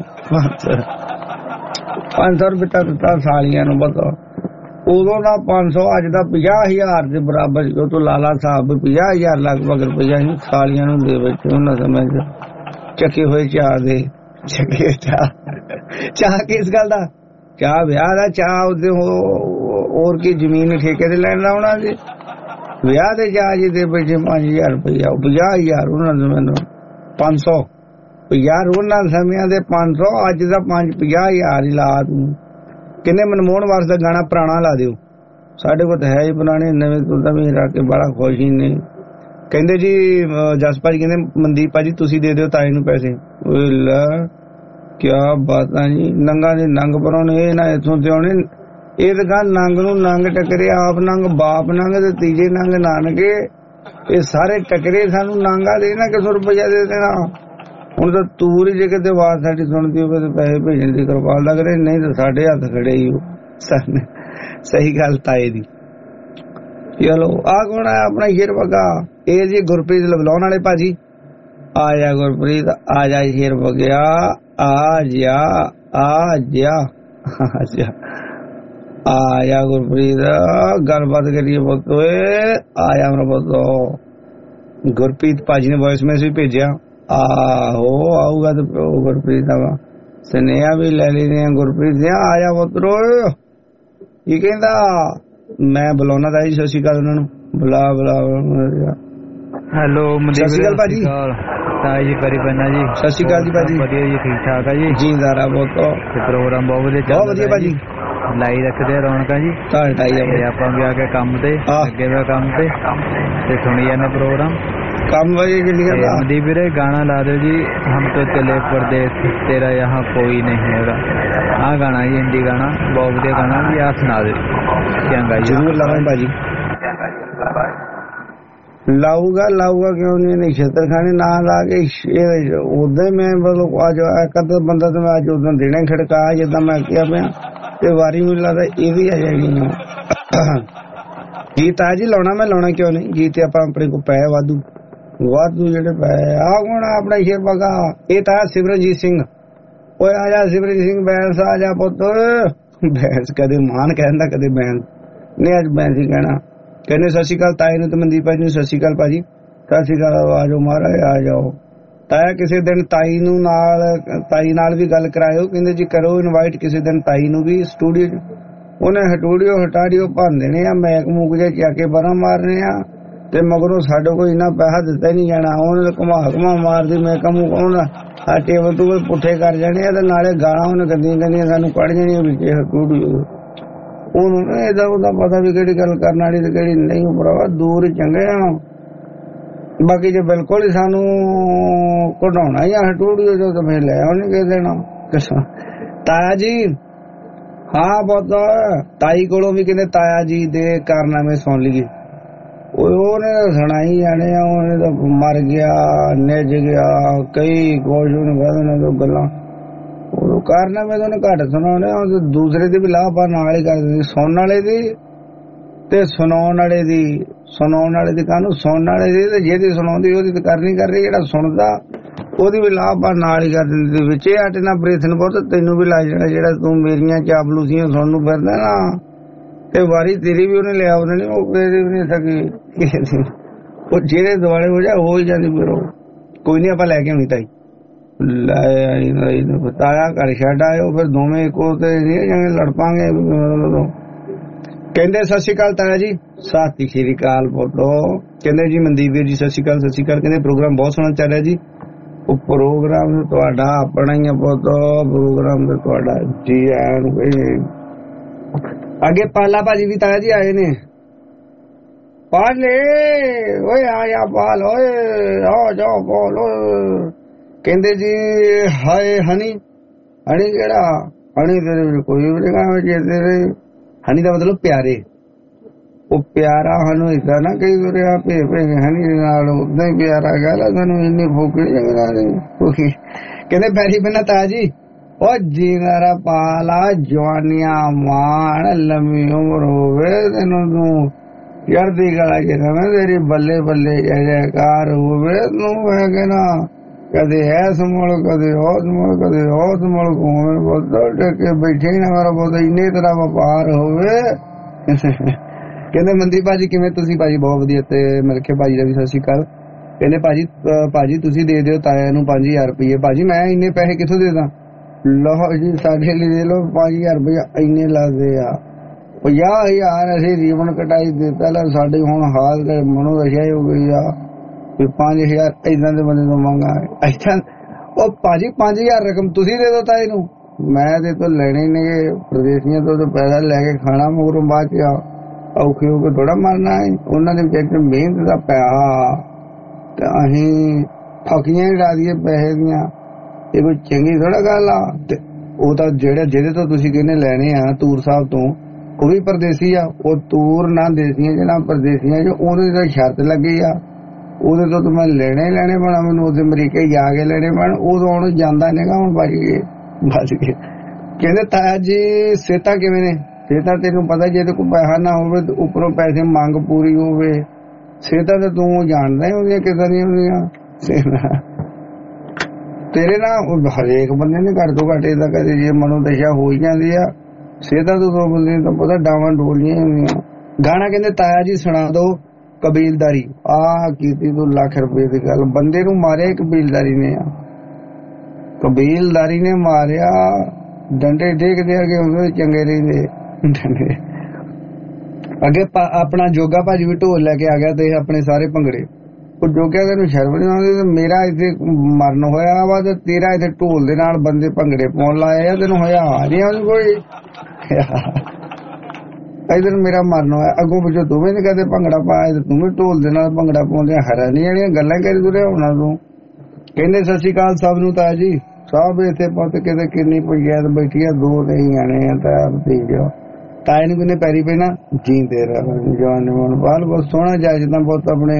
Speaker 2: 500 ਰੁਪਏ ਦਿੱਤਾ ਸਾਲੀਆਂ ਨੂੰ। ਪਤਾ ਉਦੋਂ ਦਾ 500 ਅੱਜ ਦਾ 50,000 ਦੇ ਬਰਾਬਰ। ਉਹ ਤੋਂ ਲਾਲਾ ਸਾਹਿਬ 50,000 ਲਗਭਗ ਰੁਪਈਆ ਸਾਲੀਆਂ ਨੂੰ ਦੇ ਬੈਠੇ ਉਹਨਾਂ ਸਮੇਂ ਚ। ਚੱਕੇ ਹੋਏ ਚਾਹ ਦੇ ਚੱਕੇ ਚਾਹ ਕਿਸ ਗੱਲ ਦਾ? ਚਾਹ ਵਿਆਹ ਦਾ ਚਾਹ ਉਹਦੇ ਹੋਰ ਕੀ ਜ਼ਮੀਨ ਠੇਕੇ ਤੇ ਲੈਣ ਲਾਉਣਾ ਸੀ? ਵਿਆਹ ਦੇ ਚਾਹ ਜੀ ਦੇ ਬੈਠੇ 5,000 ਰੁਪਈਆ 50,000 ਉਹਨਾਂ ਨੇ ਮੈਨੂੰ 500 ਯਾਰ ਉਹਨਾਂ ਸਮਿਆਂ ਦੇ 500 ਅੱਜ ਦਾ 50,000 ਹੀ ਲਾ ਤੂੰ। ਕਿੰਨੇ ਮਨਮੋਹਨ ਵਾਰਸ ਦਾ ਗਾਣਾ ਪੁਰਾਣਾ ਲਾ ਦਿਓ, ਸਾਡੇ ਕੋਲ ਤਾਂ ਹੈ ਹੀ ਪੁਰਾਣੇ, ਨਵੇਂ ਤੋਂ ਤਾਂ ਵੀ ਰੱਖ ਕੇ ਬੜਾ ਖੁਸ਼ ਹੀ ਨੇ। ਕਹਿੰਦੇ ਜੀ ਜਸ ਭਾਜੀ ਕਹਿੰਦੇ ਮਨਦੀਪ ਭਾਜੀ ਤੁਸੀਂ ਦੇ ਦਿਓ ਤਾਏ ਨੂੰ ਪੈਸੇ। ਕਿਆ ਬਾਤਾਂ ਜੀ, ਨੰਗਾ ਦੇ ਨੰਗ ਪਰਾਉਣੇ ਇਹ ਨਾ ਇੱਥੋਂ ਤੇ ਆਉਣੇ। ਇਹ ਤਾਂ ਗੱਲ ਨੰਗ ਨੂੰ ਨੰਗ ਟੱਕਰੇ, ਆਪ ਨੰਗ ਬਾਪ ਨੰਗ ਤੇ ਤੀਜੇ ਨੰਗ ਨਾਨਕੇ। ਇਹ ਸਾਰੇ ਟੱਕਰੇ ਸਾਨੂੰ ਨਾਂਗਾ ਦੇਣਾ ਕਿ 100 ਰੁਪਇਆ ਦੇ ਦੇਣਾ। ਹੁਣ ਤਾਂ ਤੂਰ ਹੀ ਜੇ ਕਿਤੇ ਆਵਾਜ਼ ਸਾਡੀ ਸੁਣਦੀ ਹੋਵੇ ਤਾਂ ਪੈਸੇ ਭੇਜਣ ਦੀ ਕਿਰਪਾਲਤਾ ਕਰੇ, ਨਹੀਂ ਤਾਂ ਸਾਡੇ ਹੱਥ ਖੜੇ ਹੀ ਸਹੀ ਗੱਲ ਤਾਏ ਦੀ। ਚਲੋ ਆ ਕੌਣ ਹੈ ਆਪਣਾ ਸ਼ੇਰ ਵਗਾ? ਇਹ ਜੀ ਗੁਰਪ੍ਰੀਤ ਲਵਲਾਉਣ ਵਾਲੇ ਭਾਜੀ। ਆ ਜਾ ਗੁਰਪ੍ਰੀਤ ਆ ਜਾ, ਸ਼ੇਰ ਵਗਿਆ ਆ ਜਾ ਆ ਜਾ ਆ ਜਾ ਗੁਰਪ੍ਰੀਤ, ਗੱਲਬਾਤ ਕਰੀਏ ਪੁੱਤ। ਆ ਜਾ ਮੇਰਾ ਪੁੱਤ। ਗੁਰਪ੍ਰੀਤ ਭਾਜੀ ਨੇ ਵੌਇਸ ਮੈਸੇਜ ਭੇਜਿਆ। ਆਹੋ ਆਊਗਾ ਤੇ ਗੁਰਪ੍ਰੀਤ ਦਾ ਸੁਨੇਹਾ ਵੀ ਲੈ ਲੈਨੇ ਆ। ਗੁਰਪ੍ਰੀਤ ਨੇ ਆ ਜਾ ਪੁੱਤਰੋ। ਕੀ ਕਹਿੰਦਾ? ਮੈਂ ਬੁਲਾਉਣਾ ਤਾਂ ਜੀ, ਸਤਿ ਸ਼੍ਰੀ ਅਕਾਲ ਉਹਨਾਂ ਨੂੰ ਬੁਲਾ।
Speaker 5: ਹੈਲੋ
Speaker 2: ਸਤਿ ਸ਼੍ਰੀ ਅਕਾਲ ਭਾਜੀ।
Speaker 5: ਤਾਈ ਜੀ ਕਰੀ ਪੈਣਾ ਜੀ।
Speaker 2: ਸਤਿ ਸ਼੍ਰੀ ਅਕਾਲ ਜੀ ਭਾਜੀ।
Speaker 5: ਵਧੀਆ ਜੀ, ਠੀਕ ਠਾਕ ਆ ਜੀ।
Speaker 2: ਜੀ ਜ਼ਾਰਾ ਬਹੁਤ
Speaker 5: ਪ੍ਰੋਗਰਾਮ ਬਹੁਤ ਵਧੀਆ
Speaker 2: ਭਾਜੀ।
Speaker 5: ਲਾਈ ਰੱਖਦੇ ਰੌਣਕਾਂ ਜੀ। ਆਪਾਂ ਵੀ ਆ ਕੇ ਕੰਮ ਤੇ ਅੱਗੇ ਦਾ ਕੰਮ ਤੇ ਸੁਣੀ ਜਾਂਦੇ ਪ੍ਰੋਗਰਾਮ
Speaker 2: ਕੰਮ ਵਜੇ ਜਲਦੀ
Speaker 5: ਦੀ ਵੀਰੇ। ਗਾਣਾ ਲਾ ਦਿਓ ਜੀ, ਹਮ ਤੋਂ ਚਲੇ ਪਰਦੇਸ ਤੇਰਾ यहाँ कोई नहीं ਹੈਗਾ। ਆਹ ਗਾਣਾ ਜੀ ਹਿੰਦੀ ਗਾਣਾ, ਬਹੁਤ ਵਧੀਆ ਗਾਣਾ ਜੀ। ਆ ਸੁਣਾ ਦਿਓ ਚੰਗਾ ਜੀ।
Speaker 2: ਜ਼ਰੂਰ ਲਾਵਾਂਗੇ ਭਾਜੀ। ਲਾਊਗਾ ਕਿਉਂ ਨਹੀਂ? ਨਛੱਤਰ ਖਾਣੇ ਨਾ ਲਾ ਕੇ ਉਦਾਂ ਹੀ ਮੈਂ ਮਤਲਬ ਅੱਜ ਇੱਕ ਅੱਧਾ ਬੰਦਾ ਤਾਂ ਮੈਂ ਅੱਜ ਉਦੋਂ ਦੇਣਾ ਖੜਕਾ ਜਿੱਦਾਂ ਮੈਂ ਕਿਹਾ ਪਿਆ ਤੇ ਵਾਰੀ ਮੈਨੂੰ ਲੱਗਦਾ ਇਹ ਵੀ ਆ ਜਾਣੀ ਗੀਤ ਆ ਜੀ। ਲਾਉਣਾ ਕਿਉਂ ਨਹੀਂ? ਗੀਤ ਆਪਾਂ ਆਪਣੇ ਕੋਲ ਪਏ ਵਾਧੂ ਜਿਹੜੇ ਪਏ। ਆ ਕੌਣ ਆਪਣਾ ਸ਼ੇਰ ਬਗਾ? ਇਹ ਤਾਂ ਸਿਮਰਨਜੀਤ ਸਿੰਘ। ਓਏ ਆ ਜਾ ਸਿਮਰਨਜੀਤ ਸਿੰਘ ਬੈਂਸ, ਆ ਜਾ ਪੁੱਤ। ਬੈਂਸ ਕਦੇ ਮਾਨ ਕਹਿੰਦਾ ਕਦੇ ਬੈਂਸ ਨਹੀਂ, ਅੱਜ ਬੈਂਸ ਹੀ ਕਹਿਣਾ। ਕਹਿੰਦੇ ਸਤਿ ਸ਼੍ਰੀ ਅਕਾਲ ਤਾਏ ਨੂੰ ਤੇ ਮਨਦੀਪ ਭਾਜੀ ਨੂੰ। ਸਤਿ ਸ਼੍ਰੀ ਅਕਾਲ ਭਾਜੀ। ਸਤਿ ਸ਼੍ਰੀ ਅਕਾਲ। ਆ ਜਾਓ ਮਹਾਰਾਜ ਆ ਜਾਓ। ਤਾਇਆ ਕਿਸੇ ਦਿਨ ਤਾਈ ਨਾਲ ਵੀ ਗੱਲ ਕਰਾਇਓ। ਕਹਿੰਦੇ ਜੀ ਕਰੋ ਇਨਵਾਈਟ ਕਿਸੇ ਦਿਨ ਤਾਈ ਨੂੰ ਵੀ ਸਟੂਡੀਓ ਚ। ਉਹਨੇ ਹਟਾੜੀਓ ਭੰਨ ਦੇਣੇ ਆ, ਮੈਕ ਮੂਕ ਜੇ ਚੱਕ ਕੇ ਬਾਹਰ ਮਾਰਨੇ ਆ ਤੇ ਮਗਰੋਂ ਸਾਡੇ ਕੋਲ ਇੰਨਾ ਪੈਸਾ ਦਿੱਤਾ ਹੀ ਨਹੀਂ ਜਾਣਾ। ਉਹਨੇ ਘੁਮਾ ਮਾਰਦੀ ਮੈਕ ਮੂਕ ਉਹਨਾਂ ਆ ਟੇਬਲ ਟੂਬਲ ਪੁੱਠੇ ਕਰ ਜਾਣੇ ਆ ਤੇ ਨਾਲੇ ਗਾਲਾਂ ਉਹਨੇ ਗੰਦੀਆਂ ਸਾਨੂੰ ਕੱਢ ਜਾਣੀਆਂ ਵਿੱਚ ਸਟੂਡੀਓ। ਉਹਨੂੰ ਇਹਦਾ ਉਹਦਾ ਪਤਾ ਵੀ ਕਿਹੜੀ ਗੱਲ ਕਰਨ ਵਾਲੀ ਤੇ ਕਿਹੜੀ ਨਹੀਂ। ਭਰਾਵਾ ਦੂਰ ਚੰਗੇ ਆ। ਬਾਕੀ ਜੇ ਬਿਲਕੁਲ ਹੀ ਸਾਨੂੰ ਕਢਾਉਣਾ ਹੀ ਆ ਸਟੂਡੀਓ ਚੋਂ ਤਾਂ ਫਿਰ ਲੈ ਉਹਨੇ ਕਹਿ ਦੇਣਾ। ਤਾਇਆ ਜੀ ਹਾਂ ਬਹੁਤ ਤਾਈ ਕੋਲੋਂ ਵੀ ਕਹਿੰਦੇ ਤਾਇਆ ਜੀ ਦੇ ਕਾਰਨਾਮੇ ਸੁਣ ਲਈਏ। ਉਹਨੇ ਸੁਣਾਈ ਜਾਣੇ ਆ। ਉਹਨੇ ਤਾਂ ਮਰ ਗਿਆ, ਨਿੱਜ ਗਿਆ, ਕਈ ਕੁਝ ਉਹਨੇ ਕਹਿ ਗੱਲਾਂ। ਉਹ ਕਾਰਨਾਮੇ ਤਾਂ ਉਹਨੇ ਘੱਟ ਸੁਣਾਉਣੇ ਆ। ਦੂਸਰੇ ਦੀ ਵੀ ਲਾਭਾ ਨਾਲ ਹੀ ਕਰ ਦਿੰਦੀ, ਸੁਣਨ ਵਾਲੇ ਦੀ ਤੇ ਸੁਣਾਉਣ ਵਾਲੇ ਦੀ। ਸੁਣਾਉਣ ਵਾਲੇ ਦੀ ਕਾਹਨੂੰ? ਸੁਣਨ ਵਾਲੇ ਦੀ ਤੇ ਜਿਹਦੀ ਸੁਣਾਉਂਦੀ ਉਹਦੀ ਤਾਂ ਕਰਨੀ ਕਰ ਰਹੀ। ਜਿਹੜਾ ਸੁਣਦਾ ਉਹਦੀ ਵੀ ਲਾਭਾ ਨਾਲ ਹੀ ਕਰ ਦਿੰਦੀ। ਵਿੱਚ ਹਟ ਨਾ ਬ੍ਰੇਥਨ ਬਹੁਤ ਤੈਨੂੰ ਵੀ ਲੱਗ ਜਾਣਾ। ਜਿਹੜਾ ਤੂੰ ਮੇਰੀਆਂ ਚਾਪਲੂਸੀਆਂ ਸੁਣਨ ਨੂੰ ਫਿਰਦਾ ਨਾ, ਤੇ ਵਾਰੀ ਤੇਰੀ ਵੀ ਉਹਨੇ ਲਿਆ ਉਹਨੇ ਨਹੀਂ ਉਹ ਵੀ ਨਹੀਂ ਸਕੀ ਉਹ ਜਿਹੜੇ ਦੁਆਲੇ ਹੋ ਜਾ ਹੋ ਹੀ ਜਾਂਦੀ ਫਿਰ ਕੋਈ ਨਹੀਂ ਆਪਾਂ ਲੈ ਕੇ ਆਉਣੀ ਤਾਈ ਲੈ ਬਤਾਇਆ ਘਰ ਛੱਡ ਆਇਓ ਫਿਰ ਦੋਵੇਂ ਇੱਕੋ ਤੇ ਨਹੀਂ ਲੜ ਪਾਂਗੇ। ਕਹਿੰਦੇ ਸਤਿ ਸ਼੍ਰੀ ਅਕਾਲ ਤਾਇਆ ਜੀ। ਸਤਿ ਸ਼੍ਰੀ ਅਕਾਲ ਬੋਲੋ। ਕਹਿੰਦੇ ਜੀ ਮਨਦੀਪ ਵੀਰ ਜੀ ਸਤਿ ਸ਼੍ਰੀ ਅਕਾਲ ਸਤਿ ਸ਼੍ਰੀ ਅਕਾਲ। ਕਹਿੰਦੇ ਪ੍ਰੋਗਰਾਮ ਬਹੁਤ ਸੋਹਣਾ ਚੱਲ ਰਿਹਾ ਜੀ। ਉਹ ਪ੍ਰੋਗਰਾਮ ਤੁਹਾਡਾ ਆਪਣਾ ਹੀ ਆ ਪੁੱਤ ਪ੍ਰੋਗਰਾਮ ਤੇ ਤੁਹਾਡਾ ਜੀ ਆਇਆਂ ਨੂੰ। ਅੱਗੇ ਪਾਲਾ ਭਾਜੀ ਵੀ ਤਾਇਆ ਜੀ ਆਏ ਨੇ। ਪਾਲੇ ਓਏ ਆਇਆ ਪਾਲ ਓਏ ਆ ਜਾਓ ਪਾਲ ਓਏ। ਕਹਿੰਦੇ ਜੀ ਹਾਏ ਹਨੀ ਹਣੀ ਕਿਹੜਾ ਹਣੀ ਤੇਰੇ ਕੋਈ ਵੀ ਨਹੀਂ ਜੇ ਤੇਰੇ ਹਨੀ ਦਾ ਮਤਲਬ ਪਿਆਰੇ। ਉਹ ਪਿਆਰਾ ਸਾਨੂੰ ਏਦਾਂ ਨਾ ਕਈ ਵਾਰ ਭੇ ਹਨੀ ਨਾਲ ਉਦਾਂ ਹੀ ਪਿਆਰਾ ਗੱਲ ਸਾਨੂੰ ਇੰਨੀ ਭੁੱਖ ਨਹੀਂ। ਕਹਿੰਦੇ ਪੈਰੀ ਬੰਨਾ ਤਾਇਆ ਜੀ ਉਹ ਜੀਨਾਰਾ ਪਾਲਾ ਜਵਾਨੀਆਂ ਮਾਣ ਲੰਮੀ ਉਮਰ ਹੋਵੇ ਤੈਨੂੰ ਤੂੰ ਚੜ੍ਹਦੀ ਕਲਾ ਚ ਰਵੇਂ ਤੇਰੀ ਬੱਲੇ ਬੱਲੇ ਜੈ ਜੈਕਾਰ ਹੋਵੇ ਤੂੰ ਮੈਂ ਕਹਿਣਾ ਕਦੇ ਐਸ ਮੁਲਕ ਕਦੇ ਉਸ ਮੁਲਕ ਕਦੇ ਉਸ ਮੁਲਕ ਹੋਵੇ ਬਹੁਤ ਟਕੇ ਬੈਠੇ ਨਾ ਮੇਰਾ ਬਹੁਤ ਇੰਨੇ ਤਰ੍ਹਾਂ ਵਪਾਰ ਹੋਵੇ। ਕਹਿੰਦੇ ਮਨਦੀਪ ਭਾਜੀ ਕਿਵੇਂ ਤੁਸੀਂ? ਭਾਜੀ ਬਹੁਤ ਵਧੀਆ। ਤੇ ਮਿਲਖੇ ਭਾਜੀ ਦਾ ਵੀ ਸਤਿ ਸ਼੍ਰੀ ਅਕਾਲ। ਕਹਿੰਦੇ ਭਾਜੀ ਤੁਸੀਂ ਦੇ ਦਿਓ ਤਾਇਆ ਨੂੰ 5000 ਰੁਪਏ। ਭਾਜੀ ਮੈਂ ਇੰਨੇ ਪੈਸੇ ਕਿੱਥੋਂ ਦੇ ਦਾਂ? ਲਓ ਜੀ ਸਾਡੇ ਲਈ ਦੇ ਲਓ 5000 ਰੁਪਏ ਇੰਨੇ ਲੱਗਦੇ ਆ 50,000 ਅਸੀਂ ਰੀਬਨ ਕਟਾਈ ਦੇ ਪਹਿਲਾਂ ਸਾਡੇ ਹੁਣ ਹਾਲ ਤੇ ਮਨੋ ਦਸ਼ਾ ਹੋ ਗਈ ਆ 5000 ਏਦਾਂ ਦੇ ਬੰਦੇ ਤੋਂ ਮੰਗਾ ਅੱਛਾ। ਉਹ ਭਾਜੀ 5000 ਰਕਮ ਤੁਸੀਂ ਦੇ ਦੋ ਤਾਏ ਨੂੰ ਮੈਂ ਤੇ ਤੋਂ ਲੈਣੇ ਨੇ ਪ੍ਰਦੇਸ਼ੀਆਂ ਤੋਂ ਪੈਸਾ ਲੈ ਕੇ ਖਾਣਾ ਮਗਰੋਂ ਬਾਅਦ ਚ ਔਖੇ ਹੋ ਕੇ ਥੋੜਾ ਮਰਨਾ ਹੈ। ਉਹਨਾਂ ਦੇ ਵਿੱਚ ਮਿਹਨਤ ਦਾ ਪਿਆ ਤੇ ਅਸੀਂ ਠੱਗੀਆਂ ਹੀ ਲਾ ਦਈਏ ਪੈਸੇ ਦੀਆਂ। ਇਹ ਕੋਈ ਚੰਗੀ ਥੋੜਾ ਗੱਲ ਆ। ਤੇ ਉਹ ਤਾਂ ਜਿਹਦੇ ਤੋਂ ਤੁਸੀਂ ਕਹਿੰਦੇ ਲੈਣੇ ਆ ਤੂਰ ਸਾਹਿਬ ਤੋਂ ਉਹ ਵੀ ਪਰਦੇਸੀ ਆ। ਉਹ ਤੂਰ ਨਾ ਦੇਸੀਆਂ ਚ ਨਾ ਪਰਦੇਸੀਆਂ ਚ ਉਹਦੇ ਤਾਂ ਸ਼ਰਤ ਲੱਗੀ ਆ ਉਹਦੇ ਤੋਂ ਮੈਂ ਲੈਣੇ ਲੈਣੇ ਪੈਣਾ ਮੈਨੂੰ ਉਹਦੇ ਅਮਰੀਕੇ ਜਾ ਕੇ ਲੈਣੇ ਪੈਣ। ਉਦੋਂ ਹੁਣ ਜਾਂਦਾ ਨਹੀਂਗਾ ਹੁਣ ਬਚ ਗਏ। ਕਹਿੰਦੇ ਤਾਇਆ ਜੀ ਸਿਹਤਾਂ ਕਿਵੇਂ ਨੇ? ਸਿਹਤਾਂ ਤੈਨੂੰ ਪਤਾ ਜੇ ਤੇ ਕੋਈ ਪੈਸਾ ਨਾ ਹੋਵੇ ਤੇ ਉੱਪਰੋਂ ਪੈਸੇ ਮੰਗ ਪੂਰੀ ਹੋਵੇ ਸਿਹਤਾਂ ਤਾਂ ਤੂੰ ਜਾਣਦਾ ਹੀ ਹੁੰਦੀਆਂ ਕਿੱਦਾਂ ਦੀਆਂ ਹੁੰਦੀਆਂ। ਤੇਰੇ ਨਾਲ ਹਰੇਕ ਬੰਦੇ ਨੇ ਘੱਟ ਤੋਂ ਘੱਟ ਏਦਾਂ ਕਦੇ ਜੇ ਮਨੋ ਦਸ਼ਾ ਹੋ ਹੀ ਜਾਂਦੀ ਆ ਸਿਹਤਾਂ ਤੋਂ ਦੋ ਬੰਦੇ ਤਾਂ ਪਤਾ ਡਾਵਾਂ ਡੋਲੀਆਂ ਹੁੰਦੀਆਂ। ਗਾਣਾ ਕਹਿੰਦੇ ਤਾਇਆ ਜੀ ਸੁਣਾ ਦੋ ਕਬੀਲਦਾਰੀ। ਆਹ ਕੀਤੀ ਤੂੰ ਲੱਖ ਰੁਪਏ ਦੀ ਗੱਲ। ਬੰਦੇ ਨੂੰ ਮਾਰਿਆ ਕਬੀਲਦਾਰੀ ਨੇ ਆ ਕਬੀਲਦਾਰੀ ਨੇ ਮਾਰਿਆ ਡੰਡੇ ਡੇਕਦੇ ਅੱਗੇ ਹੁੰਦੇ ਚੰਗੇ ਰਹਿੰਦੇ ਡੰਡੇ। ਅੱਗੇ ਆਪਣਾ ਜੋਗਾ ਭਾਜੀ ਵੀ ਢੋਲ ਲੈ ਕੇ ਆ ਗਿਆ ਤੇ ਆਪਣੇ ਸਾਰੇ ਭੰਗੜੇ। ਉਹ ਜੋਗਿਆ ਤੈਨੂੰ ਸ਼ਰਮ ਨਹੀਂ ਆਉਂਦੀ? ਮੇਰਾ ਇੱਥੇ ਮਰਨ ਹੋਇਆ ਵਾ ਤੇ ਤੇਰਾ ਇੱਥੇ ਢੋਲ ਦੇ ਨਾਲ ਬੰਦੇ ਭੰਗੜੇ ਪਾਉਣ ਲਾਏ ਆ ਤੈਨੂੰ ਹੋਇਆ ਨਹੀਂ ਆਉਂਦੀ ਕੋਈ? ਇਧਰ ਮੇਰਾ ਮਰਨ ਹੋਇਆ ਅੱਗੋਂ ਪਿੱਛੋਂ ਤੂੰ ਵੀ ਨੀ ਕਦੇ ਭੰਗੜਾ ਪਾਇਆ ਤੂੰ ਵੀ ਢੋਲ ਦੇ ਨਾਲ ਭੰਗੜਾ ਪਾਉਂਦੇ ਹੈਰਾਨੀ ਵਾਲੀਆਂ ਗੱਲਾਂ ਕਰੀ ਤੁਰਿਆ ਹੋਣਾ ਤੂੰ। ਕਹਿੰਦੇ ਸਤਿ ਸ਼੍ਰੀ ਅਕਾਲ ਸਭ ਨੂੰ ਤਾਇਆ ਜੀ। ਸਭ ਇੱਥੇ ਪੁੱਤ ਕਿਤੇ ਕਿੰਨੀ ਪੰਚਾਇਤ ਬੈਠੀ ਆ ਦੋ ਨਹੀਂ ਆਣੇ ਆ ਤਾਂ ਭਤੀਜਾ ਤਾਏ ਨੂੰ ਕਿੰਨੇ ਪੈਰੀ ਪੈਣਾ ਜੀਂਦੇ ਰਹਿ ਜਵਾਨ ਬਾਲ ਬਹੁਤ ਸੋਹਣਾ ਜਾਇ ਜਿੱਦਾਂ ਬਹੁਤ ਆਪਣੇ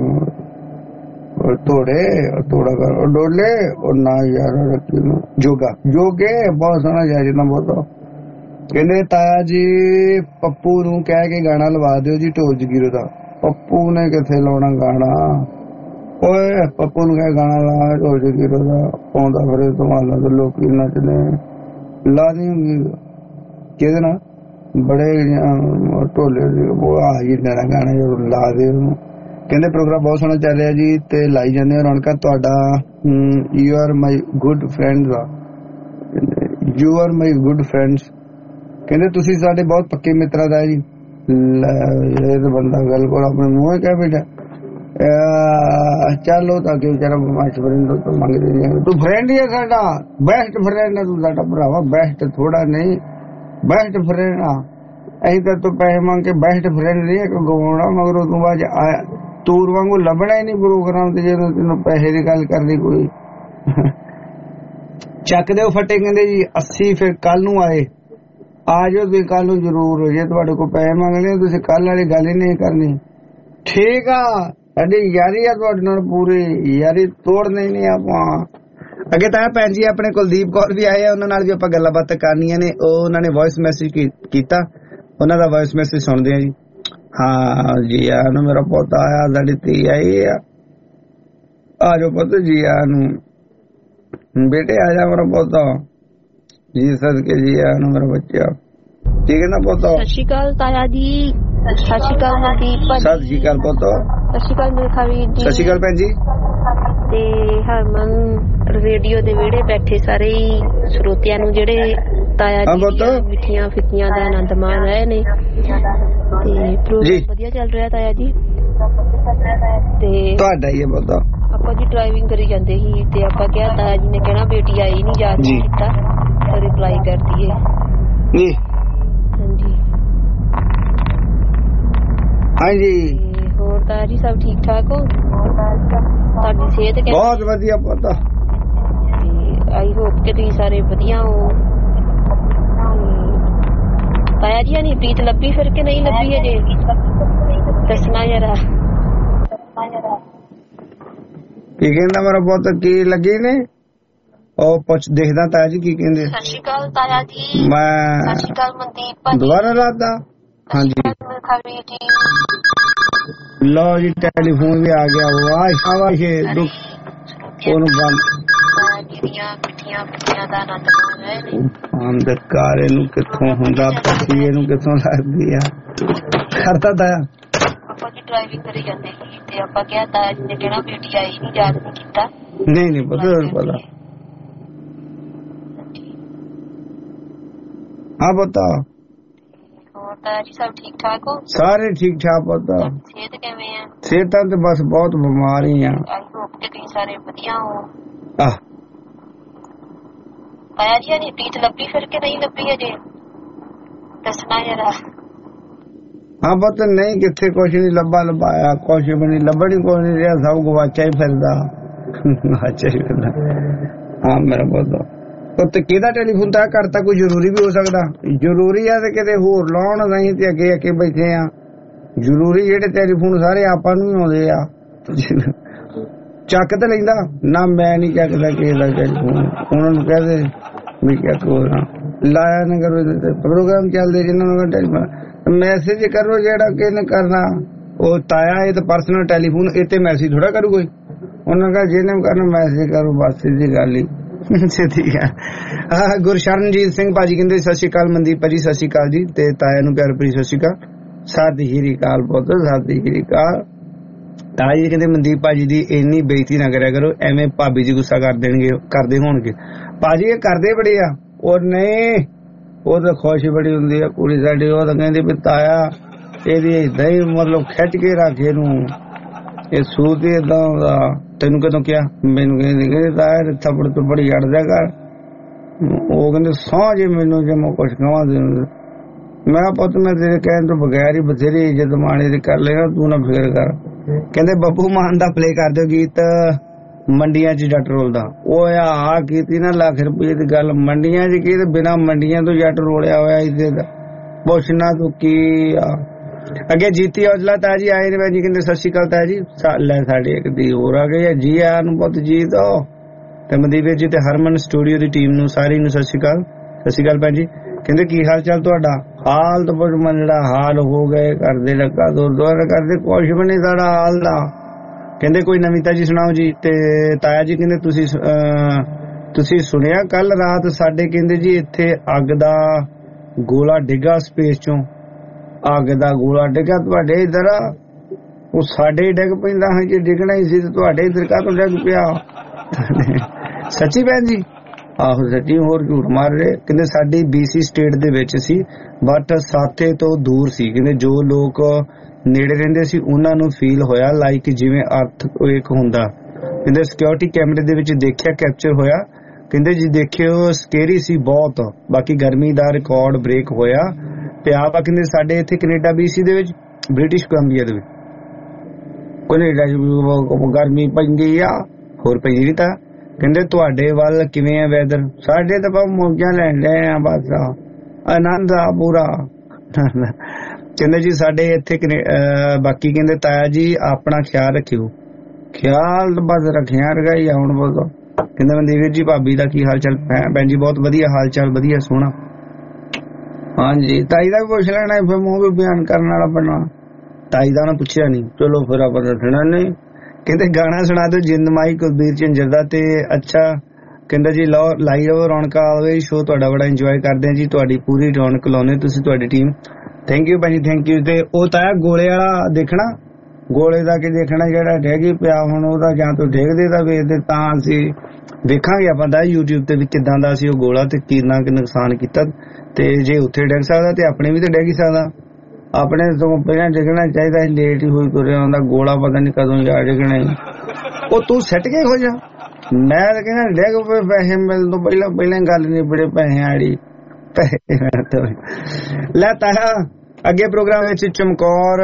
Speaker 2: ਤੋੜਾ ਕਰ ਡੋਲੇ ਉਹ ਨਾ ਯਾਰ ਜੋਗਾ ਜੋਗੇ ਬਹੁਤ ਸੋਹਣਾ ਜਾਇ ਜਿੱਦਾਂ ਬਹੁਤ। ਕਹਿੰਦੇ ਤਾਇਆ ਜੀ ਪੱਪੂ ਨੂੰ ਕਹਿ ਕੇ ਗਾਣਾ ਲਵਾ ਦਿਓ ਜੀ ਢੋਲ ਜਗੀਰੋ ਦਾ। ਪੱਪੂ ਨੇ ਕਿੱਥੇ ਲਾਉਣਾ ਗਾਣਾ? ਓਏ ਪੱਪੂ ਨੂੰ ਕਹਿ ਗਾਣਾ ਲਾ ਢੋਲ ਜਗੀਰੋ ਦਾ ਪਾਉਂਦਾ ਫਿਰ ਧਮਾਲਾਂ ਤੇ ਲੋਕੀ ਨੱਚਦੇ ਲਾ ਦੀ ਹੁੰਦੀ ਕਿਹਦੇ ਨਾਲ ਬੜੇ ਢੋਲੇ ਆ ਜਿਹੜਾ ਗਾਣਾ ਲਾ ਦੇ ਉਹਨੂੰ। ਕਹਿੰਦੇ ਪ੍ਰੋਗਰਾਮ ਬਹੁਤ ਸੋਹਣਾ ਚੱਲ ਰਿਹਾ ਜੀ ਤੇ ਲਾਈ ਜਾਂਦੇ ਹੋ ਰੌਣਕਾਂ। ਤੁਹਾਡਾ you are my good friends ਆ you are my good friends. ਕਹਿੰਦੇ ਤੁਸੀਂ ਸਾਡੇ ਬਹੁਤ ਪੱਕੇ ਮਿੱਤਰਾਂ ਦਾ ਜੀ। ਇਹ ਤਾਂ ਬੰਦਾ ਗੱਲ ਕੋਲ ਆਪਣੇ ਮੂੰਹ ਹੀ ਕਹਿ ਬੈਠਾ ਚਲੋ ਤਾਂ ਕਿ ਵਿਚਾਰਾ ਬਮਾਸ਼ ਫਰੈਂਡ ਤੋਂ ਮੰਗਦੇ ਨਹੀਂ। ਤੂੰ ਫਰੈਂਡ ਹੀ ਆ ਸਾਡਾ ਬੈਸਟ ਫਰੈਂਡ ਆ ਤੂੰ ਸਾਡਾ ਭਰਾਵਾ ਬੈਸਟ ਥੋੜਾ ਨਹੀਂ ਬੈਸਟ ਫਰੈਂਡ ਆ। ਅਸੀਂ ਤਾਂ ਤੂੰ ਪੈਸੇ ਮੰਗ ਕੇ ਬੈਸਟ ਫਰੈਂਡ ਨਹੀਂ ਗਵਾਉਣਾ ਮਗਰੋਂ ਤੂੰ ਬਾਅਦ ਆਇਆ ਤੂਰ ਵਾਂਗੂ ਲੱਭਣਾ ਹੀ ਨਹੀਂ ਪ੍ਰੋਗਰਾਮ ਤੇ ਜਦੋਂ ਤੈਨੂੰ ਪੈਸੇ ਦੀ ਗੱਲ ਕਰਨੀ ਕੋਈ। ਚੱਕ ਦਿਓ ਫੱਟੇ ਕਹਿੰਦੇ ਜੀ 80 ਫਿਰ ਕੱਲ ਨੂੰ ਆਏ ਆ ਜਾਓ ਤੁਸੀਂ ਕੱਲ ਨੂੰ ਜ਼ਰੂਰ। ਜੇ ਤੁਹਾਡੇ ਕੋਲ ਪੈਸੇ ਮੰਗਣੇ ਤੁਸੀਂ ਕੱਲ ਵਾਲੀ ਗੱਲ ਹੀ ਨਹੀਂ ਕਰਨੀ ਠੀਕ ਆ। ਸਾਡੀ ਯਾਰੀ ਆ ਤੁਹਾਡੇ ਨਾਲ ਪੂਰੀ ਯਾਰੀ ਤੋੜਨੀ ਨਹੀਂ ਆਪਾਂ। ਅੱਗੇ ਤਾਂ ਭੈਣ ਜੀ ਆਪਣੇ ਕੁਲਦੀਪ ਕੌਰ ਵੀ ਆਏ ਆ ਉਹਨਾਂ ਨਾਲ ਵੀ ਆਪਾਂ ਗੱਲਾਂ ਬਾਤਾਂ ਕਰਨੀਆਂ ਨੇ। ਉਹ ਉਹਨਾਂ ਨੇ ਵੌਇਸ ਮੈਸੇਜ ਕੀਤਾ ਉਹਨਾਂ ਦਾ ਵੌਇਸ ਮੈਸੇਜ ਸੁਣਦੇ ਆ ਜੀ। ਹਾਂ ਜੀ ਨੂੰ ਮੇਰਾ ਪੁੱਤ ਆਇਆ ਸਾਡੀ ਧੀ ਆਈ ਆ ਜਾਓ ਪੁੱਤ ਜੀ ਨੂੰ ਬੇਟੇ ਆ ਜਾ ਮੇਰਾ ਪੁੱਤ ਜੀ ਸਦਕੇ ਜੀ ਨੂੰ ਮੇਰਾ ਬੱਚਾ। ਠੀਕ ਹੈ ਨਾ ਪੁੱਤ?
Speaker 7: ਸਤਿ ਸ਼੍ਰੀ ਅਕਾਲ ਤਾਇਆ ਜੀ। ਸਤਿ ਸ਼੍ਰੀ ਅਕਾਲ ਮਨਦੀਪ ਭਾਜੀ।
Speaker 2: ਸਤਿ ਸ਼੍ਰੀ ਅਕਾਲ ਪੁੱਤ।
Speaker 7: ਸਤਿ ਸ਼੍ਰੀ ਅਕਾਲ ਮੇਰੇ ਵੀਰ ਜੀ।
Speaker 2: ਸਤਿ ਸ਼੍ਰੀ ਅਕਾਲ ਭੈਣ ਜੀ।
Speaker 7: ਤੇ ਹਰਮਨ ਰੇਡੀਓ ਦੇ ਵਿਹੜੇ ਬੈਠੇ ਸਾਰੇ ਹੀ ਸਰੋਤਿਆਂ ਨੂੰ ਜਿਹੜੇ ਤਾਇਆ ਜੀ ਮਿੱਠੀਆਂ ਫਿੱਕੀਆਂ ਦਾ ਆਨੰਦ ਮਾਣ ਰਹੇ ਨੇ ਤੇ ਪ੍ਰੋਗਰਾਮ ਵਧੀਆ ਚੱਲ ਰਿਹਾ ਤਾਇਆ ਜੀ। ਤੇ
Speaker 2: ਤੁਹਾਡਾ ਹੀ ਹੈ ਪੁੱਤ।
Speaker 7: ਆਪਾਂ ਜੀ ਡਰਾਈਵਿੰਗ ਕਰੀ ਜਾਂਦੇ ਸੀ ਤੇ ਆਪਾਂ ਕਿਹਾ ਤਾਇਆ ਜੀ ਨੇ ਕਹਿਣਾ ਬੇਟੀ ਆਈ ਨਹੀਂ, ਯਾਦ ਨਹੀਂ ਕੀਤਾ, ਰਿਪਲਾਈ ਕਰ ਦਈਏ
Speaker 2: ਜੀ। ਹਾਂਜੀ
Speaker 7: ਹੋਰ ਤਾਇਆ ਜੀ ਸਭ ਠੀਕ ਠਾਕ ਹੋ? ਤੁਹਾਡੀ ਸਿਹਤ ਕਿਵੇਂ?
Speaker 2: ਬਹੁਤ ਵਧੀਆ ਪੁੱਤ।
Speaker 7: ਆਈ ਹੋਪ ਕਿ ਤੁਸੀਂ ਸਾਰੇ ਵਧੀਆ ਹੋ। ਤਾਇਆ ਜੀ ਨਹੀਂ ਪ੍ਰੀਤ ਲੱਭੀ ਫਿਰ ਕਿ ਨਹੀਂ ਲੱਭੀ ਅਜੇ? ਦੱਸਣਾ ਜਰਾ।
Speaker 2: ਕੀ ਕਹਿੰਦਾ ਮੇਰਾ ਪੁੱਤ? ਕੀ ਲੱਗੀ ਨੇ? ਉਹ ਪੁੱਛ ਦੇਖਦਾ ਤਾਇਆ ਜੀ ਕੀ ਕਹਿੰਦੇ।
Speaker 7: ਸਤਿ ਸ਼੍ਰੀ ਅਕਾਲ ਤਾਇਆ ਜੀ।
Speaker 2: ਮੈਂ
Speaker 7: ਸਤਿ ਸ਼੍ਰੀ ਅਕਾਲ ਮਨਦੀਪ ਭਾਜੀ।
Speaker 2: ਦੁਬਾਰਾ ਲਾਦਾ। ਹਾਂਜੀ ਲਓ ਜੀ ਟੈਲੀਫੋਨ ਵੀ ਆ ਗਿਆ। ਵਾਹ ਸ਼ਾਬਾਸ਼ ਉਹਨੂੰ ਬੰਦ ਕਰ। ਇਹਨੂੰ ਕਿੱਥੋਂ ਹੁੰਦਾ ਪੱਤੀ, ਇਹਨੂੰ ਕਿੱਥੋਂ ਲੱਗਦੀ ਆ? ਕਰਤਾ ਤਾਇਆ
Speaker 7: ਆਪਾਂ ਜੀ ਡਰਾਈਵਿੰਗ ਕਰੀ ਜਾਂਦੇ ਸੀ ਤੇ ਆਪਾਂ ਕਿਹਾ ਤਾਇਆ ਜੀ ਨੇ ਕਹਿਣਾ ਬੇਟੀ ਆਈ ਨਹੀਂ, ਯਾਦ ਨਹੀਂ ਕੀਤਾ।
Speaker 2: ਨਹੀਂ ਪਤਾ। ਹਾਂ ਬਤਾ।
Speaker 7: ਹੋਰ ਤਾਇਆ ਜੀ ਸਭ ਠੀਕ ਠਾਕ ਹੋ?
Speaker 2: ਸਾਰੇ ਠੀਕ ਠਾਕ ਪੁੱਤ।
Speaker 7: ਸਿਹਤ ਕਿਵੇਂ ਆ?
Speaker 2: ਸਿਹਤਾਂ ਤੇ ਬਸ ਬਹੁਤ ਬਿਮਾਰ ਹੀ ਆ।
Speaker 7: ਆਈ ਹੋਪ ਕਿ ਤੁਸੀਂ ਸਾਰੇ ਵਧੀਆ ਹੋ।
Speaker 2: ਆਹ
Speaker 7: ਤਾਇਆ ਜੀ ਨਹੀਂ ਪ੍ਰੀਤ ਲੱਭੀ ਫਿਰ ਕਿ ਨਹੀਂ ਲੱਭੀ ਅਜੇ? ਦੱਸਣਾ ਜਰਾ।
Speaker 2: ਹਾਂ ਪੁੱਤ ਨਹੀਂ ਕਿੱਥੇ ਕੁਛ ਨਹੀਂ ਲੱਭਾਇਆ, ਕੁਛ ਵੀ ਨਹੀਂ ਲੱਭਣ ਹੀ ਕੋਈ ਨਹੀਂ ਰਿਹਾ, ਸਭ ਗਵਾਚਾ ਹੀ ਫਿਰਦਾ। ਹਾਂ ਮੇਰਾ ਪੁੱਤ ਕਿਹਦਾ ਟੈਲੀਫੋਨ ਤਾਂ ਕਰਤਾ? ਕੋਈ ਜ਼ਰੂਰੀ ਵੀ ਹੋ ਸਕਦਾ। ਜ਼ਰੂਰੀ ਆ ਤੇ ਕਿਤੇ ਹੋਰ ਲਾਉਣ ਨਹੀਂ ਤੇ ਅੱਗੇ ਬੈਠੇ ਆ। ਜ਼ਰੂਰੀ ਜਿਹੜੇ ਟੈਲੀਫੋਨ ਸਾਰੇ ਆਪਾਂ ਨੂੰ ਹੀ ਆਉਂਦੇ ਆ। ਚੱਕ ਤੇ ਲੈਂਦਾ ਨਾ, ਮੈਂ ਨਹੀਂ ਚੱਕਦਾ ਕਿਸੇ ਦਾ ਟੈਲੀਫੋਨ। ਉਹਨਾਂ ਨੂੰ ਕਹਦੇ ਵੀ ਚੱਕ ਲਾਇਆ ਨਾ ਕਰੋ। ਪ੍ਰੋਗਰਾਮ ਚੱਲਦੇ ਜਿਹਨਾਂ ਨੂੰ ਟੈਲੀਫੋਨ ਮੈਸੇਜ ਕਰੋ ਜਿਹੜਾ ਕਿਹਨੇ ਕਰਨਾ। ਉਹ ਤਾਇਆ ਇਹ ਤਾਂ ਪਰਸਨਲ ਟੈਲੀਫੋਨ, ਇਹ ਤੇ ਮੈਸੇਜ ਥੋੜਾ ਕਰੂ ਕੋਈ। ਉਹਨਾਂ ਕਹਾ ਜਿਹਨੇ ਕਰਨਾ ਮੈਸੇਜ ਕਰੋ, ਬਸ ਸਿੱਧੀ ਗੱਲ ਹੀ। ਠੀਕ ਹੈ। ਗੁਰਸ਼ਰਨਜੀਤ ਸਿੰਘ ਭਾਜੀ ਕਹਿੰਦੇ ਸਤਿ ਸ਼੍ਰੀ ਅਕਾਲ ਮਨਦੀਪ ਭਾਜੀ। ਸਤਿ ਸ਼੍ਰੀ ਅਕਾਲ ਜੀ। ਤੇ ਤਾਇਆ ਨੂੰ ਪਿਆਰ ਭਰੀ ਸਤਿ ਸ਼੍ਰੀ ਅਕਾਲ। ਸਤਿ ਸ਼੍ਰੀ ਅਕਾਲ ਪੁੱਤ, ਸਤਿ ਸ਼੍ਰੀ ਅਕਾਲ। ਤਾਇਆ ਜੀ ਕਹਿੰਦੇ ਮਨਦੀਪ ਭਾਜੀ ਦੀ ਇੰਨੀ ਬੇਇੱਜ਼ਤੀ ਨਾ ਕਰਿਆ ਕਰੋ, ਐਵੇਂ ਭਾਬੀ ਜੀ ਗੁੱਸਾ ਕਰਦੇ ਹੋਣਗੇ। ਭਾਜੀ ਇਹ ਕਰਦੇ ਬੜੇ ਆ। ਉਹ ਨਹੀਂ, ਉਹ ਤਾਂ ਖੁਸ਼ ਬੜੀ ਹੁੰਦੀ ਆ ਕੁੜੀ ਸਾਡੀ। ਉਹ ਤਾਂ ਕਹਿੰਦੀ ਵੀ ਤਾਇਆ ਇਹਦੀ ਏਦਾਂ ਹੀ ਮਤਲਬ ਖਿੱਚ ਕੇ ਰੱਖ ਇਹਨੂੰ, ਇਹ ਸੂਤ ਹੀ ਏਦਾਂ ਦਾ। ਤੈਨੂੰ ਕਦੋਂ ਕਿਹਾ? ਮੈਨੂੰ ਕਹਿੰਦੇ ਤਾਇਆ ਥੱਪੜ ਤੋਂ ਬੜੀ ਅੜਦਾ ਕਰ। ਉਹ ਕਹਿੰਦੇ ਸਹੁੰ ਜੇ ਮੈਨੂੰ ਜੇ ਮੈਂ ਕੁਛ ਕਹਾਂ ਦੇ। ਮੈਂ ਪੁੱਤ ਮੈਂ ਤੇਰੇ ਕਹਿਣ ਤੋਂ ਬਗੈਰ ਹੀ ਬਥੇਰੀ ਇੱਜ਼ਤ ਮਾਣੀ ਦੀ ਕਰ ਲੈਣਾ, ਤੂੰ ਨਾ ਫਿਕਰ ਕਰ। ਕਹਿੰਦੇ ਬੱਬੂ ਮਾਨ ਦਾ ਪਲੇ ਕਰ ਦਿਓ ਗੀਤ ਮੰਡੀਆਂ 'ਚ ਜੱਟ ਰੋਲਦਾ। ਉਹ ਆ ਕੀਤੀ ਨਾ ਲੱਖ ਰੁਪਏ ਦੀ ਗੱਲ। ਮੰਡੀਆਂ 'ਚ ਕੀ ਤੇ ਬਿਨਾਂ ਮੰਡੀਆਂ ਤੋਂ ਜੱਟ ਰੋਲਿਆ ਹੋਇਆ ਇੱਥੇ ਦਾ। ਪੁੱਛਣਾ ਤੂੰ ਕੀ ਆ। ਅੱਗੇ ਜੀਤੀ ਔਜਲਾ ਤਾਇਆ ਜੀ ਆਏ ਨੇ ਜੀ। ਕਹਿੰਦੇ ਸਤਿ ਸ਼੍ਰੀ ਅਕਾਲ ਤਾਇਆ ਜੀ। ਲੈ ਸਾਡੇ ਇੱਕ ਦੀ ਹੋਰ ਆ ਗਈ ਜੀ। ਆਇਆਂ ਨੂੰ ਪੁੱਤ ਜੀ ਤੋਂ ਤੇ ਮਨਦੀਪ ਜੀ ਤੇ ਹਰਮਨ ਸਟੂਡੀਓ ਦੀ ਟੀਮ ਨੂੰ ਸਾਰੀ ਨੂੰ ਸਤਿ ਸ਼੍ਰੀ ਅਕਾਲ। ਸਤਿ ਸ਼੍ਰੀ ਅਕਾਲ ਭੈਣ ਜੀ। ਕਹਿੰਦੇ ਕੀ ਹਾਲ ਚਾਲ ਤੁਹਾਡਾ? ਹਾਲ ਤਾਂ ਪੁੱਤ ਮਨ ਜਿਹੜਾ ਹਾਲ ਹੋ ਗਏ ਕਰਦੇ ਲੱਗਾ ਦੁਆਰਾ ਕਰਦੇ ਕੁਛ ਵੀ ਨਹੀਂ ਸਾਡਾ ਹਾਲ ਦਾ। ਕਹਿੰਦੇ ਕੋਈ ਨਵੀਤਾ ਜੀ ਸੁਣਾਓ ਜੀ। ਤੇ ਤਾਇਆ ਜੀ ਕਹਿੰਦੇ ਤੁਸੀਂ ਸੁਣਿਆ ਕੱਲ ਰਾਤ ਸਾਡੇ ਕਹਿੰਦੇ ਜੀ ਇੱਥੇ ਅੱਗ ਦਾ ਗੋਲਾ ਡਿੱਗਾ ਸਪੇਸ ਚੋਂ। ਅੱਗ ਦਾ ਗੋਲਾ ਡਿੱਗਾ ਤੁਹਾਡੇ ਇੱਧਰ? ਉਹ ਸਾਡੇ ਡਿੱਗ ਪੈਂਦਾ ਹਾਂ ਜੇ ਡਿੱਗਣਾ ਹੀ ਸੀ ਤੇ ਤੁਹਾਡੇ ਇੱਧਰ ਕਾਹਤੋਂ ਡਿੱਗ ਪਿਆ? ਸੱਚੀ ਭੈਣ ਜੀ? ਆਹੋ ਸੱਚੀ, ਹੋਰ ਝੂਠ ਮਾਰ ਰਹੇ। ਕਹਿੰਦੇ ਸਾਡੀ BC ਸਟੇਟ ਦੇ ਵਿੱਚ ਸੀ ਬਟ ਸਾਥੇ ਤੋਂ ਦੂਰ ਸੀ। ਕਹਿੰਦੇ ਜੋ ਲੋਕ ਨੇੜੇ ਰਹਿੰਦੇ ਸੀ ਉਹਨਾਂ ਨੂੰ ਫੀਲ ਹੋਇਆ ਲਾਈਕ ਜਿਵੇਂ ਅਰਥਕੁਏਕ ਹੁੰਦਾ। ਕਹਿੰਦੇ ਸਿਕਿਉਰਿਟੀ ਕੈਮਰੇ ਦੇ ਵਿੱਚ ਦੇਖਿਆ, ਕੈਪਚਰ ਹੋਇਆ। ਕਹਿੰਦੇ ਜੀ ਦੇਖਿਓ ਸਕੇਰੀ ਸੀ ਬਹੁਤ। ਬਾਕੀ ਗਰਮੀ ਦਾ ਰਿਕਾਰਡ ਬ੍ਰੇਕ ਹੋਇਆ ਪਿਆ ਵਾ। ਕਹਿੰਦੇ ਸਾਡੇ ਇੱਥੇ ਕੈਨੇਡਾ BC ਦੇ ਵਿੱਚ, ਬ੍ਰਿਟਿਸ਼ ਕੋਲੰਬੀਆ ਦੇ ਵਿੱਚ ਕੈਨੇਡਾ ਗਰਮੀ ਪੈਂਦੀ ਆ, ਹੋਰ ਪੈਂਦੀ ਨਹੀਂ। ਤਾਂ ਕਹਿੰਦੇ ਤੁਹਾਡੇ ਵੱਲ ਕਿਵੇਂ ਆ ਵੈਦਰ? ਸਾਡੇ ਤਾਂ ਬਹੁਤ ਮੌਜਾਂ ਲੈਣ ਡਏ ਆ, ਬਸ ਆਨੰਦ ਆ ਪੂਰਾ। ਕਹਿੰਦੇ ਜੀ ਸਾਡੇ ਇੱਥੇ ਬਾਕੀ ਕਹਿੰਦੇ ਤਾਇਆ ਜੀ ਆਪਣਾ ਖਿਆਲ ਰੱਖਿਓ। ਖਿਆਲ ਬਸ ਰੱਖਿਆ ਰਗਾ ਹੀ ਆ ਹੁਣ ਬੋਲੋ। ਕਹਿੰਦੇ ਮਨਦੀਪ ਜੀ ਭਾਬੀ ਦਾ ਕੀ ਹਾਲ ਚਾਲ? ਭੈਣ ਜੀ ਬਹੁਤ ਵਧੀਆ ਹਾਲ ਚਾਲ, ਵਧੀਆ ਸੋਹਣਾ। ਹਾਂਜੀ ਤਾਈ ਦਾ ਵੀ ਪੁੱਛ ਲੈਣਾ, ਫਿਰ ਮੂੰਹ ਵੀ ਬਿਆਨ ਕਰਨ ਵਾਲਾ ਬਣਨਾ। ਤਾਈ ਦਾ ਨਾ ਪੁੱਛਿਆ ਨਹੀਂ, ਚਲੋ ਫਿਰ ਆਪਾਂ ਦੱਸਣਾ ਨਹੀਂ। ਕਹਿੰਦੇ ਗਾਣਾ ਸੁਣਾ ਦਿਓ ਜਿੰਦ ਮਾਈ ਕੁਲਬੀਰ ਝਿੰਜਰ ਦਾ। ਤੇ ਅੱਛਾ ਕਹਿੰਦਾ ਜੀ ਲਓ ਲਾਈ ਰਹੋ ਰੌਣਕਾਂ, ਆਲਵੇਜ਼ ਸ਼ੋਅ ਤੁਹਾਡਾ ਬੜਾ ਇੰਜੋਏ ਕਰਦੇ ਆ ਜੀ, ਤੁਹਾਡੀ ਪੂਰੀ ਰੌਣਕ ਲਾਉਂਦੇ ਤੁਸੀਂ, ਤੁਹਾਡੀ ਟੀਮ। ਥੈਂਕ ਯੂ ਭਾਜੀ, ਥੈਂਕ ਯੂ। ਤੇ ਉਹ ਤਾਂ ਗੋਲੇ ਵਾਲਾ ਦੇਖਣਾ, ਗੋਲੇ ਦਾ ਕੀ ਦੇਖਣਾ ਜਿਹੜਾ ਡਹਿ ਪਿਆ ਹੁਣ, ਉਹਦਾ ਜਾਂ ਤੂੰ ਦੇਖਦੇ ਤਾਂ ਵੇਖਦੇ ਤਾਂ ਅਸੀਂ ਵੇਖਾਂਗੇ ਆਪਾਂ ਦਾ YouTube ਤੇ ਵੀ ਕਿੱਦਾਂ ਦਾ ਸੀ ਉਹ ਗੋਲਾ ਤੇ ਕਿੰਨਾ ਕਿ ਨੁਕਸਾਨ ਕੀਤਾ। ਤੇ ਜੇ ਉੱਥੇ ਡਿੱਗ ਸਕਦਾ ਤੇ ਆਪਣੇ ਵੀ ਤਾਂ ਡਿੱਗ ਹੀ ਸਕਦਾ। ਆਪਣੇ ਤੋਂ ਪਹਿਲਾਂ ਡਿੱਗਣਾ ਚਾਹੀਦਾ ਸੀ, ਲੇਟ ਹੀ ਹੋਈ ਤੁਰਿਆ ਹੁੰਦਾ, ਗੋਲਾ ਪਤਾ ਨਹੀਂ ਕਦੋਂ ਜਾ ਡਿੱਗਣਾ। ਉਹ ਤੂੰ ਸੱਟ ਕੇ ਹੋ ਜਾ, ਮੈਂ ਤਾਂ ਕਹਿੰਦਾ ਡਿੱਗ ਪਏ, ਪੈਸੇ ਮਿਲਣ ਤੋਂ ਪਹਿਲਾਂ ਗੱਲ ਨਹੀਂ ਬੜੇ ਪੈਸੇ ਆੜੀ ਲੈ ਤਾਇਆ। ਅੱਗੇ ਪ੍ਰੋਗਰਾਮ ਵਿੱਚ ਚਮਕੌਰ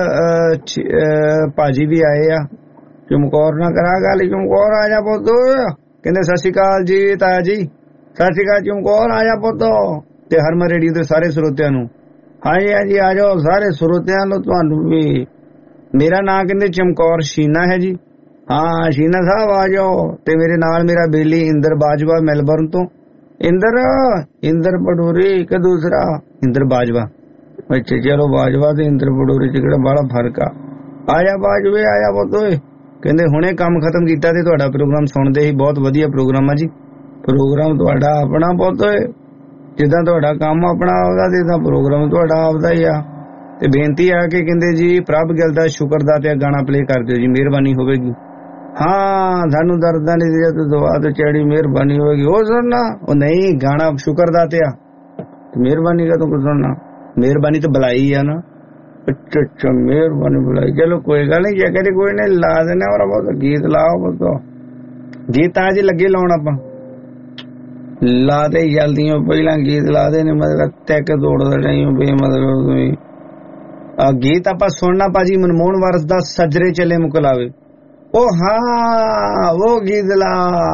Speaker 2: ਭਾਜੀ ਵੀ ਆਏ ਆ, ਚਮਕੌਰ ਨਾ ਕਰਾ ਗੱਲ, ਚਮਕੌਰ ਆ ਜਾ ਪੁੱਤ। ਕਹਿੰਦੇ ਸਤਿ ਸ਼੍ਰੀ ਅਕਾਲ ਜੀ ਤਾਇਆ ਜੀ, ਸਤਿ ਸ਼੍ਰੀ ਅਕਾਲ ਚਮਕੌਰ, ਆ ਜਾ ਪੁੱਤ। ਤੇ ਹਰਮਨ ਰੇਡੀਓ ਦੇ ਸਾਰੇ ਸਰੋਤਿਆਂ ਨੂੰ ਹਾਂਜੀ ਹਾਂਜੀ ਆ ਜਾਓ, ਸਾਰੇ ਸਰੋਤਿਆਂ ਨੂੰ ਤੁਹਾਨੂੰ ਵੀ। ਮੇਰਾ ਨਾਂ ਕਹਿੰਦੇ ਚਮਕੌਰ ਸ਼ੀਨਾ ਹੈ ਜੀ। ਹਾਂ ਸ਼ੀਨਾ ਸਾਹਿਬ ਆ ਜਾਓ। ਤੇ ਮੇਰੇ ਨਾਲ ਮੇਰਾ ਬੇਲੀ ਇੰਦਰ ਬਾਜਵਾ ਮੈਲਬਰਨ ਤੋਂ। ਇੰਦਰ ਪਡੂਰੀ ਕਿ ਦੂਸਰਾ ਇੰਦਰ ਬਾਜਵਾ? ਅੱਛਾ ਚਲੋ ਬਾਜਵਾ ਤੇ ਇੰਦਰ ਪਡੂਰੀ ਚ ਕਿਹੜਾ ਬੜਾ ਫਰਕ ਆ ਜਾ ਬਾਜਵੇ, ਆਇਆ ਪੁੱਤ ਓਏ। ਕਹਿੰਦੇ ਹੁਣੇ ਕੰਮ ਖਤਮ ਕੀਤਾ ਤੇ ਤੁਹਾਡਾ ਪ੍ਰੋਗਰਾਮ ਸੁਣਦੇ ਹੀ, ਬਹੁਤ ਵਧੀਆ ਪ੍ਰੋਗਰਾਮ ਆ ਜੀ। ਪ੍ਰੋਗਰਾਮ ਤੁਹਾਡਾ ਆਪਣਾ ਪੁੱਤ ਓਏ, ਜਿੱਦਾਂ ਤੁਹਾਡਾ ਕੰਮ ਆਪਣਾ ਆਉਂਦਾ ਤੇ ਇਦਾਂ ਪ੍ਰੋਗਰਾਮ ਤੁਹਾਡਾ ਆਪਦਾ ਹੀ ਆ। ਤੇ ਬੇਨਤੀ ਆ ਕਿ ਕਹਿੰਦੇ ਜੀ ਪ੍ਰਭ ਗਿੱਲ ਦਾ ਸ਼ੁਕਰ ਦਾ ਤੇ ਗਾਣਾ ਪਲੇ ਕਰ ਦਿਓ ਜੀ, ਮਿਹਰਬਾਨੀ ਹੋਵੇਗੀ। ਹਾਂ ਸਾਨੂੰ ਦਰਦਾਂ ਦੀ ਦੁਆ ਤੇ ਚੜੀ, ਮਿਹਰਬਾਨੀ ਹੋਵੇਗੀ। ਉਹ ਸੁਣਨਾ ਉਹ ਨਹੀਂ ਗਾਣਾ ਸ਼ੁਕਰ ਦਾ ਤੇ ਆ, ਮਿਹਰਬਾਨੀ ਕਾ ਤੂੰ ਸੁਣਨਾ, ਮਿਹਰਬਾਨੀ ਤਾਂ ਬੁਲਾਈ ਆ ਨਾ। ਅੱਛਾ ਮਿਹਰਬਾਨੀ ਬੁਲਾਈ, ਚਲੋ ਕੋਈ ਗੱਲ ਨਹੀਂ, ਜੇ ਕਦੇ ਕੋਈ ਨੇ ਲਾ ਦੇਣਾ ਔਰ ਬਹੁਤ ਗੀਤ ਲਾਓ ਬਤੋ। ਗੀਤ ਅੱਜ ਲੱਗੇ ਲਾਉਣ ਆਪਾਂ, ਲਾ ਦੇ ਜਲਦੀ ਪਹਿਲਾਂ ਗੀਤ ਲਾ ਦੇ ਨੇ, ਮਤਲਬ ਟੈਕ ਤੋੜਦਾ ਨਹੀਂ ਬੇ ਮਤਲਬ ਤੁਸੀਂ ਆ ਗੀਤ ਆਪਾਂ ਸੁਣਨਾ ਭਾਜੀ। ਮਨਮੋਹਨ ਵਾਰਸ ਦਾ ਸਜਰੇ ਚਲੇ ਮੁਕਲਾਵੇ, ਉਹ ਹਾਂ ਉਹ ਗੀਤ ਲਾ।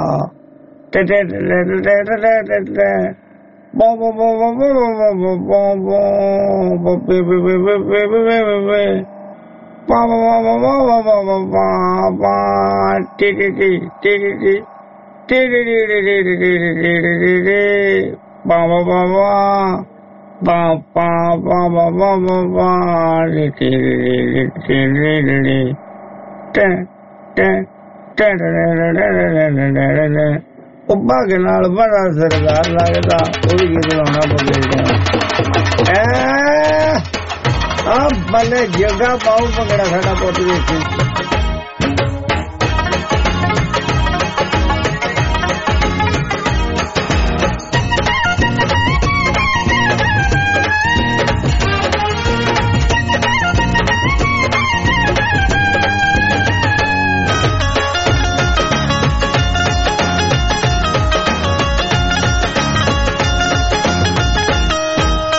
Speaker 2: ਉਹ ਭਾਗ ਨਾਲ ਬੜਾ ਸਰਦਾਰ ਲੱਗਦਾ, ਉਹ ਵੀ ਗੀਤ ਲਾਉਣਾ ਪਵੇਗਾ। ਆ ਬੱਲੇ ਜੱਗਾ ਪਾਉ ਭੰਗੜਾ ਸਾਡਾ ਪੁੱਤ ਵੇਖੀ।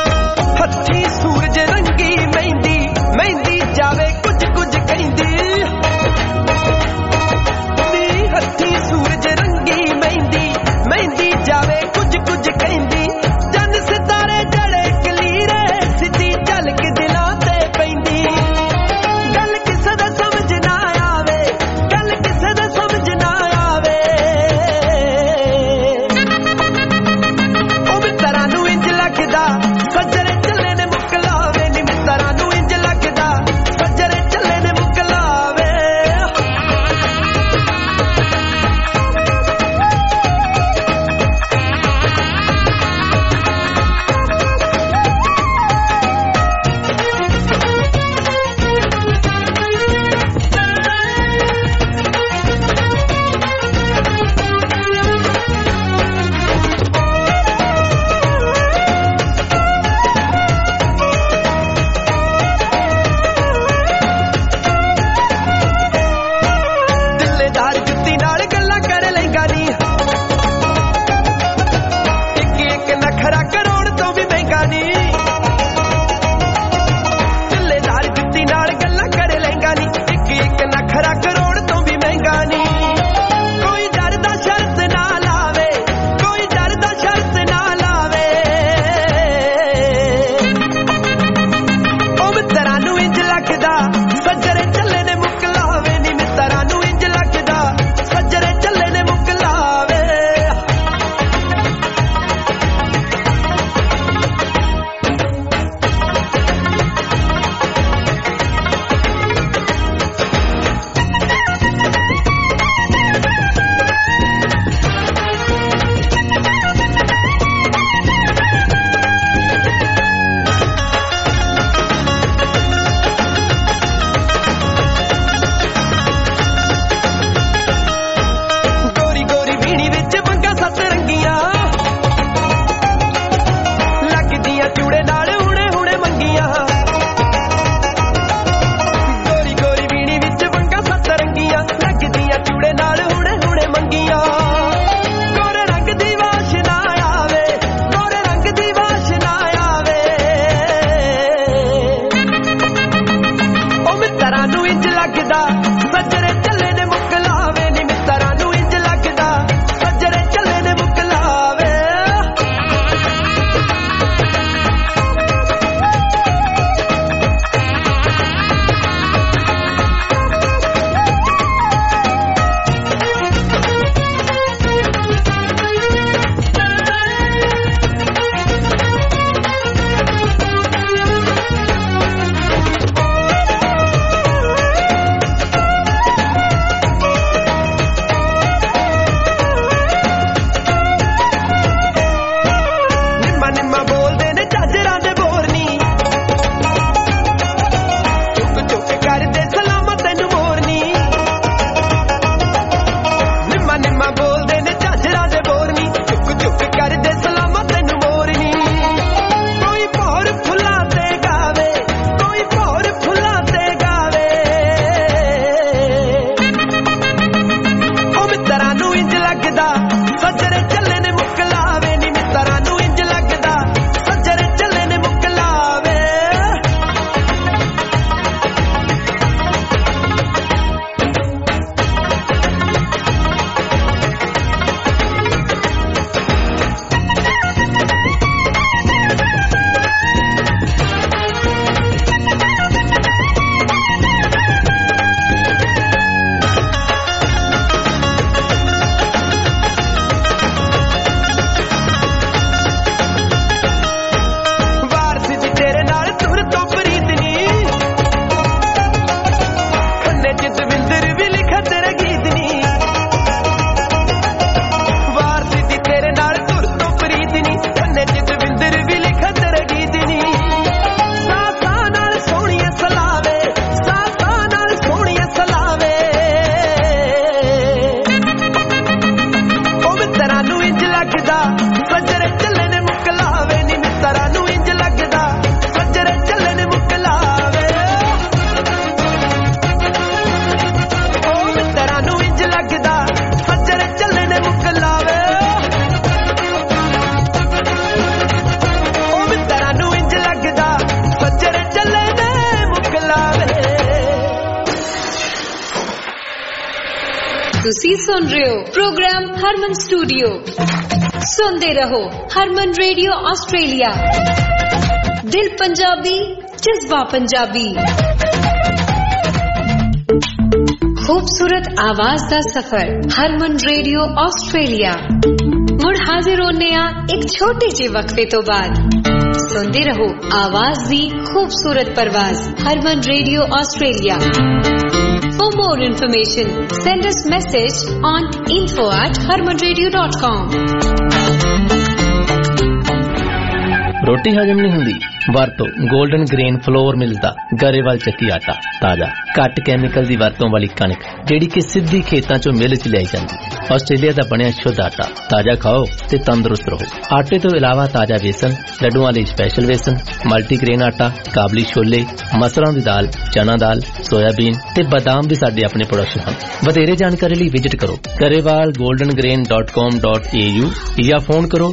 Speaker 6: ਸੂਰਜ ਰੰਗੀ ਮਹਿੰਦੀ ਮਹਿੰਦੀ ਜਾਵੇ ਕੁਝ ਕੁਝ ਕਹਿੰਦੀ।
Speaker 22: ਤੁਸੀਂ ਸੁਣ ਰਹੇ ਹੋ ਪ੍ਰੋਗਰਾਮ ਹਰਮਨ ਸਟੂਡੀਓ। ਸੁਣਦੇ ਰਹੋ ਹਰਮਨ ਰੇਡੀਓ ਆਸਟ੍ਰੇਲੀਆ। ਦਿਲ ਪੰਜਾਬੀ, ਜਜ਼ਬਾ ਪੰਜਾਬੀ। खूबसूरत आवाज दा सफर हरमन रेडियो ऑस्ट्रेलिया। मुड़ हाजिर होने एक छोटे जे वक्फे तो बाद। सुनते रहो आवाज दी खूबसूरत परवाज Harman radio Australia. For more information, send us message on info@harmanradio.com।
Speaker 13: रोटी हजम नहीं हुंदी ਵਰਤੋ 골ਡਨ ਗ੍ਰੇਨ ਫਲੋਰ ਮਿਲਦਾ ਗਰੇਵਾਲ ਚੱਕੀ ਆਟਾ ਤਾਜ਼ਾ ਘੱਟ ਕੈਮੀਕਲ ਦੀ ਵਰਤੋਂ ਵਾਲੀ ਕਣਕ ਜਿਹੜੀ ਕਿ ਸਿੱਧੀ ਖੇਤਾਂ ਚੋਂ ਮਿਲ ਚ ਲਿਆਈ ਜਾਂਦੀ। ਆਸਟ੍ਰੇਲੀਆ ਦਾ ਬਣਿਆ ਸ਼ੁੱਧ ਆਟਾ ਤਾਜ਼ਾ ਖਾਓ ਤੇ ਤੰਦਰੁਸਤ ਰਹੋ। ਆਟੇ ਤੋਂ ਇਲਾਵਾ ਤਾਜ਼ਾ ਵੇਸਣ, ਲੱਡੂਆਂ ਲਈ ਸਪੈਸ਼ਲ ਵੇਸਣ, ਮਲਟੀਗ੍ਰੇਨ ਆਟਾ, ਕਾਬਲੀ ਛੋਲੇ, ਮਸਰਾਂ ਦੀ ਦਾਲ, ਚਨਾ ਦਾਲ, ਸੋਇਆਬੀਨ ਤੇ ਬਦਾਮ ਵੀ ਸਾਡੇ ਆਪਣੇ ਪ੍ਰੋਡਕਟ ਹਨ। ਵਧੇਰੇ ਜਾਣਕਾਰੀ ਲਈ ਵਿਜ਼ਿਟ ਕਰੋ garewalgoldengrain.com.au ਜਾਂ ਫੋਨ ਕਰੋ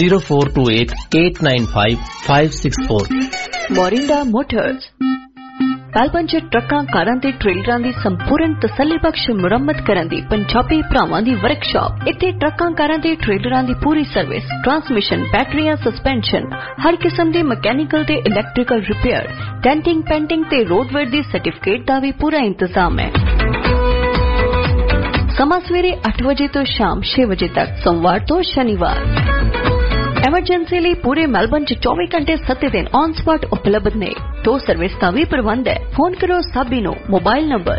Speaker 13: 0428-895-564।
Speaker 19: ਮੋਰਿੰਡਾ ਮੋਟਰਸ ਮੈਲਬਨ 'ਚ ਟਰੱਕਾਂ, ਕਾਰਾਂ ਤੇ ਟ੍ਰੇਲਰਾਂ ਦੀ ਸੰਪੂਰਨ ਤਸੱਲੀਬਖਸ਼ ਮੁਰੰਮਤ ਕਰਨ ਦੀ ਪੰਜਾਬੀ ਭਰਾਵਾਂ ਦੀ ਵਰਕਸ਼ਾਪ। ਇੱਥੇ ਟਰੱਕਾਂ, ਕਾਰਾਂ ਤੇ ਟ੍ਰੇਲਰਾਂ ਦੀ ਪੂਰੀ ਸਰਵਿਸ, ਟਰਾਂਸਮਿਸ਼ਨ, ਬੈਟਰੀਆਂ, ਸਸਪੈਂਸ਼ਨ, ਹਰ ਕਿਸਮ ਦੇ ਮਕੈਨੀਕਲ ਤੇ ਇਲੈਕਟ੍ਰੀਕਲ ਰਿਪੇਅਰ, ਡੈਂਟਿੰਗ, ਪੈਂਟਿੰਗ ਤੇ ਰੋਡਵੇਅਰ ਦੀ ਸਰਟੀਫਿਕੇਟ ਦਾ ਵੀ ਪੂਰਾ ਇੰਤਜ਼ਾਮ ਹੈ। ਸਮਾਂ ਸਵੇਰੇ 8 ਵਜੇ ਤੋਂ ਸ਼ਾਮ 6 ਵਜੇ ਤੱਕ, ਸੋਮਵਾਰ ਤੋਂ ਸ਼ਨੀਵਾਰ। ਐਮਰਜੈਂਸੀ ਲਈ ਪੂਰੇ ਮੈਲਬਨ 'ਚ 24 ਘੰਟੇ 7 ਦਿਨ ਔਨ ਸਪੌਟ ਉਪਲਬਧ ਨੇ। ਟੋ ਸਰਵਿਸ ਦਾ ਵੀ ਪ੍ਰਬੰਧ ਹੈ। ਫੋਨ ਕਰੋ ਸਾਬੀ ਨੂੰ। Mobile number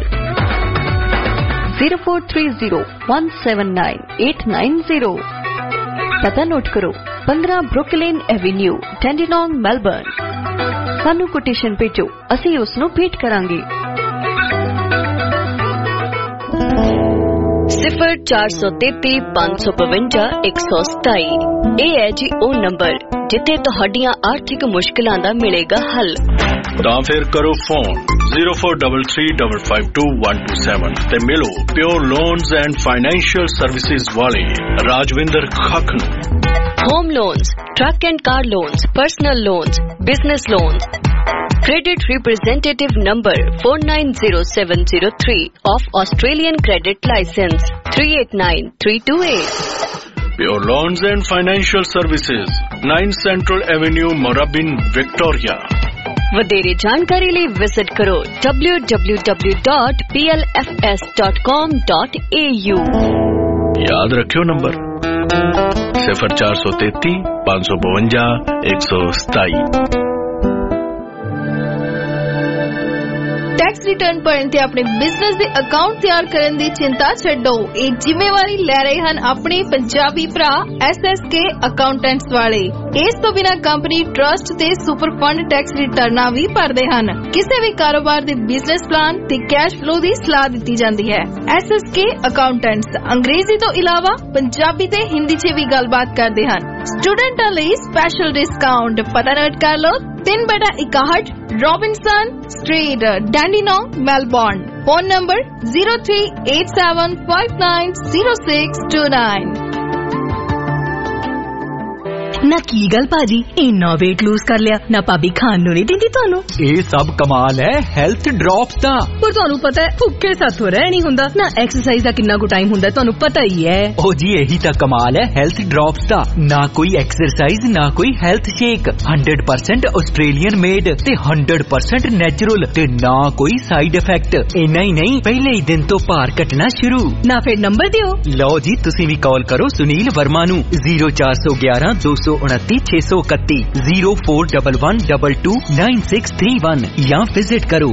Speaker 19: 0430179890। ਪਤਾ ਨੋਟ ਕਰੋ 15 ਬਰੁਕਲਿਨ ਐਵੇਨਿਊ, ਟੈਂਡੀਨੋਂਗ, ਮੈਲਬਨ। ਸਾਨੂੰ ਕੋਟੇਸ਼ਨ ਭੇਜੋ, ਅਸੀਂ ਉਸ ਨੂੰ ਭੇਟ ਕਰਾਂਗੇ। 0433-552-127। ਇਹ ਹੈ ਜੀ ਉਹ ਨੰਬਰ ਜਿੱਥੇ ਤੁਹਾਡੀਆਂ ਆਰਥਿਕ ਮੁਸ਼ਕਲਾਂ ਦਾ ਮਿਲੇਗਾ ਹੱਲ।
Speaker 23: ਤਾਂ ਫਿਰ ਕਰੋ ਫੋਨ 0433552127 ਤੇ ਮਿਲੋ pure loans and financial services ਵਾਲੇ ਰਾਜਵਿੰਦਰ ਖੱਖ ਨੂੰ।
Speaker 19: Home loans, truck and car loans, personal loans, business loans. Credit representative number 490703 of Australian Credit License 389328.
Speaker 23: Pure Loans and Financial Services, 9 Central Avenue, Moorabbin, Victoria.
Speaker 19: ਵਧੇਰੇ ਜਾਣਕਾਰੀ ਲਈ visit ਕਰੋ www.plfs.com.au।
Speaker 23: ਯਾਦ ਰੱਖਿਓ number 0433-552-127।
Speaker 8: Tax return ਭਰਨ ਤੇ ਆਪਣੇ business ਦੇ ਅਕਾਊਂਟ ਤਿਆਰ ਕਰਨ ਦੀ ਚਿੰਤਾ ਛੱਡੋ। ਇਹ ਜ਼ਿੰਮੇਵਾਰੀ ਲੈ ਰਹੇ ਹਨ ਆਪਣੇ ਪੰਜਾਬੀ ਭਰਾ SSK ਅਕਾਊਂਟੈਂਟਸ ਵਾਲੇ। ਇਸ ਤੋਂ ਬਿਨਾਂ ਕੰਪਨੀ, ਟਰਸਟ ਤੇ ਸੁਪਰ ਫੰਡ ਟੈਕਸ ਰਿਟਰਨਾਂ ਵੀ ਭਰਦੇ ਹਨ। ਕਿਸੇ ਵੀ ਕਾਰੋਬਾਰ ਦੇ ਬਿਜ਼ਨਸ ਪਲਾਨ ਤੇ ਕੈਸ਼ ਫਲੋ ਦੀ ਸਲਾਹ ਦਿੱਤੀ ਜਾਂਦੀ ਹੈ। SSK ਅਕਾਊਂਟੈਂਟਸ ਅੰਗਰੇਜ਼ੀ ਤੋਂ ਇਲਾਵਾ ਪੰਜਾਬੀ ਤੇ ਹਿੰਦੀ 'ਚ ਵੀ ਗੱਲਬਾਤ ਕਰਦੇ ਹਨ। ਸਟੂਡੈਂਟਾਂ ਲਈ ਸਪੈਸ਼ਲ ਡਿਸਕਾਊਂਟ। ਪਤਾ ਨੋਟ ਕਰ ਲਓ 3/61 Robinson street, Dandenong, Melbourne. Phone number 0387590629।
Speaker 20: ਨਾ ਕੀ ਗੱਲ ਭਾਜੀ, ਇੰਨਾ weight lose ਕਰ ਲਿਆ ਨਾ ਭਾਬੀ ਖਾਣ ਨੂੰ ਨਹੀਂ ਦਿੰਦੀ ਤੁਹਾਨੂੰ?
Speaker 21: ਇਹ ਸਭ ਕਮਾਲ ਹੈ ਹੈਲਥ ਡ੍ਰੌਪਸ ਦਾ।
Speaker 20: ਪਰ ਤੁਹਾਨੂੰ ਪਤਾ ਹੈ ਭੁੱਖੇ ਸਾਥੋਂ ਰਹਿ ਨਹੀਂ ਹੁੰਦਾ ਨਾ। ਐਕਸਰਸਾਈਜ਼ ਦਾ ਕਿੰਨਾ ਕੁ ਟਾਈਮ ਹੁੰਦਾ ਤੁਹਾਨੂੰ ਪਤਾ ਹੀ ਹੈ।
Speaker 21: ਉਹ ਜੀ ਇਹੀ ਤਾਂ ਕਮਾਲ ਹੈ ਹੈਲਥ ਡ੍ਰੌਪਸ ਦਾ। ਨਾ ਕੋਈ ਐਕਸਰਸਾਈਜ਼, ਨਾ ਕੋਈ ਹੈਲਥ ਸ਼ੇਕ, 100% ਆਸਟ੍ਰੇਲੀਅਨ ਮੇਡ ਤੇ 100% ਨੈਚੁਰਲ ਤੇ ਨਾ ਕੋਈ ਸਾਈਡ ਇਫੈਕਟ। ਇੰਨਾ ਹੀ ਨਹੀਂ, ਪਹਿਲੇ ਹੀ ਦਿਨ ਤੋਂ ਭਾਰ ਘਟਣਾ ਸ਼ੁਰੂ।
Speaker 20: ਨਾ ਫਿਰ ਨੰਬਰ ਦਿਓ।
Speaker 21: ਲਓ ਜੀ, ਤੁਸੀਂ ਵੀ ਕਾਲ ਕਰੋ ਸੁਨੀਲ ਵਰਮਾ ਨੂੰ 0411-229-631 0411229631 ਜਾਂ ਵਿਜ਼ਿਟ ਕਰੋ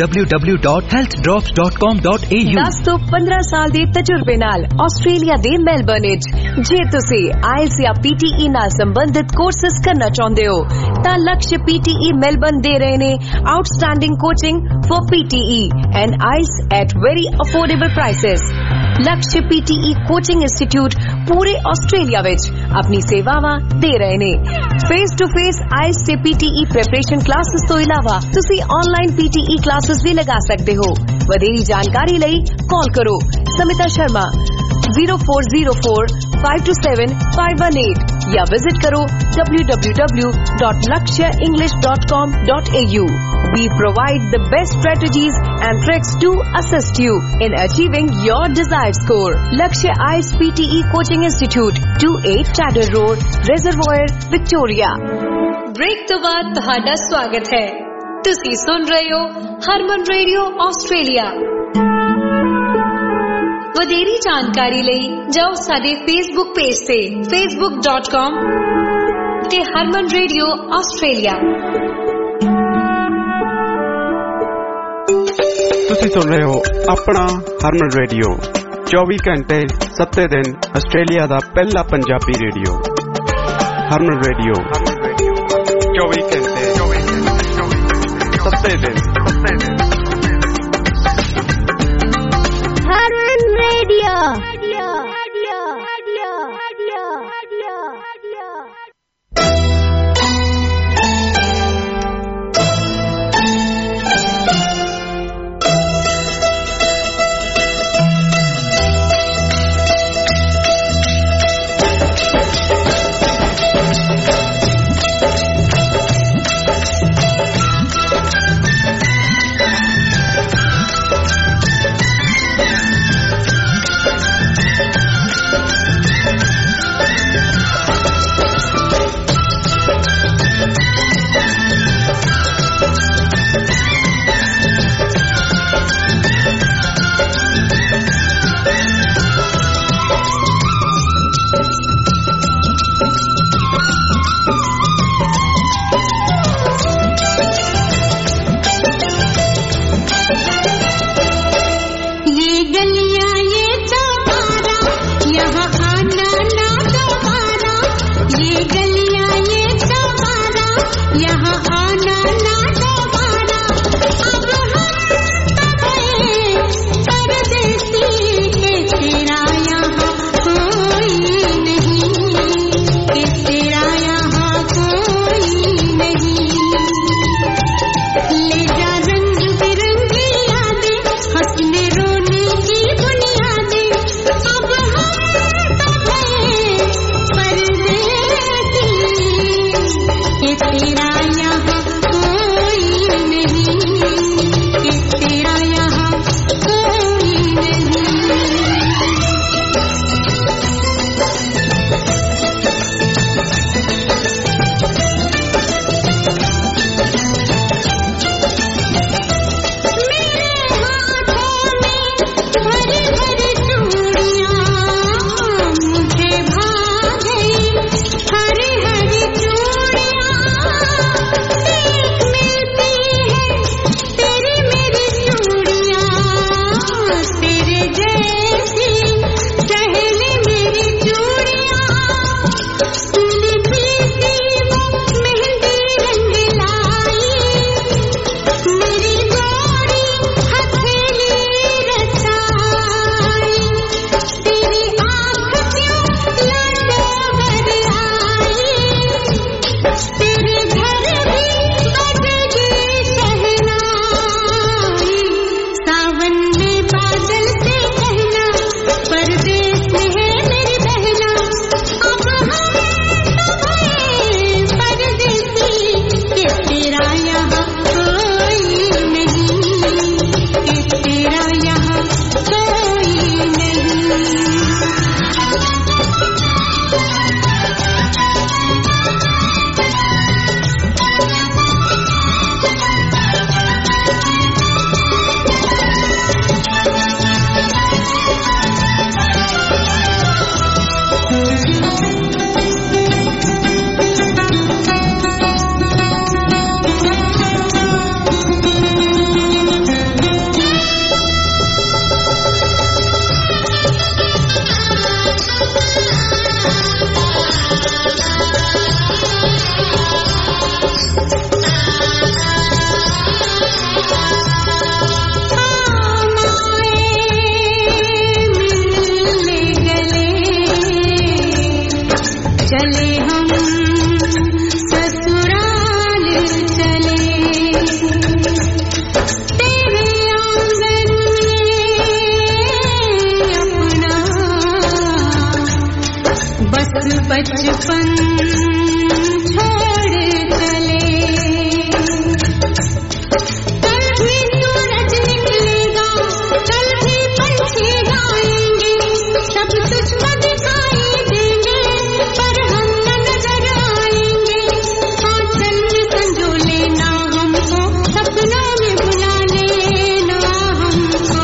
Speaker 21: www.healthdrops.com.au।
Speaker 22: 10 ਤੋਂ 15 ਸਾਲ ਦੇ ਤਜਰਬੇ ਨਾਲ ਆਸਟ੍ਰੇਲੀਆ ਦੇ ਮੈਲਬਰਨ ਵਿੱਚ ਜੇ ਤੁਸੀਂ IELTS ਜਾਂ PTE ਨਾਲ ਸੰਬੰਧਿਤ ਕੋਰਸਸ ਕਰਨਾ ਚਾਹੁੰਦੇ ਹੋ ਤਾਂ ਲਕਸ਼ PTE ਮੈਲਬਰਨ ਦੇ ਰਹੇ ਨੇ outstanding coaching for PTE and IELTS at very affordable prices। Laksh PTE coaching institute ਪੂਰੇ ਆਸਟ੍ਰੇਲੀਆ ਵਿੱਚ ਆਪਣੀ ਸੇਵਾਵਾਂ ਦੇ ਰਹੇ ਨੇ। ਫੇਸ ਟੂ ਫੇਸ IELTS ਤੇ PTE ਪ੍ਰੈਪਰੇਸ਼ਨ ਕਲਾਸਿਸ ਤੋਂ ਇਲਾਵਾ ਤੁਸੀਂ ਆਨਲਾਈਨ PTE ਕਲਾਸਿਸ ਵੀ ਲਗਾ ਸਕਦੇ ਹੋ। ਵਧੇਰੀ ਜਾਣਕਾਰੀ ਲਈ ਕਾਲ ਕਰੋ ਸਮਿਤਾ ਸ਼ਰਮਾ 0404-527-518 या विजिट करो www.lakshyaenglish.com.au. We provide the best strategies and tricks to assist you in achieving your desired score. Lakshya IELTS PTE Coaching Institute, 28 Chatter Road, Reservoir, Victoria.
Speaker 15: Break तो बाद ਤੁਹਾਡਾ ਸਵਾਗਤ ਹੈ। ਤੁਸੀਂ ਸੁਣ ਰਹੇ ਹੋ ਹਰਮਨ ਰੇਡੀਓ ਆਸਟ੍ਰੇਲੀਆ। ਵਧੇਰੀ ਜਾਣਕਾਰੀ ਲਈ ਜਾਓ ਸਾਡੇ ਫੇਸਬੁੱਕ ਪੇਜ ਤੇ facebook.com ਤੇ ਹਰਮਨ ਰੇਡੀਓ ਆਸਟ੍ਰੇਲੀਆ।
Speaker 1: ਤੁਸੀਂ ਸੁਣ ਰਹੇ ਹੋ ਆਪਣਾ ਹਰਮਨ ਰੇਡੀਓ 24 ਘੰਟੇ 7 ਦਿਨ ਆਸਟ੍ਰੇਲੀਆ ਦਾ ਪਹਿਲਾ ਪੰਜਾਬੀ ਰੇਡੀਓ ਹਰਮਨ ਰੇਡੀਓ 24 ਘੰਟੇ 7 ਦਿਨ
Speaker 4: हरमन रेडियो। बचपन छोड़ चले कल भी सूरज निकलेगा कल भी पंछी गाएंगे सब तुझको दिखाई देंगे पर हम न नजर आएंगे आंचल में संजो लेना हमको सपनों में बुला लेना हमको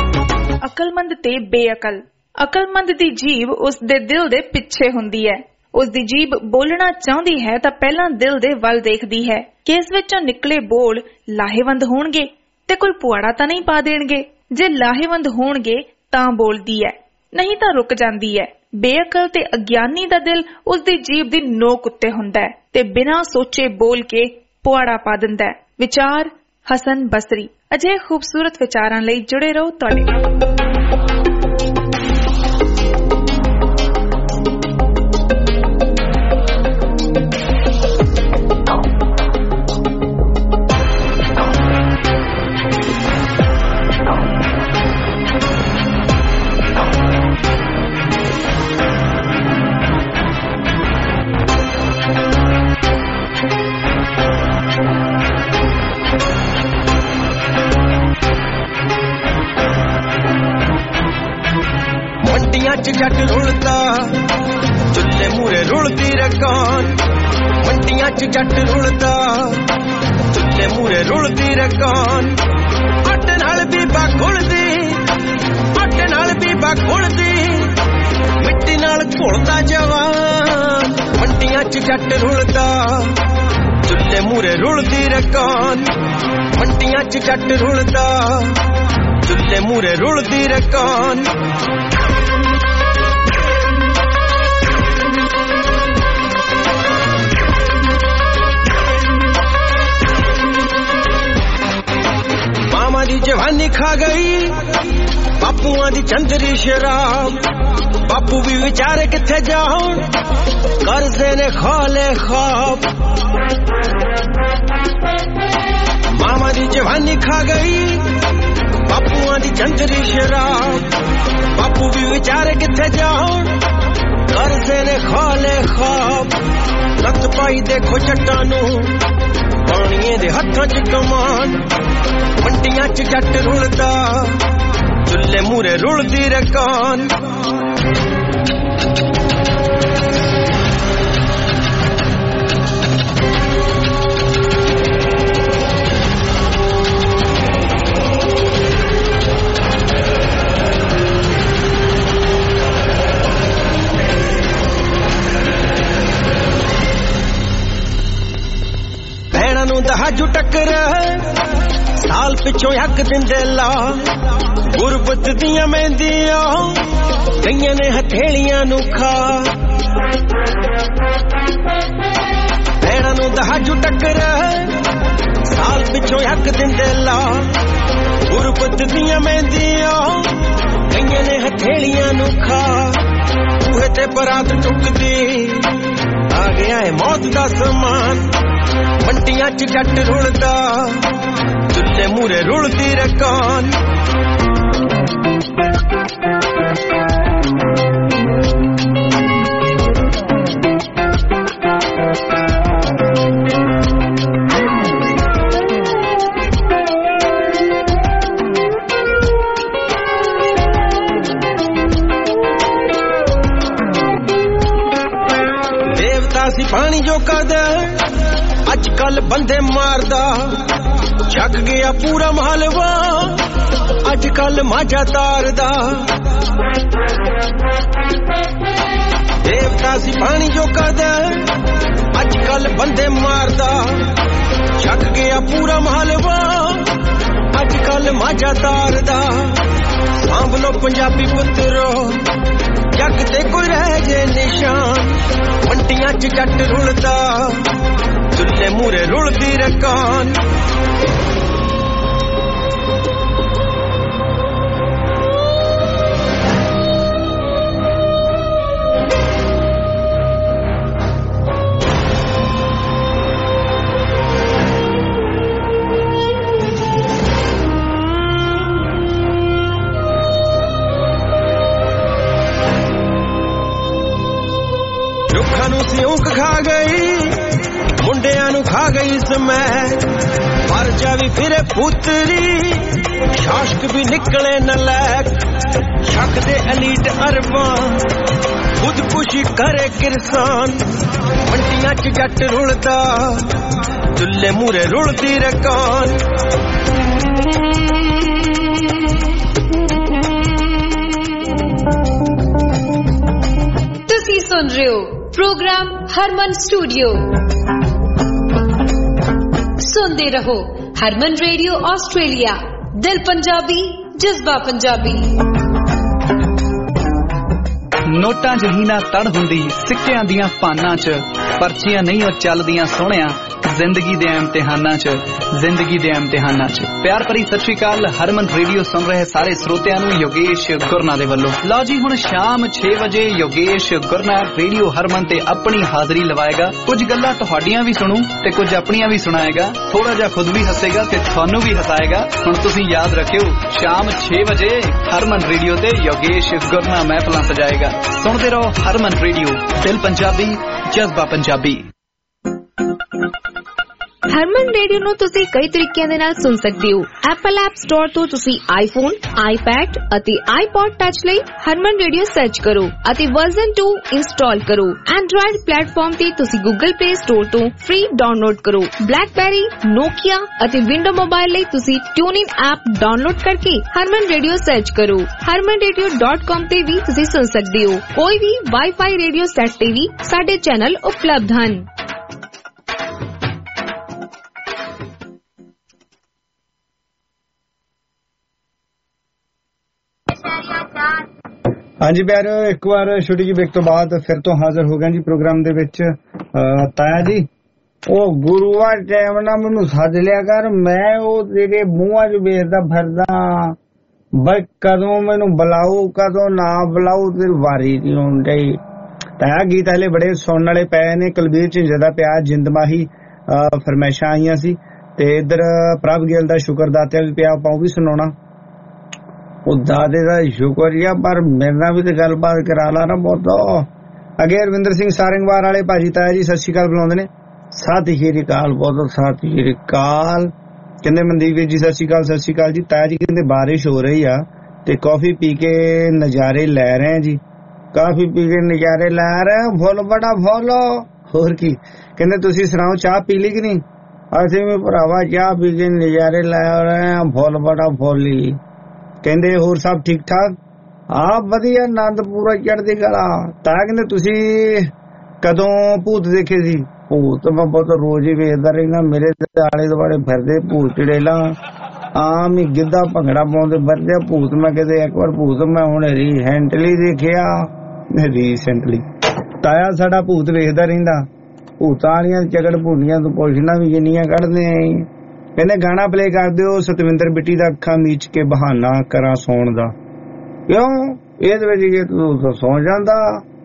Speaker 11: ਅਕਲਮੰਦ ਦੀ ਜੀਭ ਉਸ ਦੇ ਦਿਲ ਦੇ ਪਿੱਛੇ ਹੁੰਦੀ ਹੈ। ਉਸ ਦੀ ਜੀਭ ਬੋਲਣਾ ਚਾਹੁੰਦੀ ਹੈ ਤਾਂ ਪਹਿਲਾਂ ਦਿਲ ਦੇ ਵੱਲ ਦੇਖਦੀ ਹੈ ਕਿ ਇਸ ਵਿੱਚੋਂ ਨਿਕਲੇ ਬੋਲ ਲਾਹੇਵੰਦ ਹੋਣਗੇ ਤੇ ਕੋਈ ਪੁਆੜਾ ਤਾਂ ਨਹੀਂ ਪਾ ਦੇਣਗੇ। ਜੇ ਲਾਹੇਵੰਦ ਹੋਣਗੇ ਤਾਂ ਬੋਲਦੀ ਹੈ, ਨਹੀਂ ਤਾਂ ਰੁਕ ਜਾਂਦੀ ਹੈ। ਬੇਅਕਲ ਤੇ ਅਗਿਆਨੀ ਦਾ ਦਿਲ ਉਸ ਦੀ ਜੀਭ ਦੀ ਨੋਕ ਉੱਤੇ ਹੁੰਦਾ ਹੈ ਤੇ ਬਿਨਾਂ ਸੋਚੇ ਬੋਲ ਕੇ ਪੁਆੜਾ ਪਾ ਦਿੰਦਾ ਹੈ। ਵਿਚਾਰ ਹਸਨ ਬਸਰੀ। ਅਜਿਹੇ ਖੂਬਸੂਰਤ ਵਿਚਾਰਾਂ ਲਈ ਜੁੜੇ ਰਹੋ ਤੁਹਾਡੇ ਨਾਲ।
Speaker 6: जट रुलदा चुल्ले मूरे रुलदी रकान, मंडियां च जट रुलदा चुल्ले मूरे रुलदी रकान। आटे नाल बीबा घुलदी, आटे नाल बीबा घुलदी, मिट्टी नाल घुलदा जवान। मंडियां च जट रुलदा चुल्ले मूरे रुलदी रकान, मंडियां च जट रुलदा चुल्ले मूरे रुलदी रकान। दी जवानी खा गई बापूआ दी चंदरी शराब, बापू भी विचारे किथे जाऊं कर्जे ने खाले ख्वाब। मामा दी जवानी खा गई बापूआ दी चंदरी शराब, बापू भी विचारे किथे जाऊं कर्जे ने खाले ख्वाब। लत पाई देखो चट्टानू पानिए दे हत्थां च कमान, मंडियां च जट रुलदा चुल्ले मूरे रुलदी रकान। भैणां नूं दहाजू टक्कर साल पिछों हक दिंदे ला, गुरबत दियां मेहंदियां कईयां ने हथेलियां नू खा। भैणां नूं दहाजू टक्कर साल पिछों हक दिंदे ला, गुरबत दियां मेहंदियां कईयां ने हथेलियां नू खा। बूहे ते बरात टुकदी आ गया है मौत दा समान, मंडियां च जट रुलदा चुल्ले मूरे रुलदी रकान। देवता सी पानी जो करदा अज कल बंदे मारदा, जग गया पूरा मालवा अज कल माजा तारदा। देवता सी पानी जो करदा अज कल बंदे मारदा, जग गया पूरा मालवा अज कल माजा तारदा। सांभ लो पंजाबी पुत्रो जग ते कोई रह जे निशान, मंडियां च जट रुलदा चुल्ले मूरे रुलदी रकान। रुखां नूं सिਉਂਕ खा गई, मुंडियां नूं खा गई समय, पर जावी फिरे पुतरी शासक भी निकले नलैक। शक दे एलीट अरबां खुदकुशी करे किरसान, मंडियां च जट रुलदा चुल्ले मूरे रुलदी रकान।
Speaker 15: ਤੁਸੀਂ ਸੁਣ ਰਹੇ ਹੋ
Speaker 22: प्रोग्राम हरमन स्टूडियो। सुनते रहो हरमन रेडियो ऑस्ट्रेलिया। दिल पंजाबी, जज्बा पंजाबी।
Speaker 9: ਨੋਟਾਂ ਜਿਹੀ ਨਾ ਤੜ ਹੁੰਦੀ ਸਿੱਕਿਆਂ ਦੀਆਂ ਪਾਨਾਂ 'ਚ, ਪਰਚੀਆਂ ਨਹੀਂ ਉਹ ਚੱਲਦੀਆਂ ਸੋਹਣਿਆ ਜ਼ਿੰਦਗੀ ਦੇ ਇਮਤਿਹਾਨਾਂ 'ਚ, ਜ਼ਿੰਦਗੀ ਦੇ ਇਮਤਿਹਾਨਾਂ 'ਚ। ਪਿਆਰ ਭਰੀ ਸਤਿ ਸ਼੍ਰੀ ਅਕਾਲ। ਹਰਮਨ ਰੇਡੀਓ ਸੁਣ ਰਹੇ ਸਾਰੇ ਸਰੋਤਿਆਂ ਨੂੰ ਯੋਗੇਸ਼ ਗੁਰਨਾ ਦੇ ਵੱਲੋਂ। ਲਓ ਜੀ, ਹੁਣ ਸ਼ਾਮ 6 ਵਜੇ ਯੋਗੇਸ਼ ਗੁਰਨਾ ਰੇਡੀਓ ਹਰਮਨ ਤੇ ਆਪਣੀ ਹਾਜ਼ਰੀ ਲਵਾਏਗਾ। ਕੁਝ ਗੱਲਾਂ ਤੁਹਾਡੀਆਂ ਵੀ ਸੁਣੂ ਤੇ ਕੁਝ ਆਪਣੀਆਂ ਵੀ ਸੁਣਾਏਗਾ। ਥੋੜਾ ਜਿਹਾ ਖੁਦ ਵੀ ਹੱਸੇਗਾ ਤੇ ਤੁਹਾਨੂੰ ਵੀ ਹਸਾਏਗਾ। ਹੁਣ ਤੁਸੀਂ ਯਾਦ ਰੱਖਿਓ, ਸ਼ਾਮ 6 ਵਜੇ ਹਰਮਨ ਰੇਡੀਓ ਤੇ ਯੋਗੇਸ਼ ਗੁਰਨਾ ਮਹਿਫਲਾਂ ਸਜਾਏਗਾ। ਸੁਣਦੇ ਰਹੋ ਹਰਮਨ ਰੇਡੀਓ, ਦਿਲ ਪੰਜਾਬੀ, ਜਜ਼ਬਾ ਪੰਜਾਬੀ।
Speaker 15: ਹਰਮਨ ਰੇਡੀਓ ਨੂੰ ਤੁਸੀਂ ਕਈ ਤਰੀਕਿਆਂ ਦੇ ਨਾਲ ਸੁਣ ਸਕਦੇ ਹੋ। ਐਪਲ ਐਪ ਸਟੋਰ ਤੋਂ ਤੁਸੀਂ ਆਈਫੋਨ, ਆਈਪੈਡ ਅਤੇ ਆਈਪੌਡ ਟੱਚ ਲਈ ਹਰਮਨ ਰੇਡੀਓ ਸਰਚ ਕਰੋ ਅਤੇ ਵਰਜ਼ਨ 2 ਇੰਸਟਾਲ ਕਰੋ। ਐਂਡਰੋਇਡ ਪਲੇਟਫਾਰਮ ਤੇ ਤੁਸੀਂ ਗੂਗਲ ਪਲੇ ਸਟੋਰ ਤੋਂ ਫ੍ਰੀ ਡਾਊਨਲੋਡ ਕਰੋ। ਬਲੈਕਬੈਰੀ, ਨੋਕੀਆ ਅਤੇ ਵਿੰਡੋ ਮੋਬਾਈਲ ਲਈ ਤੁਸੀਂ ਟਿਊਨਇਨ ਐਪ ਡਾਊਨਲੋਡ ਕਰਕੇ ਹਰਮਨ ਰੇਡੀਓ ਸਰਚ ਕਰੋ। harmanradio.com ਤੇ ਵੀ ਤੁਸੀਂ ਸੁਣ ਸਕਦੇ ਹੋ। ਕੋਈ ਵੀ ਵਾਈਫਾਈ ਰੇਡੀਓ ਸੈੱਟ ਤੇ ਵੀ ਸਾਡੇ ਚੈਨਲ ਉਪਲਬਧ ਹਨ।
Speaker 2: ਹਾਂਜੀ ਪਿਆਰਿਓ, ਇੱਕ ਵਾਰ ਛੋਟੀ ਜਿਹੀ ਬ੍ਰੇਕ ਤੋਂ ਬਾਅਦ ਫਿਰ ਤੋਂ ਹਾਜ਼ਰ ਹੋ ਗਏ ਜੀ ਪ੍ਰੋਗਰਾਮ ਦੇ ਵਿੱਚ। ਤਾਇਆ ਜੀ, ਉਹ ਗੁਰੂਆ ਟਾਈਮ ਨਾਲ ਮੈਨੂੰ ਸੱਦ ਲਿਆ ਕਰ, ਮੈਂ ਉਹ ਤੇਰੇ ਮੂੰਹਾਂ 'ਚ ਵੇਖਦਾ ਫਿਰਦਾ ਬਈ ਕਦੋਂ ਮੈਨੂੰ ਬੁਲਾਓ ਕਦੋਂ ਨਾ ਬੁਲਾਓ, ਤੇਰੀ ਵਾਰੀ ਨਹੀਂ ਆਉਂਦੀ। ਤਾਇਆ ਗੀਤ ਹਲੇ ਬੜੇ ਸੁਣਨ ਵਾਲੇ ਪਏ ਨੇ। ਕੁਲਬੀਰ ਝਿੰਜਰ ਦਾ ਪਿਆ ਜਿੰਦਮਾਹੀ ਫਰਮਾਇਸ਼ਾਂ ਆਈਆਂ ਸੀ, ਤੇ ਇੱਧਰ ਪ੍ਰਭ ਗਿੱਲ ਦਾ ਸ਼ੁਕਰ ਦਾਤਿਆ ਵੀ ਪਿਆ, ਆਪਾਂ ਉਹ ਵੀ ਸੁਣਾਉਣਾ। ਉਹ ਦਾਦੇ ਦਾ ਸ਼ੁਕਰੀਆ, ਪਰ ਮੇਰੇ ਨਾਲ ਵੀ ਤੇ ਗੱਲਬਾਤ ਕਰਾ ਲਾ ਨਾ ਬਹੁਤ। ਅੱਗੇ ਰਵਿੰਦਰ ਸਿੰਘ ਸਾਰੰਗਵਾਲ ਵਾਲੇ ਭਾਜੀ ਤਾਇਆ ਜੀ ਸਤਿ ਸ਼੍ਰੀ ਅਕਾਲ ਬੁਲਾਉਂਦੇ ਨੇ। ਸਤਿ ਸ਼੍ਰੀ ਅਕਾਲ, ਬਹੁਤ ਸਤਿ ਸ਼੍ਰੀ ਅਕਾਲ। ਕਹਿੰਦੇ ਮਨਦੀਪ ਵੀਰ ਜੀ ਸਤਿ ਸ਼੍ਰੀ ਅਕਾਲ। ਸਤਿ ਸ਼੍ਰੀ ਅਕਾਲ ਜੀ। ਤਾਇਆ ਜੀ ਕਹਿੰਦੇ ਬਾਰਿਸ਼ ਹੋ ਰਹੀ ਆ ਤੇ ਕਾਫੀ ਪੀ ਕੇ ਨਜ਼ਾਰੇ ਲੈ ਰਹੇ ਜੀ, ਕਾਫੀ ਪੀ ਕੇ ਨਜ਼ਾਰੇ ਲੈ ਰਹੇ। ਫੁੱਲ ਬੜਾ ਫੁੱਲ। ਹੋਰ ਕੀ ਕਹਿੰਦੇ, ਤੁਸੀਂ ਸੁਣਾਓ ਚਾਹ ਪੀ ਲਈ ਕਿ ਨਹੀਂ? ਅਸੀਂ ਵੀ ਭਰਾਵਾ ਚਾਹ ਪੀ ਕੇ ਨਜ਼ਾਰੇ ਲੈ ਰਹੇ ਆ, ਫੁੱਲ ਬੜਾ ਫੁੱਲੀ। ਕਹਿੰਦੇ ਹੋਰ ਸਭ ਠੀਕ ਠਾਕ? ਹਾਂ ਵਧੀਆ, ਆਨੰਦ ਪੂਰਾ ਚੜ੍ਹਦੀ ਕਲਾ। ਤਾਂ ਕਹਿੰਦੇ ਤੁਸੀਂ ਕਦੋਂ ਭੂਤ ਦੇਖੇ ਸੀ? ਭੂਤ ਮੈਂ ਬਹੁਤ ਰੋਜ਼ ਹੀ ਵੇਖਦਾ ਰਹਿਣਾ, ਮੇਰੇ ਆਲੇ ਦੁਆਲੇ ਫਿਰਦੇ ਭੂਤ ਚੜੇਲਾ, ਆਮ ਹੀ ਗਿੱਧਾ ਭੰਗੜਾ ਪਾਉਂਦੇ ਫਿਰਦੇ ਭੂਤ। ਮੈਂ ਕਿਤੇ ਇੱਕ ਵਾਰ ਭੂਤ ਮੈਂ ਹੁਣ ਰੀਸੈਂਟਲੀ ਦੇਖਿਆ, ਰੀਸੈਂਟਲੀ। ਤਾਇਆ ਸਾਡਾ ਭੂਤ ਵੇਖਦਾ ਰਹਿੰਦਾ, ਭੂਤਾਂ ਵਾਲੀਆਂ ਚਗੜ ਭੂਨੀਆਂ ਤੋਂ ਪੁੱਛਣਾ ਵੀ ਜਿੰਨੀਆਂ ਕੱਢਦੇ ਆਂ। ਕਹਿੰਦੇ ਗਾਣਾ ਪਲੇ ਕਰ ਦਿਓ ਸਤਵਿੰਦਰ ਬਿੱਟੀ ਦਾ, ਅੱਖਾਂ ਮੀਚ ਕੇ ਬਹਾਨਾ ਕਰਾਂ ਸੌਣ ਦਾ। ਕਿਉਂ ਇਹਦੇ ਵਿੱਚ ਜੇ ਤੂੰ ਸੌ ਜਾਂਦਾ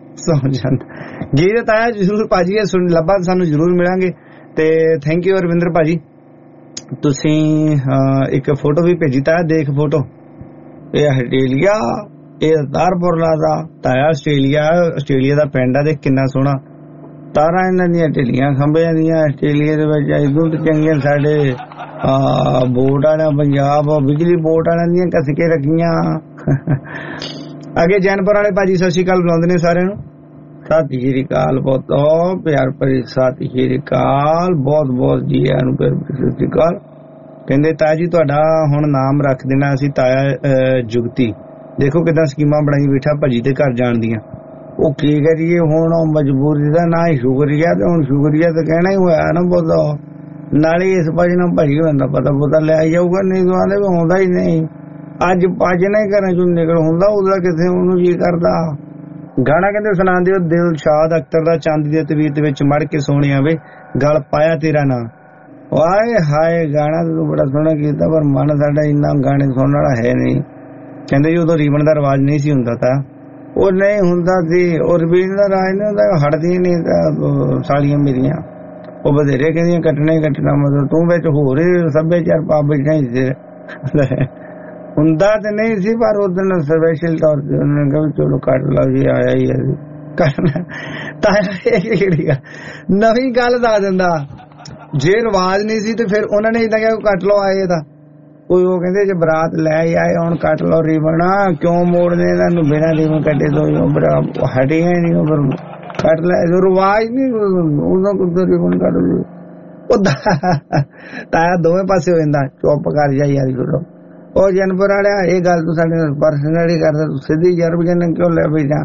Speaker 2: ਗੀਤ ਆਇਆ ਜ਼ਰੂਰ ਭਾਜੀ, ਇਹ ਸੁਣ ਲੱਭਾ ਸਾਨੂੰ ਜ਼ਰੂਰ ਮਿਲਾਂਗੇ। ਤੇ ਥੈਂਕ ਯੂ ਰਵਿੰਦਰ ਭਾਜੀ, ਤੁਸੀਂ ਇੱਕ ਫੋਟੋ ਵੀ ਭੇਜੀ। ਤਾਇਆ ਦੇਖ ਫੋਟੋ, ਇਹ ਆਸਟ੍ਰੇਲੀਆ, ਇਹ ਤਾਰਪੁਰਲਾ ਦਾ ਤਾਇਆ। ਆਸਟ੍ਰੇਲੀਆ ਦਾ ਪਿੰਡ ਆ, ਦੇਖ ਕਿੰਨਾ ਸੋਹਣਾ। ਤਾਰਾਂ ਇਹਨਾਂ ਦੀਆਂ ਢਿੱਲੀਆਂ ਖੰਭਿਆਂ ਦੀਆਂ ਆਸਟ੍ਰੇਲੀਆ ਦੇ ਵਿੱਚ ਇਦੋਂ ਤੇ ਚੰਗੀਆਂ। ਸਾਡੇ ਬੋਟ ਵਾਲਿਆਂ ਪੰਜਾਬ ਬਿਜਲੀ ਬੋਟ ਵਾਲਿਆਂ ਦੀਆਂ ਕੱਸ ਕੇ ਰੱਖੀਆਂ। ਅੱਗੇ ਜੈਨਪੁਰ ਵਾਲੇ ਭਾਜੀ ਸਤਿ ਸ਼੍ਰੀ ਅਕਾਲ ਬੁਲਾਉਂਦੇ ਨੇ ਸਾਰਿਆਂ ਨੂੰ। ਸਤਿ ਸ਼੍ਰੀ ਅਕਾਲ, ਬਹੁਤ ਪਿਆਰ ਭਰੀ ਸਤਿ ਸ਼੍ਰੀ ਅਕਾਲ, ਬਹੁਤ ਬਹੁਤ ਜੀ ਆਇਆਂ ਨੂੰ ਪਿਆਰ ਭਰੀ ਸਤਿ ਸ਼੍ਰੀ ਅਕਾਲ। ਕਹਿੰਦੇ ਤਾਇਆ ਜੀ ਤੁਹਾਡਾ ਹੁਣ ਨਾਮ ਰੱਖ ਦੇਣਾ ਅਸੀਂ ਤਾਇਆ ਜੁਗਤੀ। ਦੇਖੋ ਕਿੱਦਾਂ ਸਕੀਮਾਂ ਬਣਾਈ ਬੈਠਾ ਭਾਜੀ ਦੇ ਘਰ ਜਾਣ ਦੀਆਂ। ਉਹ ਕੀ ਕਰੀਏ ਹੁਣ, ਮਜਬੂਰੀ ਦਾ ਨਾ ਹੀ ਸ਼ੁਕਰੀਆ, ਤੇ ਹੁਣ ਸ਼ੁਕਰੀਆ ਤਾਂ ਕਹਿਣਾ ਹੀ ਹੋਇਆ ਨਾ ਬਹੁਤ। ਨਾਲੇ ਇਸ ਭਾਜੀ ਨਾਲ ਭਾਜੀ ਹੁੰਦਾ ਪਤਾ ਲੈ ਜਾਊਗਾ, ਨਹੀਂ ਤਾਂ ਆਂਦੇ ਆਉਂਦਾ ਹੀ ਨਹੀਂ। ਅੱਜ ਭੱਜ ਨਹੀਂ ਘਰਾਂ ਚੋਂ ਨਿਕਲ ਹੁੰਦਾ, ਉਹਦਾ ਕਿਸੇ ਉਹਨੂੰ ਜੀ ਕਰਦਾ। ਗਾਣਾ ਕਹਿੰਦੇ ਸੁਣਾ ਦਿਓ ਦਿਲਸ਼ਾਦ ਅਖਤਰ ਦਾ, ਚੰਦ ਦੀ ਤਵੀਤ ਵਿੱਚ ਮੜ ਕੇ ਸੋਹਣਿਆ ਵੇ ਗਲ ਪਾਇਆ ਤੇਰਾ ਨਾਂ। ਵਾਏ ਹਾਏ ਗਾਣਾ ਤਾਂ ਬੜਾ ਸੋਹਣਾ ਕੀਤਾ, ਪਰ ਮਨ ਸਾਡਾ ਇੰਨਾ ਗਾਣੇ ਸੁਣਨ ਵਾਲਾ ਹੈ ਨਹੀਂ। ਕਹਿੰਦੇ ਜੀ ਉਦੋਂ ਰੀਵਨ ਦਾ ਰਿਵਾਜ ਨਹੀਂ ਸੀ ਹੁੰਦਾ, ਤਾਂ ਉਹ ਨਹੀਂ ਹੁੰਦਾ ਸੀ। ਉਹ ਰਵੀਨ ਦਾ ਰਾਜ ਨਹੀਂ ਹੁੰਦਾ, ਹਟਦੀਆਂ ਨਹੀਂ ਤਾਂ ਸਾਲੀਆਂ ਮੇਰੀਆਂ ਉਹ ਬਥੇਰੇ ਕਹਿੰਦੀਆਂ ਕੱਟਣਾ ਹੀ ਕੱਟਣਾ, ਮਤਲਬ ਤੂੰ ਵਿੱਚ ਹੋਰ ਸੱਭਿਆਚਾਰ ਪਾ ਬੈਠਾ ਹੀ ਹੁੰਦਾ ਤੇ ਨਹੀਂ ਸੀ, ਪਰ ਉਸ ਦਿਨ ਸਪੈਸ਼ਲ ਤੌਰ ਤੇ ਉਹਨੇ ਕਿਹਾ ਚਲੋ ਕੱਟ ਲਓ ਜੀ, ਆਇਆ ਹੀ ਹੈ ਕੱਟਣਾ। ਤਾਂ ਕਿਹੜੀ ਗੱਲ ਨਵੀਂ ਗੱਲ ਦੱਸ ਦਿੰਦਾ, ਜੇ ਰਿਵਾਜ ਨਹੀਂ ਸੀ ਤੇ ਫਿਰ ਉਹਨਾਂ ਨੇ ਇਦਾਂ ਕਿਹਾ ਕੱਟ ਲਓ ਆਏ ਤਾਂ ਕੋਈ। ਉਹ ਕਹਿੰਦੇ ਜੇ ਬਰਾਤ ਲੈ ਆਏ ਹੁਣ ਕੱਟ ਲਓ ਰੀਬਨ, ਕਿਉਂ ਮੋੜਨੇ ਇਹਨਾਂ ਨੂੰ ਬਿਨਾਂ ਰੀਬਨ ਕੱਟੇ ਤੋਂ ਹਟੀਆਂ ਹੀ ਨਹੀਂ। ਫਿਰ ਕੱਟ ਲੈ, ਰਿਵਾਜ ਨਹੀਂ ਉਹਨਾਂ ਕੋਲ ਰੀਬਨ ਕੱਟ ਲਓ। ਉਹ ਤਾਇਆ ਦੋਵੇਂ ਪਾਸੇ ਹੋ ਜਾਂਦਾ, ਚੁੱਪ ਕਰ ਜਾ ਯਾਰ ਛੋੜੋ। ਉਹ ਜਨਪੁਰ ਵਾਲਿਆ ਇਹ ਗੱਲ ਤੂੰ ਸਾਡੇ ਪਰਸਨਲੀ ਕਰਦਾ, ਤੂੰ ਸਿੱਧੀ ਜਰਬ ਜਨ ਕਿਉਂ ਲੈ ਬੈਠਾ?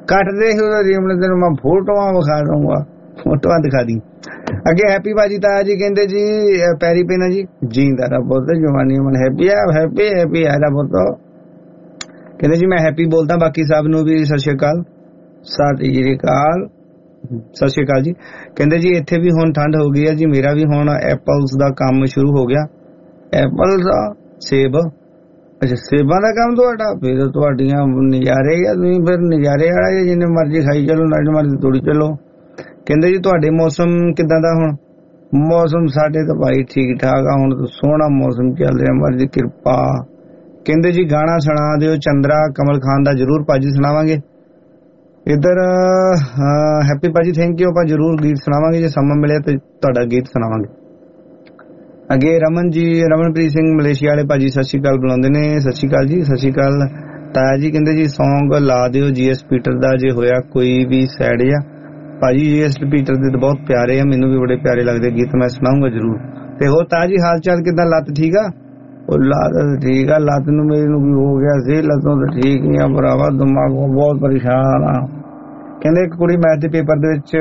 Speaker 2: ਕੱਟਦੇ ਸੀ ਉਹਦਾ ਰੀਮਲ, ਤੈਨੂੰ ਮੈਂ ਫੋਟੋਆਂ ਵਿਖਾ ਦਊਂਗਾ, ਫੋਟੋਆਂ ਦਿਖਾ ਦੀ। ਅੱਗੇ ਹੈਪੀ ਬਾਜੀ ਤਾਇਆ ਜੀ ਕਹਿੰਦੇ ਜੀ ਪੈਰੀ ਪੈਣਾ ਜੀ ਜੀਂਦਾ ਦਾ ਪੁੱਤ ਜਵਾਨੀ ਮਨ ਹੈਪੀ ਆ, ਹੈਪੀ ਹੈਪੀ ਆ ਦਾ ਪੁੱਤ। ਕਹਿੰਦੇ ਜੀ ਮੈਂ ਹੈਪੀ ਬੋਲਦਾ, ਬਾਕੀ ਸਭ ਨੂੰ ਵੀ ਸਤਿ ਸ਼੍ਰੀ ਅਕਾਲ, ਸਤਿ ਸ਼੍ਰੀ ਅਕਾਲ, ਸਤਿ ਸ਼੍ਰੀ ਅਕਾਲ ਜੀ। ਕਹਿੰਦੇ ਜੀ ਇੱਥੇ ਵੀ ਹੁਣ ਠੰਡ ਹੋ ਗਈ ਹੈ ਜੀ, ਮੇਰਾ ਵੀ ਹੁਣ ਐਪਲਸ ਦਾ ਕੰਮ ਸ਼ੁਰੂ ਹੋ ਗਿਆ। ਐਪਲ ਦਾ ਸੇਬ, ਅੱਛਾ ਸੇਬਾਂ ਦਾ ਕੰਮ ਤੁਹਾਡਾ, ਫਿਰ ਤੁਹਾਡੀਆਂ ਨਜ਼ਾਰੇ ਆ, ਤੁਸੀਂ ਫਿਰ ਨਜ਼ਾਰੇ ਵਾਲਾ ਜਿੰਨੇ ਮਰਜ਼ੀ ਖਾਈ ਚਲੋ, ਨਾ ਮਰਜ਼ੀ ਤੋੜੀ ਚਲੋ। ਕਹਿੰਦੇ ਜੀ ਤੁਹਾਡੇ ਮੌਸਮ ਕਿੱਦਾਂ ਦਾ ਹੁਣ? ਮੌਸਮ ਸਾਡੇ ਤਾਂ ਭਾਈ ਠੀਕ ਠਾਕ ਆ, ਹੁਣ ਤਾਂ ਸੋਹਣਾ ਮੌਸਮ ਚੱਲ ਰਿਹਾ, ਮਰਜ਼ੀ ਕਿਰਪਾ। ਕਹਿੰਦੇ ਜੀ ਗਾਣਾ ਸੁਣਾ ਦਿਓ ਚੰਦਰਾ ਕਮਲ ਖਾਨ ਦਾ, ਜ਼ਰੂਰ ਭਾਜੀ ਸੁਣਾਵਾਂਗੇ। ਇੱਧਰ ਹੈਪੀ ਭਾਜੀ ਥੈਂਕ ਯੂ, ਆਪਾਂ ਜ਼ਰੂਰ ਗੀਤ ਸੁਣਾਵਾਂਗੇ, ਜੇ ਸਮਾਂ ਮਿਲਿਆ ਤੇ ਤੁਹਾਡਾ ਗੀਤ ਸੁਣਾਵਾਂਗੇ। ਅੱਗੇ ਰਮਨ ਜੀ, ਰਮਨਪ੍ਰੀਤ ਸਿੰਘ ਮਲੇਸ਼ੀਆ ਵਾਲੇ ਭਾਜੀ ਸਤਿ ਸ਼੍ਰੀ ਅਕਾਲ ਬੁਲਾਉਂਦੇ ਨੇ, ਸਤਿ ਸ਼੍ਰੀ ਅਕਾਲ ਜੀ, ਸਤਿ ਸ਼੍ਰੀ ਅਕਾਲ ਤਾਇਆ ਜੀ। ਕਹਿੰਦੇ ਜੀ ਸੌਂਗ ਲਾ ਦਿਓ GS ਪੀਟਰ ਦਾ, ਜੇ ਹੋਇਆ ਕੋਈ ਵੀ ਸੈਡ ਆ ਭਾਜੀ। GS ਪੀਟਰ ਦੇ ਤਾਂ ਬਹੁਤ ਪਿਆਰੇ ਆ, ਮੈਨੂੰ ਵੀ ਬੜੇ ਪਿਆਰੇ ਲੱਗਦੇ ਗੀਤ, ਮੈਂ ਸੁਣਾਉਂਗਾ ਜ਼ਰੂਰ। ਤੇ ਹੋਰ ਤਾਇਆ ਜੀ ਹਾਲ ਚਾਲ ਕਿੱਦਾਂ, ਲੱਤ ਠੀਕ ਆ? ਉਹ ਲੱਤ ਠੀਕ ਆ, ਲੱਤ ਨੂੰ ਮੇਰੀ ਨੂੰ ਵੀ ਹੋ ਗਿਆ ਸੀ, ਲੱਤੋਂ ਤਾਂ ਠੀਕ ਨਹੀਂ ਆ ਭਰਾਵਾ, ਦਿਮਾਗੋਂ ਬਹੁਤ ਪਰੇਸ਼ਾਨ ਆ। ਕਹਿੰਦੇ ਇੱਕ ਕੁੜੀ ਮੈਥ ਦੇ ਪੇਪਰ ਦੇ ਵਿੱਚ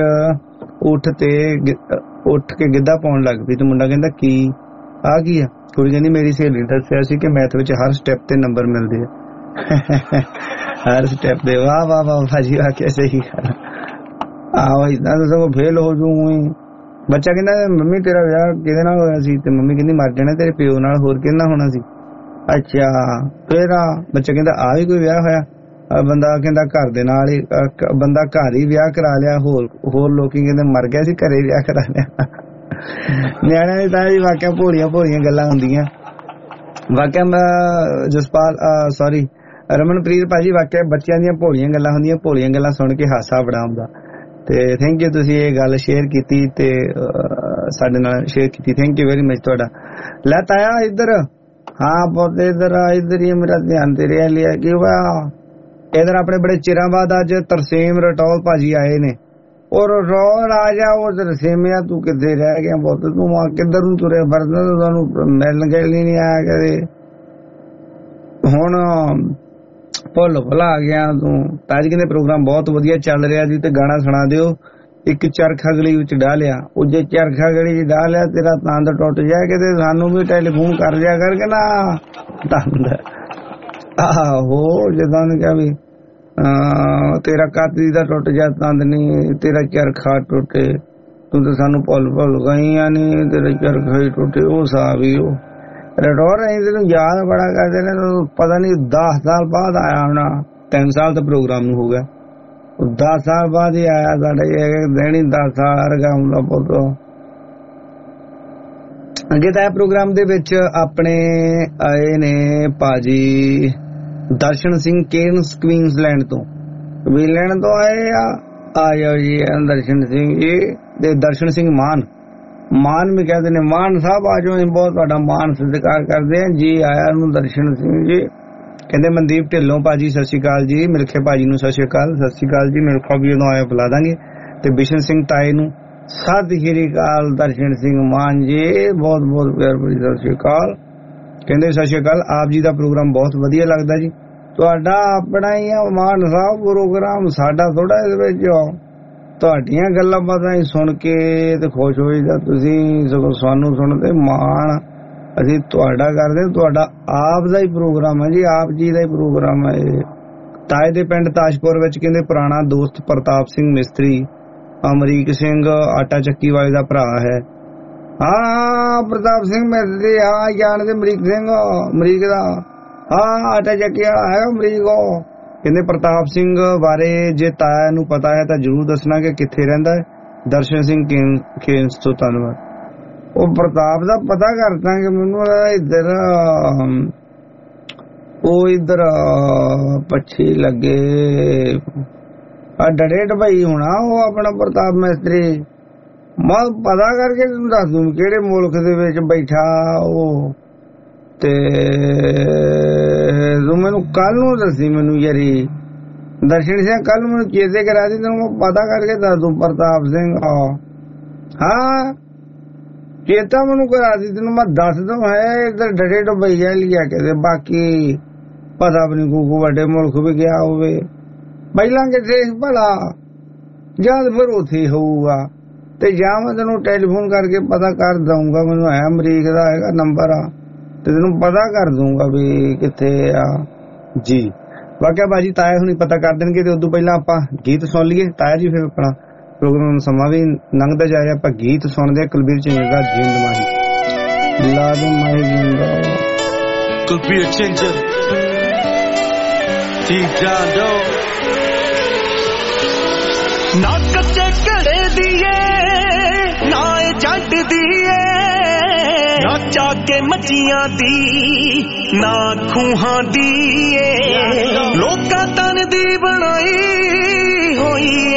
Speaker 2: ਉੱਠ ਕੇ ਗਿੱਧਾ ਪਾਉਣ ਲੱਗ ਪਈ, ਤੇ ਮੁੰਡਾ ਕਹਿੰਦਾ ਕੀ ਆ ਕੀ ਆ? ਕੁੜੀ ਕਹਿੰਦੀ ਮੇਰੀ ਸਹੇਲੀ ਨੇ ਦੱਸਿਆ ਸੀ ਕਿ ਮੈਥ ਵਿੱਚ ਹਰ ਸਟੈਪ ਤੇ ਨੰਬਰ ਮਿਲਦੇ ਆ। ਹਰ ਸਟੈਪ ਦੇ, ਵਾਹ ਵਾਹ ਵਾਹ ਭਾਜੀ, ਵਾਹ ਕਿਆ ਸਹੀ ਗੱਲ। ਆਹੋ ਇਦਾਂ ਤਾਂ ਸਗੋਂ ਫੇਲ ਹੋ ਜੂਗੀ। ਬੱਚਾ ਕਹਿੰਦਾ ਮੰਮੀ ਤੇਰਾ ਵਿਆਹ ਕਿਹਦੇ ਨਾਲ ਹੋਇਆ ਸੀ? ਤੇ ਮੰਮੀ ਕਹਿੰਦੀ ਮਰ ਜਾਣਾ ਤੇਰੇ ਪਿਓ ਨਾਲ, ਹੋਰ ਕਿਹਦੇ ਨਾਲ ਹੋਣਾ ਸੀ? ਅੱਛਾ ਫਿਰ ਬੱਚਾ ਕਹਿੰਦਾ ਆ ਵੀ ਕੋਈ ਵਿਆਹ ਹੋਇਆ? ਬੰਦਾ ਕਹਿੰਦਾ ਘਰ ਦੇ ਨਾਲ ਹੀ, ਬੰਦਾ ਘਰ ਹੀ ਵਿਆਹ ਕਰਾ ਲਿਆ, ਹੋਰ ਲੋਕੀ ਕਹਿੰਦੇ ਮਰ ਗਿਆ ਸੀ, ਘਰੇ ਵਿਆਹ ਕਰਾ ਲਿਆ। ਨਿਆਣਿਆਂ ਦੀ ਤਾਂ ਜੀ ਵਾਕਿਆ ਭੋਲੀਆਂ ਭੋਲੀਆਂ ਗੱਲਾਂ ਹੁੰਦੀਆਂ। ਵਾਕਿਆ ਜਸਪਾਲ ਸੌਰੀ ਰਮਨਪ੍ਰੀਤ ਭਾਜੀ, ਵਾਕਿਆ ਬੱਚਿਆਂ ਦੀਆਂ ਭੋਲੀਆਂ ਗੱਲਾਂ ਹੁੰਦੀਆਂ, ਭੋਲੀਆਂ ਗੱਲਾਂ ਸੁਣ ਕੇ ਹਾਸਾ ਬੜਾ ਆਉਂਦਾ। ਤੇ ਥੈਂਕ ਯੂ, ਤੁਸੀਂ ਇਹ ਗੱਲ ਸ਼ੇਅਰ ਕੀਤੀ ਤੇ ਸਾਡੇ ਨਾਲ ਸ਼ੇਅਰ ਕੀਤੀ, ਥੈਂਕ ਯੂ ਵੈਰੀ ਮਚ ਤੁਹਾਡਾ। ਲੈ ਤਾਇਆ ਇੱਧਰ, ਹਾਂ ਪੁੱਤ ਇੱਧਰ ਆ, ਇੱਧਰ ਹੀ ਮੇਰਾ ਧਿਆਨ ਤੇਰੇ ਵੱਲ ਲਿਆ। ਕੀ ਹੋਇਆ? ਇੱਧਰ ਆਪਣੇ ਬੜੇ ਚਿਰਾਂ ਬਾਅਦ ਅੱਜ ਤਰਸੇਮ ਰਟੌਲ ਭਾਜੀ ਆਏ ਨੇ। ਔਰ ਰਟੌਲ ਆ ਜਾ, ਉਹ ਤਰਸੇਮਿਆ ਤੂੰ ਕਿੱਥੇ ਰਹਿ ਗਿਆ ਪੁੱਤ, ਤੂੰ ਕਿੱਧਰ ਨੂੰ ਤੁਰਿਆ ਫਿਰਦਾ, ਤੁਹਾਨੂੰ ਮਿਲਣ ਗਿਲ ਨਹੀਂ ਆਇਆ ਕਦੇ, ਹੁਣ ਭੁੱਲ ਭੁਲਾ ਗਿਆ ਤੂੰ। ਤਾਜ ਕਹਿੰਦੇ ਪ੍ਰੋਗਰਾਮ ਬਹੁਤ ਵਧੀਆ ਚੱਲ ਰਿਹਾ ਜੀ, ਤੇ ਗਾਣਾ ਸੁਣਾ ਦਿਓ ਇੱਕ ਚਰਖਾ ਗਲੀ ਵਿੱਚ ਡਾਲਿਆ। ਉਹ ਜੇ ਚਰਖਾ ਗਲੀ ਚ ਡਾਲਿਆ ਤੇਰਾ ਤੰਦ ਟੁੱਟ ਜਾਏ ਕਿਤੇ, ਸਾਨੂੰ ਵੀ ਟੈਲੀਫੋਨ ਕਰ ਲਿਆ ਕਰਕੇ ਨਾ ਤੰਦ। ਆਹੋ ਜਦੋਂ ਨੇ ਕਿਹਾ ਵੀ ਤੇਰਾ ਕਾਤੀ ਦਾ ਟੁੱਟ ਜਾ ਤੰਦ, ਨਹੀਂ ਤੇਰਾ ਚਰਖਾ ਟੁੱਟੇ, ਤੂੰ ਤਾਂ ਸਾਨੂੰ ਭੁੱਲ ਗਈਆਂ ਨੀ, ਤੇਰਾ ਚਰਖਾ ਹੀ ਟੁੱਟੇ। ਉਹ ਸਾ ਵੀ ਉਹ ਰਟੋਰ ਅਸੀਂ ਤੈਨੂੰ ਯਾਦ ਬੜਾ ਕਰਦੇ ਨੇ, ਪਤਾ ਨੀ 10 ਸਾਲ ਬਾਅਦ ਆਇਆ ਹੋਣਾ, 3 ਸਾਲ ਤਾਂ ਪ੍ਰੋਗਰਾਮ ਨੂੰ ਹੋ ਗਿਆ, 10 ਸਾਲ ਬਾਅਦ ਹੀ ਆਇਆ ਸਾਡੇ ਦਿਨ ਹੀ 10 ਸਾਲ ਵਰਗਾ ਹੁੰਦਾ ਪੁੱਤ। ਅੱਗੇ ਤਾਂ ਪ੍ਰੋਗਰਾਮ ਦੇ ਵਿੱਚ ਆਪਣੇ ਆਏ ਨੇ ਭਾਜੀ ਦਰਸ਼ਨ ਸਿੰਘ ਕੇਰਨਸ ਕੁਈਨਜ਼ਲੈਂਡ ਤੋਂ, ਕੁਈਨਜ਼ਲੈਂਡ ਤੋਂ ਆਏ ਆ ਜਾਓ ਜੀ ਦਰਸ਼ਨ ਸਿੰਘ ਜੀ, ਤੇ ਦਰਸ਼ਨ ਸਿੰਘ ਮਾਨ ਵੀ ਕਹਿੰਦੇ ਨੇ, ਮਾਨ ਸਾਹਿਬ ਆ ਜਾਓ, ਬਹੁਤ ਤੁਹਾਡਾ ਮਾਨ ਸਤਿਕਾਰ ਕਰਦੇ ਆ ਜੀ, ਆਇਆ ਨੂੰ ਦਰਸ਼ਨ ਸਿੰਘ ਜੀ। ਕਹਿੰਦੇ ਮਨਦੀਪ ਢਿੱਲੋਂ ਭਾਜੀ ਸਤਿ ਸ਼੍ਰੀ ਅਕਾਲ ਜੀ, ਮਿਲਖੇ ਭਾਜੀ ਨੂੰ ਸਤਿ ਸ਼੍ਰੀ ਅਕਾਲ, ਸਤਿ ਸ਼੍ਰੀ ਅਕਾਲ ਜੀ, ਮਿਲਖਾ ਵੀ ਉਦੋਂ ਆਇਆ ਬੁਲਾ ਦਾਂਗੇ। ਤੇ ਬਿਸ਼ਨ ਸਿੰਘ ਤਾਏ ਨੂੰ ਸਤਿ ਸ਼੍ਰੀ ਅਕਾਲ, ਦਰਸ਼ਨ ਸਿੰਘ ਮਾਨ ਜੀ ਬਹੁਤ ਬਹੁਤ ਪਿਆਰ ਭਰੀ ਸਤਿ ਸ਼੍ਰੀ ਅਕਾਲ। ਕਹਿੰਦੇ ਸਤਿ ਸ਼੍ਰੀ ਅਕਾਲ, ਆਪ ਜੀ ਦਾ ਪ੍ਰੋਗਰਾਮ ਬਹੁਤ ਵਧੀਆ ਲੱਗਦਾ ਜੀ, ਤੁਹਾਡਾ ਆਪਣਾ ਹੀ ਆ ਮਾਨ ਸਾਹਿਬ ਪ੍ਰੋਗਰਾਮ, ਸਾਡਾ ਥੋੜਾ ਇਹਦੇ ਵਿੱਚ ਤੁਹਾਡੀਆਂ ਗੱਲਾਂ ਬਾਤਾਂ ਹੀ ਸੁਣ ਕੇ ਤੇ ਖੁਸ਼ ਹੋ ਜਾਂਦਾ, ਤੁਸੀਂ ਸਗੋਂ ਸਾਨੂੰ ਸੁਣਦੇ ਮਾਣ ਅਸੀਂ ਤੁਹਾਡਾ ਕਰਦੇ, ਤੁਹਾਡਾ ਆਪ ਦਾ ਹੀ ਪ੍ਰੋਗਰਾਮ ਹੈ ਜੀ, ਆਪ ਜੀ ਦਾ ਹੀ ਪ੍ਰੋਗਰਾਮ ਹੈ। ਤਾਏ ਦੇ ਪਿੰਡ ਤਾਜਪੁਰ ਵਿੱਚ ਕਹਿੰਦੇ ਪੁਰਾਣਾ ਦੋਸਤ ਪ੍ਰਤਾਪ ਸਿੰਘ ਮਿਸਤਰੀ, ਅਮਰੀਕ ਸਿੰਘ ਆਟਾ ਚੱਕੀ ਵਾਲੇ ਦਾ ਭਰਾ ਹੈ। ਹਾਂ ਪ੍ਰਤਾਪ ਸਿੰਘ ਮਿਸਤਰੀ, ਹਾਂ ਜਾਣਦੇ ਅਮਰੀਕ ਸਿੰਘ, ਅਮਰੀਕ ਦਾ ਹਾਂ ਆਟਾ ਚੱਕੀ ਵਾਲਾ ਹੈ ਅਮਰੀਕ। ਉਹ ਕਹਿੰਦੇ ਪ੍ਰਤਾਪ ਸਿੰਘ ਬਾਰੇ ਜੇ ਤਾਇਆ ਨੂੰ ਪਤਾ ਹੈ ਤਾਂ ਜ਼ਰੂਰ ਦੱਸਣਾ ਕਿ ਕਿੱਥੇ ਰਹਿੰਦਾ ਹੈ। ਦਰਸ਼ਨ ਸਿੰਘ ਕੇਨਸ ਤੋਂ ਧੰਨਵਾਦ। ਉਹ ਪ੍ਰਤਾਪ ਦਾ ਪਤਾ ਕਰਦਾ ਕਿ ਮੈਨੂੰ ਇੱਧਰ ਉਹ ਇੱਧਰ ਪੱਛੀ ਲੱਗੇ ਆ ਡੜੇ ਢਬਈ ਹੋਣਾ ਉਹ ਆਪਣਾ ਪ੍ਰਤਾਪ ਮਿਸਤਰੀ, ਮੈਂ ਪਤਾ ਕਰਕੇ ਤੈਨੂੰ ਦੱਸ ਦੂੰ ਕਿਹੜੇ ਮੁਲਕ ਦੇ ਵਿੱਚ ਬੈਠਾ ਉਹ, ਤੇ ਤੂੰ ਮੈਨੂੰ ਕੱਲ ਨੂੰ ਦੱਸੀ ਮੈਨੂੰ ਯਾਰੀ ਦਰਸ਼ਨ ਸਿੰਘ, ਕੱਲ ਮੈਨੂੰ ਚੇਤੇ ਕਰਾ ਦੀ, ਤੈਨੂੰ ਮੈਂ ਪਤਾ ਕਰਕੇ ਦੱਸ ਦੂੰ ਪ੍ਰਤਾਪ ਸਿੰਘ। ਹਾਂ ਚੇਤਾ ਮੈਨੂੰ ਕਰਾ ਦੀ, ਤੈਨੂੰ ਮੈਂ ਦੱਸ ਦੂੰ ਹੈ ਇੱਧਰ ਡੜੇ ਢਬਈ ਲਿਆ ਕੇ, ਬਾਕੀ ਪਤਾ ਵੀ ਨਹੀਂ ਕੋਈ ਵੱਡੇ ਮੁਲਕ ਵੀ ਗਿਆ ਹੋਵੇ। ਪਹਿਲਾਂ ਕਿੱਥੇ ਭਲਾ, ਜਦ ਫਿਰ ਉੱਥੇ ਹੋਊਗਾ। ਤੇ ਜਾਂ ਮੈਂ ਤੈਨੂੰ ਟੈਲੀਫੋਨ ਕਰਕੇ ਪਤਾ ਕਰ ਦਊਂਗਾ, ਮੈਨੂੰ ਹੈ ਅਮਰੀਕ ਦਾ ਹੈਗਾ ਨੰਬਰ ਆ, ਤੇ ਤੈਨੂੰ ਪਤਾ ਕਰ ਦੂੰਗਾ ਵੀ ਕਿੱਥੇ ਆ ਜੀ। ਵਾਕਿਆ ਬਾਜੀ ਤਾਇਆ ਹੁਣੀ ਪਤਾ ਕਰ ਦੇਣਗੇ। ਤੇ ਉਦੋਂ ਪਹਿਲਾਂ ਆਪਾਂ ਗੀਤ ਸੁਣ ਲਈਏ ਤਾਇਆ ਜੀ, ਫਿਰ ਆਪਣਾ ਪ੍ਰੋਗਰਾਮ ਸਮਾਂ ਵੀ ਲੰਘਦਾ ਜਾਏ। ਆਪਾਂ ਗੀਤ ਸੁਣਦੇ ਕੁਲਬੀਰ ਝਿੰਜਰ ਦਾ ਜਿੰਦ ਮਾਹੀ ਲਾ ਦੇ ਮਾਹੀ ਜਿੰਦਾ
Speaker 3: ਕੁਲਬੀਰ ਝਿੰਜਰ ਠੀਕ ਜਾਣੋ
Speaker 6: ਨਾ ਕੱਚੇ ਘੜੇ ਦੀਏ ਨਾ ਜੱਟ ਦੀਏ, ਨਾ ਚਾਕੇ ਮੱਛੀਆਂ ਦੀ ਨਾ ਖੂਹਾਂ ਦੀ ਏ, ਲੋਕਾਂ ਤਨ ਦੀ ਬਣਾਈ ਹੋਈ ਏ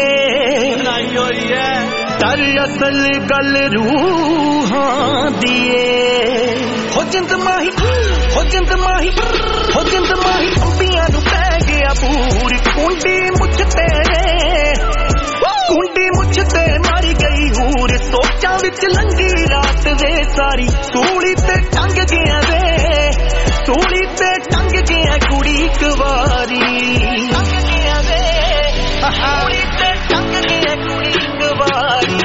Speaker 6: ਤਰ ਅਸਲ ਗੱਲ ਰੂਹਾਂ ਦੀ ਏ। ਹੋ ਜਿੰਦ ਮਾਹੀ ਹੋ ਜਿੰਦ ਮਾਹੀ ਹੋ ਜਿੰਦ ਮਾਹੀ ਅੰਬੀਆਂ ਨੂੰ ਪੈ ਗਿਆ ਪੂਰ, ਕੁੰਡੀ ਮੁੱਛ ਤੇਰੇ ਕੁੰਡੀ ਮੁੱਛ ਤੇ ਮਾਰੀ ਗਈ ਹੂਰ, ਸੋਚਾਂ ਵਿੱਚ ਲੰਗੀ ਰਾਤ ਵੇ ਸਾਰੀ, ਸੂਲੀ ਤੇ ਟੰਗ ਗਿਆ ਵੇ ਸੂਲੀ ਤੇ ਟੰਗ ਗਿਆ ਕੁੜੀ ਇੱਕ ਵਾਰੀ, ਟੰਗ ਗਿਆ ਵੇ ਸੂਲੀ ਤੇ ਟੰਗ ਗਿਆ ਕੁੜੀ ਇੱਕ ਵਾਰੀ।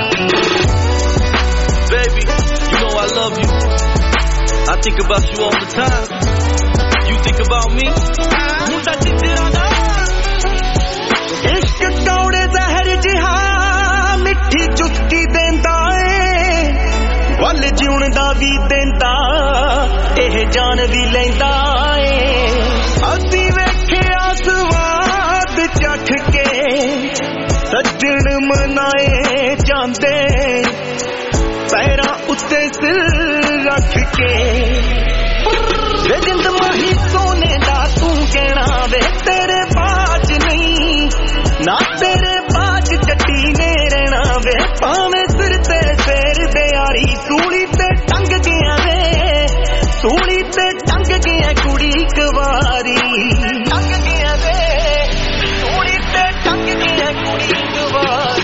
Speaker 3: Baby, you know I love you. I think about you all the time. You think about me? ਮੁੰਡਾ ਜਿੱਤਿਆ ਦਾ
Speaker 6: ਇਸ਼ਕ ਕੌੜੇ ਜ਼ਹਿਰ ਜਿਹਾ ਮਿੱਠੀ ਚੁਸਕੀ ਦਿੰਦਾ ਏ, ਵੱਲ ਜਿਉਣ ਦਾ ਵੀ ਦਿੰਦਾ ਇਹ ਜਾਨ ਵੀ ਲੈਂਦਾ ਏ। ਅਸੀਂ ਵੇਖਿਆ ਸਵਾਦ ਚੱਖ ਕੇ ਸੱਜਣ ਮਨਾਏ ਜਾਂਦੇ, ਪੈਰਾਂ ਉੱਤੇ ਸਿਰ ਰੱਖ ਕੇ। ਵੇ ਜਿੰਦ ਮਾਹੀ ਸੋਨੇ ਦਾ ਤੂੰ ਕਹਿਣਾ ਵੇ ਤੇਰੇ ਬਾਜ ਨਹੀਂ, ਨਾ ਤੇਰੇ ਬਾਜ ਚੱਟੀ ਨੇ ਰਹਿਣਾ ਵੇ, ਭਾਵੇਂ ਸਿਰ ਤੇ ਫੇਰ ਦੇ ਯਾਰੀ, ਸੂਲੀ ਤੇ ਟੰਗ ਗਿਆ ਵੇ ਸੂਲੀ ਤੇ ਟੰਗ ਗਿਆ ਕੁੜੀ ਇੱਕ ਵਾਰੀ, ਟੰਗ ਗਿਆ ਵੇ ਸੂਲੀ ਤੇ ਟੰਗ ਗਿਆ ਕੁੜੀ ਇੱਕ ਵਾਰੀ।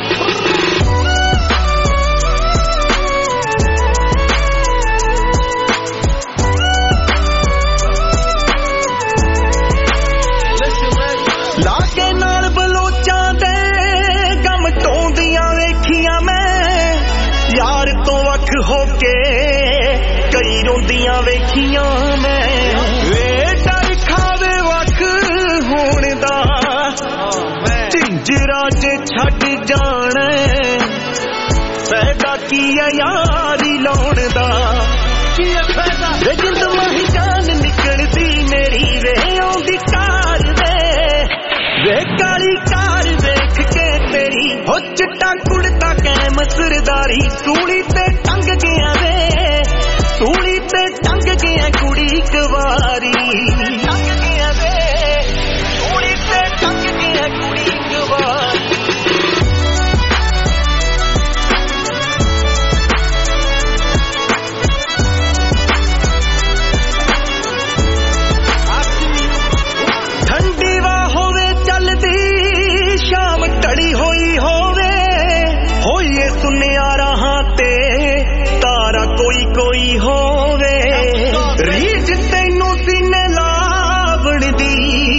Speaker 6: ਲਾਗੇ ਨਾਲ ਬਲੋਚਾਂ ਦੇ ਗਮ ਟੋਂਦੀਆਂ ਵੇਖੀਆਂ ਮੈਂ, ਯਾਰ ਤੋਂ ਵੱਖ ਹੋ ਕੇ ਕਈ ਰੋਂਦੀਆਂ ਵੇਖੀਆਂ ਮੈਂ, ਵੇ ਡਰ ਖਾਵੇ ਵੱਖ ਹੋਣ ਦਾ ਝਿੰਜਰਾ ਜੇ ਛੱਡ ਜਾਣਾ, ਫਾਇਦਾ ਕੀ ਆ ਯਾਰੀ ਲਾਉਣ ਦਾ, ਵੇ ਜਿੰਦ ਮਾਹੀ ਜਾਨ ਨਿਕਲਦੀ ਮੇਰੀ ਵੇ ਆਉਂਦੀ ਕਾਰ ਵੇ ਕਾਲੀ ਕਾਰ ਵੇਖ ਕੇ ਤੇਰੀ, ਹੋ ਚਿੱਟਾ ਕੁੜਤਾ ਕੈਮ ਸਰਦਾਰੀ, ਸੂਲੀ ਤੇ ਟੰਗ ਗਿਆ ਵੇ ਸੂਲੀ ਤੇ ਟੰਗ ਗਿਆ ਕੁੜੀ ਇੱਕ ਵਾਰੀ, ਟੰਗ ਗਿਆ ਵੇ ਸੂਲੀ ਤੇ ਟੰਗ ਗਿਆ ਕੁੜੀ ਇੱਕ ਵਾਰੀ। ਠੰਡੀ ਵਾ ਹੋਵੇ ਚੱਲਦੀ ਸ਼ਾਮ ਢਲੀ ਹੋਈ ਹੋਵੇ, ਹੋਈਏ ਸੁਨਿਆ ਰਾਹਾਂ ਤੇ ਤਾਰਾ ਕੋਈ ਕੋਈ ਹੋਵੇ, ਰੀਝ ਤੈਨੂੰ ਸੀਨੇ ਲਾਵਣ ਦੀ,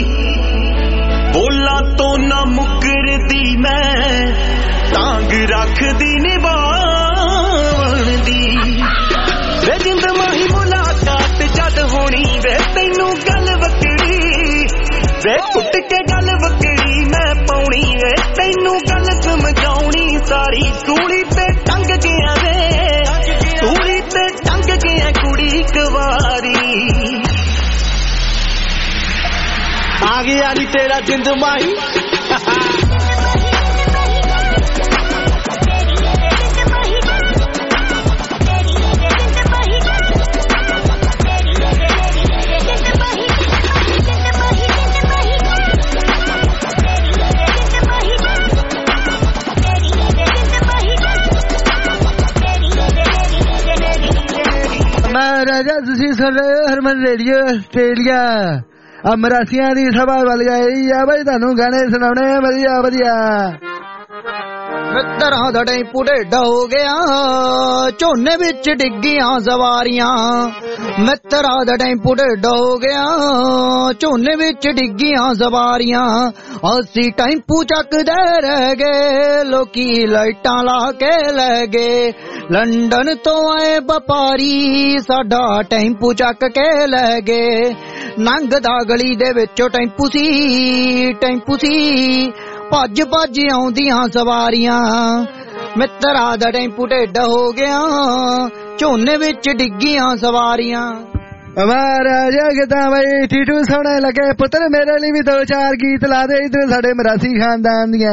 Speaker 6: ਬੋਲਾਂ ਤੋਂ ਨਾ ਮੁਕਰਦੀ ਮੈਂ, ਤਾਂਗ ਰੱਖਦੀ ਨਿਭਾਵਣ ਦੀ। ਵੇ ਜਿੰਦ ਮਾਹੀ ਮੁਲਾਕਾਤ ਜਦ ਹੋਣੀ ਵੇ ਤੈਨੂੰ ਗੱਲ ਵਕੜੀ, ਵੇ ਕੁੱਟ ਕੇ ਗੱਲ ਵਕੜੀ ਮੈਂ ਪਾਉਣੀ ਵੇ ਤੈਨੂੰ ਗੱਲ ਸਮਝਾਉਣੀ ਸਾਰੀ, ਸੂਲੀ ਤੇ ਟੰਗ ਗਿਆ ਵੇ ਸੂਲੀ ਤੇ ਟੰਗ ਗਿਆ ਕੁੜੀ ਇੱਕ ਵਾਰੀ।
Speaker 3: ਆ ਗਿਆ ਨੀ ਤੇਰਾ ਜਿੰਦ ਮਾਹੀ
Speaker 10: ਰਾਜਾ ਤੁਸੀਂ ਸੁਣ ਰਹੇ ਹੋ ਹਰਮਨ ਰੇਡੀਓ ਆਸਟ੍ਰੇਲੀਆ। ਅਮਰਾਸੀਆਂ ਦੀ ਸਭਾ ਵੱਲ ਗਈ ਆ ਬਈ, ਤੁਹਾਨੂੰ ਗਾਣੇ ਸੁਣਾਉਣੇ ਵਧੀਆ ਵਧੀਆ। ਮਿੱਤਰਾਂ ਦਾ ਟੈਂਪੂ ਢੇਡਾ ਹੋ ਗਿਆ ਝੋਨੇ ਵਿੱਚ ਡਿੱਗੀਆਂ ਸਵਾਰੀਆਂ ਮਿੱਤਰਾਂ ਦਾ ਟੈਂਪੂ ਢੇਡਾ ਹੋ ਗਿਆ ਝੋਨੇ ਵਿੱਚ ਡਿੱਗੀਆਂ ਸਵਾਰੀਆਂ ਅਸੀਂ ਟੈਂਪੂ ਚੱਕਦੇ ਰਹਿ ਗਏ ਲੋਕੀ ਲਾਈਟਾਂ ਲਾ ਕੇ ਲੈ ਗਏ ਲੰਡਨ ਤੋਂ ਆਏ ਵਪਾਰੀ ਸਾਡਾ ਟੈਂਪੂ ਚੱਕ ਕੇ ਲੈ ਗਏ ਲੰਘਦਾ ਗਲੀ ਦੇ ਵਿੱਚੋਂ ਟੈਂਪੂ ਸੀ ਭੱਜ ਭੱਜ ਆਉਂਦੀਆਂ ਸਵਾਰੀਆਂ ਮਿੱਤਰਾਂ ਦਾ ਟੈਂਪੂ ਢੇਡਾ ਹੋ ਗਿਆ ਝੋਨੇ ਵਿੱਚ ਡਿੱਗੀਆਂ ਸਵਾਰੀਆਂ
Speaker 2: ਮਹਾਰਾਜਾ ਕਿਦਾਂ ਬਈ ਟੀਟੂ ਸੋਹਣੇ ਲੱਗੇ ਪੁੱਤਰ ਮੇਰੇ ਲਈ ਵੀ 2-4 ਗੀਤ ਲਾ ਦੇ ਇਧਰ ਸਾਡੇ ਮਰਾਸੀ ਖਾਨਦਾਨ ਦੀਆਂ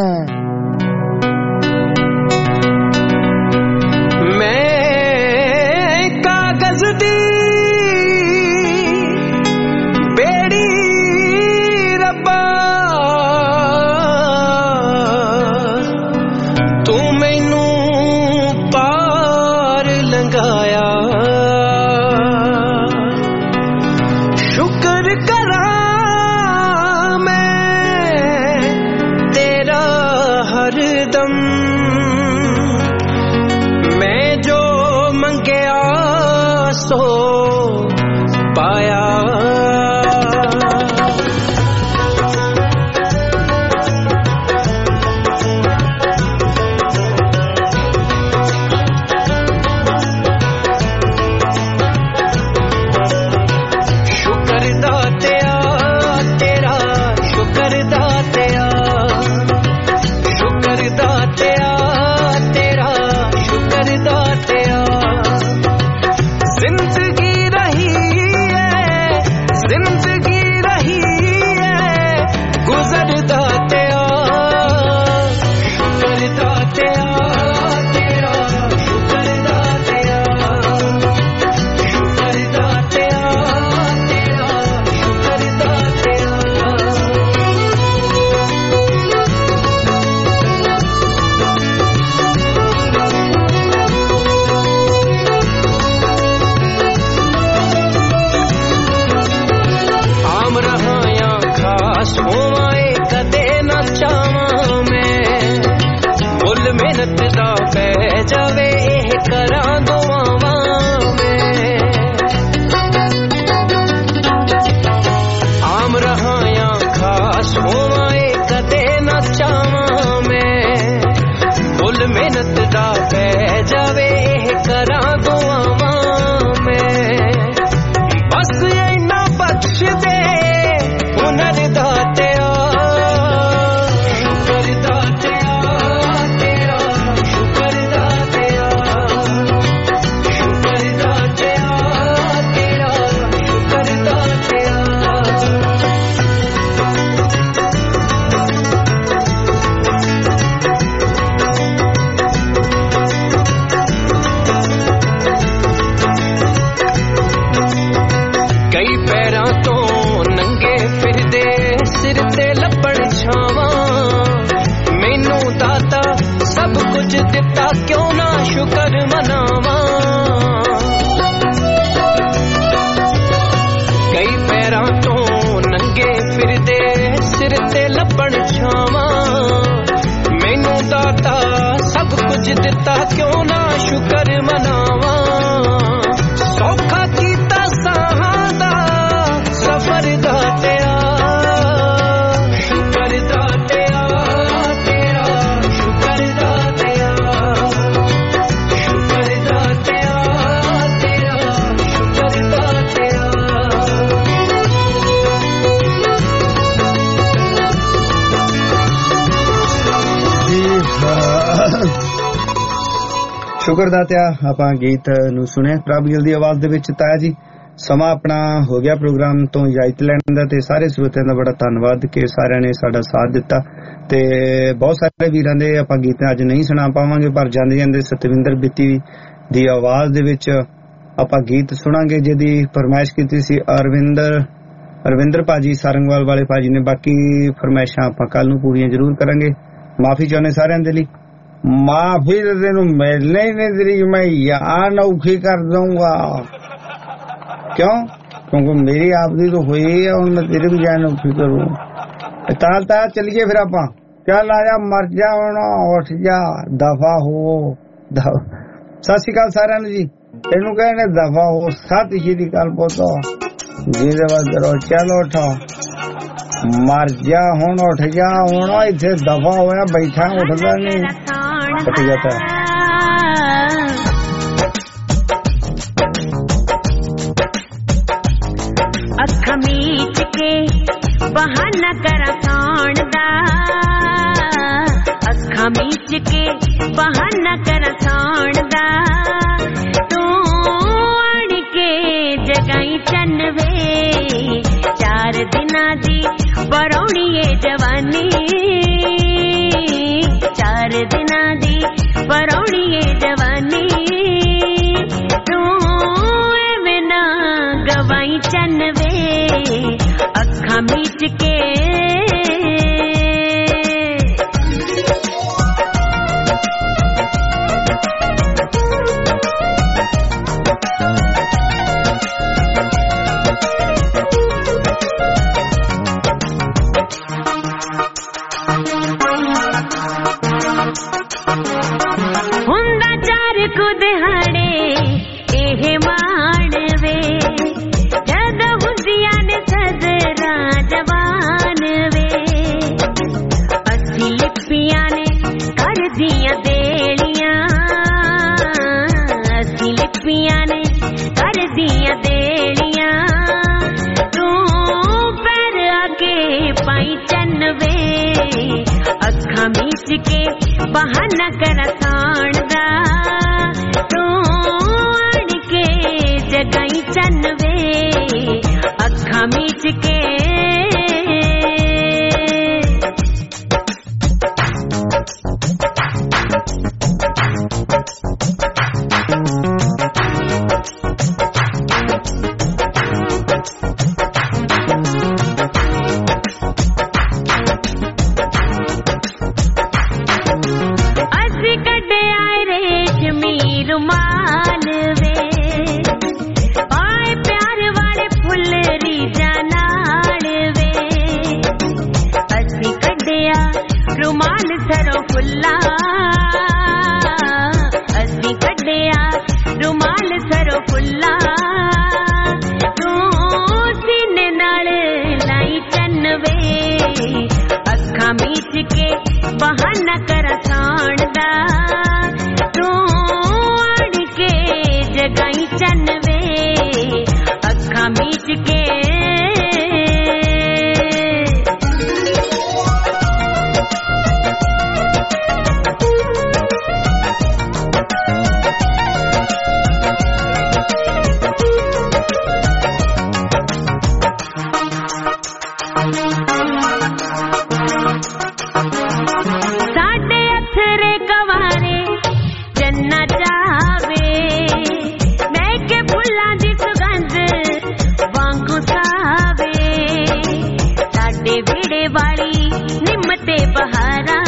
Speaker 6: ਮੈਂ ਕਾਗਜ਼ ਦੀ ਬੇੜੀ ਰੱਬਾ ਤੂੰ ਮੈਨੂੰ ਪਾਰ ਲੰਘਾਇਆ ਸ਼ੁਕਰ ਕਰਾਂ ਮੈਂ ਤੇਰਾ ਹਰਦਮ ਮੈਂ ਜੋ ਮੰਗਿਆ ਸੋ ਪਾਇਆ
Speaker 2: ਸ਼ੁਕਰ ਦਾਤਿਆ ਆਪਾਂ ਗੀਤ ਨੂੰ ਸੁਣਿਆ ਪ੍ਰਭ ਗਿੱਲ ਦੀ ਆਵਾਜ਼ ਦੇ ਵਿੱਚ ਤਾਇਆ ਜੀ ਸਮਾਂ ਆਪਣਾ ਹੋ ਗਿਆ ਪ੍ਰੋਗਰਾਮ ਤੋਂ ਇਜਾਜ਼ਤ ਲੈਣ ਦਾ ਤੇ ਸਾਰੇ ਸਰੋਤਿਆਂ ਦਾ ਬੜਾ ਧੰਨਵਾਦ ਕਿ ਸਾਰਿਆਂ ਨੇ ਸਾਡਾ ਸਾਥ ਦਿੱਤਾ ਤੇ ਬਹੁਤ ਸਾਰੇ ਵੀਰਾਂ ਦੇ ਆਪਾਂ ਗੀਤ ਅੱਜ ਨਹੀਂ ਸੁਣਾ ਪਾਵਾਂਗੇ ਪਰ ਜਾਂਦੇ ਜਾਂਦੇ ਸਤਵਿੰਦਰ ਬਿੱਤੀ ਦੀ ਆਵਾਜ਼ ਦੇ ਵਿੱਚ ਆਪਾਂ ਗੀਤ ਸੁਣਾਂਗੇ ਜਿਹਦੀ ਫਰਮਾਇਸ਼ ਕੀਤੀ ਸੀ ਅਰਵਿੰਦਰ ਭਾਜੀ ਸਾਰੰਗਵਾਲ ਵਾਲੇ ਭਾਜੀ ਨੇ ਬਾਕੀ ਫਰਮਾਇਸ਼ਾਂ ਆਪਾਂ ਕੱਲ ਨੂੰ ਪੂਰੀਆਂ ਜ਼ਰੂਰ ਕਰਾਂਗੇ ਮਾਫੀ ਚਾਹੁੰਦੇ ਸਾਰਿਆਂ ਦੇ ਲਈ माफी तो तेन मिलने ही नहीं तेरी मैं यार औखी कर दूंगा क्यों क्योंकि मेरी आपकी तो हुई है और मैं तेरे भी जान औखी करूँ ताल चलिए फिर आप ਚੱਲ ਆਇਆ ਮਰ ਜਾ ਹੁਣ ਉੱਠ ਜਾ ਦਫਾ ਹੋ। ਸਤਿ ਸ਼੍ਰੀ ਅਕਾਲ ਸਾਰਿਆਂ ਨੂੰ ਜੀ। ਇਹਨੂੰ ਕਹਿੰਦੇ ਦਫਾ ਹੋ। ਸਤਿ ਸ਼੍ਰੀ ਅਕਾਲ ਪੁੱਤੋ ਜਿਹਦੇ ਵਾਸਤੇ ਰੋ। ਚਲੋ ਉਠੋ ਮਰ ਜਾ ਹੁਣ ਉੱਠ ਜਾ ਹੁਣ ਇੱਥੇ ਦਫਾ ਹੋਇਆ ਬੈਠਾ ਉੱਠਦਾ ਨਹੀਂ ਉੱਠ ਜਾਂਦਾ।
Speaker 12: ਅੱਖਾਂ ਮੀਚ ਕੇ ਬਹਾਨਾ ਕਰਾਂ ਸੌਣ ਦਾ ਅੱਖਾਂ ਮੀਚ ਕੇ ਬਹਾਨਾ ਕਰਾਂ ਸੌਣ ਦਾ ਤੂੰ ਆਣ ਕੇ ਜਗਾਈ ਚੰਨ ਵੇ 4 ਦਿਨਾਂ ਦੀ ਪਰੌਣੀ ਏ ਜਵਾਨੀ 4 ਦਿਨਾਂ ਦੀ ਪਰੌਣੀ ਏ ਜਵਾਨੀ ਤੂੰ ਐਵੇਂ ਨਾ ਗਵਾਈ ਚੰਨ ਵੇ ਅੱਖਾਂ ਮੀਚ ਕੇ ਹੁੰਦਾ 4 ਕੁ ਦਿਹਾੜੇ ਇਹ ਮਾਣਵੇ ਜਦੋਂ ਹੁੰਦੀਆਂ ਨੇ ਸਜ਼ਰਾਂ ਜਵਾਨ ਵੇ ਅਸੀਂ ਲਿਪੀਆਂ ਨੇ ਕਰਦੀਆਂ ਦੇਲੀਆਂ ਅਸੀਂ ਲਿਪੀਆਂ ਨੇ ਕਰਦੀਆਂ ਦੇਲੀਆਂ ਤੂੰ ਪੈਰ ਆ ਕੇ ਪਾਈ ਚੰਨ ਵੇ ਅੱਖਾਂ ਮੀਚ ਕੇ ਬਹਾਨਾ ਕਰਾਂ ਸੌਣ ਦਾ ਤੂੰ ਆਣ ਕੇ ਜਗਾਈ ਚੰਨ ਵੇ ਅੱਖਾਂ ਮੀਚ ਕੇ रुमाल वे पाए प्यार वाले फुल रीजा नाल वे असी कढ़िया रुमाल सरो फुल्ला असी कढ़िया रुमाल सरो फुल्ला तू सीने नाल लाई चन्न वे अखा मीच के बहाना कर सौण दा जगाई चन्न वे अखा मीच के साडे अथरे कवारे जन्ना चावे फुल्लां दी सुगंध वांगू सावे साडे विड़े वाली निम्मते बहारा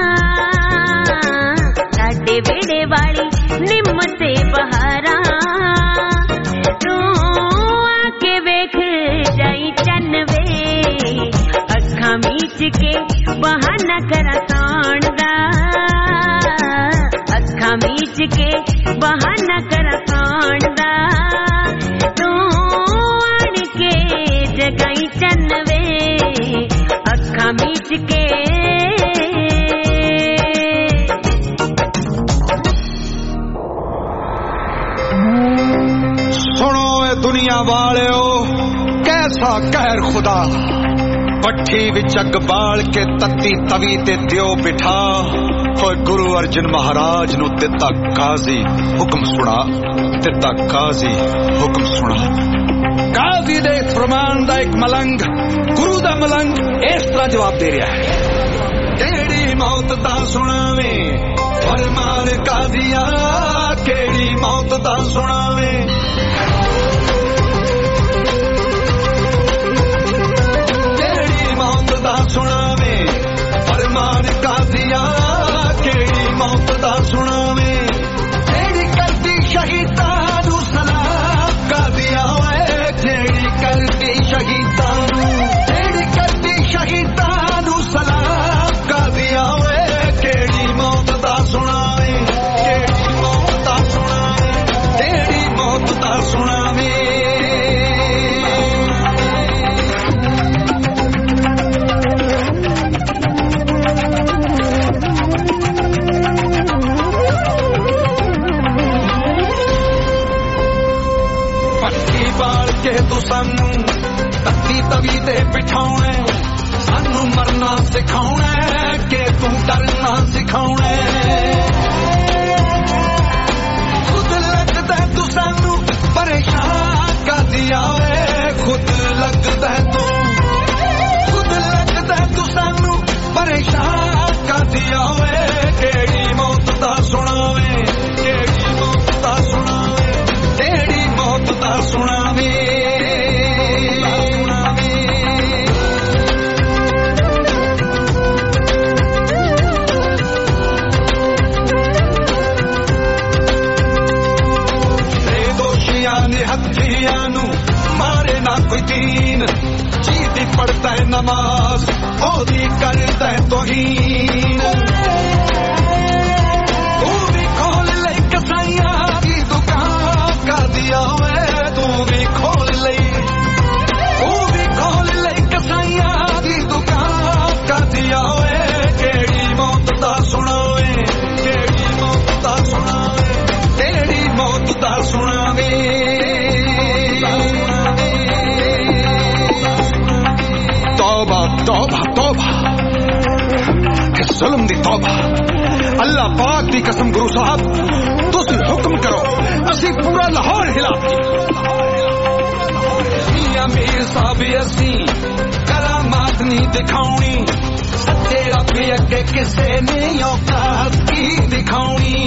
Speaker 12: साडे विड़े वाली निम्मते बहारा तू आके वेख जाई चन्न वे अखा मीच के बहाना करा सौण दा अखा मीच के बहाना करा सौण दा तू आण के जगाई चन्न वे अखा मीच के
Speaker 14: सुनो ए दुनिया वालियो कैसा कहर खुदा भट्ठी विच अग बाल के तत्ती तवी ते दियो बिठा होए गुरु अर्जन महाराज नु दिता काजी हुक्म सुना दिता काजी हुक्म सुना काजी दे फरमान दा एक मलंग गुरु दा मलंग इस तरह जवाब दे रहा है केड़ी मौत दा सुनावे फरमान काजिया केड़ी मौत दा सुनावे सुनावे फरमान काजिया केड़ी मौत दा सुनावे जेड़ी करती शहीदां नू सलाम काजिया जेड़ी करती शहीदां नू सलाम काजिया ਸਾਨੂੰ ਤੱਤੀ ਤਵੀ ਤੇ ਬਿਠਾਉਣਾ, ਸਾਨੂੰ ਮਰਨਾ ਸਿਖਾਉਣਾ ਕਿ ਤੂੰ ਡਰਨਾ ਸਿਖਾਉਣਾ। ਖੁਦ ਲੱਗਦਾ ਤੂੰ ਸਾਨੂੰ ਪਰੇਸ਼ਾਨ ਕਰਦਿਆ ਵੇ, ਖੁਦ ਲੱਗਦਾ ਤੂੰ, ਖੁਦ ਲੱਗਦਾ ਤੂੰ ਸਾਨੂੰ ਪਰੇਸ਼ਾਨ ਕਰਦਿਆ ਵੇ। ਕਿਹੜੀ ਮੌਤ ਦਾ ਸੁਣਾਵੇ, ਕਿਹੜੀ ਮੌਤ ਦਾ ਸੁਣਾਵੇ, ਕਿਹੜੀ ਮੌਤ ਦਾ ਸੁਣਾਵੇ। ਹੱਥੀਆਂ ਨੂੰ ਮਾਰੇ ਨਾ ਕੋਈ ਦੀਨ, ਜਿਹਦੀ ਪੜਦਾ ਨਮਾਜ਼ ਉਹਦੀ ਕਰਦਾ ਤੋਹੀਨ। ਤੂੰ ਵੀ ਖੋਲ ਲਈ ਕਸਾਈਆਂ ਦੀ ਦੁਕਾਨ ਕਰਦਿਆ ਵੇ, ਤੂੰ ਵੀ ਖੋਲ ਲਈ, ਤੂੰ ਵੀ ਖੋਲ ਲਈ ਕਸਾਈਆਂ ਦੀ ਦੁਕਾਨ ਕਰਦਿਆ ਵੇ। ਕਿਹੜੀ ਮੌਤ ਦਾ ਸੁਣਾਵੇ, ਕਿਹੜੀ ਮੌਤ ਦਾ ਸੁਣਾਵੇ, ਕਿਹੜੀ ਮੌਤ ਦਾ ਸੁਣਾਵੇ। तौबा तौबा तौबा किस जुल्म दी तौबा। अल्लाह पाक दी कसम गुरु साहब तुसी हुक्म करो असी पूरा लाहौर हिला। मियां मीर साहब असी करामात नहीं दिखाउनी, सच्चे रब अगे किसे ने औकात की दिखाउनी।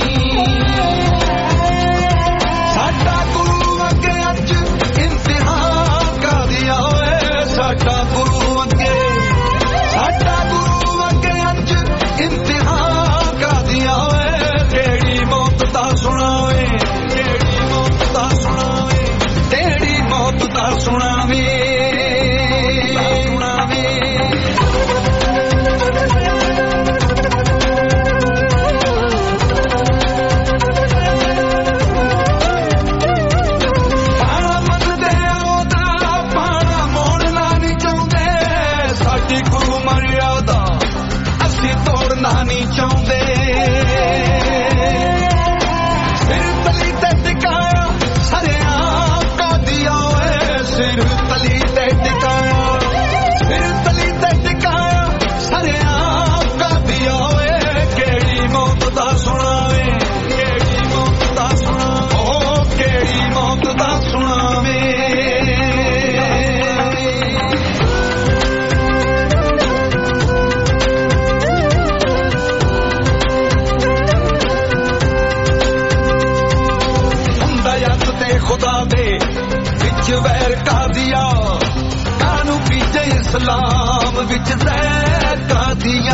Speaker 14: साडा गुरु अगे अज इम्तिहान कर दिया वे, साडा गुरु अगे, साडा गुरु अगे अज इम्तिहान कर दिया वे। केड़ी मौत दा सुनावे, केड़ी मौत दा सुनावे, केड़ी मौत दा सुनावे। नहीं चाहते सिर तली ते टिकाया सरेआम का दिया वे, सिर तली ते टिकाया, सिर तली ते टिकाया सरेआम का दिया वे। केड़ी मौत दा सुनावे, केड़ी मौत दा सुनावे, ओ केड़ी मौत दा सुनावे। खुदा दे विच वैर का दिया, कानू पीजे इस्लाम विच जहर का दिया।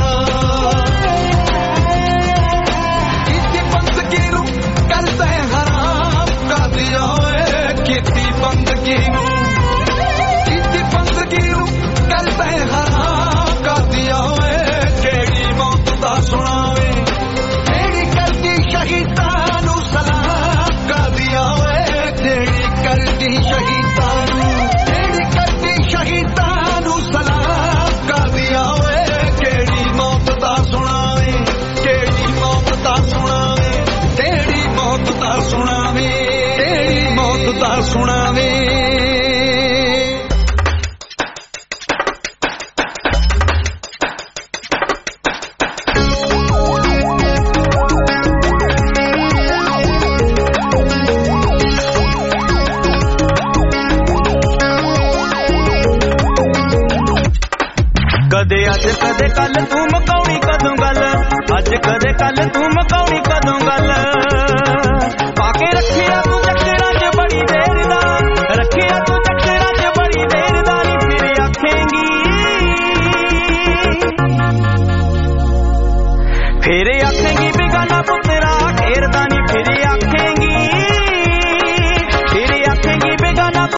Speaker 14: किसी बंदगी नू करते हराम का दिया, किसी बंदगी नू, किसी बंदगी नू करते हराम का दिया। केड़ी मौत दा सुनावे, केड़ी करदी शहीदां नू सलाम का दिया। करदी शहीदां, केड़ी करदी शहीदां नू सलाम कर दिया वे। केड़ी मौत दा सुनावे, केड़ी मौत दा सुनावे, केड़ी मौत दा सुनावे, केड़ी मौत दा सुनावे।
Speaker 3: कदे अज कदे कल तू मकाउनी कदों गल, अज कदे कल